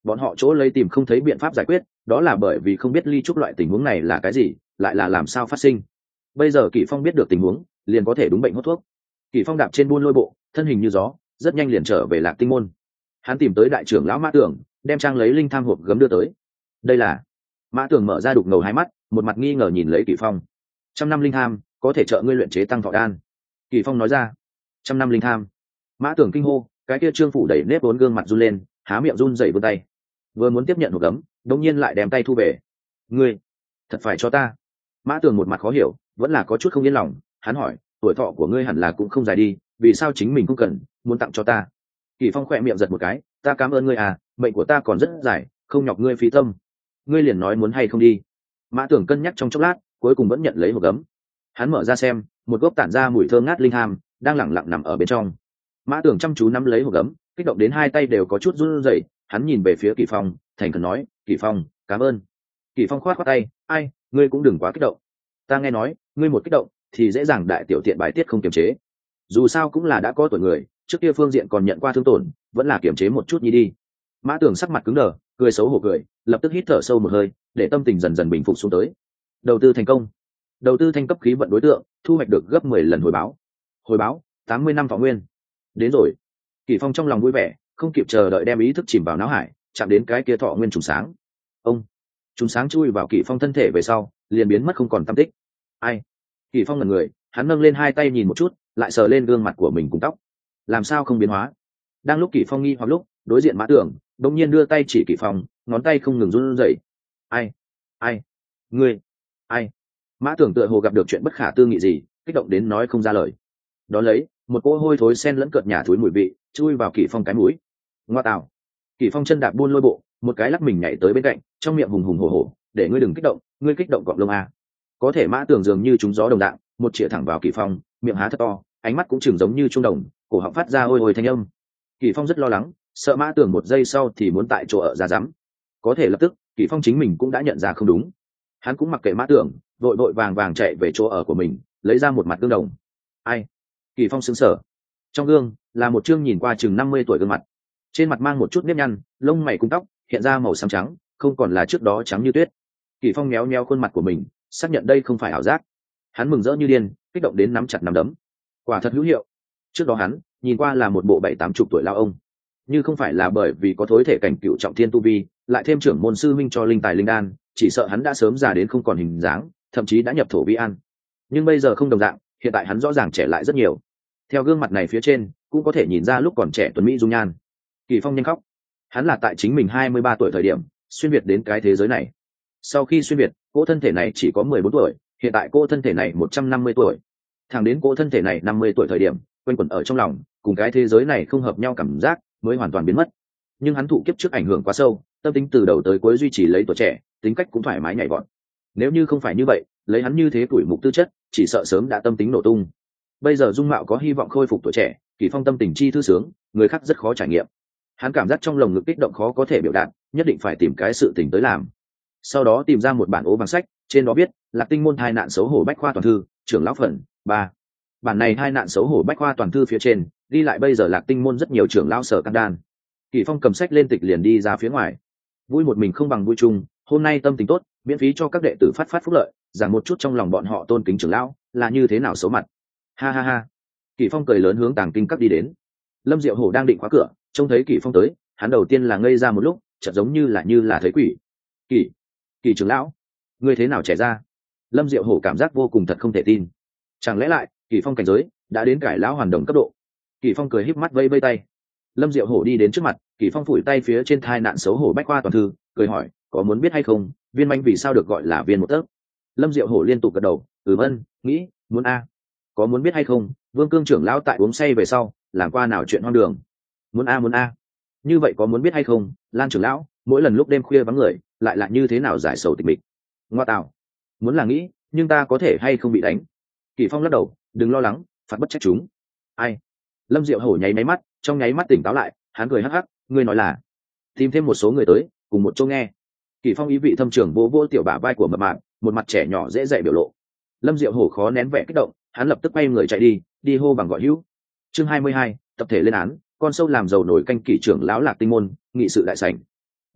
bọn họ chỗ lấy tìm không thấy biện pháp giải quyết, đó là bởi vì không biết ly trúc loại tình huống này là cái gì, lại là làm sao phát sinh. Bây giờ Kỷ Phong biết được tình huống, liền có thể đúng bệnh hốt thuốc. Kỷ Phong đạp trên buôn lôi bộ, thân hình như gió, rất nhanh liền trở về Lạc Tinh môn. Hắn tìm tới đại trưởng lão Mã Tưởng, đem trang lấy linh tham hộp gấm đưa tới. Đây là. Mã Tưởng mở ra đục ngầu hai mắt, một mặt nghi ngờ nhìn lấy Kỷ Phong. Trăm năm linh tham có thể trợ ngươi luyện chế tăng thọ đan. Kỷ Phong nói ra. Trăm năm linh tham. Mã Tưởng kinh hô, cái kia trương phủ đẩy nếp vốn gương mặt run lên, há miệng run rẩy vươn tay, vừa muốn tiếp nhận hộp gấm, đống nhiên lại đem tay thu về. Ngươi thật phải cho ta? Mã Tưởng một mặt khó hiểu, vẫn là có chút không yên lòng. Hắn hỏi, tuổi thọ của ngươi hẳn là cũng không dài đi, vì sao chính mình không cần, muốn tặng cho ta? Kỷ Phong khỏe miệng giật một cái, ta cảm ơn ngươi à, mệnh của ta còn rất dài, không nhọc ngươi phí tâm. Ngươi liền nói muốn hay không đi. Mã Tưởng cân nhắc trong chốc lát, cuối cùng vẫn nhận lấy hộp gấm. Hắn mở ra xem, một gốc tản ra mùi thơm ngát linh hàm đang lẳng lặng nằm ở bên trong. Mã Tưởng chăm chú nắm lấy hộp gấm, kích động đến hai tay đều có chút run rẩy. Hắn nhìn về phía Kỷ Phong, thành khẩn nói, Kỷ Phong, cảm ơn. Kỷ Phong khoát khoát tay, ai, ngươi cũng đừng quá kích động. Ta nghe nói, ngươi một kích động thì dễ dàng đại tiểu tiện bài tiết không kiềm chế. Dù sao cũng là đã có tuổi người, trước kia phương diện còn nhận qua thương tổn, vẫn là kiềm chế một chút nhi đi. Mã Tưởng sắc mặt cứng đờ, cười xấu hổ cười, lập tức hít thở sâu một hơi, để tâm tình dần dần bình phục xuống tới. Đầu tư thành công. Đầu tư thành cấp khí vận đối tượng, thu hoạch được gấp mười lần hồi báo. Hồi báo, tám mươi năm thọ nguyên. Đến rồi. Kỷ Phong trong lòng vui vẻ, không kịp chờ đợi đem ý thức chìm vào não hải, chạm đến cái kia thọ nguyên trùng sáng. Ông, trùng sáng chui vào Kỷ Phong thân thể về sau, liền biến mất không còn tăm tích. Ai? Kỷ Phong ngẩn người, hắn nâng lên hai tay nhìn một chút, lại sờ lên gương mặt của mình cùng tóc. Làm sao không biến hóa? Đang lúc Kỷ Phong nghi hoặc lúc, đối diện Mã Tưởng đột nhiên đưa tay chỉ Kỷ Phong, ngón tay không ngừng run rẩy. Ai? Ai? Ngươi? Ai? Mã Tưởng tựa hồ gặp được chuyện bất khả tư nghị gì, kích động đến nói không ra lời. Đó lấy, một cỗ hôi thối xen lẫn cợt nhả thối mùi vị, chui vào Kỷ Phong cái mũi. Ngoa tạo. Kỷ Phong chân đạp buôn lôi bộ, một cái lắc mình nhảy tới bên cạnh, trong miệng hùng hùng hổ hổ, để ngươi đừng kích động, ngươi kích động cọp lông à. Có thể Mã Tưởng dường như trúng gió đồng dạng, một chĩa thẳng vào Kỷ Phong, miệng há thật to, ánh mắt cũng chừng giống như trung đồng, cổ họng phát ra ôi ôi thanh âm. Kỷ Phong rất lo lắng, sợ Mã Tưởng một giây sau thì muốn tại chỗ ở ra dám. Có thể lập tức, Kỷ Phong chính mình cũng đã nhận ra không đúng. Hắn cũng mặc kệ Mã Tưởng, vội vội vàng vàng chạy về chỗ ở của mình, lấy ra một mặt gương đồng. Ai? Kỷ Phong sững sờ. Trong gương là một trương nhìn qua chừng năm mươi tuổi gương mặt, trên mặt mang một chút nếp nhăn, lông mày cùng tóc hiện ra màu xám trắng, không còn là trước đó trắng như tuyết. Kỷ Phong méo méo khuôn mặt của mình, xác nhận đây không phải ảo giác. Hắn mừng rỡ như điên, kích động đến nắm chặt nắm đấm. Quả thật hữu hiệu. Trước đó hắn nhìn qua là một bộ bảy tám chục tuổi lao ông, như không phải là bởi vì có thối thể cảnh cựu trọng thiên tu vi, lại thêm trưởng môn sư minh cho linh tài linh đan, chỉ sợ hắn đã sớm già đến không còn hình dáng, thậm chí đã nhập thổ vi an. Nhưng bây giờ không đồng dạng, hiện tại hắn rõ ràng trẻ lại rất nhiều. Theo gương mặt này phía trên, cũng có thể nhìn ra lúc còn trẻ tuấn mỹ dung nhan. Kỷ Phong nhanh khóc. Hắn là tại chính mình hai mươi ba tuổi thời điểm xuyên việt đến cái thế giới này. Sau khi xuyên việt, cô thân thể này chỉ có mười bốn tuổi, hiện tại cô thân thể này một trăm năm mươi tuổi. Thẳng đến cô thân thể này năm mươi tuổi thời điểm, quanh quẩn ở trong lòng, cùng cái thế giới này không hợp nhau cảm giác mới hoàn toàn biến mất. Nhưng hắn thụ kiếp trước ảnh hưởng quá sâu, tâm tính từ đầu tới cuối duy trì lấy tuổi trẻ, tính cách cũng thoải mái nhảy vọt. Nếu như không phải như vậy, lấy hắn như thế tuổi mục tư chất, chỉ sợ sớm đã tâm tính nổ tung. Bây giờ dung mạo có hy vọng khôi phục tuổi trẻ, Kỷ Phong tâm tình chi thư sướng, người khác rất khó trải nghiệm. Hắn cảm giác trong lồng ngực kích động khó có thể biểu đạt, nhất định phải tìm cái sự tình tới làm. Sau đó tìm ra một bản ố bằng sách, trên đó viết Lạc Tinh môn hai nạn xấu hổ bách khoa toàn thư, trưởng lão phần ba. Bản này hai nạn xấu hổ bách khoa toàn thư phía trên ghi lại bây giờ Lạc Tinh môn rất nhiều trưởng lão sở căn đan. Kỷ Phong cầm sách lên tịch liền đi ra phía ngoài. Vui một mình không bằng vui chung, hôm nay tâm tình tốt, miễn phí cho các đệ tử phát phát phúc lợi, giảng một chút trong lòng bọn họ tôn kính trưởng lão là như thế nào xấu mặt. Ha ha ha. Kỷ Phong cười lớn hướng tàng kinh các đi đến. Lâm Diệu Hổ đang định khóa cửa, trông thấy Kỷ Phong tới, hắn đầu tiên là ngây ra một lúc, chợt giống như là như là thấy quỷ. Kỷ, Kỷ trưởng lão, ngươi thế nào trẻ ra? Lâm Diệu Hổ cảm giác vô cùng thật không thể tin. Chẳng lẽ lại Kỷ Phong cảnh giới đã đến cải lão hoàn đồng cấp độ? Kỷ Phong cười híp mắt vây vây tay. Lâm Diệu Hổ đi đến trước mặt, Kỷ Phong phủi tay phía trên thai nạn xấu hổ bách khoa toàn thư, cười hỏi, có muốn biết hay không, viên manh vì sao được gọi là viên một tấc? Lâm Diệu Hổ liên tục gật đầu, ừm ân, nghĩ, muốn a. Có muốn biết hay không, Vương Cương trưởng lão tại uống say về sau, làm qua nào chuyện hoang đường? Muốn a muốn a. Như vậy có muốn biết hay không, Lan trưởng lão, mỗi lần lúc đêm khuya vắng người, lại là như thế nào giải sầu tịch mịch? Ngoa tạo. Muốn là nghĩ, nhưng ta có thể hay không bị đánh? Kỷ Phong lắc đầu, đừng lo lắng, phạt bất trách chúng. Ai? Lâm Diệu Hổ nháy máy mắt, trong nháy mắt tỉnh táo lại, hắn cười hắc hắc, ngươi nói là tìm thêm một số người tới, cùng một chỗ nghe. Kỷ Phong ý vị thâm trường vỗ vỗ tiểu bả vai của mập mạp, một mặt trẻ nhỏ dễ dạy biểu lộ. Lâm Diệu Hổ khó nén vẻ kích động, hắn lập tức quay người chạy đi, đi hô bằng gọi hữu. Chương hai mươi hai, tập thể lên án, con sâu làm giàu nổi canh Kỷ trưởng lão Lạc Tinh môn, nghị sự đại sảnh.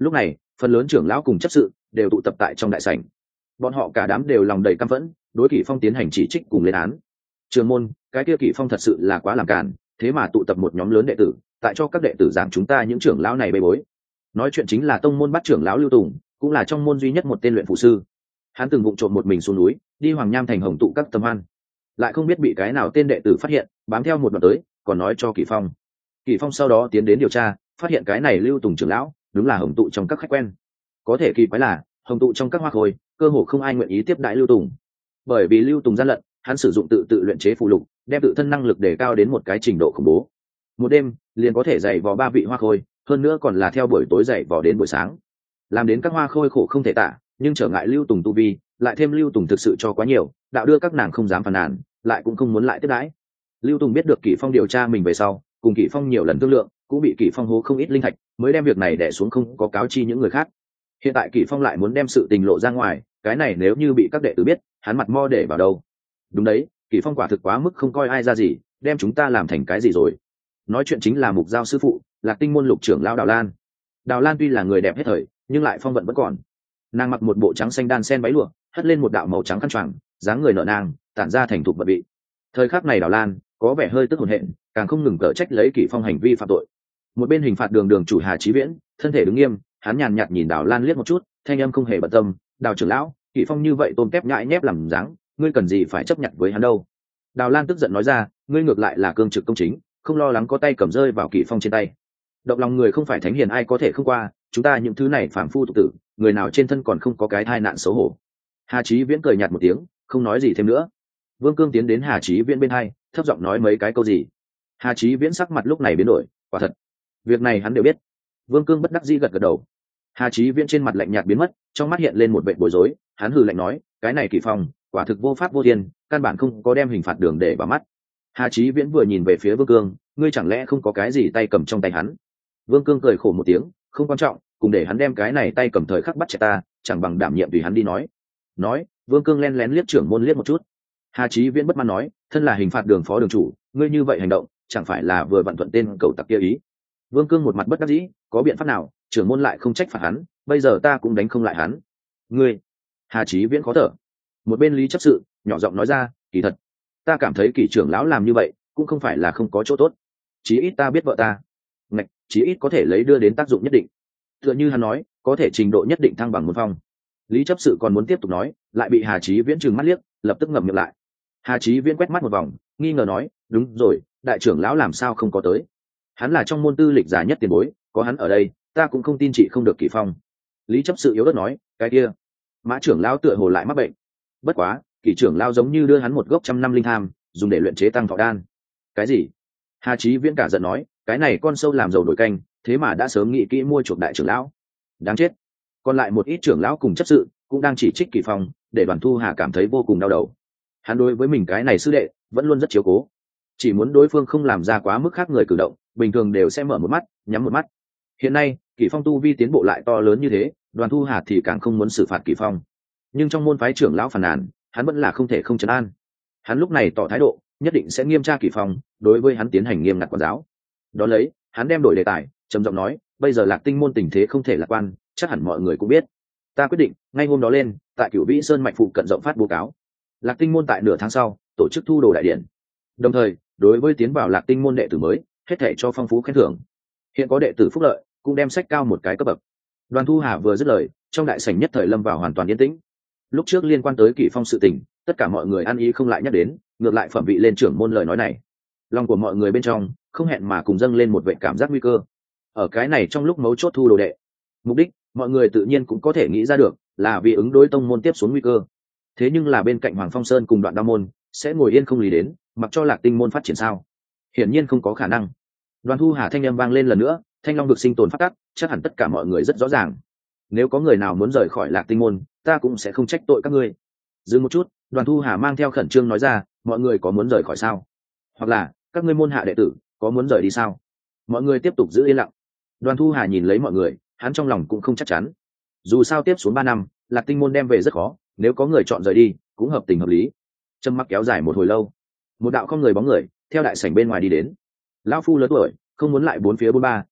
Lúc này phần lớn trưởng lão cùng chấp sự đều tụ tập tại trong đại sảnh, bọn họ cả đám đều lòng đầy căm phẫn, đối Kỷ Phong tiến hành chỉ trích cùng lên án. Trường môn, cái kia Kỷ Phong thật sự là quá làm cản, thế mà tụ tập một nhóm lớn đệ tử, tại cho các đệ tử giảng chúng ta những trưởng lão này bê bối. Nói chuyện chính là tông môn bắt trưởng lão Lưu Tùng, cũng là trong môn duy nhất một tên luyện phụ sư. Hắn từng vụng trộm một mình xuống núi, đi Hoàng Nham thành hồng tụ các tâm an, lại không biết bị cái nào tên đệ tử phát hiện, bám theo một đoạn tới, còn nói cho Kỷ Phong. Kỷ Phong sau đó tiến đến điều tra, phát hiện cái này Lưu Tùng trưởng lão đúng là hồng tụ trong các khách quen. Có thể kỳ quái là hồng tụ trong các hoa khôi cơ hồ không ai nguyện ý tiếp đãi Lưu Tùng, bởi vì Lưu Tùng gian lận, hắn sử dụng tự tự luyện chế phụ lục, đem tự thân năng lực đề cao đến một cái trình độ khủng bố. Một đêm liền có thể dạy vò ba vị hoa khôi, hơn nữa còn là theo buổi tối dạy vò đến buổi sáng, làm đến các hoa khôi khổ không thể tả. Nhưng trở ngại Lưu Tùng tu vi, lại thêm Lưu Tùng thực sự cho quá nhiều, đạo đưa các nàng không dám phàn nàn, lại cũng không muốn lại tiếp đãi. Lưu Tùng biết được Kỷ Phong điều tra mình về sau, cùng Kỷ Phong nhiều lần thương lượng, cũng bị Kỷ Phong hố không ít linh thạch, mới đem việc này đè xuống không có cáo chi những người khác. Hiện tại Kỷ Phong lại muốn đem sự tình lộ ra ngoài, cái này nếu như bị các đệ tử biết, hắn mặt mo để vào đâu? Đúng đấy, Kỷ Phong quả thực quá mức không coi ai ra gì, đem chúng ta làm thành cái gì rồi? Nói chuyện chính là Mục Giao sư phụ, Lạc Tinh môn lục trưởng lão Đào Lan. Đào Lan tuy là người đẹp hết thời, nhưng lại phong vận vẫn còn. Nàng mặc một bộ trắng xanh đan sen váy lụa, hất lên một đạo màu trắng khăn choàng, dáng người nở nang, tản ra thành thục vật vị. Thời khắc này Đào Lan có vẻ hơi tức hồn hện, càng không ngừng cở trách lấy Kỷ Phong hành vi phạm tội. Một bên hình phạt đường đường chủ Hà Chí Viễn, thân thể đứng nghiêm, hắn nhàn nhạt nhìn Đào Lan liếc một chút, thanh âm không hề bận tâm. Đào trưởng lão, Kỷ Phong như vậy tôm tép nhãi nhép làm dáng, ngươi cần gì phải chấp nhận với hắn đâu? Đào Lan tức giận nói ra, ngươi ngược lại là cương trực công chính, không lo lắng có tay cầm rơi vào Kỷ Phong trên tay. Động lòng người không phải thánh hiền ai có thể không qua, chúng ta những thứ này phàm phu tục tử, người nào trên thân còn không có cái thai nạn xấu hổ. Hà Chí Viễn cười nhạt một tiếng, không nói gì thêm nữa. Vương Cương tiến đến Hà Chí Viễn bên hai, thấp giọng nói mấy cái câu gì. Hà Chí Viễn sắc mặt lúc này biến đổi, quả thật, việc này hắn đều biết. Vương Cương bất đắc dĩ gật gật đầu. Hà Chí Viễn trên mặt lạnh nhạt biến mất, trong mắt hiện lên một vẻ bối rối, hắn hừ lạnh nói, cái này Kỷ Phong, quả thực vô pháp vô thiên, căn bản không có đem hình phạt đường để vào mắt. Hà Chí Viễn vừa nhìn về phía Vương Cương, ngươi chẳng lẽ không có cái gì tay cầm trong tay hắn? Vương Cương cười khổ một tiếng, không quan trọng, cùng để hắn đem cái này tay cầm thời khắc bắt chạy ta, chẳng bằng đảm nhiệm tùy hắn đi nói. Nói, Vương Cương len lén liếc trưởng môn liếc một chút. Hà Chí Viễn bất mãn nói, thân là hình phạt đường phó đường chủ, ngươi như vậy hành động, chẳng phải là vừa vặn thuận tên cầu tặc kia ý? Vương Cương một mặt bất đắc dĩ, có biện pháp nào, trưởng môn lại không trách phạt hắn, bây giờ ta cũng đánh không lại hắn. Ngươi, Hà Chí Viễn khó thở. Một bên Lý chấp sự nhỏ giọng nói ra, kỳ thật, ta cảm thấy Kỷ trưởng lão làm như vậy cũng không phải là không có chỗ tốt. Chí ít ta biết vợ ta, ngạch, chí ít có thể lấy đưa đến tác dụng nhất định. Tựa như hắn nói, có thể trình độ nhất định thăng bằng môn phong. Lý chấp sự còn muốn tiếp tục nói, lại bị Hà Chí Viễn trừng mắt liếc, lập tức ngậm miệng lại. Hà Chí Viễn quét mắt một vòng, nghi ngờ nói, đúng rồi, đại trưởng lão làm sao không có tới? Hắn là trong môn tư lịch già nhất tiền bối, có hắn ở đây, ta cũng không tin chị không được Kỷ Phong. Lý chấp sự yếu ớt nói, cái kia, Mã trưởng lão tựa hồ lại mắc bệnh. Bất quá, Kỷ trưởng lão giống như đưa hắn một gốc trăm năm linh tham, dùng để luyện chế tăng thọ đan. Cái gì? Hà Chí Viễn cả giận nói, cái này con sâu làm dầu đổi canh, thế mà đã sớm nghĩ kỹ mua chuộc đại trưởng lão. Đáng chết. Còn lại một ít trưởng lão cùng chấp sự cũng đang chỉ trích Kỷ Phong, để Đoàn Thu Hà cảm thấy vô cùng đau đầu. Hắn đối với mình cái này sư đệ vẫn luôn rất chiếu cố, chỉ muốn đối phương không làm ra quá mức khác người cử động, bình thường đều sẽ mở một mắt nhắm một mắt. Hiện nay Kỷ Phong tu vi tiến bộ lại to lớn như thế, Đoàn Thu Hà thì càng không muốn xử phạt Kỷ Phong, nhưng trong môn phái trưởng lão phàn nàn, hắn vẫn là không thể không trấn an. Hắn lúc này tỏ thái độ, nhất định sẽ nghiêm tra Kỷ Phong, đối với hắn tiến hành nghiêm ngặt quản giáo. Đó lấy, hắn đem đổi đề tài, trầm giọng nói, bây giờ Lạc Tinh môn tình thế không thể lạc quan, chắc hẳn mọi người cũng biết. Ta quyết định ngay hôm đó lên, tại Cửu Vĩ Sơn mạch phụ cận rộng phát bố cáo. Lạc Tinh môn tại nửa tháng sau tổ chức thu đồ đại điện, đồng thời đối với tiến vào Lạc Tinh môn đệ tử mới, hết thảy cho phong phú khen thưởng. Hiện có đệ tử phúc lợi, cũng đem sách cao một cái cấp bậc. Đoàn Thu Hà vừa dứt lời, trong đại sảnh nhất thời lâm vào hoàn toàn yên tĩnh. Lúc trước liên quan tới Kỷ Phong sự tình, tất cả mọi người ăn ý không lại nhắc đến, ngược lại phẩm vị lên trưởng môn lời nói này. Lòng của mọi người bên trong không hẹn mà cùng dâng lên một vệ cảm giác nguy cơ. Ở cái này trong lúc mấu chốt thu đồ đệ, mục đích mọi người tự nhiên cũng có thể nghĩ ra được, là vì ứng đối tông môn tiếp xuống nguy cơ. Thế nhưng là bên cạnh Hoàng Phong Sơn cùng Đoạn Đao môn sẽ ngồi yên không lý đến, mặc cho Lạc Tinh môn phát triển sao? Hiển nhiên không có khả năng. Đoàn Thu Hà thanh âm vang lên lần nữa, Thanh Long được sinh tồn phát tắc, chắc hẳn tất cả mọi người rất rõ ràng. Nếu có người nào muốn rời khỏi Lạc Tinh môn, ta cũng sẽ không trách tội các ngươi. Dừng một chút, Đoàn Thu Hà mang theo khẩn trương nói ra, mọi người có muốn rời khỏi sao? Hoặc là các ngươi môn hạ đệ tử có muốn rời đi sao? Mọi người tiếp tục giữ yên lặng. Đoàn Thu Hà nhìn lấy mọi người, hắn trong lòng cũng không chắc chắn. Dù sao tiếp xuống ba năm, Lạc Tinh môn đem về rất khó, nếu có người chọn rời đi, cũng hợp tình hợp lý. Trầm mặc kéo dài một hồi lâu, một đạo không người bóng người theo đại sảnh bên ngoài đi đến. Lão phu lớn tuổi, không muốn lại bốn phía bốn ba,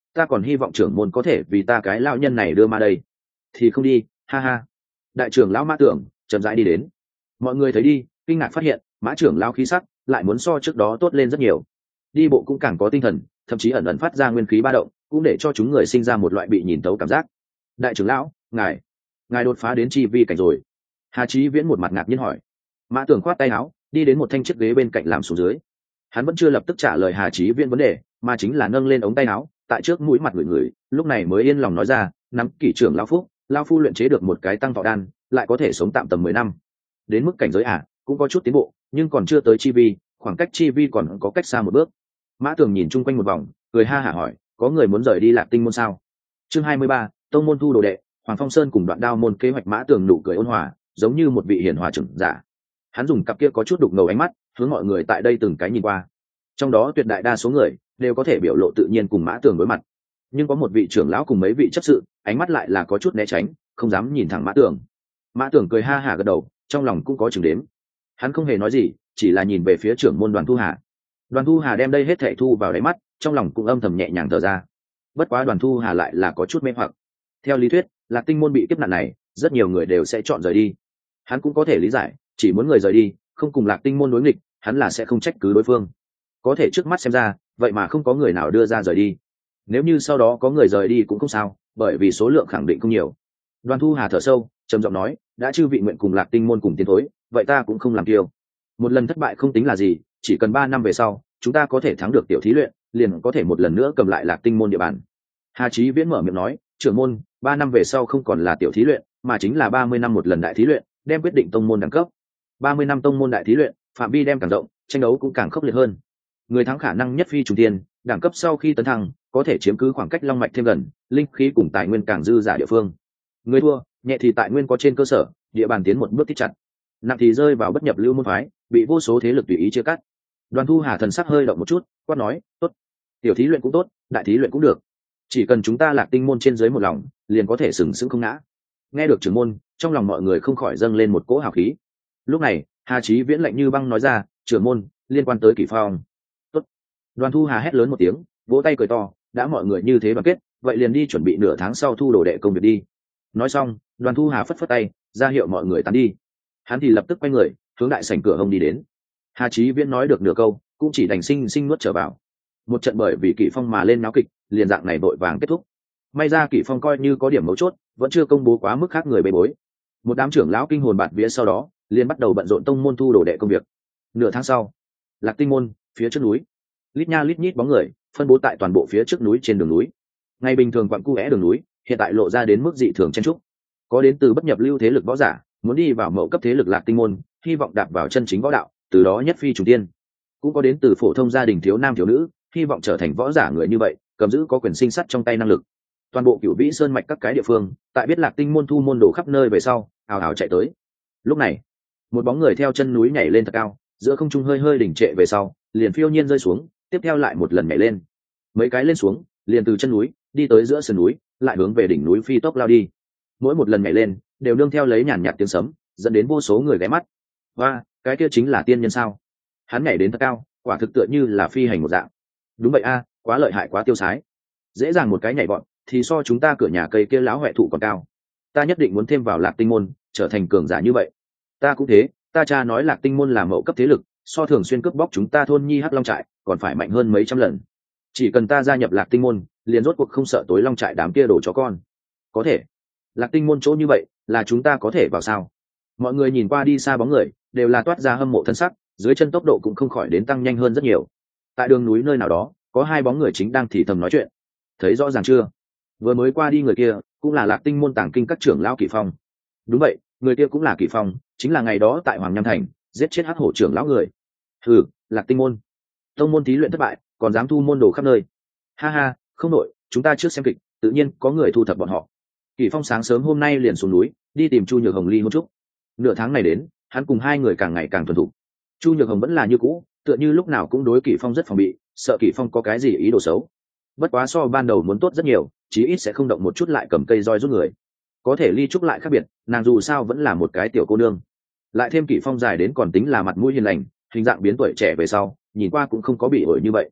ta còn hy vọng trưởng môn có thể vì ta cái lão nhân này đưa ma đây. Thì không đi, ha ha. Đại trưởng lão Mã Tưởng chậm rãi đi đến. Mọi người thấy đi, kinh ngạc phát hiện Mã trưởng lão khí sắc lại muốn so trước đó tốt lên rất nhiều. Đi bộ cũng càng có tinh thần, thậm chí ẩn ẩn phát ra nguyên khí ba động, cũng để cho chúng người sinh ra một loại bị nhìn tấu cảm giác. Đại trưởng lão, ngài ngài đột phá đến chi vi cảnh rồi. Hà Chí Viễn một mặt ngạc nhiên hỏi. Mã Tưởng khoát tay áo, đi đến một thanh chiếc ghế bên cạnh làm xuống dưới. Hắn vẫn chưa lập tức trả lời Hà Chí Viễn vấn đề, mà chính là nâng lên ống tay áo, tại trước mũi mặt người người, lúc này mới yên lòng nói ra, nắm kỷ trưởng lão phúc, lão phu luyện chế được một cái tăng thọ đan, lại có thể sống tạm tầm mười năm. Đến mức cảnh giới à, cũng có chút tiến bộ, nhưng còn chưa tới chi vi, khoảng cách chi vi còn có cách xa một bước. Mã Tường nhìn chung quanh một vòng, cười ha hả hỏi, có người muốn rời đi Lạc Tinh môn sao? Chương hai mươi ba, tông môn thu đồ đệ, Hoàng Phong Sơn cùng Đoạn Đao môn kế hoạch. Mã Tường nụ cười ôn hòa, giống như một vị hiền hòa trưởng giả. Hắn dùng cặp kia có chút đục ngầu ánh mắt, hướng mọi người tại đây từng cái nhìn qua. Trong đó tuyệt đại đa số người đều có thể biểu lộ tự nhiên cùng Mã Tường đối mặt, nhưng có một vị trưởng lão cùng mấy vị chấp sự, ánh mắt lại là có chút né tránh, không dám nhìn thẳng Mã Tường. Mã Tường cười ha hả gật đầu, trong lòng cũng có chừng đếm. Hắn không hề nói gì, chỉ là nhìn về phía trưởng môn Đoàn Thu Hà. Đoàn Thu Hà đem đây hết thảy thu vào đáy mắt, trong lòng cũng âm thầm nhẹ nhàng thở ra. Bất quá Đoàn Thu Hà lại là có chút mê hoặc. Theo lý thuyết, Lạc Tinh môn bị kiếp nạn này, rất nhiều người đều sẽ chọn rời đi. Hắn cũng có thể lý giải, chỉ muốn người rời đi, không cùng Lạc Tinh môn đối nghịch, hắn là sẽ không trách cứ đối phương. Có thể trước mắt xem ra, vậy mà không có người nào đưa ra rời đi. Nếu như sau đó có người rời đi cũng không sao, bởi vì số lượng khẳng định không nhiều. Đoàn Thu Hà thở sâu, trầm giọng nói, đã chư vị nguyện cùng Lạc Tinh môn cùng tiến thối, vậy ta cũng không làm kiêu. Một lần thất bại không tính là gì, chỉ cần ba năm về sau, chúng ta có thể thắng được tiểu thí luyện, liền có thể một lần nữa cầm lại Lạc Tinh môn địa bàn. Hà Chí Viễn mở miệng nói, trưởng môn, ba năm về sau không còn là tiểu thí luyện, mà chính là ba mươi năm một lần đại thí luyện, đem quyết định tông môn đẳng cấp. Ba mươi năm tông môn đại thí luyện, phạm vi đem càng rộng, tranh đấu cũng càng khốc liệt hơn. Người thắng khả năng nhất phi trùng tiên, đẳng cấp sau khi tấn thăng, có thể chiếm cứ khoảng cách long mạch thêm gần, linh khí cùng tài nguyên càng dư giả địa phương. Người thua, nhẹ thì tài nguyên có trên cơ sở, địa bàn tiến một bước thích chặt, nặng thì rơi vào bất nhập lưu môn phái, bị vô số thế lực tùy ý chia cắt. Đoàn Thu Hà thần sắc hơi động một chút, quát nói, tốt, tiểu thí luyện cũng tốt, đại thí luyện cũng được, chỉ cần chúng ta Lạc Tinh môn trên dưới một lòng, liền có thể sừng sững không ngã. Nghe được trưởng môn, trong lòng mọi người không khỏi dâng lên một cỗ hào khí. Lúc này, Hà Chí Viễn lạnh như băng nói ra, trưởng môn, liên quan tới Kỷ Phong. Tốt. Đoàn Thu Hà hét lớn một tiếng, vỗ tay cười to, đã mọi người như thế đoàn kết, vậy liền đi chuẩn bị nửa tháng sau thu đồ đệ công việc đi. Nói xong, Đoàn Thu Hà phất phất tay, ra hiệu mọi người tán đi. Hắn thì lập tức quay người, hướng đại sảnh cửa hông đi đến. Hà Chí Viễn nói được nửa câu, cũng chỉ đành sinh sinh nuốt trở vào. Một trận bởi vì Kỷ Phong mà lên náo kịch, liền dạng này vội vàng kết thúc. May ra Kỷ Phong coi như có điểm mấu chốt, vẫn chưa công bố quá mức khác người bê bối. Một đám trưởng lão kinh hồn bạt vía sau đó, liền bắt đầu bận rộn tông môn thu đồ đệ công việc. Nửa tháng sau, Lạc Tinh môn, phía trước núi, lít nha lít nhít bóng người, phân bố tại toàn bộ phía trước núi trên đường núi. Ngày bình thường quặng cu é đường núi, hiện tại lộ ra đến mức dị thường chen trúc. Có đến từ bất nhập lưu thế lực võ giả, muốn đi vào mậu cấp thế lực Lạc Tinh môn, hy vọng đạp vào chân chính võ đạo, từ đó nhất phi trùng tiên. Cũng có đến từ phổ thông gia đình thiếu nam thiếu nữ, hy vọng trở thành võ giả người như vậy, cầm giữ có quyền sinh sắt trong tay năng lực. Toàn bộ Cửu Vĩ Sơn mạch các cái địa phương, tại biết Lạc Tinh môn thu môn đồ khắp nơi về sau, ào ào chạy tới. Lúc này, một bóng người theo chân núi nhảy lên thật cao, giữa không trung hơi hơi đỉnh trệ về sau, liền phiêu nhiên rơi xuống, tiếp theo lại một lần nhảy lên. Mấy cái lên xuống, liền từ chân núi đi tới giữa sườn núi, lại hướng về đỉnh núi phi tốc lao đi. Mỗi một lần nhảy lên, đều nương theo lấy nhàn nhạt tiếng sấm, dẫn đến vô số người ghé mắt. Và, cái kia chính là tiên nhân sao? Hắn nhảy đến thật cao, quả thực tựa như là phi hành một dạng. Đúng vậy a, quá lợi hại quá tiêu sái. Dễ dàng một cái nhảy vọt, thì so chúng ta cửa nhà cây kia láo hoẹ thụ còn cao. Ta nhất định muốn thêm vào Lạc Tinh môn, trở thành cường giả như vậy. Ta cũng thế, ta cha nói Lạc Tinh môn là mậu cấp thế lực, so thường xuyên cướp bóc chúng ta thôn nhi hắc long trại, còn phải mạnh hơn mấy trăm lần. Chỉ cần ta gia nhập Lạc Tinh môn, liền rốt cuộc không sợ tối long trại đám kia đổ chó con. Có thể. Lạc Tinh môn chỗ như vậy, là chúng ta có thể vào sao? Mọi người nhìn qua đi xa bóng người, đều là toát ra hâm mộ thân sắc, dưới chân tốc độ cũng không khỏi đến tăng nhanh hơn rất nhiều. Tại đường núi nơi nào đó, có hai bóng người chính đang thì thầm nói chuyện. Thấy rõ ràng chưa? Vừa mới qua đi người kia, cũng là Lạc Tinh môn tàng kinh các trưởng lão Kỷ Phong. Đúng vậy, người kia cũng là Kỷ Phong, chính là ngày đó tại Hoàng Nham thành giết chết hắc hổ trưởng lão người. Hừ, Lạc Tinh môn, tông môn thí luyện thất bại, còn dám thu môn đồ khắp nơi. Ha ha, không nội, chúng ta trước xem kịch, tự nhiên có người thu thập bọn họ. Kỷ Phong sáng sớm hôm nay liền xuống núi, đi tìm Chu Nhược Hồng ly hôn chúc. Nửa tháng này đến, hắn cùng hai người càng ngày càng thuần thục. Chu Nhược Hồng vẫn là như cũ, tựa như lúc nào cũng đối Kỷ Phong rất phòng bị, sợ Kỷ Phong có cái gì ý đồ xấu. Bất quá so ban đầu muốn tốt rất nhiều, chí ít sẽ không động một chút lại cầm cây roi rút người. Có thể ly trúc lại khác biệt, nàng dù sao vẫn là một cái tiểu cô nương. Lại thêm Kỷ Phong dài đến còn tính là mặt mũi hiền lành, hình dạng biến tuổi trẻ về sau, nhìn qua cũng không có bị ổi như vậy.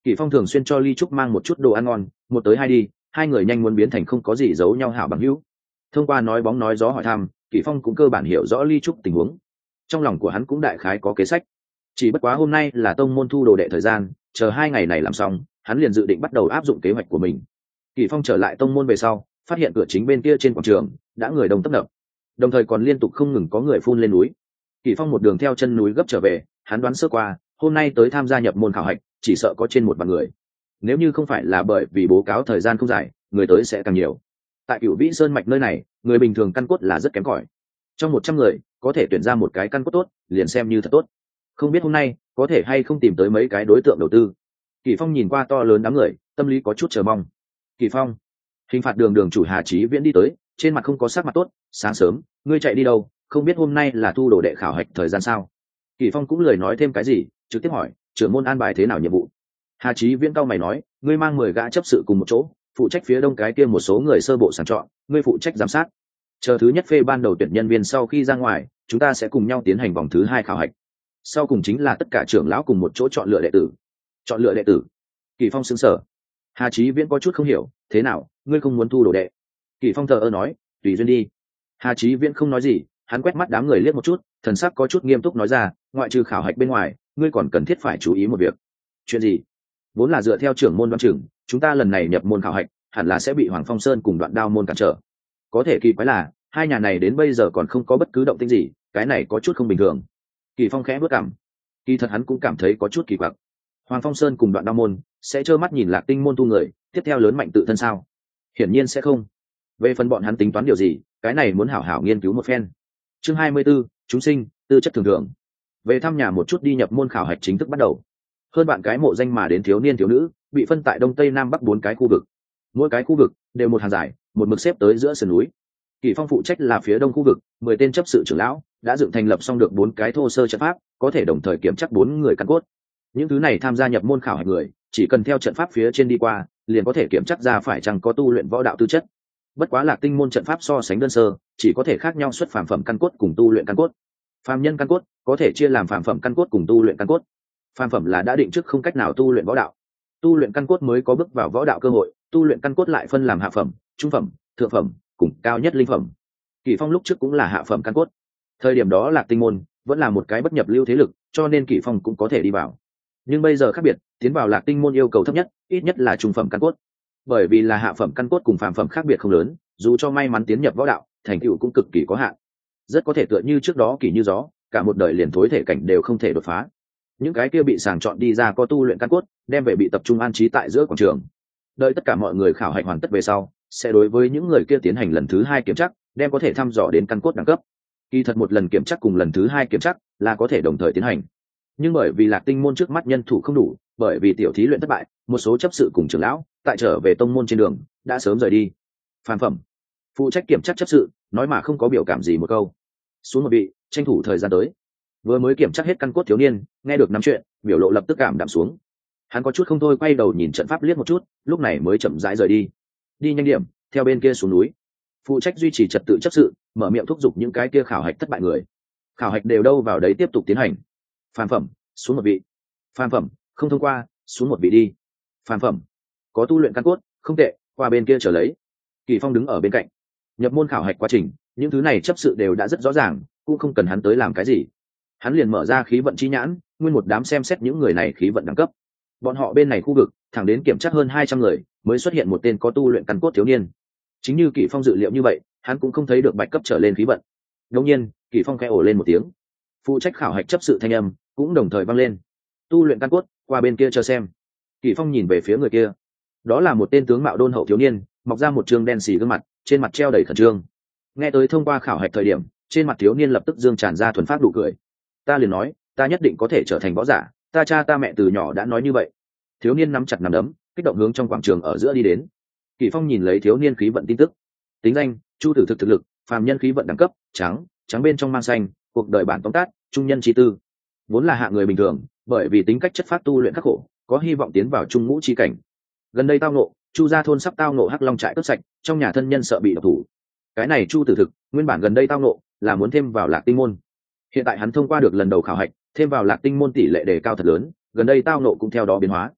Kỷ Phong thường xuyên cho Ly Trúc mang một chút đồ ăn ngon, một tới hai đi, hai người nhanh muốn biến thành không có gì giấu nhau hảo bằng hữu. Thông qua nói bóng nói gió hỏi thăm, Kỷ Phong cũng cơ bản hiểu rõ Ly Trúc tình huống. Trong lòng của hắn cũng đại khái có kế sách. Chỉ bất quá hôm nay là tông môn thu đồ đệ thời gian, chờ hai ngày này làm xong, hắn liền dự định bắt đầu áp dụng kế hoạch của mình. Kỷ Phong trở lại tông môn về sau, phát hiện cửa chính bên kia trên quảng trường đã người đông tấp nập, đồng thời còn liên tục không ngừng có người phun lên núi. Kỷ Phong một đường theo chân núi gấp trở về, hắn đoán sơ qua, hôm nay tới tham gia nhập môn khảo hạch, chỉ sợ có trên một vạn người. Nếu như không phải là bởi vì bố cáo thời gian không dài, người tới sẽ càng nhiều. Tại Cửu Vĩ Sơn mạch nơi này, người bình thường căn cốt là rất kém cỏi. Trong một trăm người, có thể tuyển ra một cái căn cốt tốt, liền xem như thật tốt. Không biết hôm nay có thể hay không tìm tới mấy cái đối tượng đầu tư. Kỷ Phong nhìn qua to lớn đám người, tâm lý có chút chờ mong. Kỷ Phong, hình phạt đường đường chủ Hà Chí Viễn đi tới, trên mặt không có sắc mặt tốt. Sáng sớm, ngươi chạy đi đâu? Không biết hôm nay là thu đồ đệ khảo hạch thời gian sao? Kỷ Phong cũng lời nói thêm cái gì, trực tiếp hỏi, trưởng môn an bài thế nào nhiệm vụ? Hà Chí Viễn cao mày nói, ngươi mang mười gã chấp sự cùng một chỗ, phụ trách phía đông cái kia một số người sơ bộ sàng chọn, ngươi phụ trách giám sát. Chờ thứ nhất phê ban đầu tuyển nhân viên sau khi ra ngoài, chúng ta sẽ cùng nhau tiến hành vòng thứ hai khảo hạch. Sau cùng chính là tất cả trưởng lão cùng một chỗ chọn lựa đệ tử. Chọn lựa đệ tử? Kỷ Phong sững sờ. Hà Chí Viễn có chút không hiểu, thế nào, ngươi không muốn thu đồ đệ? Kỷ Phong thờ ơ nói, tùy duyên đi. Hà Chí Viễn không nói gì, hắn quét mắt đám người liếc một chút, thần sắc có chút nghiêm túc nói ra, ngoại trừ khảo hạch bên ngoài, ngươi còn cần thiết phải chú ý một việc. Chuyện gì? Vốn là dựa theo trưởng môn đoán chừng, chúng ta lần này nhập môn khảo hạch, hẳn là sẽ bị Hoàng Phong Sơn cùng Đoạn Đao môn cản trở. Có thể kỳ quái là, hai nhà này đến bây giờ còn không có bất cứ động tĩnh gì, cái này có chút không bình thường. Kỳ Phong khẽ bước cằm. Kỳ thật hắn cũng cảm thấy có chút kỳ quặc. Hoàng Phong Sơn cùng Đoạn Đao môn sẽ trơ mắt nhìn Lạc Tinh môn tu người, tiếp theo lớn mạnh tự thân sao? Hiển nhiên sẽ không. Về phần bọn hắn tính toán điều gì, cái này muốn hảo hảo nghiên cứu một phen. Chương hai mươi 'Tư, chúng sinh, tư chất thường thường. Về thăm nhà một chút đi nhập môn khảo hạch chính thức bắt đầu. Hơn bạn cái mộ danh mà đến thiếu niên thiếu nữ, bị phân tại đông tây nam bắc bốn cái khu vực. Mỗi cái khu vực đều một hàng dài, một mực xếp tới giữa sườn núi. Kỷ Phong phụ trách là phía đông khu vực, mười tên chấp sự trưởng lão đã dựng thành lập xong được bốn cái thô sơ trận pháp, có thể đồng thời kiểm chắc bốn người căn cốt. Những thứ này tham gia nhập môn khảo hạch người, chỉ cần theo trận pháp phía trên đi qua, liền có thể kiểm chắc ra phải chăng có tu luyện võ đạo tư chất. Bất quá Lạc Tinh môn trận pháp so sánh đơn sơ, chỉ có thể khác nhau xuất phàm phẩm căn cốt cùng tu luyện căn cốt. Phàm nhân căn cốt có thể chia làm phàm phẩm căn cốt cùng tu luyện căn cốt. Phàm phẩm là đã định trước không cách nào tu luyện võ đạo, tu luyện căn cốt mới có bước vào võ đạo cơ hội, tu luyện căn cốt lại phân làm hạ phẩm, trung phẩm, thượng phẩm, cùng cao nhất linh phẩm. Kỷ Phong lúc trước cũng là hạ phẩm căn cốt. Thời điểm đó Lạc Tinh môn vẫn là một cái bất nhập lưu thế lực, cho nên Kỷ Phong cũng có thể đi vào. Nhưng bây giờ khác biệt, tiến vào Lạc Tinh môn yêu cầu thấp nhất, ít nhất là trung phẩm căn cốt. Bởi vì là hạ phẩm căn cốt cùng phàm phẩm khác biệt không lớn, dù cho may mắn tiến nhập võ đạo, thành tựu cũng cực kỳ có hạn. Rất có thể tựa như trước đó Kỷ Như Gió, cả một đời liền thối thể cảnh đều không thể đột phá. Những cái kia bị sàng chọn đi ra có tu luyện căn cốt, đem về bị tập trung an trí tại giữa quảng trường. Đợi tất cả mọi người khảo hạch hoàn tất về sau, sẽ đối với những người kia tiến hành lần thứ hai kiểm tra, đem có thể thăm dò đến căn cốt đẳng cấp. Kỳ thật một lần kiểm tra cùng lần thứ hai kiểm tra là có thể đồng thời tiến hành. Nhưng bởi vì Lạc Tinh môn trước mắt nhân thủ không đủ, bởi vì tiểu thí luyện thất bại, một số chấp sự cùng trưởng lão tại trở về tông môn trên đường đã sớm rời đi. Phàm phẩm, phụ trách kiểm tra chấp sự nói mà không có biểu cảm gì một câu. Xuống một vị, tranh thủ thời gian tới. Vừa mới kiểm tra hết căn cốt thiếu niên, nghe được nắm chuyện, biểu lộ lập tức cảm đạm xuống. Hắn có chút không thôi quay đầu nhìn trận pháp liếc một chút, lúc này mới chậm rãi rời đi. Đi nhanh điểm, theo bên kia xuống núi. Phụ trách duy trì trật tự chấp sự, mở miệng thúc giục những cái kia khảo hạch thất bại người. Khảo hạch đều đâu vào đấy tiếp tục tiến hành. Phàm phẩm, xuống một vị. Phàm phẩm, không thông qua, xuống một vị đi. Phàm phẩm, có tu luyện căn cốt, không tệ, qua bên kia trở lấy. Kỳ Phong đứng ở bên cạnh. Nhập môn khảo hạch quá trình, những thứ này chấp sự đều đã rất rõ ràng, cũng không cần hắn tới làm cái gì. Hắn liền mở ra khí vận chi nhãn, nguyên một đám xem xét những người này khí vận đẳng cấp. Bọn họ bên này khu vực thẳng đến kiểm tra hơn hai trăm người mới xuất hiện một tên có tu luyện căn cốt thiếu niên. Chính như Kỷ Phong dự liệu như vậy, hắn cũng không thấy được bạch cấp trở lên khí vận. Đương nhiên, Kỷ Phong khẽ ồ lên một tiếng. Phụ trách khảo hạch chấp sự thanh âm cũng đồng thời vang lên. Tu luyện căn cốt, qua bên kia chờ xem. Kỷ Phong nhìn về phía người kia. Đó là một tên tướng mạo đôn hậu thiếu niên, mọc ra một trương đen xì gương mặt, trên mặt treo đầy khẩn trương. Nghe tới thông qua khảo hạch thời điểm, trên mặt thiếu niên lập tức dương tràn ra thuần phát nụ cười. Ta liền nói, ta nhất định có thể trở thành võ giả, ta cha ta mẹ từ nhỏ đã nói như vậy. Thiếu niên nắm chặt nắm đấm, kích động hướng trong quảng trường ở giữa đi đến. Kỷ Phong nhìn lấy thiếu niên khí vận tin tức. Tính danh: Chu Tử Thực, thực lực phàm nhân, khí vận đẳng cấp trắng, trắng bên trong mang xanh, cuộc đời bản tóm tắt, trung nhân chi tư. Vốn là hạng người bình thường, bởi vì tính cách chất phát tu luyện khắc khổ, có hy vọng tiến vào trung ngũ chi cảnh. Gần đây tao ngộ, Chu gia thôn sắp tao ngộ Hắc Long trại cướp sạch, trong nhà thân nhân sợ bị độc thủ. Cái này Chu Tử Thực, nguyên bản gần đây tao ngộ là muốn thêm vào Lạc Tinh môn. Hiện tại hắn thông qua được lần đầu khảo hạch, thêm vào Lạc Tinh môn tỷ lệ đề cao thật lớn, gần đây tao ngộ cũng theo đó biến hóa.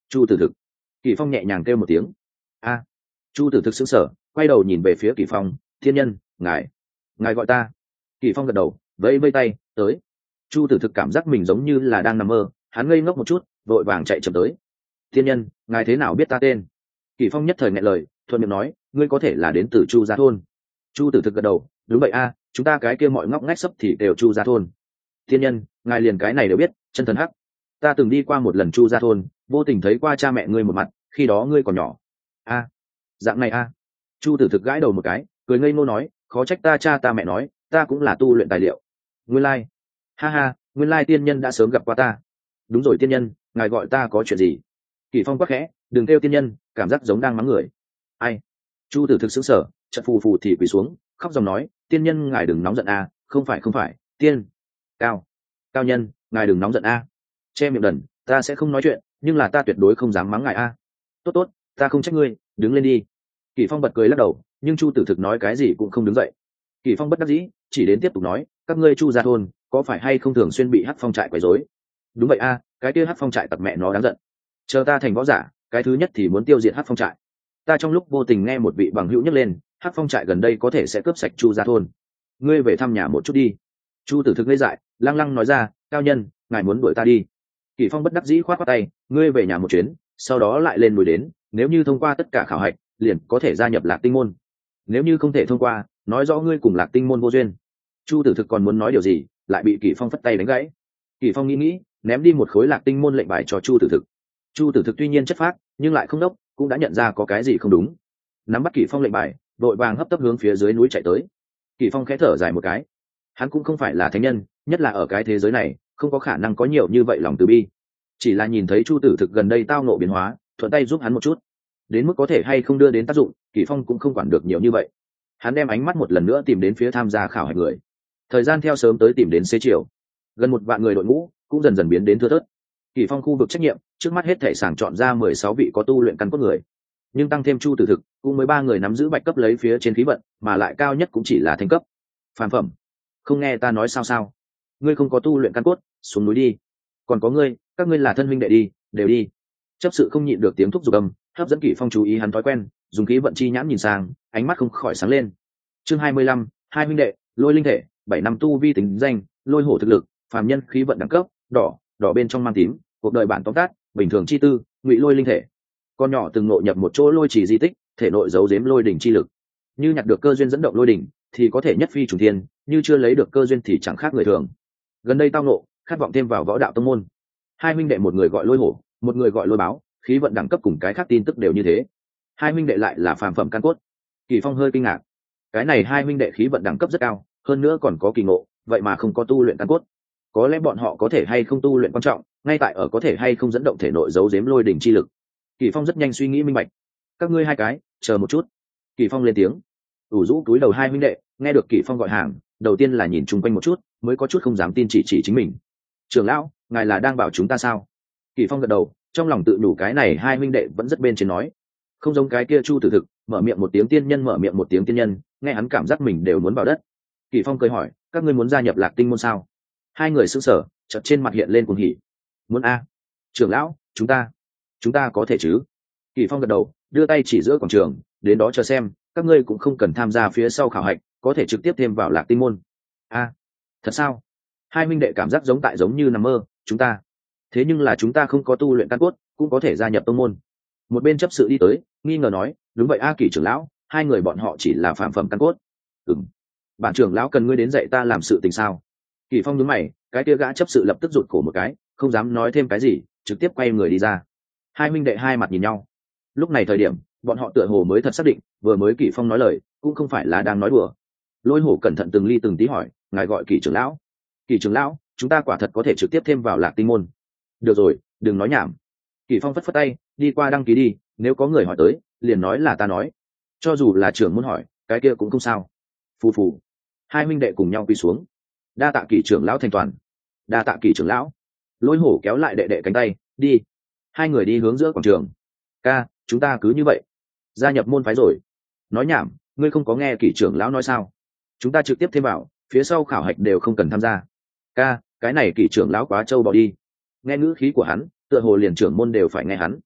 Chu tử thực. Kỳ phong nhẹ nhàng kêu một tiếng. A. Chu tử thực sững sờ, quay đầu nhìn về phía Kỳ phong. Thiên nhân, ngài ngài gọi ta. Kỳ phong gật đầu, vẫy vẫy tay, tới. Chu tử thực cảm giác mình giống như là đang nằm mơ, hắn ngây ngốc một chút, vội vàng chạy chậm tới. Thiên nhân, ngài thế nào biết ta tên? Kỳ phong nhất thời nghẹn lời, thuận miệng nói, ngươi có thể là đến từ Chu gia thôn. Chu tử thực gật đầu, đúng vậy a, chúng ta cái kia mọi ngóc ngách sấp thì đều Chu gia thôn. Thiên nhân, ngài liền cái này đều biết, chân thần hắc. Ta từng đi qua một lần Chu gia thôn, vô tình thấy qua cha mẹ ngươi một mặt, khi đó ngươi còn nhỏ. A, dạng này a. Chu tử thực gãi đầu một cái, cười ngây ngô nói, khó trách ta cha ta mẹ nói, ta cũng là tu luyện tài liệu. Nguyên lai, like. Ha ha, nguyên lai tiên nhân đã sớm gặp qua ta. Đúng rồi tiên nhân, ngài gọi ta có chuyện gì? Kỳ phong quắc khẽ, đừng kêu tiên nhân, cảm giác giống đang mắng người. Ai? Chu tử thực sững sờ, chợt phù phù thì quỳ xuống, khóc dòng nói, tiên nhân ngài đừng nóng giận a, không phải không phải, tiên cao cao nhân, ngài đừng nóng giận a. Che miệng đần, ta sẽ không nói chuyện, nhưng là ta tuyệt đối không dám mắng ngài a. Tốt tốt, ta không trách ngươi, đứng lên đi. Kỳ phong bật cười lắc đầu, nhưng Chu tử thực nói cái gì cũng không đứng dậy. Kỳ phong bất đắc dĩ, chỉ đến tiếp tục nói, các ngươi Chu gia thôn có phải hay không thường xuyên bị hắc phong trại quấy rối? Đúng vậy a, cái kia hắc phong trại tặc mẹ nó đáng giận. Chờ ta thành võ giả, cái thứ nhất thì muốn tiêu diệt hắc phong trại. Ta trong lúc vô tình nghe một vị bằng hữu nhắc lên, hắc phong trại gần đây có thể sẽ cướp sạch Chu gia thôn. Ngươi về thăm nhà một chút đi. Chu tử thực ngây dại, lăng lăng nói ra, cao nhân, ngài muốn đuổi ta đi. Kỳ phong bất đắc dĩ khoát khoát tay, ngươi về nhà một chuyến, sau đó lại lên núi đến, nếu như thông qua tất cả khảo hạch, liền có thể gia nhập Lạc Tinh môn. Nếu như không thể thông qua, nói rõ ngươi cùng Lạc Tinh môn vô duyên. Chu tử thực còn muốn nói điều gì, lại bị Kỳ phong phất tay đánh gãy. Kỳ phong nghĩ nghĩ, ném đi một khối Lạc Tinh môn lệnh bài cho Chu tử thực. Chu tử thực tuy nhiên chất phác, nhưng lại không đốc, cũng đã nhận ra có cái gì không đúng. Nắm bắt Kỳ phong lệnh bài, đội vàng hấp tấp hướng phía dưới núi chạy tới. Kỳ phong khẽ thở dài một cái, hắn cũng không phải là thánh nhân, nhất là ở cái thế giới này, không có khả năng có nhiều như vậy lòng từ bi. Chỉ là nhìn thấy Chu tử thực gần đây tao nộ biến hóa, thuận tay giúp hắn một chút. Đến mức có thể hay không đưa đến tác dụng, Kỳ phong cũng không quản được nhiều như vậy. Hắn đem ánh mắt một lần nữa tìm đến phía tham gia khảo hạch người. Thời gian theo sớm tới tìm đến xế chiều, gần một vạn người đội ngũ cũng dần dần biến đến thưa thớt. Kỳ phong khu vực trách nhiệm trước mắt hết thể sàng chọn ra mười sáu vị có tu luyện căn cốt người, nhưng tăng thêm Chu tử thực cũng mới ba người nắm giữ bạch cấp lấy phía trên khí vận, mà lại cao nhất cũng chỉ là thanh cấp phàm phẩm. Không nghe ta nói sao sao? Ngươi không có tu luyện căn cốt, xuống núi đi. Còn có ngươi, các ngươi là thân huynh đệ đi, đều đi. Chấp sự không nhịn được tiếng thúc giục âm, hấp dẫn Kỳ phong chú ý hắn thói quen, dùng khí vận chi nhãn nhìn sang, ánh mắt không khỏi sáng lên. Chương hai mươi lăm, hai huynh đệ, lôi linh thể, bảy năm tu vi tính danh, lôi hổ thực lực, phàm nhân khí vận đẳng cấp, đỏ, đỏ bên trong mang tím, cuộc đời bản tóm tắt, bình thường chi tư, ngụy lôi linh thể. Con nhỏ từng nội nhập một chỗ lôi chỉ di tích, thể nội giấu giếm lôi đỉnh chi lực. Như nhặt được cơ duyên dẫn động lôi đỉnh, thì có thể nhất phi trùng thiên, như chưa lấy được cơ duyên thì chẳng khác người thường. Gần đây tao nộ, khát vọng thêm vào võ đạo tông môn. Hai huynh đệ một người gọi lôi hổ, một người gọi lôi báo, khí vận đẳng cấp cùng cái khác tin tức đều như thế. Hai huynh đệ lại là phàm phẩm căn cốt. Kỳ phong hơi kinh ngạc. Cái này hai huynh đệ khí vận đẳng cấp rất cao, hơn nữa còn có kỳ ngộ, vậy mà không có tu luyện căn cốt. Có lẽ bọn họ có thể hay không tu luyện quan trọng, ngay tại ở có thể hay không dẫn động thể nội giấu giếm lôi đỉnh chi lực. Kỳ phong rất nhanh suy nghĩ minh bạch. Các ngươi hai cái, chờ một chút. Kỳ phong lên tiếng. ủ rũ túi đầu hai huynh đệ nghe được Kỳ phong gọi hàng, đầu tiên là nhìn chung quanh một chút, mới có chút không dám tin chỉ chỉ chính mình. Trưởng lão, ngài là đang bảo chúng ta sao? Kỳ phong gật đầu, trong lòng tự nhủ cái này hai huynh đệ vẫn rất bên trên nói, không giống cái kia Chu tử thực mở miệng một tiếng tiên nhân mở miệng một tiếng tiên nhân, nghe hắn cảm giác mình đều muốn vào đất. Kỳ phong cười hỏi, các ngươi muốn gia nhập Lạc Tinh môn sao? Hai người sững sờ, chợt trên mặt hiện lên cuồng hỉ. Muốn a? Trưởng lão, chúng ta chúng ta có thể chứ? Kỳ phong gật đầu, đưa tay chỉ giữa quảng trường, đến đó chờ xem, các ngươi cũng không cần tham gia phía sau khảo hạch, có thể trực tiếp thêm vào Lạc Tinh môn. A, thật sao? Hai huynh đệ cảm giác giống tại giống như nằm mơ. Chúng ta thế nhưng là chúng ta không có tu luyện căn cốt, cũng có thể gia nhập tông môn. Một bên chấp sự đi tới, nghi ngờ nói, đúng vậy a Kỳ trưởng lão, hai người bọn họ chỉ là phàm phẩm căn cốt. Ừm, bản trưởng lão cần ngươi đến dạy ta làm sự tình sao? Kỳ phong nhướng mày, cái kia gã chấp sự lập tức rụt cổ một cái, không dám nói thêm cái gì, trực tiếp quay người đi ra. Hai huynh đệ hai mặt nhìn nhau. Lúc này thời điểm, bọn họ tựa hồ mới thật xác định, vừa mới Kỳ phong nói lời, cũng không phải là đang nói đùa. Lôi hổ cẩn thận từng ly từng tí hỏi, ngài gọi Kỳ trưởng lão? Kỳ trưởng lão, chúng ta quả thật có thể trực tiếp thêm vào Lạc Tinh môn. Được rồi, đừng nói nhảm. Kỳ phong phất phất tay, đi qua đăng ký đi, nếu có người hỏi tới, liền nói là ta nói. Cho dù là trưởng muốn hỏi, cái kia cũng không sao. Phù phù. Hai huynh đệ cùng nhau quỳ xuống. Đa tạ Kỳ trưởng lão thành toàn. Đa tạ Kỳ trưởng lão. Lôi hổ kéo lại đệ đệ cánh tay, đi. Hai người đi hướng giữa quảng trường. Ca, chúng ta cứ như vậy gia nhập môn phái rồi. Nói nhảm, ngươi không có nghe Kỳ trưởng lão nói sao? Chúng ta trực tiếp thêm vào, phía sau khảo hạch đều không cần tham gia. Ca, cái này Kỳ trưởng lão quá trâu bỏ đi. Nghe ngữ khí của hắn, tựa hồ liền trưởng môn đều phải nghe hắn.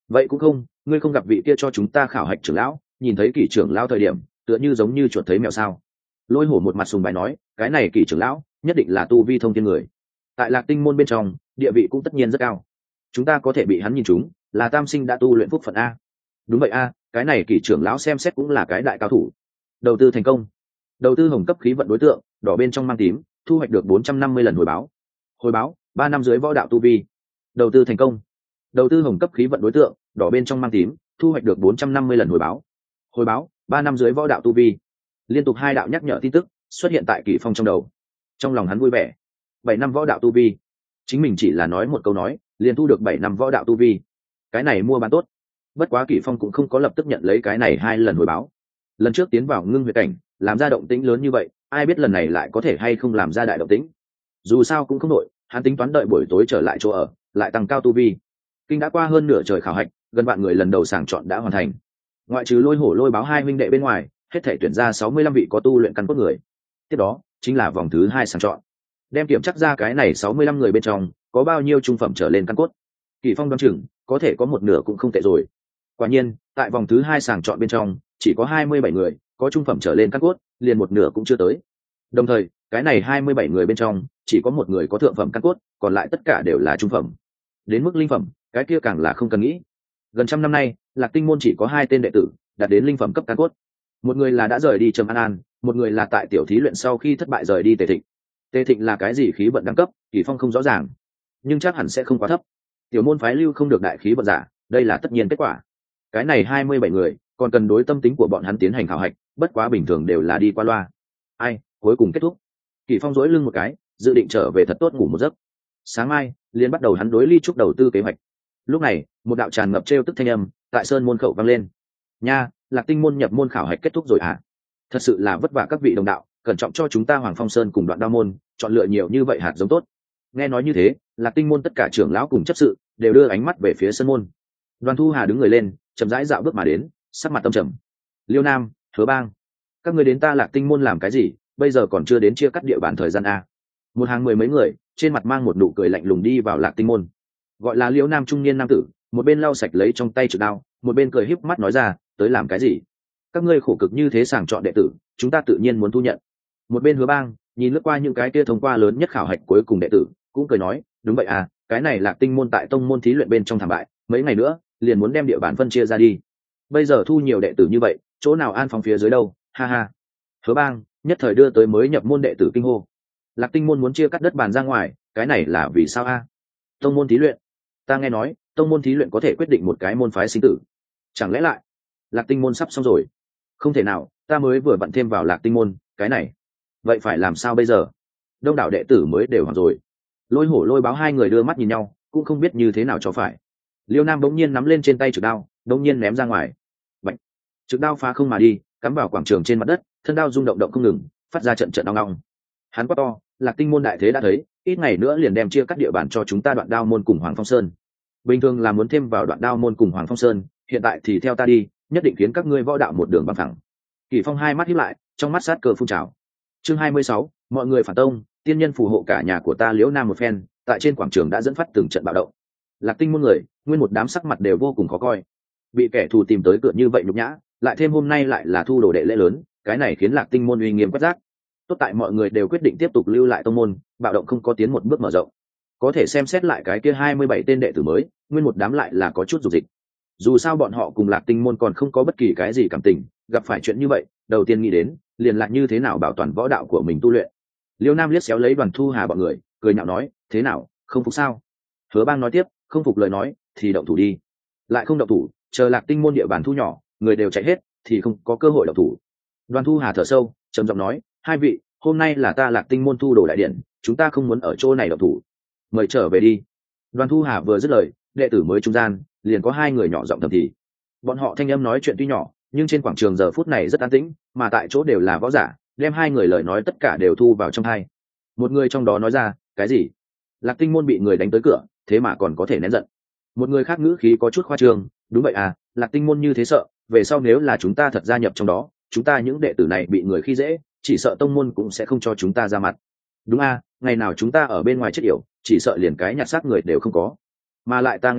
vậy cũng không, ngươi không gặp vị kia cho chúng ta khảo hạch trưởng lão, nhìn thấy kỷ trưởng lão thời điểm tựa như giống như chuột thấy mèo sao? Lôi hổ một mặt sùng bài nói, cái này kỷ trưởng lão nhất định là tu vi thông thiên người, tại lạc tinh môn bên trong địa vị cũng tất nhiên rất cao, chúng ta có thể bị hắn nhìn chúng là tam sinh đã tu luyện phúc phận a. Đúng vậy a, cái này kỷ trưởng lão xem xét cũng là cái đại cao thủ. Đầu tư thành công. Đầu tư hồng cấp khí vận đối tượng đỏ bên trong mang tím, thu hoạch được bốn trăm năm mươi lần hồi báo. Hồi báo ba năm dưới võ đạo tu vi. Đầu tư thành công. Đầu tư hồng cấp khí vận đối tượng đỏ bên trong mang tím, thu hoạch được bốn trăm năm mươi lần hồi báo. Hồi báo ba năm dưới võ đạo tu vi. Liên tục hai đạo nhắc nhở tin tức xuất hiện tại Kỷ Phong trong đầu. Trong lòng hắn vui vẻ. Bảy năm võ đạo tu vi. Chính mình chỉ là nói một câu nói, liền thu được bảy năm võ đạo tu vi. Cái này mua bán tốt. Bất quá Kỷ Phong cũng không có lập tức nhận lấy cái này hai lần hồi báo. Lần trước tiến vào ngưng huyệt cảnh, làm ra động tĩnh lớn như vậy, ai biết lần này lại có thể hay không làm ra đại động tĩnh. Dù sao cũng không nổi, hắn tính toán đợi buổi tối trở lại chỗ ở, lại tăng cao tu vi. Kinh đã qua hơn nửa trời khảo hạch, gần vạn người lần đầu sàng chọn đã hoàn thành. Ngoại trừ Lôi Hổ Lôi Báo hai huynh đệ bên ngoài, hết thể tuyển ra sáu mươi lăm vị có tu luyện căn cốt người. Tiếp đó chính là vòng thứ hai sàng chọn, đem kiểm chắc ra cái này sáu mươi lăm người bên trong có bao nhiêu trung phẩm trở lên căn cốt. Kỷ Phong đoán chừng có thể có một nửa cũng không tệ rồi. Quả nhiên, tại vòng thứ hai sàng chọn bên trong, chỉ có hai mươi bảy người có trung phẩm trở lên căn cốt, liền một nửa cũng chưa tới. Đồng thời, cái này hai mươi bảy người bên trong, chỉ có một người có thượng phẩm căn cốt, còn lại tất cả đều là trung phẩm. Đến mức linh phẩm, cái kia càng là không cần nghĩ. Gần trăm năm nay, Lạc Tinh môn chỉ có hai tên đệ tử đạt đến linh phẩm cấp căn cốt. Một người là đã rời đi Trầm An An, một người là tại tiểu thí luyện sau khi thất bại rời đi Tề Thịnh. Tề Thịnh là cái gì khí vận đẳng cấp, Kỷ Phong không rõ ràng, nhưng chắc hẳn sẽ không quá thấp. Tiểu môn phái lưu không được đại khí vận giả, đây là tất nhiên kết quả. Cái này hai mươi bảy người, còn cần đối tâm tính của bọn hắn tiến hành khảo hạch, bất quá bình thường đều là đi qua loa. Ai, cuối cùng kết thúc. Kỷ Phong duỗi lưng một cái, dự định trở về thật tốt ngủ một giấc. Sáng mai, liền bắt đầu hắn đối ly trúc đầu tư kế hoạch. Lúc này, một đạo tràn ngập trêu tức thanh âm tại sơn môn khẩu vang lên. Nha, Lạc Tinh môn nhập môn khảo hạch kết thúc rồi à? Thật sự là vất vả các vị đồng đạo, cẩn trọng cho chúng ta Hoàng Phong Sơn cùng Đoạn Đao môn chọn lựa nhiều như vậy hạt giống tốt. Nghe nói như thế, Lạc Tinh môn tất cả trưởng lão cùng chấp sự đều đưa ánh mắt về phía sơn môn. Đoàn Thu Hà đứng người lên, chậm rãi dạo bước mà đến, sắc mặt tâm trầm. Liêu Nam, Hứa Bang, các người đến ta Lạc Tinh môn làm cái gì? Bây giờ còn chưa đến chia cắt địa bàn thời gian a. Một hàng mười mấy người, trên mặt mang một nụ cười lạnh lùng đi vào Lạc Tinh môn. Gọi là Liêu Nam trung niên nam tử, một bên lau sạch lấy trong tay trược đao, một bên cười híp mắt nói ra, tới làm cái gì? Các ngươi khổ cực như thế sàng chọn đệ tử, chúng ta tự nhiên muốn thu nhận. Một bên Hứa Bang nhìn lướt qua những cái kia thông qua lớn nhất khảo hạch cuối cùng đệ tử, cũng cười nói, đúng vậy à, cái này Lạc Tinh môn tại tông môn thí luyện bên trong thảm bại, mấy ngày nữa liền muốn đem địa bàn phân chia ra đi. Bây giờ thu nhiều đệ tử như vậy, chỗ nào an phòng phía dưới đâu, ha ha. Hứa Bang nhất thời đưa tới mới nhập môn đệ tử kinh hô. Lạc Tinh môn muốn chia cắt đất bàn ra ngoài, cái này là vì sao a? Tông môn thí luyện, ta nghe nói tông môn thí luyện có thể quyết định một cái môn phái sinh tử, chẳng lẽ lại Lạc Tinh môn sắp xong rồi? Không thể nào, ta mới vừa vặn thêm vào Lạc Tinh môn, cái này vậy phải làm sao bây giờ? Đông đảo đệ tử mới đều hoàn rồi. Lôi Hổ Lôi Báo hai người đưa mắt nhìn nhau, cũng không biết như thế nào cho phải. Liêu Nam bỗng nhiên nắm lên trên tay trược đao, bỗng nhiên ném ra ngoài. Bạch, trược đao phá không mà đi, cắm vào quảng trường trên mặt đất, thân đao rung động động không ngừng, phát ra trận trận ong ong. Hắn quát to, Lạc Tinh môn đại thế đã thấy, ít ngày nữa liền đem chia cắt địa bàn cho chúng ta Đoạn Đao môn cùng Hoàng Phong Sơn. Bình thường là muốn thêm vào Đoạn Đao môn cùng Hoàng Phong Sơn, hiện tại thì theo ta đi, nhất định khiến các ngươi võ đạo một đường bằng thẳng. Kỷ Phong hai mắt híp lại, trong mắt sát cơ phun trào. Chương hai mươi sáu, mọi người phản tông, tiên nhân phù hộ cả nhà của ta Liễu Nam một phen, tại trên quảng trường đã dẫn phát từng trận bạo động. Lạc Tinh môn người, nguyên một đám sắc mặt đều vô cùng khó coi. Bị kẻ thù tìm tới cửa như vậy nhục nhã, lại thêm hôm nay lại là thu đồ đệ lễ lớn, cái này khiến Lạc Tinh môn uy nghiêm quét rác. Tốt tại mọi người đều quyết định tiếp tục lưu lại tông môn, bạo động không có tiến một bước mở rộng. Có thể xem xét lại cái kia hai mươi bảy tên đệ tử mới, nguyên một đám lại là có chút dục dịch. Dù sao bọn họ cùng Lạc Tinh môn còn không có bất kỳ cái gì cảm tình, gặp phải chuyện như vậy, đầu tiên nghĩ đến liền là như thế nào bảo toàn võ đạo của mình tu luyện. Liêu Nam liếc xéo lấy Đoàn Thu Hà bọn người, cười nhạo nói, thế nào, không phục sao? Hứa Bang nói tiếp, không phục lời nói thì động thủ đi, lại không động thủ, chờ Lạc Tinh môn địa bàn thu nhỏ, người đều chạy hết thì không có cơ hội động thủ. Đoàn Thu Hà thở sâu, trầm giọng nói, hai vị, hôm nay là ta Lạc Tinh môn thu đồ đại điện, chúng ta không muốn ở chỗ này động thủ, mời trở về đi. Đoàn Thu Hà vừa dứt lời, đệ tử mới trung gian liền có hai người nhỏ giọng thầm thì. Bọn họ thanh âm nói chuyện tuy nhỏ, nhưng trên quảng trường giờ phút này rất an tĩnh, mà tại chỗ đều là võ giả, đem hai người lời nói tất cả đều thu vào trong tai. Một người trong đó nói ra, cái gì? Lạc Tinh môn bị người đánh tới cửa, thế mà còn có thể nén giận. Một người khác ngữ khí có chút khoa trương, đúng vậy à, Lạc Tinh môn như thế sợ, về sau nếu là chúng ta thật gia nhập trong đó, chúng ta những đệ tử này bị người khi dễ, chỉ sợ tông môn cũng sẽ không cho chúng ta ra mặt. Đúng à, ngày nào chúng ta ở bên ngoài chết yểu, chỉ sợ liền cái nhặt xác người đều không có. Mà lại ta nghe nói,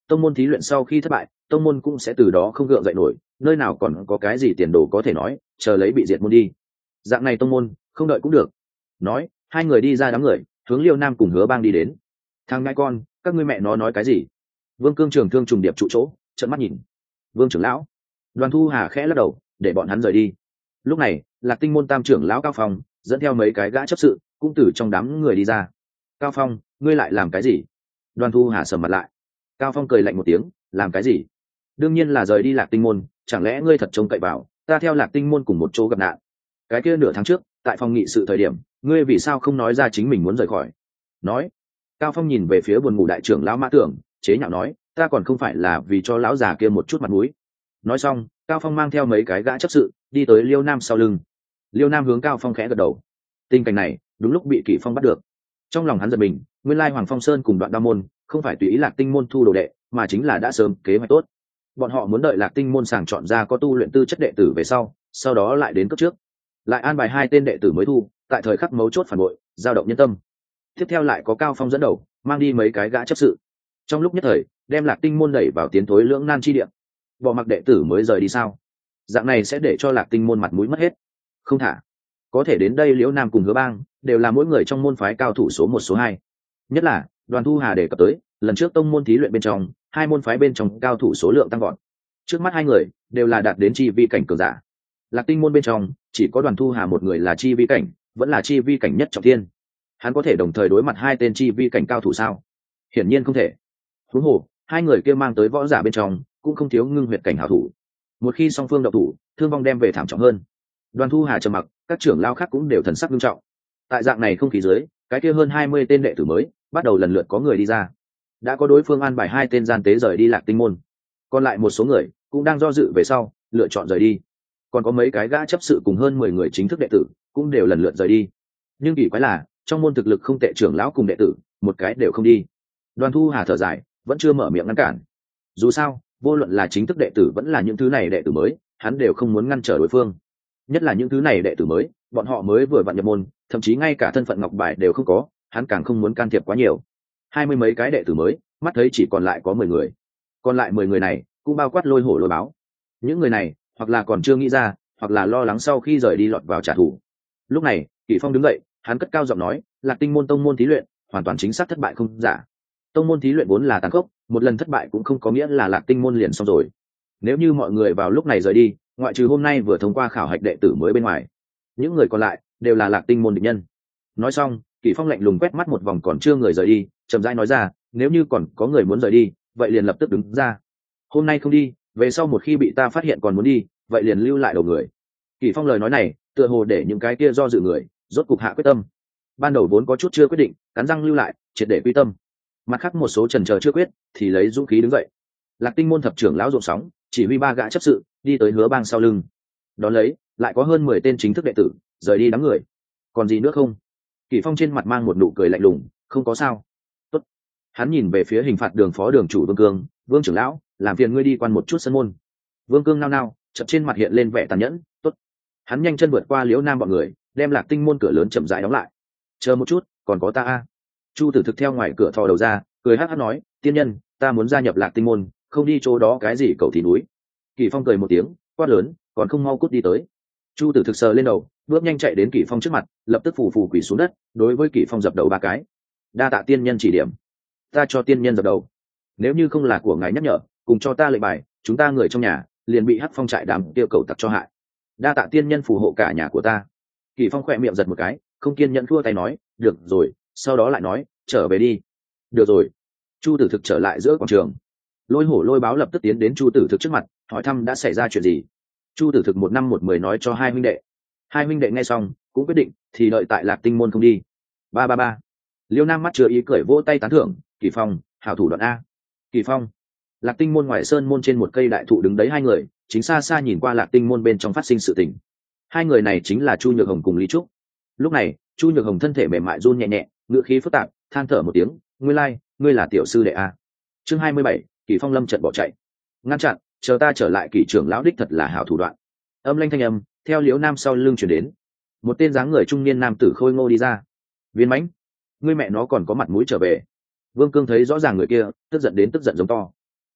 tông môn thí luyện sau khi thất bại tông môn cũng sẽ từ đó không gượng dậy nổi, nơi nào còn có cái gì tiền đồ có thể nói, chờ lấy bị diệt môn đi. Dạng này tông môn không đợi cũng được. Nói hai người đi ra đám người, hướng Liêu Nam cùng Hứa Bang đi đến. Thằng ngai con, các ngươi mẹ nó nói cái gì? Vương Cương Trường thương trùng điệp trụ chỗ, trợn mắt nhìn. Vương trưởng lão. Đoàn Thu Hà khẽ lắc đầu, để bọn hắn rời đi. Lúc này, Lạc Tinh môn tam trưởng lão Cao Phong dẫn theo mấy cái gã chấp sự, cũng từ trong đám người đi ra. Cao Phong, ngươi lại làm cái gì? Đoàn Thu Hà sầm mặt lại. Cao Phong cười lạnh một tiếng, làm cái gì? Đương nhiên là rời đi Lạc Tinh môn, chẳng lẽ ngươi thật trông cậy vào ta theo Lạc Tinh môn cùng một chỗ gặp nạn? Cái kia nửa tháng trước, tại phòng nghị sự thời điểm, ngươi vì sao không nói ra chính mình muốn rời khỏi? Nói. Cao Phong nhìn về phía buồn ngủ đại trưởng lão Mã Tưởng, chế nhạo nói, ta còn không phải là vì cho lão già kia một chút mặt mũi. Nói xong, Cao Phong mang theo mấy cái gã chấp sự đi tới Liêu Nam sau lưng. Liêu Nam hướng Cao Phong khẽ gật đầu. Tình cảnh này đúng lúc bị Kỷ Phong bắt được. Trong lòng hắn giật mình, nguyên lai Hoàng Phong Sơn cùng Đoạn Đao môn không phải tùy ý Lạc Tinh môn thu đồ đệ, mà chính là đã sớm kế hoạch tốt. Bọn họ muốn đợi Lạc Tinh môn sàng chọn ra có tu luyện tư chất đệ tử về sau, sau đó lại đến cấp trước, lại an bài hai tên đệ tử mới thu, tại thời khắc mấu chốt phản bội, dao động nhân tâm. Tiếp theo lại có Cao Phong dẫn đầu, mang đi mấy cái gã chấp sự. Trong lúc nhất thời, đem Lạc Tinh môn đẩy vào tiến thối lưỡng nan chi địa. Bỏ mặc đệ tử mới rời đi sao? Dạng này sẽ để cho Lạc Tinh môn mặt mũi mất hết. Không thả. Có thể đến đây Liễu Nam cùng Hứa Bang đều là mỗi người trong môn phái cao thủ số một số hai. Nhất là Đoàn Thu Hà đề cập tới, lần trước tông môn thí luyện bên trong, hai môn phái bên trong cao thủ số lượng tăng vọt. Trước mắt hai người đều là đạt đến chi vi cảnh cường giả. Lạc Tinh môn bên trong chỉ có Đoàn Thu Hà một người là chi vi cảnh, vẫn là chi vi cảnh nhất trọng thiên. Hắn có thể đồng thời đối mặt hai tên chi vi cảnh cao thủ sao? Hiển nhiên không thể. Huống hồ, hai người kia mang tới võ giả bên trong cũng không thiếu ngưng huyệt cảnh hảo thủ. Một khi song phương đậu thủ, thương vong đem về thảm trọng hơn. Đoàn Thu Hà trầm mặc, các trưởng lao khác cũng đều thần sắc nghiêm trọng. Tại dạng này không khí dưới, cái kia hơn hai mươi tên đệ tử mới bắt đầu lần lượt có người đi ra. Đã có đối phương an bài hai tên gian tế rời đi Lạc Tinh môn, còn lại một số người cũng đang do dự về sau lựa chọn rời đi. Còn có mấy cái gã chấp sự cùng hơn mười người chính thức đệ tử cũng đều lần lượt rời đi. Nhưng kỳ quái là, trong môn thực lực không tệ trưởng lão cùng đệ tử, một cái đều không đi. Đoàn Thu Hà thở dài, vẫn chưa mở miệng ngăn cản. Dù sao, vô luận là chính thức đệ tử vẫn là những thứ này đệ tử mới, hắn đều không muốn ngăn trở đối phương. Nhất là những thứ này đệ tử mới, bọn họ mới vừa vặn nhập môn, thậm chí ngay cả thân phận ngọc bài đều không có, hắn càng không muốn can thiệp quá nhiều. Hai mươi mấy cái đệ tử mới, mắt thấy chỉ còn lại có mười người. Còn lại mười người này, cũng bao quát Lôi Hổ Lôi Báo. Những người này, hoặc là còn chưa nghĩ ra, hoặc là lo lắng sau khi rời đi lọt vào trả thù. Lúc này, Kỷ Phong đứng dậy, hắn cất cao giọng nói, Lạc Tinh môn tông môn thí luyện, hoàn toàn chính xác thất bại không giả. Tông môn thí luyện vốn là tàn khốc, một lần thất bại cũng không có nghĩa là Lạc Tinh môn liền xong rồi. Nếu như mọi người vào lúc này rời đi, ngoại trừ hôm nay vừa thông qua khảo hạch đệ tử mới bên ngoài, những người còn lại đều là Lạc Tinh môn địch nhân. Nói xong, Kỷ Phong lạnh lùng quét mắt một vòng còn chưa người rời đi, chậm rãi nói ra, nếu như còn có người muốn rời đi, vậy liền lập tức đứng ra. Hôm nay không đi, về sau một khi bị ta phát hiện còn muốn đi, vậy liền lưu lại đầu người. Kỷ Phong lời nói này, tựa hồ để những cái kia do dự người rốt cục hạ quyết tâm. Ban đầu vốn có chút chưa quyết định, cắn răng lưu lại, triệt để quy tâm. Mặt khác một số chần chờ chưa quyết, thì lấy dũng khí đứng dậy. Lạc Tinh môn thập trưởng lão rộn sóng, chỉ huy ba gã chấp sự đi tới Hứa Bang sau lưng. Đón lấy, lại có hơn mười tên chính thức đệ tử rời đi đám người. Còn gì nữa không? Kỷ Phong trên mặt mang một nụ cười lạnh lùng, không có sao. Tốt. Hắn nhìn về phía hình phạt đường phó đường chủ Vương Cương, Vương trưởng lão, làm phiền ngươi đi quan một chút sân môn. Vương Cương nao nao, chợt trên mặt hiện lên vẻ tàn nhẫn. Tốt. Hắn nhanh chân vượt qua Liễu Nam bọn người, đem Lạc Tinh môn cửa lớn chậm rãi đóng lại. Chờ một chút, còn có ta a. Chu Tử Thực theo ngoài cửa thò đầu ra, cười hắc hắc nói, tiên nhân, ta muốn gia nhập Lạc Tinh môn, không đi chỗ đó cái gì cầu thì núi. Kỷ Phong cười một tiếng, quát lớn, còn không mau cút đi tới. Chu Tử Thực sờ lên đầu, bước nhanh chạy đến Kỷ Phong trước mặt, lập tức phủ phủ quỳ xuống đất, đối với Kỷ Phong dập đầu ba cái. Đa tạ tiên nhân chỉ điểm, ta cho tiên nhân dập đầu. Nếu như không là của ngài nhắc nhở, cùng cho ta lệnh bài, chúng ta người trong nhà liền bị hắc phong trại đám tiêu cầu tặc cho hại. Đa tạ tiên nhân phù hộ cả nhà của ta. Kỷ Phong khỏe miệng giật một cái, không kiên nhẫn thua tay nói, được rồi, sau đó lại nói, trở về đi. Được rồi. Chu Tử Thực trở lại giữa quảng trường. Lôi Hổ Lôi Báo lập tức tiến đến Chu Tử Thực trước mặt, hỏi thăm đã xảy ra chuyện gì. Chu Tử Thực một năm một mười nói cho hai huynh đệ. Hai huynh đệ nghe xong cũng quyết định thì đợi tại Lạc Tinh môn không đi. Ba ba ba. Liêu Nam mắt chưa ý cười vỗ tay tán thưởng, Kỷ Phong, hảo thủ đoạn a. Kỷ Phong. Lạc Tinh môn ngoài sơn môn trên một cây đại thụ đứng đấy hai người, chính xa xa nhìn qua Lạc Tinh môn bên trong phát sinh sự tình. Hai người này chính là Chu Nhược Hồng cùng Lý Trúc. Lúc này, Chu Nhược Hồng thân thể mềm mại run nhẹ nhẹ, ngữ khí phức tạp, than thở một tiếng, ngươi lai, like, ngươi là tiểu sư đệ a. Chương hai mươi bảy, Kỷ Phong lâm trận bỏ chạy. Ngăn chặn, chờ ta trở lại, Kỷ trưởng lão đích thật là hảo thủ đoạn. Âm lanh thanh âm theo Liễu Nam sau lưng truyền đến. Một tên dáng người trung niên nam tử khôi ngô đi ra. Viên Mãnh, ngươi mẹ nó còn có mặt mũi trở về. Vương Cương thấy rõ ràng người kia, tức giận đến tức giận giống to.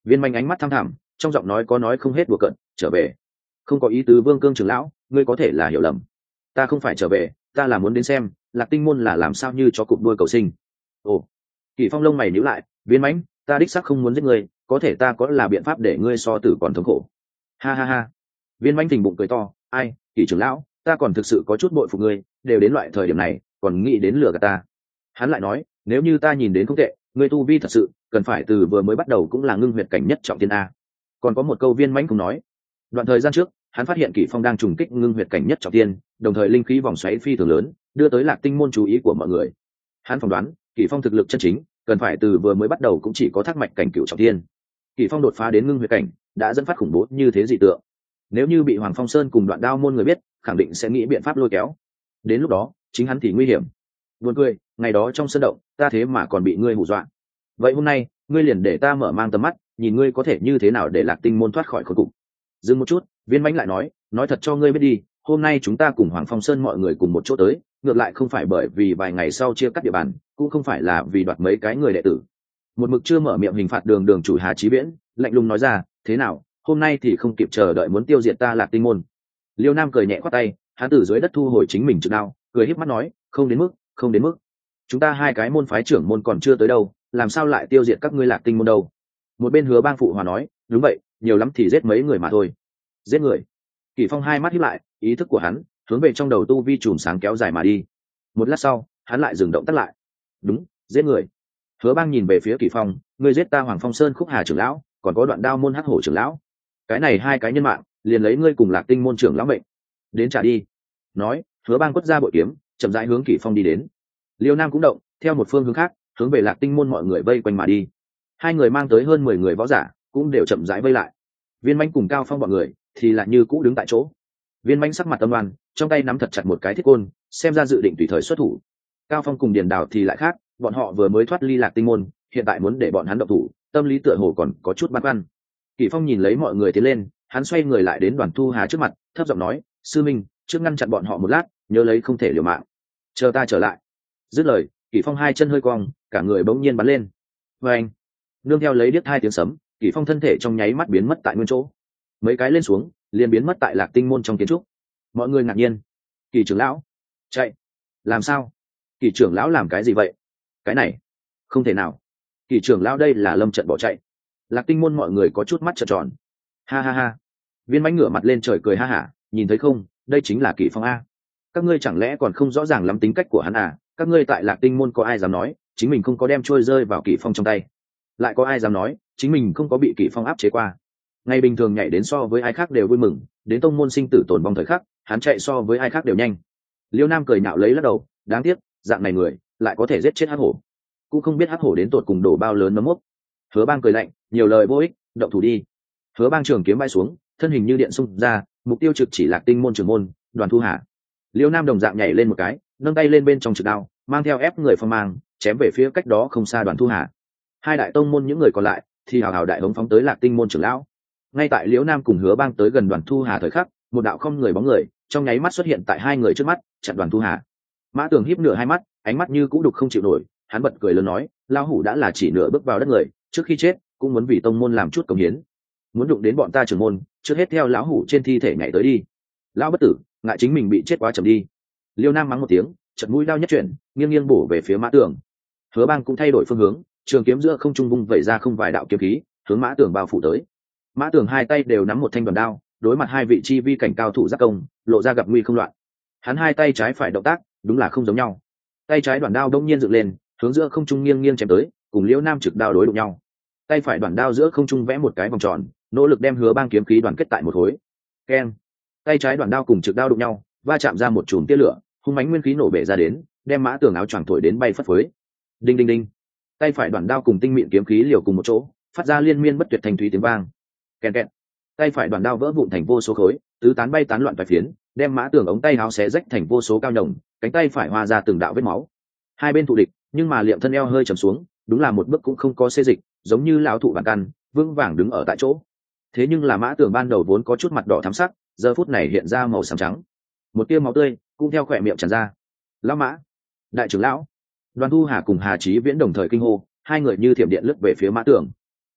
Viên Manh ánh mắt thăm thẳm, trong giọng nói có nói không hết đùa cợt. Trở về? Không có ý tứ. Vương Cương trưởng lão, ngươi có thể là hiểu lầm. Ta không phải trở về, ta là muốn đến xem Lạc Tinh môn là làm sao như chó cụp đuôi cầu sinh. Ồ. Kỷ Phong lông mày nhíu lại. Viên Mãnh, ta đích xác không muốn giết ngươi, có thể ta có là biện pháp để ngươi so tử còn thống khổ. Ha ha ha. Viên Mãnh phình bụng cười to. Ai, Kỷ trưởng lão, ta còn thực sự có chút bội phục ngươi, đều đến loại thời điểm này còn nghĩ đến lừa gạt ta. Hắn lại nói, nếu như ta nhìn đến không tệ, ngươi tu vi thật sự cần phải từ vừa mới bắt đầu cũng là ngưng huyệt cảnh nhất trọng thiên a. Còn có một câu Viên Mãnh cũng nói, đoạn thời gian trước hắn phát hiện Kỷ Phong đang trùng kích ngưng huyệt cảnh nhất trọng thiên, đồng thời linh khí vòng xoáy phi thường lớn, đưa tới Lạc Tinh môn chú ý của mọi người. Hắn phỏng đoán Kỷ Phong thực lực chân chính cần phải từ vừa mới bắt đầu cũng chỉ có thác mạch cảnh cửu trọng thiên. Kỷ Phong đột phá đến ngưng huyệt cảnh đã dẫn phát khủng bố như thế dị tượng, nếu như bị Hoàng Phong Sơn cùng Đoạn Đao môn người biết, khẳng định sẽ nghĩ biện pháp lôi kéo, đến lúc đó chính hắn thì nguy hiểm. Buồn cười, ngày đó trong sân động ta thế mà còn bị ngươi hù dọa, vậy hôm nay ngươi liền để ta mở mang tầm mắt, nhìn ngươi có thể như thế nào để Lạc Tinh môn thoát khỏi khốn cục. Dừng một chút, Viên Mãnh lại nói, nói thật cho ngươi biết đi, hôm nay chúng ta cùng Hoàng Phong Sơn mọi người cùng một chỗ tới, ngược lại không phải bởi vì vài ngày sau chia cắt địa bàn, cũng không phải là vì đoạt mấy cái người đệ tử. Một mực chưa mở miệng hình phạt đường đường chủ Hà Chí Viễn lạnh lùng nói ra, thế nào, hôm nay thì không kịp chờ đợi muốn tiêu diệt ta Lạc Tinh môn. Liêu Nam cười nhẹ khoát tay, hắn từ dưới đất thu hồi chính mình trực đao, cười híp mắt nói, không đến mức, không đến mức. Chúng ta hai cái môn phái trưởng môn còn chưa tới đâu, làm sao lại tiêu diệt các ngươi Lạc Tinh môn đâu? Một bên Hứa Bang phụ hòa nói, đúng vậy, nhiều lắm thì giết mấy người mà thôi. Giết người? Kỷ Phong hai mắt híp lại, ý thức của hắn hướng về trong đầu tu vi chùm sáng kéo dài mà đi. Một lát sau, hắn lại dừng động tắt lại. Đúng, giết người. Hứa Bang nhìn về phía Kỷ Phong, ngươi giết ta Hoàng Phong Sơn Khúc Hà trưởng lão, còn có Đoạn Đao môn Hắc Hổ trưởng lão, cái này hai cái nhân mạng, liền lấy ngươi cùng Lạc Tinh môn trưởng lão mệnh đến trả đi. Nói, Hứa Bang quất ra bội kiếm, chậm rãi hướng Kỷ Phong đi đến. Liêu Nam cũng động, theo một phương hướng khác, hướng về Lạc Tinh môn mọi người vây quanh mà đi. Hai người mang tới hơn mười người võ giả, cũng đều chậm rãi vây lại. Viên Mãnh cùng Cao Phong bọn người thì lại như cũ đứng tại chỗ. Viên Mãnh sắc mặt tâm oan, trong tay nắm thật chặt một cái thiết côn, xem ra dự định tùy thời xuất thủ. Cao Phong cùng Điền Đào thì lại khác, bọn họ vừa mới thoát ly Lạc Tinh môn, hiện tại muốn để bọn hắn động thủ, tâm lý tựa hồ còn có chút băn khoăn. Kỷ Phong nhìn lấy mọi người tiến lên, hắn xoay người lại đến Đoàn Thu Hà trước mặt, thấp giọng nói, sư minh, trước ngăn chặn bọn họ một lát, nhớ lấy không thể liều mạng, chờ ta trở lại. Dứt lời, Kỷ Phong hai chân hơi cong, cả người bỗng nhiên bắn lên. Và anh, nương theo lấy điếc hai tiếng sấm, Kỷ Phong thân thể trong nháy mắt biến mất tại nguyên chỗ. Mấy cái lên xuống, liền biến mất tại Lạc Tinh môn trong kiến trúc. Mọi người ngạc nhiên. Kỷ trưởng lão, chạy? Làm sao? Kỷ trưởng lão làm cái gì vậy? Cái này, không thể nào. Kỷ trưởng lão đây là lâm trận bỏ chạy. Lạc Tinh môn mọi người có chút mắt trợn tròn. Ha ha ha. Viên Mãnh ngửa mặt lên trời cười ha hả, nhìn thấy không, đây chính là Kỷ Phong a. Các ngươi chẳng lẽ còn không rõ ràng lắm tính cách của hắn à? Các ngươi tại Lạc Tinh môn có ai dám nói chính mình không có đem trôi rơi vào Kỷ Phong trong tay? Lại có ai dám nói chính mình không có bị Kỷ Phong áp chế qua? Ngày bình thường nhảy đến so với ai khác đều vui mừng, đến tông môn sinh tử tồn vong thời khắc, hắn chạy so với ai khác đều nhanh. Liêu Nam cười nhạo lấy lắc đầu, đáng tiếc, dạng này người lại có thể giết chết Hắc Hổ, cũng không biết Hắc Hổ đến tột cùng đổ bao lớn nấm mốc. Hứa Bang cười lạnh, nhiều lời vô ích, động thủ đi. Hứa Bang trường kiếm bay xuống, thân hình như điện xung ra, mục tiêu trực chỉ Lạc Tinh môn trưởng môn Đoàn Thu Hà. Liêu Nam đồng dạng nhảy lên một cái, nâng tay lên bên trong trực đao, mang theo ép người phong mang, chém về phía cách đó không xa Đoàn Thu Hà. Hai đại tông môn những người còn lại thì hào hào đại hống phóng tới Lạc Tinh môn trưởng lão. Ngay tại Liễu Nam cùng Hứa Bang tới gần Đoàn Thu Hà thời khắc, một đạo không người bóng người trong nháy mắt xuất hiện tại hai người trước mắt, chặn Đoàn Thu Hà. Mã Tường híp nửa hai mắt, ánh mắt như cũ đục không chịu nổi, hắn bật cười lớn nói, lão hủ đã là chỉ nửa bước vào đất người, trước khi chết cũng muốn vì tông môn làm chút công hiến, muốn đụng đến bọn ta trưởng môn, trước hết theo lão hủ trên thi thể nhảy tới đi. Lão bất tử, ngại chính mình bị chết quá chậm đi. Liêu Nam mắng một tiếng, chật mũi đao nhất chuyển, nghiêng nghiêng bổ về phía Mã Tường. Hứa Bang cũng thay đổi phương hướng, trường kiếm giữa không trung vung vẩy ra không vài đạo kiếm khí, hướng Mã Tường bao phủ tới. Mã Tường hai tay đều nắm một thanh đoàn đao, đối mặt hai vị chi vi cảnh cao thủ giác công, lộ ra gặp nguy không loạn. Hắn hai tay trái phải động tác, đúng là không giống nhau. Tay trái đoàn đao đông nhiên dựng lên, hướng giữa không trung nghiêng nghiêng chém tới, cùng Liễu Nam trực đao đối đụng nhau. Tay phải đoàn đao giữa không trung vẽ một cái vòng tròn, nỗ lực đem Hứa Bang kiếm khí đoàn kết tại một khối. Keng! Tay trái đoàn đao cùng trực đao đụng nhau, va chạm ra một chùm tia lửa, hung mãnh nguyên khí nổ bể ra đến, đem Mã Tường áo choàng thổi đến bay phất phới. Đinh đinh đinh! Tay phải đoàn đao cùng tinh mịn kiếm khí liều cùng một chỗ, phát ra liên miên bất tuyệt thanh thúy tiếng vang. Keng keng! Tay phải đoàn đao vỡ vụn thành vô số khối, tứ tán bay tán loạn vài phiến, đem Mã Tường ống tay áo xé rách thành vô số cao nhồng, cánh tay phải hoa ra từng đạo vết máu. Hai bên thù địch, nhưng mà Liệm thân eo hơi trầm xuống, đúng là một bước cũng không có xê dịch, giống như lão thụ bản căn, vững vàng đứng ở tại chỗ. Thế nhưng là Mã Tường ban đầu vốn có chút mặt đỏ thắm sắc, giờ phút này hiện ra màu xám trắng, một tia máu tươi cũng theo khỏe miệng tràn ra. Lão Mã, đại trưởng lão! Đoàn Thu Hà cùng Hà Chí Viễn đồng thời kinh hô, hai người như thiểm điện lướt về phía Mã Tường.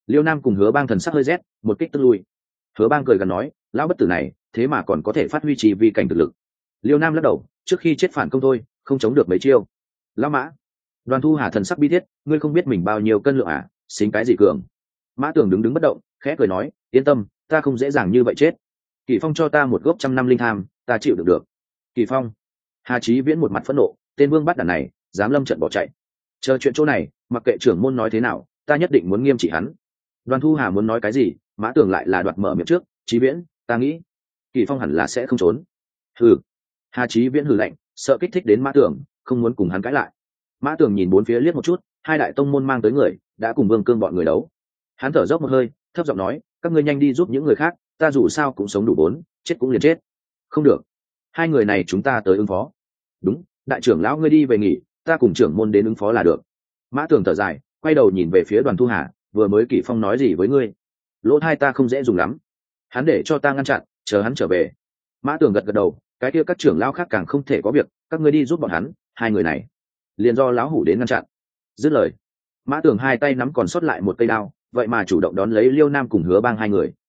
Liêu Nam cùng Hứa Bang thần sắc hơi rét, một kích tức lui. Hứa Bang cười gần nói, lão bất tử này thế mà còn có thể phát huy trì vi cảnh thực lực. Liêu Nam lắc đầu, trước khi chết phản công thôi, không chống được mấy chiêu. Lão Mã. Đoàn Thu Hà thần sắc bi thiết, ngươi không biết mình bao nhiêu cân lượng à, xính cái gì cường. Mã Tường đứng đứng bất động, khẽ cười nói, yên tâm, ta không dễ dàng như vậy chết. Kỳ Phong cho ta một gốc trăm năm linh tham, ta chịu được được. Kỳ Phong. Hà Chí Viễn một mặt phẫn nộ, tên vương bắt đàn này dám lâm trận bỏ chạy. Chờ chuyện chỗ này, mặc kệ trưởng môn nói thế nào, ta nhất định muốn nghiêm trị hắn. Đoàn Thu Hà muốn nói cái gì, Mã Tường lại là đoạt mở miệng trước, Chí Viễn, ta nghĩ Kỳ Phong hẳn là sẽ không trốn. Hừ. Hà Chí Viễn hừ lạnh, sợ kích thích đến Mã Tường, không muốn cùng hắn cãi lại. Mã Tường nhìn bốn phía liếc một chút, hai đại tông môn mang tới người đã cùng Vương Cương bọn người đấu. Hắn thở dốc một hơi, thấp giọng nói, các ngươi nhanh đi giúp những người khác, ta dù sao cũng sống đủ bốn, chết cũng liền chết. Không được, hai người này chúng ta tới ứng phó. Đúng, đại trưởng lão ngươi đi về nghỉ, ta cùng trưởng môn đến ứng phó là được. Mã Tường thở dài, quay đầu nhìn về phía Đoàn Thu Hà, vừa mới Kỷ Phong nói gì với ngươi? Lỗ tai ta không dễ dùng lắm, hắn để cho ta ngăn chặn, chờ hắn trở về. Mã Tường gật gật đầu, cái kia các trưởng lão khác càng không thể có việc, các ngươi đi giúp bọn hắn, hai người này liền do lão hủ đến ngăn chặn. Dứt lời, Mã Tường hai tay nắm còn sót lại một cây đao, vậy mà chủ động đón lấy Liêu Nam cùng Hứa Bang hai người.